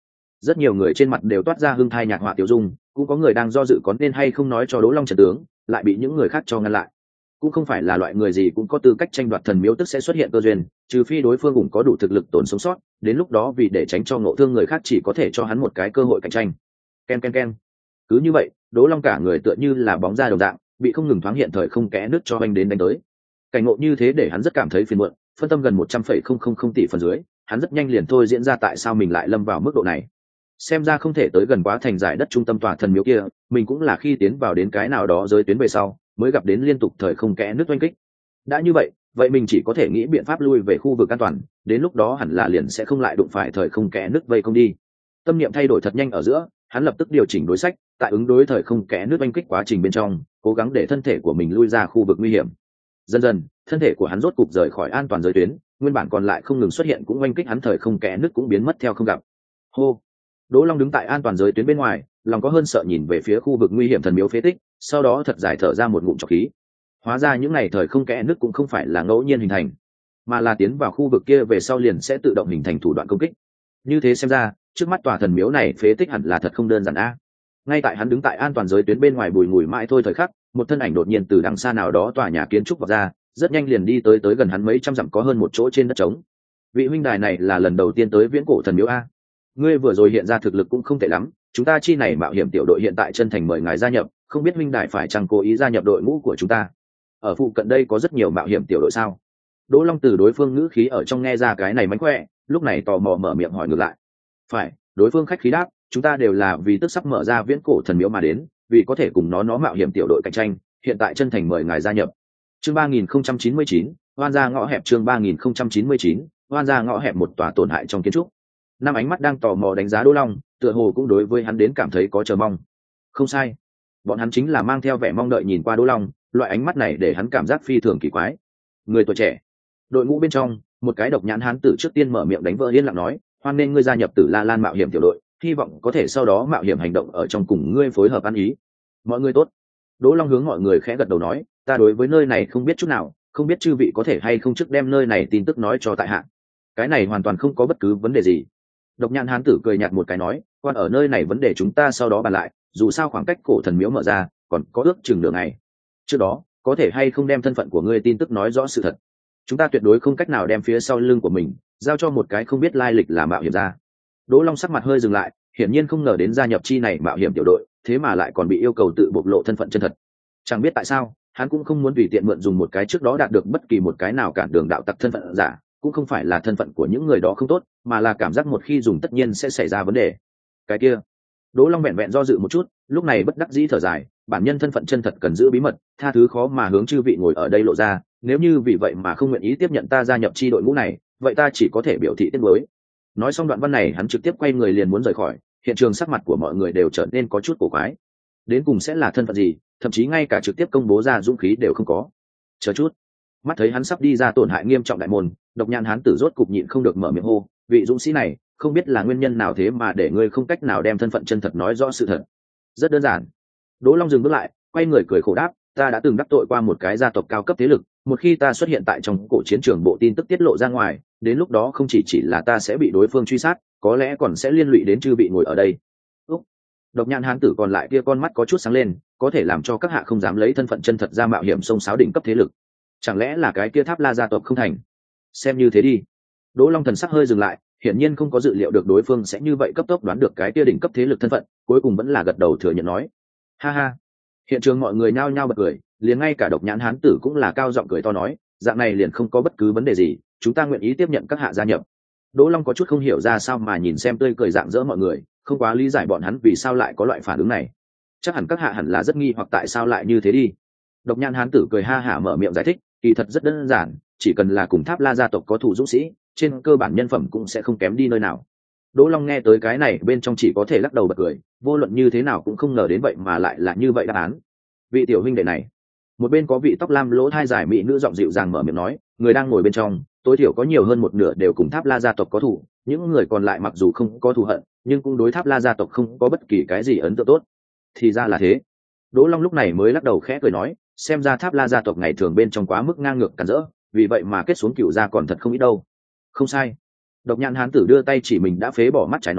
Rất nhiều người trên mặt đều toát ra hưng thai nhạc họa tiêu dung, cũng có người đang do dự có nên hay không nói cho Đỗ Long trận tướng, lại bị những người khác cho ngăn lại. Cũng không phải là loại người gì cũng có tư cách tranh đoạt thần miếu tức sẽ xuất hiện cơ duyên, trừ phi đối phương cũng có đủ thực lực tồn sống sót, đến lúc đó vì để tránh cho ngộ thương người khác chỉ có thể cho hắn một cái cơ hội cạnh tranh. Ken ken ken. Cứ như vậy, Đỗ Long cả người tựa như là bóng ra đồng dạng, bị không ngừng thoáng hiện thời không kẽ nước cho anh đến đánh tới. Cảnh ngộ như thế để hắn rất cảm thấy phiền muộn, phân tâm gần một trăm phẩy không không không tỷ phần dưới, hắn rất nhanh liền thôi diễn ra tại sao mình lại lâm vào mức độ này. Xem ra không thể tới gần quá thành giải đất trung tâm tòa thần miếu kia, mình cũng là khi tiến vào đến cái nào đó giới tuyến về sau, mới gặp đến liên tục thời không kẽ nước oanh kích. Đã như vậy, vậy mình chỉ có thể nghĩ biện pháp lui về khu vực an toàn, đến lúc đó hẳn là liền sẽ không lại đụng phải thời không kẽ nước vây công đi. Tâm niệm thay đổi thật nhanh ở giữa, hắn lập tức điều chỉnh đối sách, tại ứng đối thời không kẽ nước oanh kích quá trình bên trong, cố gắng để thân thể của mình lui ra khu vực nguy hiểm. Dần dần, thân thể của hắn rốt cục rời khỏi an toàn giới tuyến, nguyên bản còn lại không ngừng xuất hiện cũng oanh kích hắn thời không kẽ nước cũng biến mất theo không gặp. Hô. Đỗ Long đứng tại an toàn giới tuyến bên ngoài, lòng có hơn sợ nhìn về phía khu vực nguy hiểm thần miếu phế tích, sau đó thật dài thở ra một ngụm trọc khí. Hóa ra những ngày thời không kẽ nước cũng không phải là ngẫu nhiên hình thành, mà là tiến vào khu vực kia về sau liền sẽ tự động hình thành thủ đoạn công kích. Như thế xem ra, trước mắt tòa thần miếu này phế tích hẳn là thật không đơn giản a. Ngay tại hắn đứng tại an toàn giới tuyến bên ngoài bùi ngùi mãi thôi thời khắc, một thân ảnh đột nhiên từ đằng xa nào đó tòa nhà kiến trúc vọt ra, rất nhanh liền đi tới tới gần hắn mấy trăm dặm có hơn một chỗ trên đất trống. Vị huynh đài này là lần đầu tiên tới viễn cổ thần miếu a. Ngươi vừa rồi hiện ra thực lực cũng không tệ lắm, chúng ta chi này mạo hiểm tiểu đội hiện tại chân thành mời ngài gia nhập, không biết huynh đài phải chăng cố ý gia nhập đội ngũ của chúng ta? Ở phụ cận đây có rất nhiều mạo hiểm tiểu đội sao? Đỗ Long từ đối phương ngữ khí ở trong nghe ra cái này mánh khỏe, lúc này tò mò mở miệng hỏi ngược lại. Phải, đối phương khách khí đáp, chúng ta đều là vì tức sắp mở ra viễn cổ thần miếu mà đến, vì có thể cùng nó nó mạo hiểm tiểu đội cạnh tranh, hiện tại chân thành mời ngài gia nhập. Chương ba nghìn không trăm chín mươi chín, hoan ra ngõ hẹp chương ba nghìn không trăm chín mươi chín, hoan ra ngõ hẹp một tòa tổn hại trong kiến trúc. Năm ánh mắt đang tò mò đánh giá Đỗ Long, tựa hồ cũng đối với hắn đến cảm thấy có chờ mong. Không sai, bọn hắn chính là mang theo vẻ mong đợi nhìn qua Đỗ Long, loại ánh mắt này để hắn cảm giác phi thường kỳ quái. Người tuổi trẻ, đội ngũ bên trong, một cái độc nhãn hán tử trước tiên mở miệng đánh vỡ yên lặng nói, hoan nên ngươi gia nhập Tử La Lan mạo hiểm tiểu đội, hy vọng có thể sau đó mạo hiểm hành động ở trong cùng ngươi phối hợp ăn ý. Mọi người tốt. Đỗ Long hướng mọi người khẽ gật đầu nói, ta đối với nơi này không biết chút nào, không biết chư vị có thể hay không trước đem nơi này tin tức nói cho tại hạ. Cái này hoàn toàn không có bất cứ vấn đề gì. Độc nhãn hán tử cười nhạt một cái nói, quan ở nơi này vấn đề chúng ta sau đó bàn lại, dù sao khoảng cách cổ thần miếu mở ra còn có ước chừng nửa ngày. Trước đó có thể hay không đem thân phận của ngươi tin tức nói rõ sự thật, chúng ta tuyệt đối không cách nào đem phía sau lưng của mình giao cho một cái không biết lai lịch là mạo hiểm ra. Đỗ Long sắc mặt hơi dừng lại, hiển nhiên không ngờ đến gia nhập chi này mạo hiểm tiểu đội, thế mà lại còn bị yêu cầu tự bộc lộ thân phận chân thật. Chẳng biết tại sao, hắn cũng không muốn tùy tiện mượn dùng một cái trước đó đạt được bất kỳ một cái nào cản đường đạo tặc thân phận giả, cũng không phải là thân phận của những người đó không tốt, mà là cảm giác một khi dùng tất nhiên sẽ xảy ra vấn đề. Cái kia, Đỗ Long vẹn vẹn do dự một chút, lúc này bất đắc dĩ thở dài, bản nhân thân phận chân thật cần giữ bí mật, tha thứ khó mà hướng chư vị ngồi ở đây lộ ra, nếu như vì vậy mà không nguyện ý tiếp nhận ta gia nhập chi đội ngũ này, vậy ta chỉ có thể biểu thị tiếc nuối. Nói xong đoạn văn này, hắn trực tiếp quay người liền muốn rời khỏi, hiện trường sắc mặt của mọi người đều trở nên có chút cổ quái. Đến cùng sẽ là thân phận gì, thậm chí ngay cả trực tiếp công bố ra dũng khí đều không có. Chờ chút. Mắt thấy hắn sắp đi ra tổn hại nghiêm trọng đại môn, độc nhãn hán tử rốt cục nhịn không được mở miệng hô, vị dũng sĩ này, không biết là nguyên nhân nào thế mà để ngươi không cách nào đem thân phận chân thật nói rõ sự thật. Rất đơn giản. Đỗ Long dừng bước lại, quay người cười khổ đáp, ta đã từng đắc tội qua một cái gia tộc cao cấp thế lực, một khi ta xuất hiện tại trong cổ chiến trường bộ tin tức tiết lộ ra ngoài, đến lúc đó không chỉ chỉ là ta sẽ bị đối phương truy sát, có lẽ còn sẽ liên lụy đến chư vị ngồi ở đây. Úc. Độc nhãn hán tử còn lại kia con mắt có chút sáng lên, có thể làm cho các hạ không dám lấy thân phận chân thật ra mạo hiểm sông sáo đỉnh cấp thế lực. Chẳng lẽ là cái kia Tháp La gia tộc không thành? Xem như thế đi. Đỗ Long thần sắc hơi dừng lại, hiển nhiên không có dự liệu được đối phương sẽ như vậy cấp tốc đoán được cái kia đỉnh cấp thế lực thân phận, cuối cùng vẫn là gật đầu thừa nhận nói. Ha ha. Hiện trường mọi người nhao nhao bật cười, liền ngay cả độc nhãn hán tử cũng là cao giọng cười to nói, dạng này liền không có bất cứ vấn đề gì, chúng ta nguyện ý tiếp nhận các hạ gia nhập. Đỗ Long có chút không hiểu ra sao mà nhìn xem tươi cười rạng rỡ mọi người, không quá lý giải bọn hắn vì sao lại có loại phản ứng này. Chắc hẳn các hạ hẳn là rất nghi hoặc tại sao lại như thế đi. Độc nhãn hán tử cười ha hả mở miệng giải thích, kỳ thật rất đơn giản, chỉ cần là cùng Tháp La gia tộc có thủ dũng sĩ, trên cơ bản nhân phẩm cũng sẽ không kém đi nơi nào. Đỗ Long nghe tới cái này bên trong chỉ có thể lắc đầu bật cười, vô luận như thế nào cũng không ngờ đến vậy mà lại là như vậy đáp án. Vị tiểu huynh đệ này, một bên có vị tóc lam lỗ thai dài mỹ nữ giọng dịu dàng mở miệng nói, người đang ngồi bên trong, tối thiểu có nhiều hơn một nửa đều cùng Tháp La gia tộc có thủ, những người còn lại mặc dù không có thù hận, nhưng cũng đối Tháp La gia tộc không có bất kỳ cái gì ấn tượng tốt. Thì ra là thế. Đỗ Long lúc này mới lắc đầu khẽ cười nói, xem ra Tháp La gia tộc ngày thường bên trong quá mức ngang ngược cản rỡ, vì vậy mà kết xuống cựu gia còn thật không ít đâu. Không sai. Độc nhãn hán tử đưa tay chỉ mình đã phế bỏ mắt trái nói,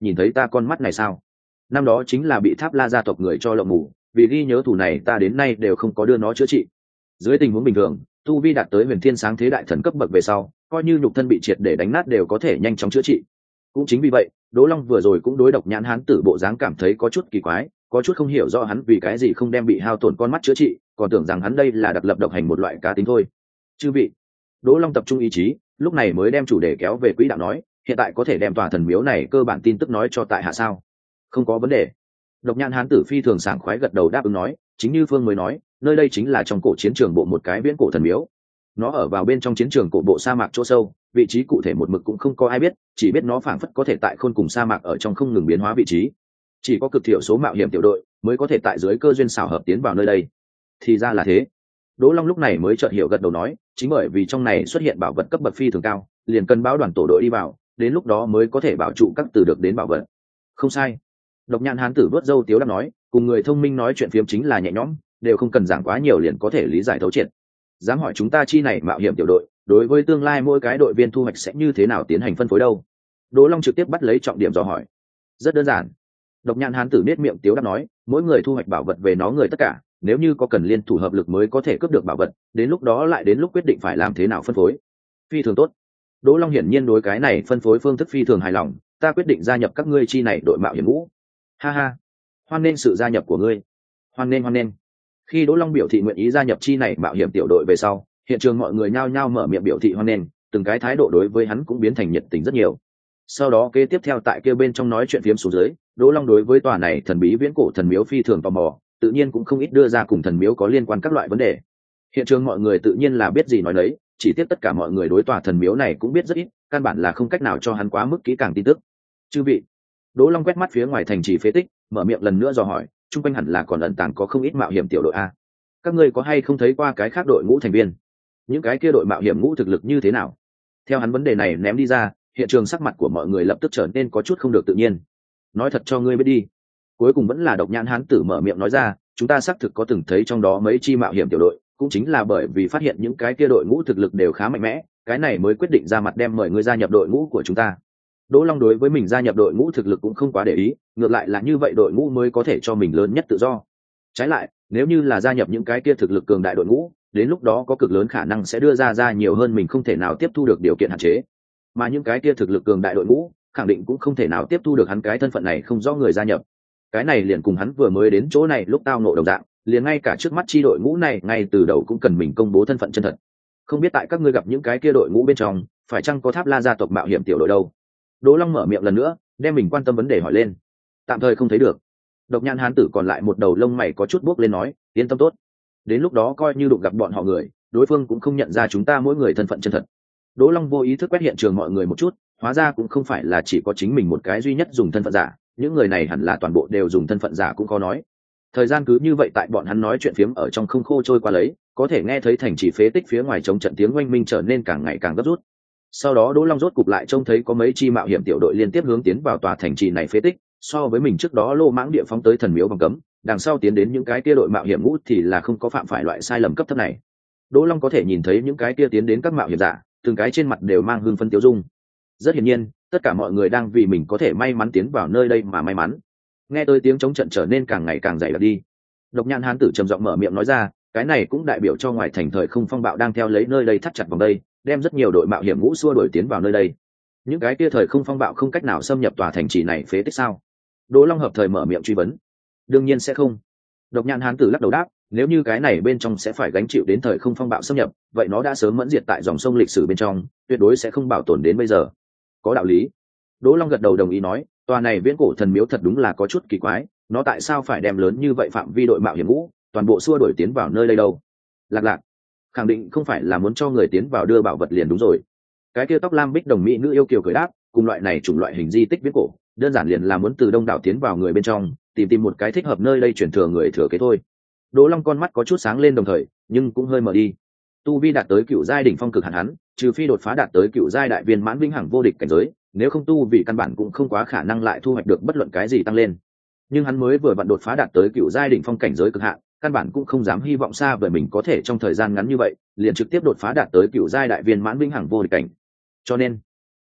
nhìn thấy ta con mắt này sao? Năm đó chính là bị Tháp La gia tộc người cho lộng mù, vì ghi nhớ thù này ta đến nay đều không có đưa nó chữa trị. Dưới tình huống bình thường, tu vi đạt tới huyền thiên sáng thế đại thần cấp bậc về sau, coi như nhục thân bị triệt để đánh nát đều có thể nhanh chóng chữa trị. Cũng chính vì vậy, Đỗ Long vừa rồi cũng đối độc nhãn hán tử bộ dáng cảm thấy có chút kỳ quái, có chút không hiểu rõ hắn vì cái gì không đem bị hao tổn con mắt chữa trị, còn tưởng rằng hắn đây là đặc lập độc hành một loại cá tính thôi. Chư vị, Đỗ Long tập trung ý chí, lúc này mới đem chủ đề kéo về quỹ đạo nói, hiện tại có thể đem tòa thần miếu này cơ bản tin tức nói cho tại hạ sao? Không có vấn đề. Độc nhãn hán tử phi thường sảng khoái gật đầu đáp ứng nói, chính như Phương mới nói, nơi đây chính là trong cổ chiến trường bộ một cái viễn cổ thần miếu. Nó ở vào bên trong chiến trường cổ bộ sa mạc chỗ sâu, vị trí cụ thể một mực cũng không có ai biết, chỉ biết nó phảng phất có thể tại khôn cùng sa mạc ở trong không ngừng biến hóa vị trí. Chỉ có cực thiểu số mạo hiểm tiểu đội mới có thể tại dưới cơ duyên xảo hợp tiến vào nơi đây. Thì ra là thế. Đỗ Long lúc này mới chợt hiểu gật đầu nói, chính bởi vì trong này xuất hiện bảo vật cấp bậc phi thường cao, liền cần báo đoàn tổ đội đi vào, đến lúc đó mới có thể bảo trụ các từ được đến bảo vật. Không sai. Độc nhãn hán tử vớt râu tiếu đáp nói, cùng người thông minh nói chuyện phiếm chính là nhẹ nhõm, đều không cần giảng quá nhiều liền có thể lý giải thấu triệt. Dám hỏi chúng ta chi này mạo hiểm tiểu đội, đối với tương lai mỗi cái đội viên thu hoạch sẽ như thế nào tiến hành phân phối đâu? Đỗ Long trực tiếp bắt lấy trọng điểm dò hỏi. Rất đơn giản. Độc nhãn hán tử nết miệng tiếu đáp nói, mỗi người thu hoạch bảo vật về nó người tất cả, nếu như có cần liên thủ hợp lực mới có thể cướp được bảo vật, đến lúc đó lại đến lúc quyết định phải làm thế nào phân phối. Phi thường tốt. Đỗ Long hiển nhiên đối cái này phân phối phương thức phi thường hài lòng, ta quyết định gia nhập các ngươi chi này đội mạo hiểm ngũ. Ha ha, hoan nghênh sự gia nhập của ngươi. Hoan nghênh hoan nghênh. Khi Đỗ Long biểu thị nguyện ý gia nhập chi này mạo hiểm tiểu đội về sau, hiện trường mọi người nhao nhao mở miệng biểu thị hoan nghênh, từng cái thái độ đối với hắn cũng biến thành nhiệt tình rất nhiều. Sau đó kế tiếp theo tại kia bên trong nói chuyện phiếm xuống dưới, Đỗ Long đối với tòa này thần bí viễn cổ thần miếu phi thường tò mò, tự nhiên cũng không ít đưa ra cùng thần miếu có liên quan các loại vấn đề. Hiện trường mọi người tự nhiên là biết gì nói nấy, chỉ tiếc tất cả mọi người đối tòa thần miếu này cũng biết rất ít, căn bản là không cách nào cho hắn quá mức kỹ càng tin tức. Chư vị, Đỗ Long quét mắt phía ngoài thành trì phế tích, mở miệng lần nữa dò hỏi, chung quanh hẳn là còn ẩn tàng có không ít mạo hiểm tiểu đội a. Các ngươi có hay không thấy qua cái khác đội ngũ thành viên? Những cái kia đội mạo hiểm ngũ thực lực như thế nào? Theo hắn vấn đề này ném đi ra, hiện trường sắc mặt của mọi người lập tức trở nên có chút không được tự nhiên. Nói thật cho ngươi biết đi. Cuối cùng vẫn là độc nhãn hán tử mở miệng nói ra, chúng ta xác thực có từng thấy trong đó mấy chi mạo hiểm tiểu đội, cũng chính là bởi vì phát hiện những cái kia đội ngũ thực lực đều khá mạnh mẽ, cái này mới quyết định ra mặt đem mời ngươi gia nhập đội ngũ của chúng ta. Đỗ Long đối với mình gia nhập đội ngũ thực lực cũng không quá để ý, ngược lại là như vậy đội ngũ mới có thể cho mình lớn nhất tự do. Trái lại, nếu như là gia nhập những cái kia thực lực cường đại đội ngũ, đến lúc đó có cực lớn khả năng sẽ đưa ra ra nhiều hơn mình không thể nào tiếp thu được điều kiện hạn chế. Mà những cái kia thực lực cường đại đội ngũ, khẳng định cũng không thể nào tiếp thu được hắn cái thân phận này không rõ người gia nhập. Cái này liền cùng hắn vừa mới đến chỗ này lúc tao nộ đồng dạng, liền ngay cả trước mắt chi đội ngũ này ngay từ đầu cũng cần mình công bố thân phận chân thật. Không biết tại các ngươi gặp những cái kia đội ngũ bên trong, phải chăng có Tháp La gia tộc mạo hiểm tiểu đội đâu? Đỗ Long mở miệng lần nữa, đem mình quan tâm vấn đề hỏi lên. Tạm thời không thấy được. Độc nhãn hán tử còn lại một đầu lông mày có chút buốc lên nói, yên tâm tốt. Đến lúc đó coi như đụng gặp bọn họ người, đối phương cũng không nhận ra chúng ta mỗi người thân phận chân thật. Đỗ Long vô ý thức quét hiện trường mọi người một chút, hóa ra cũng không phải là chỉ có chính mình một cái duy nhất dùng thân phận giả, những người này hẳn là toàn bộ đều dùng thân phận giả cũng có nói. Thời gian cứ như vậy tại bọn hắn nói chuyện phiếm ở trong không khô trôi qua lấy, có thể nghe thấy thành trì phế tích phía ngoài chống trận tiếng oanh minh trở nên càng ngày càng gấp rút. Sau đó Đỗ Long rốt cục lại trông thấy có mấy chi mạo hiểm tiểu đội liên tiếp hướng tiến vào tòa thành trì này phế tích, so với mình trước đó lô mãng địa phóng tới thần miếu vòng cấm, đằng sau tiến đến những cái kia đội mạo hiểm ngũ thì là không có phạm phải loại sai lầm cấp thấp này. Đỗ Long có thể nhìn thấy những cái kia tiến đến các mạo hiểm giả, từng cái trên mặt đều mang hưng phấn tiêu dung. Rất hiển nhiên, tất cả mọi người đang vì mình có thể may mắn tiến vào nơi đây mà may mắn. Nghe tới tiếng chống trận trở nên càng ngày càng dày đặc đi. Độc nhãn hán tử trầm giọng mở miệng nói ra, cái này cũng đại biểu cho ngoài thành thời không phong bạo đang theo lấy nơi đây thắt chặt vòng đây, đem rất nhiều đội mạo hiểm ngũ xua đuổi tiến vào nơi đây. Những cái kia thời không phong bạo không cách nào xâm nhập tòa thành trì này phế tích sao? Đỗ Long hợp thời mở miệng truy vấn. Đương nhiên sẽ không. Độc nhãn hán tử lắc đầu đáp, nếu như cái này bên trong sẽ phải gánh chịu đến thời không phong bạo xâm nhập, vậy nó đã sớm mẫn diệt tại dòng sông lịch sử bên trong, tuyệt đối sẽ không bảo tồn đến bây giờ. Có đạo lý. Đỗ Long gật đầu đồng ý nói, tòa này viễn cổ thần miếu thật đúng là có chút kỳ quái, nó tại sao phải đem lớn như vậy phạm vi đội mạo hiểm ngũ, toàn bộ xua đuổi tiến vào nơi đây đâu? Lạc Lạc, khẳng định không phải là muốn cho người tiến vào đưa bảo vật liền đúng rồi. Cái kia tóc lam bích đồng mỹ nữ yêu kiều cười đáp, cùng loại này chủng loại hình di tích viễn cổ, đơn giản liền là muốn từ đông đảo tiến vào người bên trong, tìm tìm một cái thích hợp nơi đây chuyển thừa người thừa kế thôi. Đỗ Long con mắt có chút sáng lên đồng thời, nhưng cũng hơi mờ đi. Tu vi đạt tới cựu giai đỉnh phong cực hạn hắn, trừ phi đột phá đạt tới cựu giai đại viên mãn vĩnh hằng vô địch cảnh giới, nếu không tu vì căn bản cũng không quá khả năng lại thu hoạch được bất luận cái gì tăng lên. Nhưng hắn mới vừa vặn đột phá đạt tới cựu giai đỉnh phong cảnh giới cực hạn, căn bản cũng không dám hy vọng xa về mình có thể trong thời gian ngắn như vậy, liền trực tiếp đột phá đạt tới cựu giai đại viên mãn vĩnh hằng vô địch cảnh. Cho nên,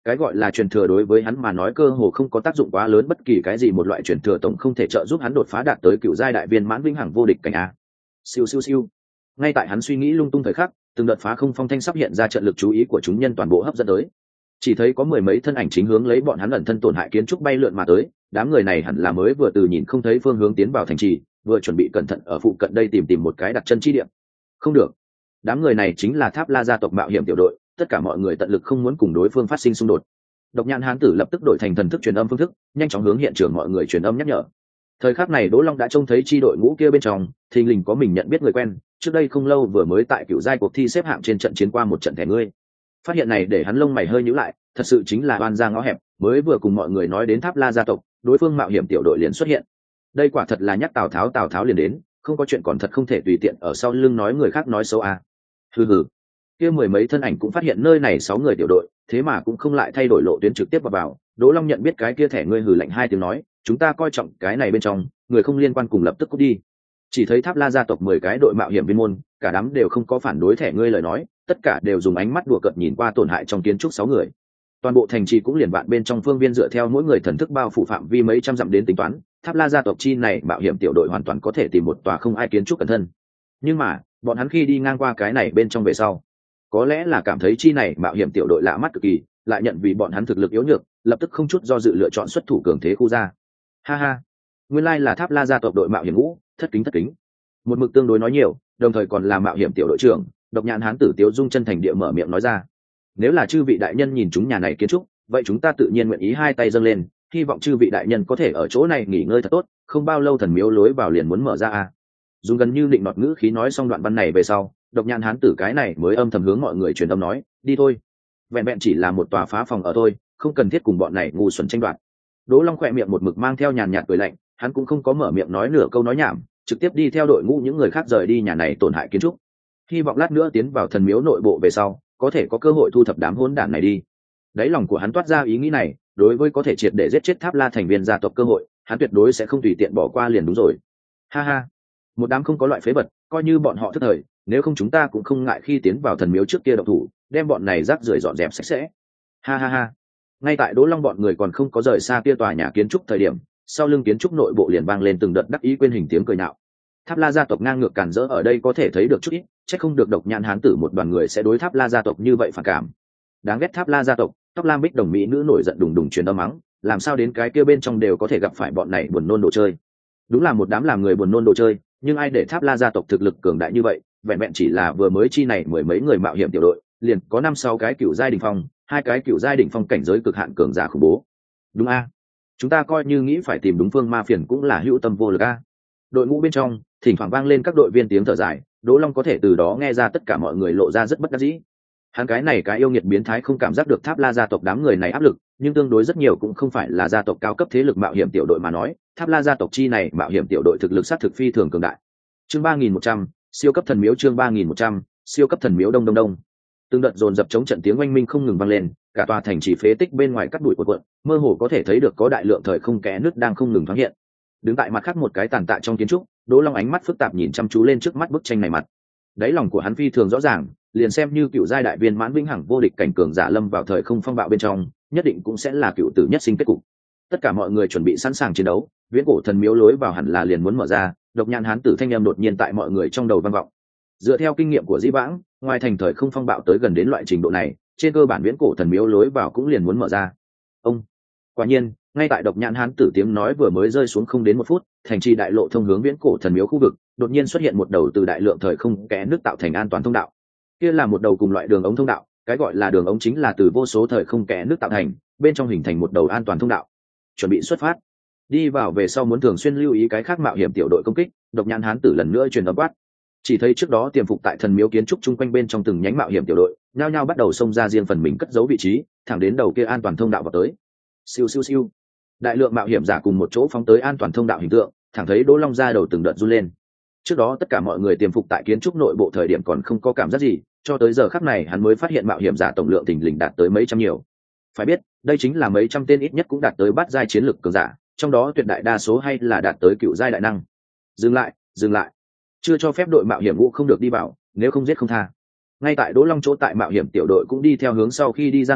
cái gọi là truyền thừa đối với hắn mà nói cơ hồ không có tác dụng quá lớn, bất kỳ cái gì một loại truyền thừa tổng không thể trợ giúp hắn đột phá đạt tới cựu giai đại viên mãn vĩnh hằng vô địch cảnh a. Siêu siêu siêu. Ngay tại hắn suy nghĩ lung tung thời khắc, từng đợt phá không phong thanh sắp hiện ra, trận lực chú ý của chúng nhân toàn bộ hấp dẫn tới. Chỉ thấy có mười mấy thân ảnh chính hướng lấy bọn hắn ẩn thân tổn hại kiến trúc bay lượn mà tới, đám người này hẳn là mới vừa từ nhìn không thấy phương hướng tiến vào thành trì, vừa chuẩn bị cẩn thận ở phụ cận đây tìm tìm một cái đặt chân chi địa. Không được, đám người này chính là Tháp La gia tộc mạo hiểm tiểu đội, tất cả mọi người tận lực không muốn cùng đối phương phát sinh xung đột. Độc Nhãn hán tử lập tức đổi thành thần thức truyền âm phương thức, nhanh chóng hướng hiện trường mọi người truyền âm nhắc nhở. Thời khắc này Đỗ Long đã trông thấy chi đội ngũ kia bên trong, thình lình có mình nhận biết người quen, trước đây không lâu vừa mới tại cựu giai cuộc thi xếp hạng trên trận chiến qua một trận thẻ ngươi. Phát hiện này để hắn lông mày hơi nhíu lại, thật sự chính là oan ra ngõ hẹp, mới vừa cùng mọi người nói đến Tháp La gia tộc, đối phương mạo hiểm tiểu đội liền xuất hiện. Đây quả thật là nhắc Tào Tháo, Tào Tháo liền đến, không có chuyện còn thật không thể tùy tiện ở sau lưng nói người khác nói xấu à. Hừ hừ. Kia mười mấy thân ảnh cũng phát hiện nơi này sáu người tiểu đội, thế mà cũng không lại thay đổi lộ tuyến trực tiếp vào vào. Đỗ Long nhận biết cái kia thẻ ngươi hừ lạnh hai tiếng nói, chúng ta coi trọng cái này bên trong, người không liên quan cùng lập tức cút đi. Chỉ thấy Tháp La gia tộc mười cái đội mạo hiểm viên môn, cả đám đều không có phản đối thẻ ngươi lời nói, tất cả đều dùng ánh mắt đùa cợt nhìn qua tổn hại trong kiến trúc sáu người. Toàn bộ thành trì cũng liền bạn bên trong phương viên dựa theo mỗi người thần thức bao phủ phạm vi mấy trăm dặm đến tính toán, Tháp La gia tộc chi này mạo hiểm tiểu đội hoàn toàn có thể tìm một tòa không ai kiến trúc cẩn thân. Nhưng mà, bọn hắn khi đi ngang qua cái này bên trong về sau, có lẽ là cảm thấy chi này mạo hiểm tiểu đội lạ mắt cực kỳ, lại nhận vì bọn hắn thực lực yếu nhược, lập tức không chút do dự lựa chọn xuất thủ cường thế khu ra. Ha ha, nguyên lai là Tháp La gia tộc đội mạo hiểm ngũ, thất kính thất kính. Một mực tương đối nói nhiều, đồng thời còn là mạo hiểm tiểu đội trưởng, Độc Nhãn hán tử Tiếu Dung chân thành địa mở miệng nói ra. Nếu là chư vị đại nhân nhìn chúng nhà này kiến trúc, vậy chúng ta tự nhiên nguyện ý hai tay dâng lên, hy vọng chư vị đại nhân có thể ở chỗ này nghỉ ngơi thật tốt, không bao lâu thần miếu lối vào liền muốn mở ra a. Dùng gần như định nọt ngữ khí nói xong đoạn văn này về sau, Độc Nhãn hán tử cái này mới âm thầm hướng mọi người truyền âm nói, đi thôi, vẹn vẹn chỉ là một tòa phá phòng ở thôi, không cần thiết cùng bọn này ngu xuẩn tranh đoạt. Đỗ Long khỏe miệng một mực mang theo nhàn nhạt cười lạnh, hắn cũng không có mở miệng nói nửa câu nói nhảm, trực tiếp đi theo đội ngũ những người khác rời đi nhà này tổn hại kiến trúc, hy vọng lát nữa tiến vào thần miếu nội bộ về sau có thể có cơ hội thu thập đám hỗn đản này đi. Đáy lòng của hắn toát ra ý nghĩ này, đối với có thể triệt để giết chết Tháp La thành viên gia tộc cơ hội, hắn tuyệt đối sẽ không tùy tiện bỏ qua liền đúng rồi. Ha ha, một đám không có loại phế vật, coi như bọn họ thất thời, nếu không chúng ta cũng không ngại khi tiến vào thần miếu trước kia động thủ, đem bọn này rác rưởi dọn dẹp sạch sẽ. Ha ha ha. Ngay tại Đỗ Long bọn người còn không có rời xa kia tòa nhà kiến trúc thời điểm, sau lưng kiến trúc nội bộ liền vang lên từng đợt đắc ý quên hình tiếng cười nhạo. Tháp La gia tộc ngang ngược càn rỡ ở đây có thể thấy được chút ít, chắc không được Độc Nhãn hán tử một đoàn người sẽ đối Tháp La gia tộc như vậy phản cảm. Đáng ghét Tháp La gia tộc, tóc lam bích đồng mỹ nữ nổi giận đùng đùng truyền âm mắng, làm sao đến cái kia bên trong đều có thể gặp phải bọn này buồn nôn đồ chơi. Đúng là một đám làm người buồn nôn đồ chơi, nhưng ai để Tháp La gia tộc thực lực cường đại như vậy, vẹn vẹn chỉ là vừa mới chi này mười mấy người mạo hiểm tiểu đội, liền có năm sáu cái cựu giai đỉnh phong, hai cái cựu giai đỉnh phong cảnh giới cực hạn cường giả khủng bố. Đúng a, chúng ta coi như nghĩ phải tìm đúng phương ma phiền cũng là hữu tâm vô lực a. Đội ngũ bên trong thỉnh thoảng vang lên các đội viên tiếng thở dài, Đỗ Long có thể từ đó nghe ra tất cả mọi người lộ ra rất bất đắc dĩ. Hắn cái này cái yêu nghiệt biến thái không cảm giác được Tháp La gia tộc đám người này áp lực, nhưng tương đối rất nhiều cũng không phải là gia tộc cao cấp thế lực mạo hiểm tiểu đội mà nói, Tháp La gia tộc chi này mạo hiểm tiểu đội thực lực sát thực phi thường cường đại. Chương ba nghìn một trăm, siêu cấp thần miếu chương ba nghìn một trăm, siêu cấp thần miếu đông đông đông. Từng đợt dồn dập chống trận tiếng oanh minh không ngừng vang lên, cả tòa thành chỉ phế tích bên ngoài cắt bụi cuộn cuộn, mơ hồ có thể thấy được có đại lượng thời không kẽ nứt đang không ngừng thoáng hiện. Đứng tại mặt khác một cái tàn tạ trong kiến trúc, Đỗ Long ánh mắt phức tạp nhìn chăm chú lên trước mắt bức tranh này mặt. Đáy lòng của hắn phi thường rõ ràng, liền xem như cựu giai đại viên mãn vĩnh hằng vô địch cảnh cường giả lâm vào thời không phong bạo bên trong, nhất định cũng sẽ là cựu tử nhất sinh kết cục. Tất cả mọi người chuẩn bị sẵn sàng chiến đấu, viễn cổ thần miếu lối vào hẳn là liền muốn mở ra, Độc Nhãn hán tử thanh âm đột nhiên tại mọi người trong đầu vang vọng. Dựa theo kinh nghiệm của Dĩ Vãng, ngoài thành thời không phong bạo tới gần đến loại trình độ này, trên cơ bản viễn cổ thần miếu lối vào cũng liền muốn mở ra. Ông, quả nhiên, ngay tại Độc Nhãn hán tử tiếng nói vừa mới rơi xuống không đến một phút, thành trì đại lộ thông hướng viễn cổ thần miếu khu vực, đột nhiên xuất hiện một đầu từ đại lượng thời không kẽ nước tạo thành an toàn thông đạo. Kia là một đầu cùng loại đường ống thông đạo, cái gọi là đường ống chính là từ vô số thời không kẽ nước tạo thành, bên trong hình thành một đầu an toàn thông đạo. Chuẩn bị xuất phát. Đi vào về sau muốn thường xuyên lưu ý cái khác mạo hiểm tiểu đội công kích, Độc Nhãn hán tử lần nữa truyền âm quát. Chỉ thấy trước đó tiềm phục tại thần miếu kiến trúc chung quanh bên trong từng nhánh mạo hiểm tiểu đội, nhao nhao bắt đầu xông ra riêng phần mình cất giấu vị trí, thẳng đến đầu kia an toàn thông đạo vào tới. Siêu siêu siêu. Đại lượng mạo hiểm giả cùng một chỗ phóng tới an toàn thông đạo hình tượng, thẳng thấy Đỗ Long ra đầu từng đợt run lên. Trước đó tất cả mọi người tiềm phục tại kiến trúc nội bộ thời điểm còn không có cảm giác gì, cho tới giờ khắc này hắn mới phát hiện mạo hiểm giả tổng lượng thình lình đạt tới mấy trăm nhiều. Phải biết, đây chính là mấy trăm tên ít nhất cũng đạt tới bát giai chiến lực cường giả, trong đó tuyệt đại đa số hay là đạt tới cựu giai đại năng. Dừng lại, dừng lại. Chưa cho phép đội mạo hiểm ngũ không được đi vào, nếu không giết không tha. Ngay tại Đỗ Long chỗ tại mạo hiểm tiểu đội cũng đi theo hướng sau khi đi ra ngoài,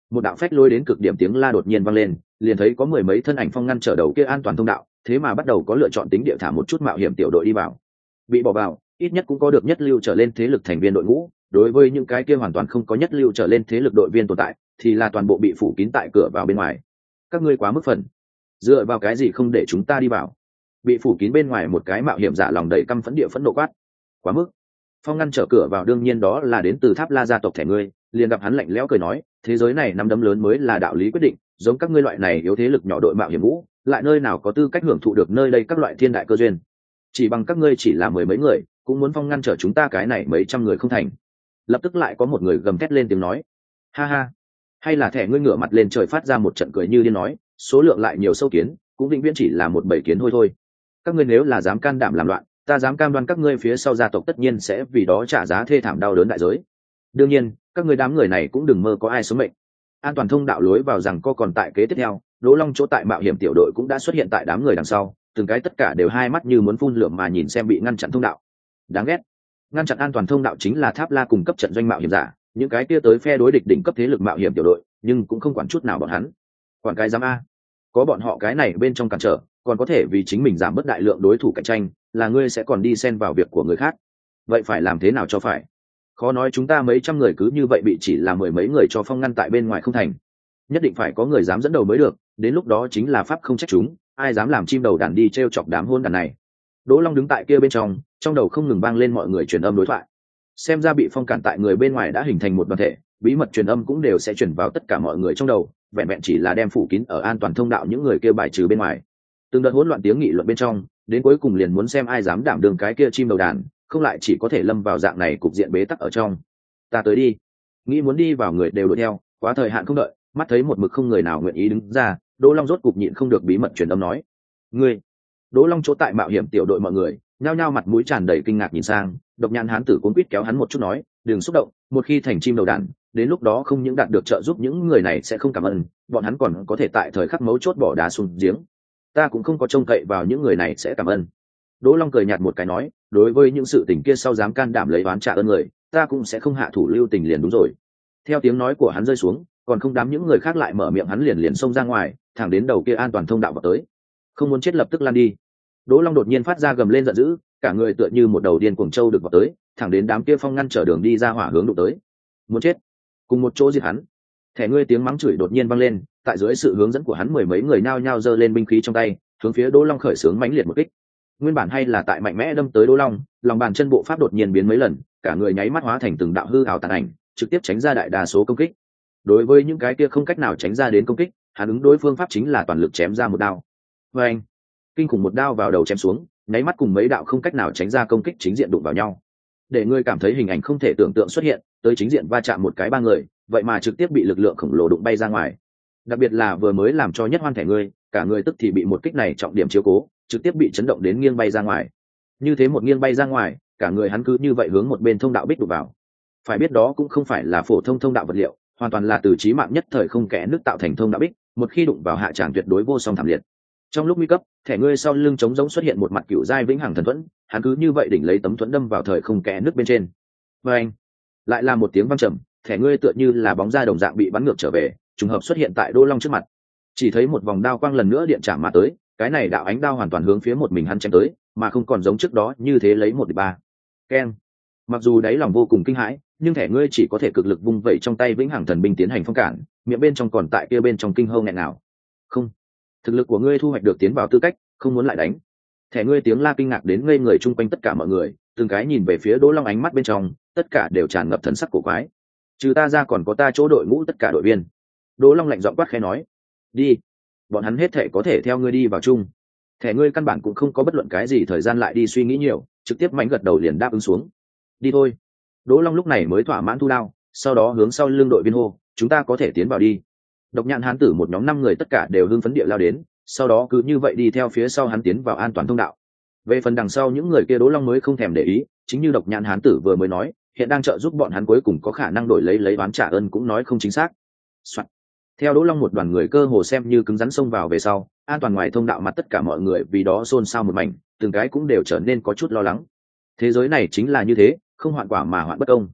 một đạo phách lôi đến cực điểm tiếng la đột nhiên vang lên, liền thấy có mười mấy thân ảnh phong ngăn trở đầu kia an toàn thông đạo, thế mà bắt đầu có lựa chọn tính địa thả một chút mạo hiểm tiểu đội đi vào. Bị bỏ vào, ít nhất cũng có được nhất lưu trở lên thế lực thành viên đội ngũ, đối với những cái kia hoàn toàn không có nhất lưu trở lên thế lực đội viên tồn tại, thì là toàn bộ bị phủ kín tại cửa vào bên ngoài. Các ngươi quá mức phần, dựa vào cái gì không để chúng ta đi vào? Bị phủ kín bên ngoài một cái mạo hiểm giả lòng đầy căm phẫn địa phẫn nộ quát. Quá mức. Phong ngăn trở cửa vào đương nhiên đó là đến từ Tháp La gia tộc thẻ ngươi, liền gặp hắn lạnh lẽo cười nói, thế giới này nắm đấm lớn mới là đạo lý quyết định, giống các ngươi loại này yếu thế lực nhỏ đội mạo hiểm ngũ, lại nơi nào có tư cách hưởng thụ được nơi đây các loại thiên đại cơ duyên. Chỉ bằng các ngươi chỉ là mười mấy người, cũng muốn phong ngăn trở chúng ta cái này mấy trăm người không thành. Lập tức lại có một người gầm thét lên tiếng nói, ha ha, hay là thẻ ngươi ngửa mặt lên trời phát ra một trận cười như điên nói, số lượng lại nhiều sâu kiến, cũng vĩnh viễn chỉ là một bầy kiến thôi thôi. Các ngươi nếu là dám can đảm làm loạn, ta dám cam đoan các ngươi phía sau gia tộc tất nhiên sẽ vì đó trả giá thê thảm đau đớn đại giới. Đương nhiên, các ngươi đám người này cũng đừng mơ có ai sống mệnh. An toàn thông đạo lối vào rằng co còn tại kế tiếp theo, Đỗ Long chỗ tại mạo hiểm tiểu đội cũng đã xuất hiện tại đám người đằng sau, từng cái tất cả đều hai mắt như muốn phun lửa mà nhìn xem bị ngăn chặn thông đạo. Đáng ghét. Ngăn chặn an toàn thông đạo chính là Tháp La cùng cấp trận doanh mạo hiểm giả, những cái kia tới phe đối địch đỉnh cấp thế lực mạo hiểm tiểu đội, nhưng cũng không quản chút nào bọn hắn. Quản cái giám a. Có bọn họ cái này bên trong cản trở, còn có thể vì chính mình giảm bớt đại lượng đối thủ cạnh tranh, là ngươi sẽ còn đi xen vào việc của người khác. Vậy phải làm thế nào cho phải? Khó nói chúng ta mấy trăm người cứ như vậy bị chỉ là mười mấy người cho phong ngăn tại bên ngoài không thành. Nhất định phải có người dám dẫn đầu mới được, đến lúc đó chính là pháp không trách chúng, ai dám làm chim đầu đàn đi trêu chọc đám hôn đàn này. Đỗ Long đứng tại kia bên trong, trong đầu không ngừng vang lên mọi người truyền âm đối thoại. Xem ra bị phong cản tại người bên ngoài đã hình thành một đoàn thể, bí mật truyền âm cũng đều sẽ truyền vào tất cả mọi người trong đầu, vẹn vẹn chỉ là đem phủ kín ở an toàn thông đạo những người kia bài trừ bên ngoài. Từng đợt hỗn loạn tiếng nghị luận bên trong, đến cuối cùng liền muốn xem ai dám đảm đương cái kia chim đầu đàn, không lại chỉ có thể lâm vào dạng này cục diện bế tắc ở trong. Ta tới đi. Nghĩ muốn đi vào người đều đuổi theo, quá thời hạn không đợi, mắt thấy một mực không người nào nguyện ý đứng ra, Đỗ Long rốt cục nhịn không được bí mật truyền âm nói. Ngươi. Đỗ Long chỗ tại mạo hiểm tiểu đội mọi người, nhao nhao mặt mũi tràn đầy kinh ngạc nhìn sang, Độc Nhãn hán tử cuống quýt kéo hắn một chút nói, đừng xúc động, một khi thành chim đầu đàn, đến lúc đó không những đạt được trợ giúp những người này sẽ không cảm ơn, bọn hắn còn có thể tại thời khắc mấu chốt bỏ đá xuống giếng. Ta cũng không có trông cậy vào những người này sẽ cảm ơn. Đỗ Long cười nhạt một cái nói, đối với những sự tình kia sau dám can đảm lấy oán trả ơn người, ta cũng sẽ không hạ thủ lưu tình liền đúng rồi. Theo tiếng nói của hắn rơi xuống, còn không đám những người khác lại mở miệng hắn liền liền xông ra ngoài, thẳng đến đầu kia an toàn thông đạo vào tới. Không muốn chết lập tức lan đi. Đỗ Long đột nhiên phát ra gầm lên giận dữ, cả người tựa như một đầu điên cuồng trâu được vào tới, thẳng đến đám kia phong ngăn trở đường đi ra hỏa hướng đụng tới. Muốn chết, cùng một chỗ giết hắn. Thẻ ngươi tiếng mắng chửi đột nhiên vang lên, tại dưới sự hướng dẫn của hắn mười mấy người nhao nhao giơ lên binh khí trong tay, hướng phía Đỗ Long khởi xướng mãnh liệt một kích. Nguyên bản hay là tại mạnh mẽ đâm tới Đỗ Long, lòng bàn chân bộ pháp đột nhiên biến mấy lần, cả người nháy mắt hóa thành từng đạo hư ảo tàn ảnh, trực tiếp tránh ra đại đa số công kích. Đối với những cái kia không cách nào tránh ra đến công kích, hắn ứng đối phương pháp chính là toàn lực chém ra một đao. Và anh, kinh khủng một đao vào đầu chém xuống, nháy mắt cùng mấy đạo không cách nào tránh ra công kích chính diện đụng vào nhau. Để ngươi cảm thấy hình ảnh không thể tưởng tượng xuất hiện, tới chính diện va chạm một cái ba người, vậy mà trực tiếp bị lực lượng khổng lồ đụng bay ra ngoài. Đặc biệt là vừa mới làm cho nhất hoan thẻ ngươi, cả người tức thì bị một kích này trọng điểm chiếu cố, trực tiếp bị chấn động đến nghiêng bay ra ngoài. Như thế một nghiêng bay ra ngoài, cả người hắn cứ như vậy hướng một bên thông đạo bích đụng vào. Phải biết đó cũng không phải là phổ thông thông đạo vật liệu, hoàn toàn là từ chí mạng nhất thời không kẽ nước tạo thành thông đạo bích, một khi đụng vào hạ tràng tuyệt đối vô song thảm liệt. Trong lúc nguy cấp, thẻ ngươi sau lưng trống rỗng xuất hiện một mặt cựu giai vĩnh hằng thần thuẫn, hắn cứ như vậy đỉnh lấy tấm thuẫn đâm vào thời không kẽ nước bên trên. Và anh, lại là một tiếng vang trầm, thẻ ngươi tựa như là bóng da đồng dạng bị bắn ngược trở về, trùng hợp xuất hiện tại Đỗ Long trước mặt. Chỉ thấy một vòng đao quang lần nữa điện chạm mà tới, cái này đạo ánh đao hoàn toàn hướng phía một mình hắn chém tới, mà không còn giống trước đó như thế lấy một địch ba. Keng. Mặc dù đáy lòng vô cùng kinh hãi, nhưng thẻ ngươi chỉ có thể cực lực vung vẩy trong tay vĩnh hằng thần binh tiến hành phong cản, miệng bên trong còn tại kia bên trong kinh hâu nghẹn nào. Không, thực lực của ngươi thu hoạch được tiến vào tư cách, không muốn lại đánh. Thẻ ngươi tiếng la kinh ngạc đến ngây người chung quanh tất cả mọi người, từng cái nhìn về phía Đỗ Long ánh mắt bên trong, tất cả đều tràn ngập thần sắc cổ quái. Trừ ta ra còn có ta chỗ đội ngũ tất cả đội viên. Đỗ Long lạnh giọng quát khẽ nói, đi, bọn hắn hết thể có thể theo ngươi đi vào chung. Thẻ ngươi căn bản cũng không có bất luận cái gì thời gian lại đi suy nghĩ nhiều, trực tiếp mạnh gật đầu liền đáp ứng xuống. Đi thôi. Đỗ Long lúc này mới thỏa mãn thu đao, sau đó hướng sau lưng đội viên hô, chúng ta có thể tiến vào đi. Độc Nhãn hán tử một nhóm năm người tất cả đều hưng phấn địa lao đến, sau đó cứ như vậy đi theo phía sau hắn tiến vào an toàn thông đạo. Về phần đằng sau những người kia Đỗ Long mới không thèm để ý, chính như Độc Nhãn hán tử vừa mới nói, hiện đang trợ giúp bọn hắn cuối cùng có khả năng đổi lấy lấy oán trả ơn cũng nói không chính xác. Soạn. Theo Đỗ Long một đoàn người cơ hồ xem như cứng rắn xông vào về sau, an toàn ngoài thông đạo mặt tất cả mọi người vì đó xôn xao một mảnh, từng cái cũng đều trở nên có chút lo lắng. Thế giới này chính là như thế, không hoạn quả mà hoạn bất công.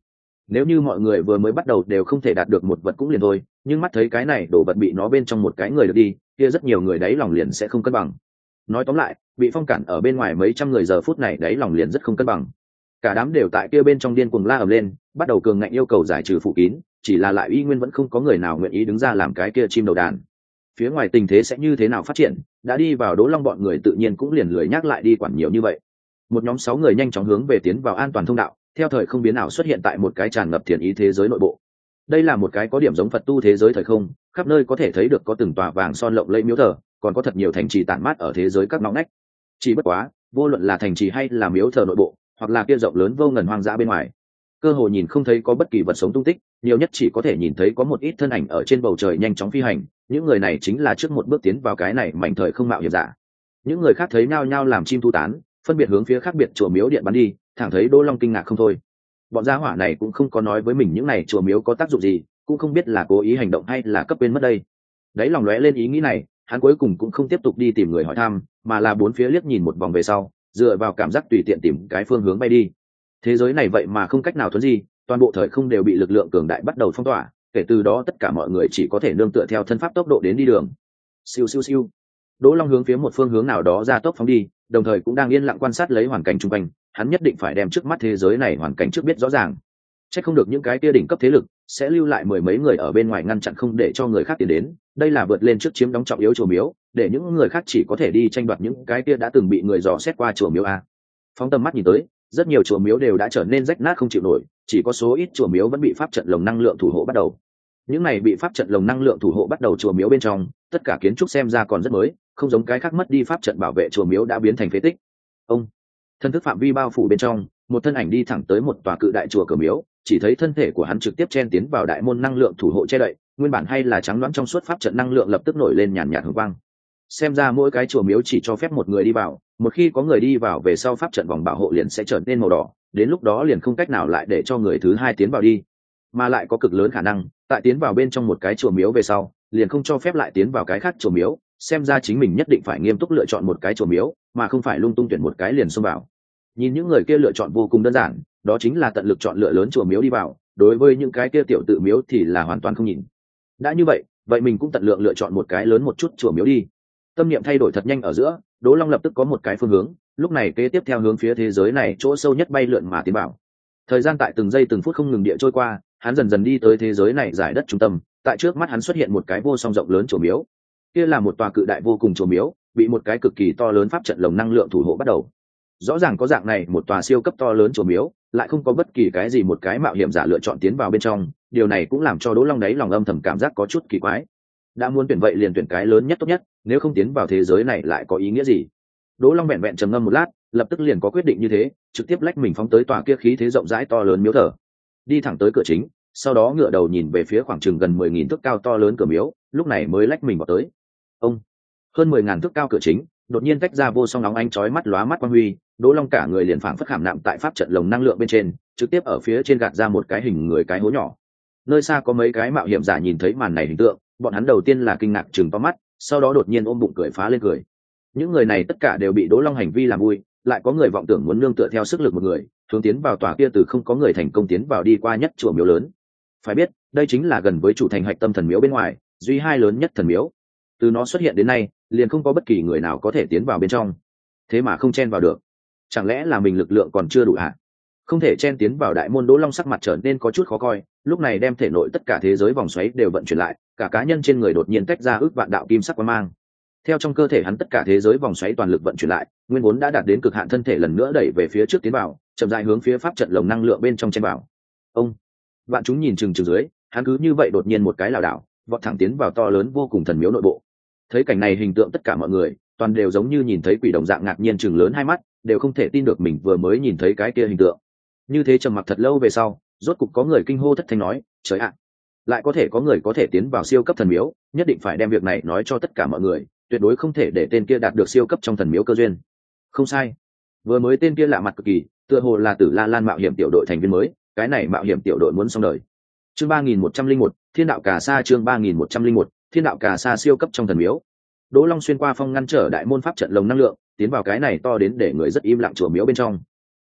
Nếu như mọi người vừa mới bắt đầu đều không thể đạt được một vật cũng liền thôi, nhưng mắt thấy cái này đổ vật bị nó bên trong một cái người được đi, kia rất nhiều người đấy lòng liền sẽ không cân bằng. Nói tóm lại, bị phong cản ở bên ngoài mấy trăm người giờ phút này đấy lòng liền rất không cân bằng. Cả đám đều tại kia bên trong điên cuồng la ầm lên, bắt đầu cường ngạnh yêu cầu giải trừ phủ kín, chỉ là lại y nguyên vẫn không có người nào nguyện ý đứng ra làm cái kia chim đầu đàn. Phía ngoài tình thế sẽ như thế nào phát triển, đã đi vào Đỗ Long bọn người tự nhiên cũng liền lười nhắc lại đi quản nhiều như vậy. Một nhóm sáu người nhanh chóng hướng về tiến vào an toàn thông đạo, theo thời không biến ảo xuất hiện tại một cái tràn ngập thiền ý thế giới nội bộ. Đây là một cái có điểm giống Phật tu thế giới thời không, khắp nơi có thể thấy được có từng tòa vàng son lộng lẫy miếu thờ, còn có thật nhiều thành trì tản mát ở thế giới các ngõ ngách. Chỉ bất quá, vô luận là thành trì hay là miếu thờ nội bộ, hoặc là kia rộng lớn vô ngần hoang dã bên ngoài, cơ hồ nhìn không thấy có bất kỳ vật sống tung tích, nhiều nhất chỉ có thể nhìn thấy có một ít thân ảnh ở trên bầu trời nhanh chóng phi hành, những người này chính là trước một bước tiến vào cái này mảnh thời không mạo hiểm giả. Những người khác thấy nhao nhao làm chim thu tán, phân biệt hướng phía khác biệt chùa miếu điện bắn đi, thẳng thấy Đỗ Long kinh ngạc không thôi. Bọn gia hỏa này cũng không có nói với mình những này chùa miếu có tác dụng gì, cũng không biết là cố ý hành động hay là cấp quên mất đây. Đấy lòng lóe lên ý nghĩ này, hắn cuối cùng cũng không tiếp tục đi tìm người hỏi thăm, mà là bốn phía liếc nhìn một vòng về sau, dựa vào cảm giác tùy tiện tìm cái phương hướng bay đi. Thế giới này vậy mà không cách nào thuấn di, toàn bộ thời không đều bị lực lượng cường đại bắt đầu phong tỏa, kể từ đó tất cả mọi người chỉ có thể nương tựa theo thân pháp tốc độ đến đi đường. Siêu siêu siêu. Đỗ Long hướng phía một phương hướng nào đó ra tốc phóng đi, đồng thời cũng đang yên lặng quan sát lấy hoàn cảnh xung quanh, hắn nhất định phải đem trước mắt thế giới này hoàn cảnh trước biết rõ ràng. Chắc không được những cái kia đỉnh cấp thế lực sẽ lưu lại mười mấy người ở bên ngoài ngăn chặn không để cho người khác tiến đến, đây là vượt lên trước chiếm đóng trọng yếu chùa miếu, để những người khác chỉ có thể đi tranh đoạt những cái kia đã từng bị người dò xét qua chùa miếu a. Phóng tầm mắt nhìn tới, rất nhiều chùa miếu đều đã trở nên rách nát không chịu nổi, chỉ có số ít chùa miếu vẫn bị pháp trận lồng năng lượng thủ hộ bắt đầu. Những này bị pháp trận lồng năng lượng thủ hộ bắt đầu chùa miếu bên trong, tất cả kiến trúc xem ra còn rất mới, không giống cái khác mất đi pháp trận bảo vệ chùa miếu đã biến thành phế tích. Ông thân thức phạm vi bao phủ bên trong, một thân ảnh đi thẳng tới một tòa cự đại chùa cửa miếu, chỉ thấy thân thể của hắn trực tiếp chen tiến vào đại môn năng lượng thủ hộ che đậy, nguyên bản hay là trắng loãng trong suốt pháp trận năng lượng lập tức nổi lên nhàn nhạt hồng quang. Xem ra mỗi cái chùa miếu chỉ cho phép một người đi vào, một khi có người đi vào về sau pháp trận vòng bảo hộ liền sẽ trở nên màu đỏ, đến lúc đó liền không cách nào lại để cho người thứ hai tiến vào đi, mà lại có cực lớn khả năng tại tiến vào bên trong một cái chùa miếu về sau liền không cho phép lại tiến vào cái khác chùa miếu. Xem ra chính mình nhất định phải nghiêm túc lựa chọn một cái chùa miếu, mà không phải lung tung tuyển một cái liền xông vào. Nhìn những người kia lựa chọn vô cùng đơn giản, đó chính là tận lực chọn lựa lớn chùa miếu đi vào, đối với những cái kia tiểu tự miếu thì là hoàn toàn không nhìn. Đã như vậy, vậy mình cũng tận lượng lựa chọn một cái lớn một chút chùa miếu đi. Tâm niệm thay đổi thật nhanh ở giữa, Đỗ Long lập tức có một cái phương hướng, lúc này kế tiếp theo hướng phía thế giới này chỗ sâu nhất bay lượn mà tiến vào. Thời gian tại từng giây từng phút không ngừng địa trôi qua, hắn dần dần đi tới thế giới này giải đất trung tâm, tại trước mắt hắn xuất hiện một cái vô song rộng lớn chùa miếu. Kia là một tòa cự đại vô cùng chùa miếu, bị một cái cực kỳ to lớn pháp trận lồng năng lượng thủ hộ bắt đầu. Rõ ràng có dạng này một tòa siêu cấp to lớn chùa miếu, lại không có bất kỳ cái gì một cái mạo hiểm giả lựa chọn tiến vào bên trong, điều này cũng làm cho Đỗ Long đấy lòng âm thầm cảm giác có chút kỳ quái. Đã muốn tuyển vậy liền tuyển cái lớn nhất tốt nhất, nếu không tiến vào thế giới này lại có ý nghĩa gì? Đỗ Long vẹn vẹn trầm ngâm một lát, lập tức liền có quyết định như thế, trực tiếp lách mình phóng tới tòa kia khí thế rộng rãi to lớn miếu thờ, đi thẳng tới cửa chính, sau đó ngựa đầu nhìn về phía khoảng chừng gần mười nghìn thước cao to lớn cửa miếu, lúc này mới lách mình vào tới. Ông hơn mười ngàn thước cao cửa chính đột nhiên tách ra vô song nóng ánh chói mắt lóa mắt quang huy, Đỗ Long cả người liền phảng phất khảm nạm tại pháp trận lồng năng lượng bên trên, trực tiếp ở phía trên gạt ra một cái hình người cái hố nhỏ. Nơi xa có mấy cái mạo hiểm giả nhìn thấy màn này hình tượng, bọn hắn đầu tiên là kinh ngạc trừng to mắt, sau đó đột nhiên ôm bụng cười phá lên cười. Những người này tất cả đều bị Đỗ Long hành vi làm vui, lại có người vọng tưởng muốn nương tựa theo sức lực một người, hướng tiến vào tòa kia từ không có người thành công tiến vào đi qua nhất chùa miếu lớn. Phải biết, đây chính là gần với chủ thành hạch tâm thần miếu bên ngoài, duy hai lớn nhất thần miếu. Từ nó xuất hiện đến nay, liền không có bất kỳ người nào có thể tiến vào bên trong. Thế mà không chen vào được. Chẳng lẽ là mình lực lượng còn chưa đủ hả? Không thể chen tiến vào đại môn. Đỗ Long sắc mặt trở nên có chút khó coi, lúc này đem thể nội tất cả thế giới vòng xoáy đều vận chuyển lại, cả cá nhân trên người đột nhiên tách ra ước vạn đạo kim sắc quang mang. Theo trong cơ thể hắn tất cả thế giới vòng xoáy toàn lực vận chuyển lại, nguyên vốn đã đạt đến cực hạn thân thể lần nữa đẩy về phía trước tiến vào, chậm rãi hướng phía pháp trận lồng năng lượng bên trong chen vào. Ông vạn chúng nhìn chừng chừng dưới, hắn cứ như vậy đột nhiên một cái lảo đảo, vọt thẳng tiến vào to lớn vô cùng thần miếu nội bộ. Thấy cảnh này hình tượng tất cả mọi người toàn đều giống như nhìn thấy quỷ đồng dạng ngạc nhiên chừng lớn hai mắt, đều không thể tin được mình vừa mới nhìn thấy cái kia hình tượng. Như thế trầm mặc thật lâu về sau, rốt cục có người kinh hô thất thanh nói, trời ạ, lại có thể có người có thể tiến vào siêu cấp thần miếu, nhất định phải đem việc này nói cho tất cả mọi người, tuyệt đối không thể để tên kia đạt được siêu cấp trong thần miếu cơ duyên. Không sai, vừa mới tên kia lạ mặt cực kỳ, tựa hồ là Tử La Lan mạo hiểm tiểu đội thành viên mới, cái này mạo hiểm tiểu đội muốn xong đời. Chương ba nghìn một trăm linh một, Thiên đạo Cà Sa. Chương ba nghìn một trăm linh một, Thiên đạo Cà Sa siêu cấp trong thần miếu. Đỗ Long xuyên qua phong ngăn trở đại môn pháp trận lồng năng lượng, tiến vào cái này to đến để người rất im lặng chùa miếu bên trong.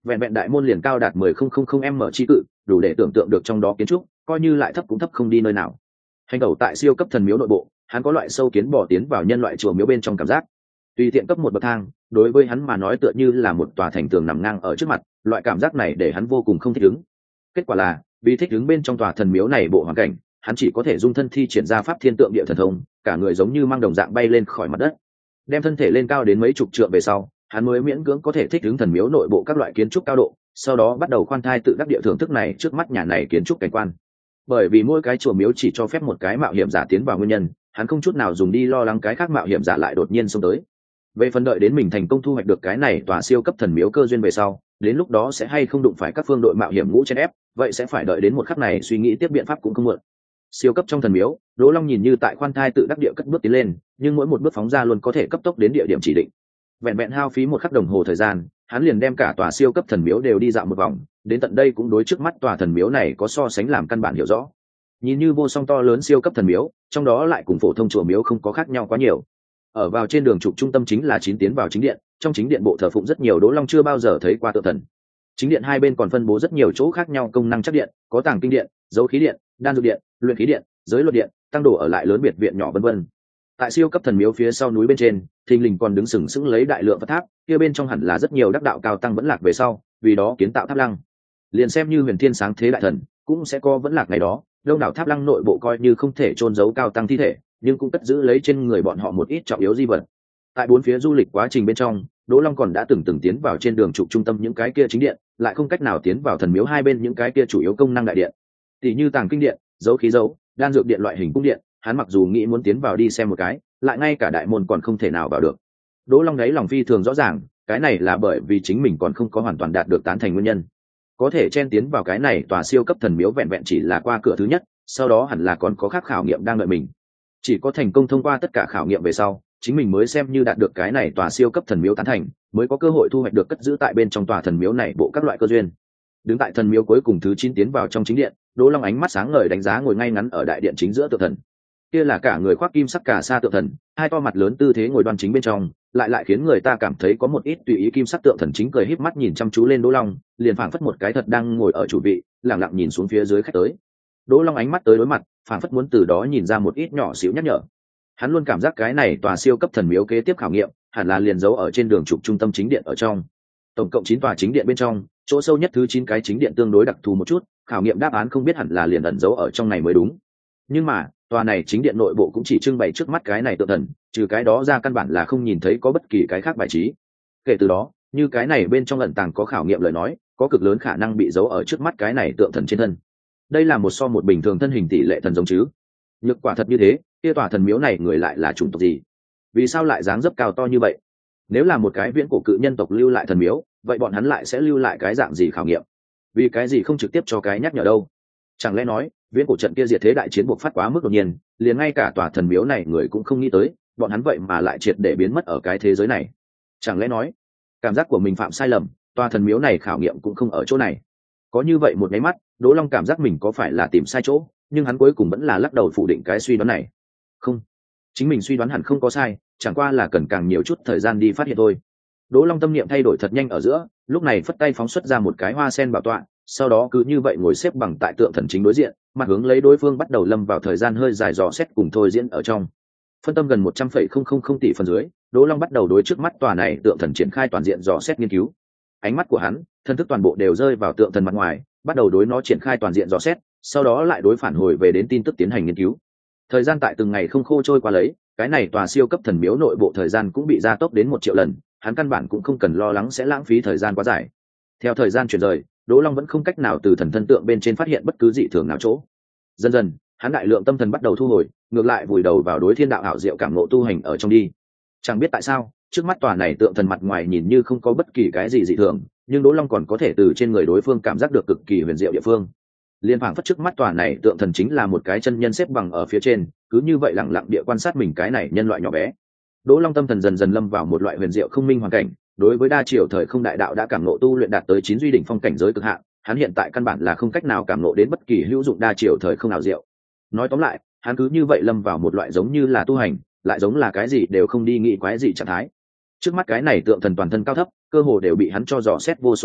vẹn vẹn đại môn liền cao đạt mười không không không m chi cự, đủ để tưởng tượng được trong đó kiến trúc, coi như lại thấp cũng thấp không đi nơi nào. Hành tẩu tại siêu cấp thần miếu nội bộ, hắn có loại sâu kiến bò tiến vào nhân loại chùa miếu bên trong cảm giác. Tùy tiện cấp một bậc thang, đối với hắn mà nói tựa như là một tòa thành tường nằm ngang ở trước mặt, loại cảm giác này để hắn vô cùng không thích ứng. Kết quả là, vì thích ứng bên trong tòa thần miếu này bộ hoàn cảnh, hắn chỉ có thể dung thân thi triển ra pháp thiên tượng địa thần thông, cả người giống như mang đồng dạng bay lên khỏi mặt đất. Đem thân thể lên cao đến mấy chục trượng về sau, hắn mới miễn cưỡng có thể thích ứng thần miếu nội bộ các loại kiến trúc cao độ, sau đó bắt đầu khoan thai tự đắc địa thưởng thức này trước mắt nhà này kiến trúc cảnh quan. Bởi vì mỗi cái chùa miếu chỉ cho phép một cái mạo hiểm giả tiến vào nguyên nhân, hắn không chút nào dùng đi lo lắng cái khác mạo hiểm giả lại đột nhiên xông tới. Về phần đợi đến mình thành công thu hoạch được cái này tòa siêu cấp thần miếu cơ duyên về sau, đến lúc đó sẽ hay không đụng phải các phương đội mạo hiểm ngũ chen ép, vậy sẽ phải đợi đến một khắc này suy nghĩ tiếp biện pháp cũng không muộn. Siêu cấp trong thần miếu, Đỗ Long nhìn như tại khoan thai tự đắc địa cất bước tiến lên, nhưng mỗi một bước phóng ra luôn có thể cấp tốc đến địa điểm chỉ định. Vẹn vẹn hao phí một khắc đồng hồ thời gian, hắn liền đem cả tòa siêu cấp thần miếu đều đi dạo một vòng, đến tận đây cũng đối trước mắt tòa thần miếu này có so sánh làm căn bản hiểu rõ. Nhìn như vô song to lớn siêu cấp thần miếu, trong đó lại cùng phổ thông chùa miếu không có khác nhau quá nhiều. Ở vào trên đường trục trung tâm chính là chín tiến vào chính điện, trong chính điện bộ thờ phụng rất nhiều Đỗ Long chưa bao giờ thấy qua tượng thần. Chính điện hai bên còn phân bố rất nhiều chỗ khác nhau công năng chắc điện, có tàng kinh điện, dấu khí điện, đan dược điện, luyện khí điện, giới luật điện, tăng đồ ở lại lớn biệt viện nhỏ vân vân. Tại siêu cấp thần miếu phía sau núi bên trên, thình lình còn đứng sừng sững lấy đại lượng Phật tháp, kia bên trong hẳn là rất nhiều đắc đạo cao tăng vẫn lạc về sau, vì đó kiến tạo tháp lăng. Liền xem như huyền thiên sáng thế đại thần, cũng sẽ có vẫn lạc ngày đó, đông đảo tháp lăng nội bộ coi như không thể chôn giấu cao tăng thi thể, nhưng cũng cất giữ lấy trên người bọn họ một ít trọng yếu di vật. Tại bốn phía du lịch quá trình bên trong, Đỗ Long còn đã từng từng tiến vào trên đường trục trung tâm những cái kia chính điện, lại không cách nào tiến vào thần miếu hai bên những cái kia chủ yếu công năng đại điện. Tỷ như tàng kinh điện, dấu khí dấu, đan dược điện loại hình cung điện, hắn mặc dù nghĩ muốn tiến vào đi xem một cái, lại ngay cả đại môn còn không thể nào vào được. Đỗ Long đấy lòng phi thường rõ ràng, cái này là bởi vì chính mình còn không có hoàn toàn đạt được tán thành nguyên nhân. Có thể chen tiến vào cái này tòa siêu cấp thần miếu vẹn vẹn chỉ là qua cửa thứ nhất, sau đó hẳn là còn có khác khảo nghiệm đang đợi mình. Chỉ có thành công thông qua tất cả khảo nghiệm về sau, chính mình mới xem như đạt được cái này tòa siêu cấp thần miếu tán thành, mới có cơ hội thu hoạch được cất giữ tại bên trong tòa thần miếu này bộ các loại cơ duyên. Đứng tại thần miếu cuối cùng thứ chín tiến vào trong chính điện, Đỗ Long ánh mắt sáng ngời đánh giá ngồi ngay ngắn ở đại điện chính giữa tượng thần. Kia là cả người khoác kim sắc cả sa tượng thần, hai to mặt lớn tư thế ngồi đoan chính bên trong, lại lại khiến người ta cảm thấy có một ít tùy ý kim sắc tượng thần chính cười híp mắt nhìn chăm chú lên Đỗ Long, liền phảng phất một cái thật đang ngồi ở chủ vị, lặng lặng nhìn xuống phía dưới khách tới. Đỗ Long ánh mắt tới đối mặt, phảng phất muốn từ đó nhìn ra một ít nhỏ xíu nhắc nhở. Hắn luôn cảm giác cái này tòa siêu cấp thần miếu kế tiếp khảo nghiệm, hẳn là liền giấu ở trên đường trục trung tâm chính điện ở trong. Tổng cộng chín tòa chính điện bên trong, chỗ sâu nhất thứ chín cái chính điện tương đối đặc thù một chút, khảo nghiệm đáp án không biết hẳn là liền ẩn giấu ở trong này mới đúng. Nhưng mà, tòa này chính điện nội bộ cũng chỉ trưng bày trước mắt cái này tượng thần, trừ cái đó ra căn bản là không nhìn thấy có bất kỳ cái khác bài trí. Kể từ đó, như cái này bên trong ẩn tàng có khảo nghiệm lời nói, có cực lớn khả năng bị giấu ở trước mắt cái này tượng thần trên thân. Đây là một so một bình thường thân hình tỷ lệ thần giống chứ? Nhược quả thật như thế, kia tòa thần miếu này người lại là chủng tộc gì? Vì sao lại dáng dấp cao to như vậy? Nếu là một cái viễn cổ cự nhân tộc lưu lại thần miếu, vậy bọn hắn lại sẽ lưu lại cái dạng gì khảo nghiệm? Vì cái gì không trực tiếp cho cái nhắc nhở đâu? Chẳng lẽ nói, viễn cổ trận kia diệt thế đại chiến buộc phát quá mức đột nhiên, liền ngay cả tòa thần miếu này người cũng không nghĩ tới, bọn hắn vậy mà lại triệt để biến mất ở cái thế giới này. Chẳng lẽ nói, cảm giác của mình phạm sai lầm, tòa thần miếu này khảo nghiệm cũng không ở chỗ này. Có như vậy một cái mắt, Đỗ Long cảm giác mình có phải là tìm sai chỗ, nhưng hắn cuối cùng vẫn là lắc đầu phủ định cái suy đoán này. Không, chính mình suy đoán hẳn không có sai, chẳng qua là cần càng nhiều chút thời gian đi phát hiện thôi. Đỗ Long tâm niệm thay đổi thật nhanh ở giữa, lúc này phất tay phóng xuất ra một cái hoa sen bảo tọa, sau đó cứ như vậy ngồi xếp bằng tại tượng thần chính đối diện, mặt hướng lấy đối phương bắt đầu lâm vào thời gian hơi dài dò xét cùng thôi diễn ở trong. Phân tâm gần một trăm phẩy không không không tỷ phần dưới, Đỗ Long bắt đầu đối trước mắt tòa này tượng thần triển khai toàn diện dò xét nghiên cứu. Ánh mắt của hắn, thân thức toàn bộ đều rơi vào tượng thần mặt ngoài, bắt đầu đối nó triển khai toàn diện dò xét, sau đó lại đối phản hồi về đến tin tức tiến hành nghiên cứu. Thời gian tại từng ngày không khô trôi qua lấy, cái này tòa siêu cấp thần miếu nội bộ thời gian cũng bị gia tốc đến một triệu lần, hắn căn bản cũng không cần lo lắng sẽ lãng phí thời gian quá dài. Theo thời gian chuyển rời, Đỗ Long vẫn không cách nào từ thần thân tượng bên trên phát hiện bất cứ dị thường nào chỗ. Dần dần, hắn đại lượng tâm thần bắt đầu thu hồi, ngược lại vùi đầu vào đối thiên đạo ảo diệu cảm ngộ tu hành ở trong đi. Chẳng biết tại sao, trước mắt tòa này tượng thần mặt ngoài nhìn như không có bất kỳ cái gì dị thường, nhưng Đỗ Long còn có thể từ trên người đối phương cảm giác được cực kỳ huyền diệu địa phương. Liên phảng phất trước mắt tòa này tượng thần chính là một cái chân nhân xếp bằng ở phía trên, cứ như vậy lặng lặng địa quan sát mình cái này nhân loại nhỏ bé. Đỗ Long tâm thần dần dần lâm vào một loại huyền diệu không minh hoàn cảnh, đối với đa chiều thời không đại đạo đã cảm ngộ tu luyện đạt tới chín duy đỉnh phong cảnh giới cực hạn, hắn hiện tại căn bản là không cách nào cảm ngộ đến bất kỳ hữu dụng đa chiều thời không nào diệu. Nói tóm lại, hắn cứ như vậy lâm vào một loại giống như là tu hành, lại giống là cái gì đều không đi nghĩ quái gì trạng thái. Trước mắt cái này tượng thần toàn thân cao thấp, cơ hồ đều bị hắn cho dò xét vô số lần,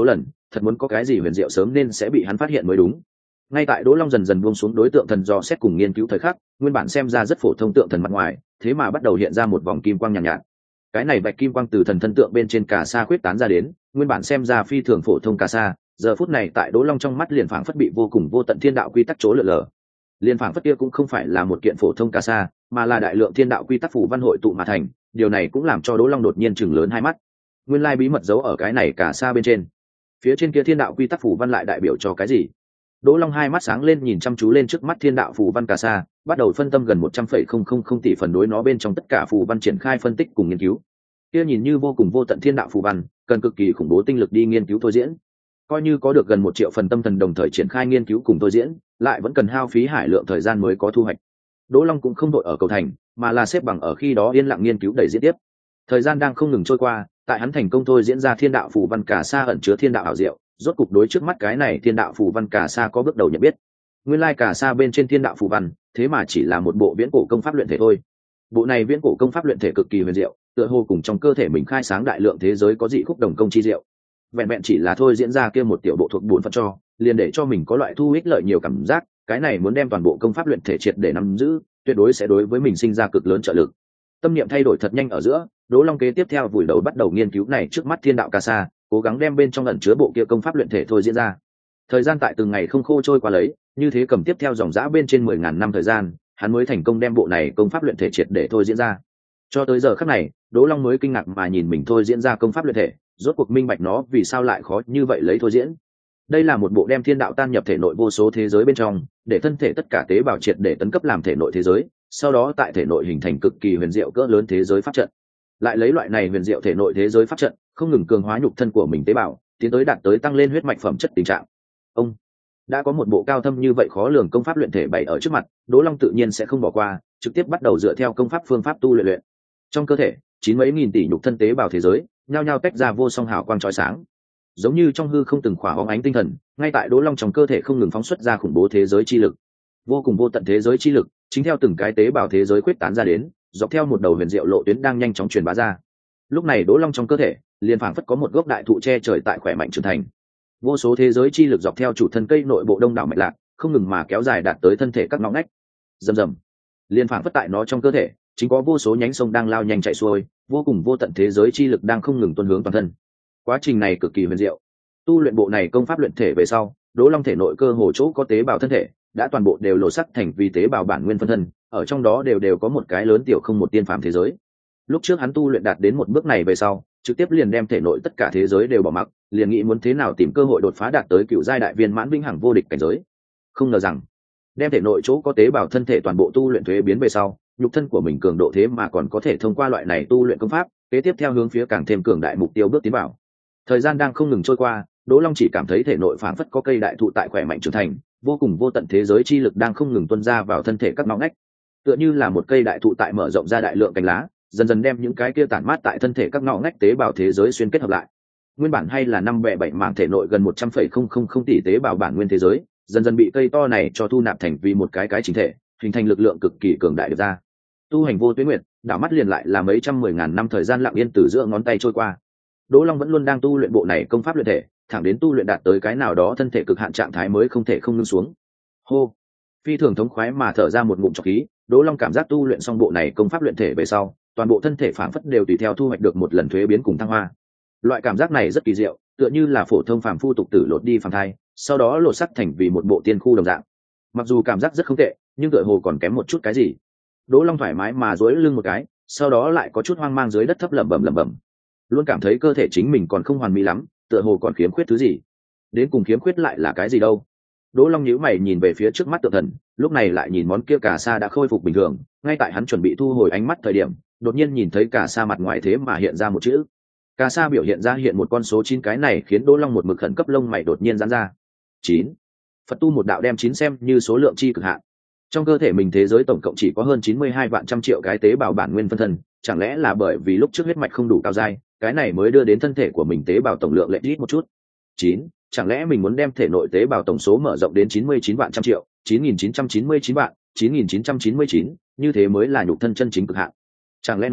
thật muốn có cái gì huyền diệu sớm nên sẽ bị hắn phát hiện mới đúng. Ngay tại Đỗ Long dần dần buông xuống đối tượng thần dò xét cùng nghiên cứu thời khắc, nguyên bản xem ra rất phổ thông tượng thần mặt ngoài, thế mà bắt đầu hiện ra một vòng kim quang nhàn nhạt, nhạt. Cái này bạch kim quang từ thần thân tượng bên trên cả sa khuyết tán ra đến, nguyên bản xem ra phi thường phổ thông cả sa, giờ phút này tại Đỗ Long trong mắt liền phảng phất bị vô cùng vô tận thiên đạo quy tắc chỗ lượn lờ. Liên phảng phất kia cũng không phải là một kiện phổ thông cả sa, mà là đại lượng thiên đạo quy tắc phù văn hội tụ mà thành, điều này cũng làm cho Đỗ Long đột nhiên chừng lớn hai mắt. Nguyên lai bí mật giấu ở cái này cả sa bên trên. Phía trên kia thiên đạo quy tắc phù văn lại đại biểu cho cái gì? Đỗ Long hai mắt sáng lên nhìn chăm chú lên trước mắt thiên đạo phù văn cả sa, bắt đầu phân tâm gần một trăm phẩy không không không tỷ phần đối nó bên trong tất cả phù văn triển khai phân tích cùng nghiên cứu. Kia nhìn như vô cùng vô tận thiên đạo phù văn, cần cực kỳ khủng bố tinh lực đi nghiên cứu thôi diễn. Coi như có được gần một triệu phần tâm thần đồng thời triển khai nghiên cứu cùng thôi diễn, lại vẫn cần hao phí hải lượng thời gian mới có thu hoạch. Đỗ Long cũng không đội ở cầu thành, mà là xếp bằng ở khi đó yên lặng nghiên cứu đẩy diễn tiếp. Thời gian đang không ngừng trôi qua, tại hắn thành công thôi diễn ra thiên đạo phù văn cả sa ẩn chứa thiên đạo ảo diệu, rốt cục đối trước mắt cái này thiên đạo phù văn cả sa có bước đầu nhận biết. Nguyên lai cả sa bên trên thiên đạo phù văn, thế mà chỉ là một bộ viễn cổ công pháp luyện thể thôi. Bộ này viễn cổ công pháp luyện thể cực kỳ huyền diệu, tựa hồ cùng trong cơ thể mình khai sáng đại lượng thế giới có dị khúc đồng công chi diệu. Vẹn vẹn chỉ là thôi diễn ra kia một tiểu bộ thuộc bổn phận cho, liền để cho mình có loại thu ích lợi nhiều cảm giác, cái này muốn đem toàn bộ công pháp luyện thể triệt để nắm giữ, tuyệt đối sẽ đối với mình sinh ra cực lớn trợ lực. Tâm niệm thay đổi thật nhanh ở giữa, Đỗ Long kế tiếp theo vùi đầu bắt đầu nghiên cứu này trước mắt thiên đạo ca sa, cố gắng đem bên trong ẩn chứa bộ kia công pháp luyện thể thôi diễn ra. Thời gian tại từng ngày không khô trôi qua lấy, như thế cầm tiếp theo dòng dã bên trên mười ngàn năm thời gian, hắn mới thành công đem bộ này công pháp luyện thể triệt để thôi diễn ra. Cho tới giờ khắc này, Đỗ Long mới kinh ngạc mà nhìn mình thôi diễn ra công pháp luyện thể, rốt cuộc minh bạch nó vì sao lại khó như vậy lấy thôi diễn. Đây là một bộ đem thiên đạo tan nhập thể nội vô số thế giới bên trong, để thân thể tất cả tế bào triệt để tấn cấp làm thể nội thế giới, sau đó tại thể nội hình thành cực kỳ huyền diệu cỡ lớn thế giới pháp trận. Lại lấy loại này huyền diệu thể nội thế giới pháp trận, không ngừng cường hóa nhục thân của mình tế bào, tiến tới đạt tới tăng lên huyết mạch phẩm chất tình trạng. Ông đã có một bộ cao thâm như vậy khó lường công pháp luyện thể bày ở trước mặt, Đỗ Long tự nhiên sẽ không bỏ qua, trực tiếp bắt đầu dựa theo công pháp phương pháp tu luyện luyện. Trong cơ thể, chín mấy nghìn tỷ nhục thân tế bào thế giới, nhao nhao tách ra vô song hào quang chói sáng. Giống như trong hư không từng khỏa hóng ánh tinh thần, ngay tại Đỗ Long trong cơ thể không ngừng phóng xuất ra khủng bố thế giới chi lực. Vô cùng vô tận thế giới chi lực, chính theo từng cái tế bào thế giới quyết tán ra đến, dọc theo một đầu huyền diệu lộ tuyến đang nhanh chóng truyền bá ra. Lúc này Đỗ Long trong cơ thể, liền phảng phất có một gốc đại thụ che trời tại khỏe mạnh trưởng thành. Vô số thế giới chi lực dọc theo chủ thân cây nội bộ đông đảo mạch lạc, không ngừng mà kéo dài đạt tới thân thể các ngõ ngách. Rầm rầm, liền phảng phất tại nó trong cơ thể, chính có vô số nhánh sông đang lao nhanh chảy xuôi, vô cùng vô tận thế giới chi lực đang không ngừng tuôn hướng toàn thân. Quá trình này cực kỳ huyền diệu. Tu luyện bộ này công pháp luyện thể về sau, Đỗ Long thể nội cơ hồ chỗ có tế bào thân thể, đã toàn bộ đều lộ sắc thành vì tế bào bản nguyên phân thân, ở trong đó đều đều có một cái lớn tiểu không một tiên phàm thế giới. Lúc trước hắn tu luyện đạt đến một bước này về sau, trực tiếp liền đem thể nội tất cả thế giới đều bỏ mặc, liền nghĩ muốn thế nào tìm cơ hội đột phá đạt tới cựu giai đại viên mãn vĩnh hằng vô địch cảnh giới. Không ngờ rằng, đem thể nội chỗ có tế bào thân thể toàn bộ tu luyện thuế biến về sau, nhục thân của mình cường độ thế mà còn có thể thông qua loại này tu luyện công pháp, kế tiếp theo hướng phía càng thêm cường đại mục tiêu bước tiến vào. Thời gian đang không ngừng trôi qua, Đỗ Long chỉ cảm thấy thể nội phảng phất có cây đại thụ tại khỏe mạnh trưởng thành, vô cùng vô tận thế giới chi lực đang không ngừng tuôn ra vào thân thể các ngõ ngách. Tựa như là một cây đại thụ tại mở rộng ra đại lượng cành lá, dần dần đem những cái kia tản mát tại thân thể các ngõ ngách tế bào thế giới xuyên kết hợp lại. Nguyên bản hay là năm bẻ bảy mảng thể nội gần một trăm phẩy không không không tỷ tế bào bản nguyên thế giới, dần dần bị cây to này cho thu nạp thành vì một cái cái chính thể, hình thành lực lượng cực kỳ cường đại được ra. Tu hành vô tuyến nguyệt, đảo mắt liền lại là mấy trăm mười ngàn năm thời gian lặng yên từ giữa ngón tay trôi qua. Đỗ Long vẫn luôn đang tu luyện bộ này công pháp luyện thể, thẳng đến tu luyện đạt tới cái nào đó thân thể cực hạn trạng thái mới không thể không ngưng xuống. Hô, phi thường thống khoái mà thở ra một ngụm trọc khí, Đỗ Long cảm giác tu luyện xong bộ này công pháp luyện thể về sau, toàn bộ thân thể phảng phất đều tùy theo thu hoạch được một lần thuế biến cùng thăng hoa. Loại cảm giác này rất kỳ diệu, tựa như là phổ thông phàm phu tục tử lột đi phàm thai, sau đó lột sắc thành vì một bộ tiên khu đồng dạng. Mặc dù cảm giác rất không tệ, nhưng tựa hồ còn kém một chút cái gì. Đỗ Long thoải mái mà duỗi lưng một cái, sau đó lại có chút hoang mang dưới đất thấp lẩm bẩm lẩm bẩm, luôn cảm thấy cơ thể chính mình còn không hoàn mỹ lắm, tựa hồ còn khiếm khuyết thứ gì. Đến cùng khiếm khuyết lại là cái gì đâu? Đỗ Long nhíu mày nhìn về phía trước mắt tượng thần, lúc này lại nhìn món kia cà sa đã khôi phục bình thường, ngay tại hắn chuẩn bị thu hồi ánh mắt thời điểm, đột nhiên nhìn thấy cà sa mặt ngoài thế mà hiện ra một chữ. Cà sa biểu hiện ra hiện một con số chín, cái này khiến Đỗ Long một mực khẩn cấp lông mày đột nhiên giãn ra. chín. Phật tu một đạo đem chín xem như số lượng chi cực hạn. Trong cơ thể mình thế giới tổng cộng chỉ có hơn chín mươi hai vạn trăm triệu cái tế bào bản nguyên phân thân, chẳng lẽ là bởi vì lúc trước huyết mạch không đủ cao giai, cái này mới đưa đến thân thể của mình tế bào tổng lượng lệch ít một chút. chín. Chẳng lẽ mình muốn đem thể nội tế bào tổng số mở rộng đến chín mươi chín vạn trăm triệu, chín nghìn chín trăm chín mươi chín vạn, chín nghìn chín trăm chín mươi chín, như thế mới là nhục thân chân chính cực hạn. Chẳng lẽ nói,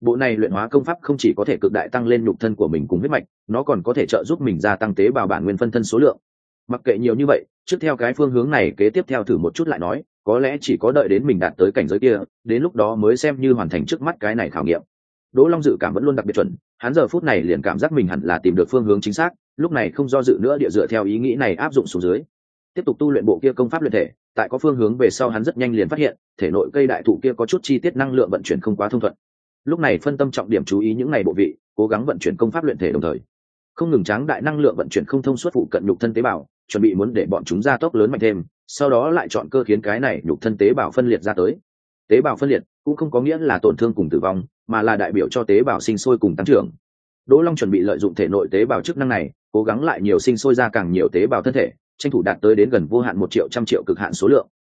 Bộ này luyện hóa công pháp không chỉ có thể cực đại tăng lên nhục thân của mình cùng huyết mạch, nó còn có thể trợ giúp mình gia tăng tế bào bản nguyên phân thân số lượng. Mặc kệ nhiều như vậy, trước theo cái phương hướng này kế tiếp theo thử một chút lại nói, có lẽ chỉ có đợi đến mình đạt tới cảnh giới kia, đến lúc đó mới xem như hoàn thành trước mắt cái này khảo nghiệm. Đỗ Long dự cảm vẫn luôn đặc biệt chuẩn, hắn giờ phút này liền cảm giác mình hẳn là tìm được phương hướng chính xác, lúc này không do dự nữa địa dựa theo ý nghĩ này áp dụng xuống dưới. Tiếp tục tu luyện bộ kia công pháp luyện thể, tại có phương hướng về sau hắn rất nhanh liền phát hiện, thể nội cây đại thụ kia có chút chi tiết năng lượng vận chuyển không quá thông thuận. Lúc này phân tâm trọng điểm chú ý những này bộ vị, cố gắng vận chuyển công pháp luyện thể đồng thời không ngừng tráng đại năng lượng vận chuyển không thông suốt phụ cận nhục thân tế bào, chuẩn bị muốn để bọn chúng gia tốc lớn mạnh thêm, sau đó lại chọn cơ khiến cái này nhục thân tế bào phân liệt ra tới. Tế bào phân liệt cũng không có nghĩa là tổn thương cùng tử vong, mà là đại biểu cho tế bào sinh sôi cùng tăng trưởng. Đỗ Long chuẩn bị lợi dụng thể nội tế bào chức năng này, cố gắng lại nhiều sinh sôi ra càng nhiều tế bào thân thể, tranh thủ đạt tới đến gần vô hạn một triệu trăm triệu cực hạn số lượng.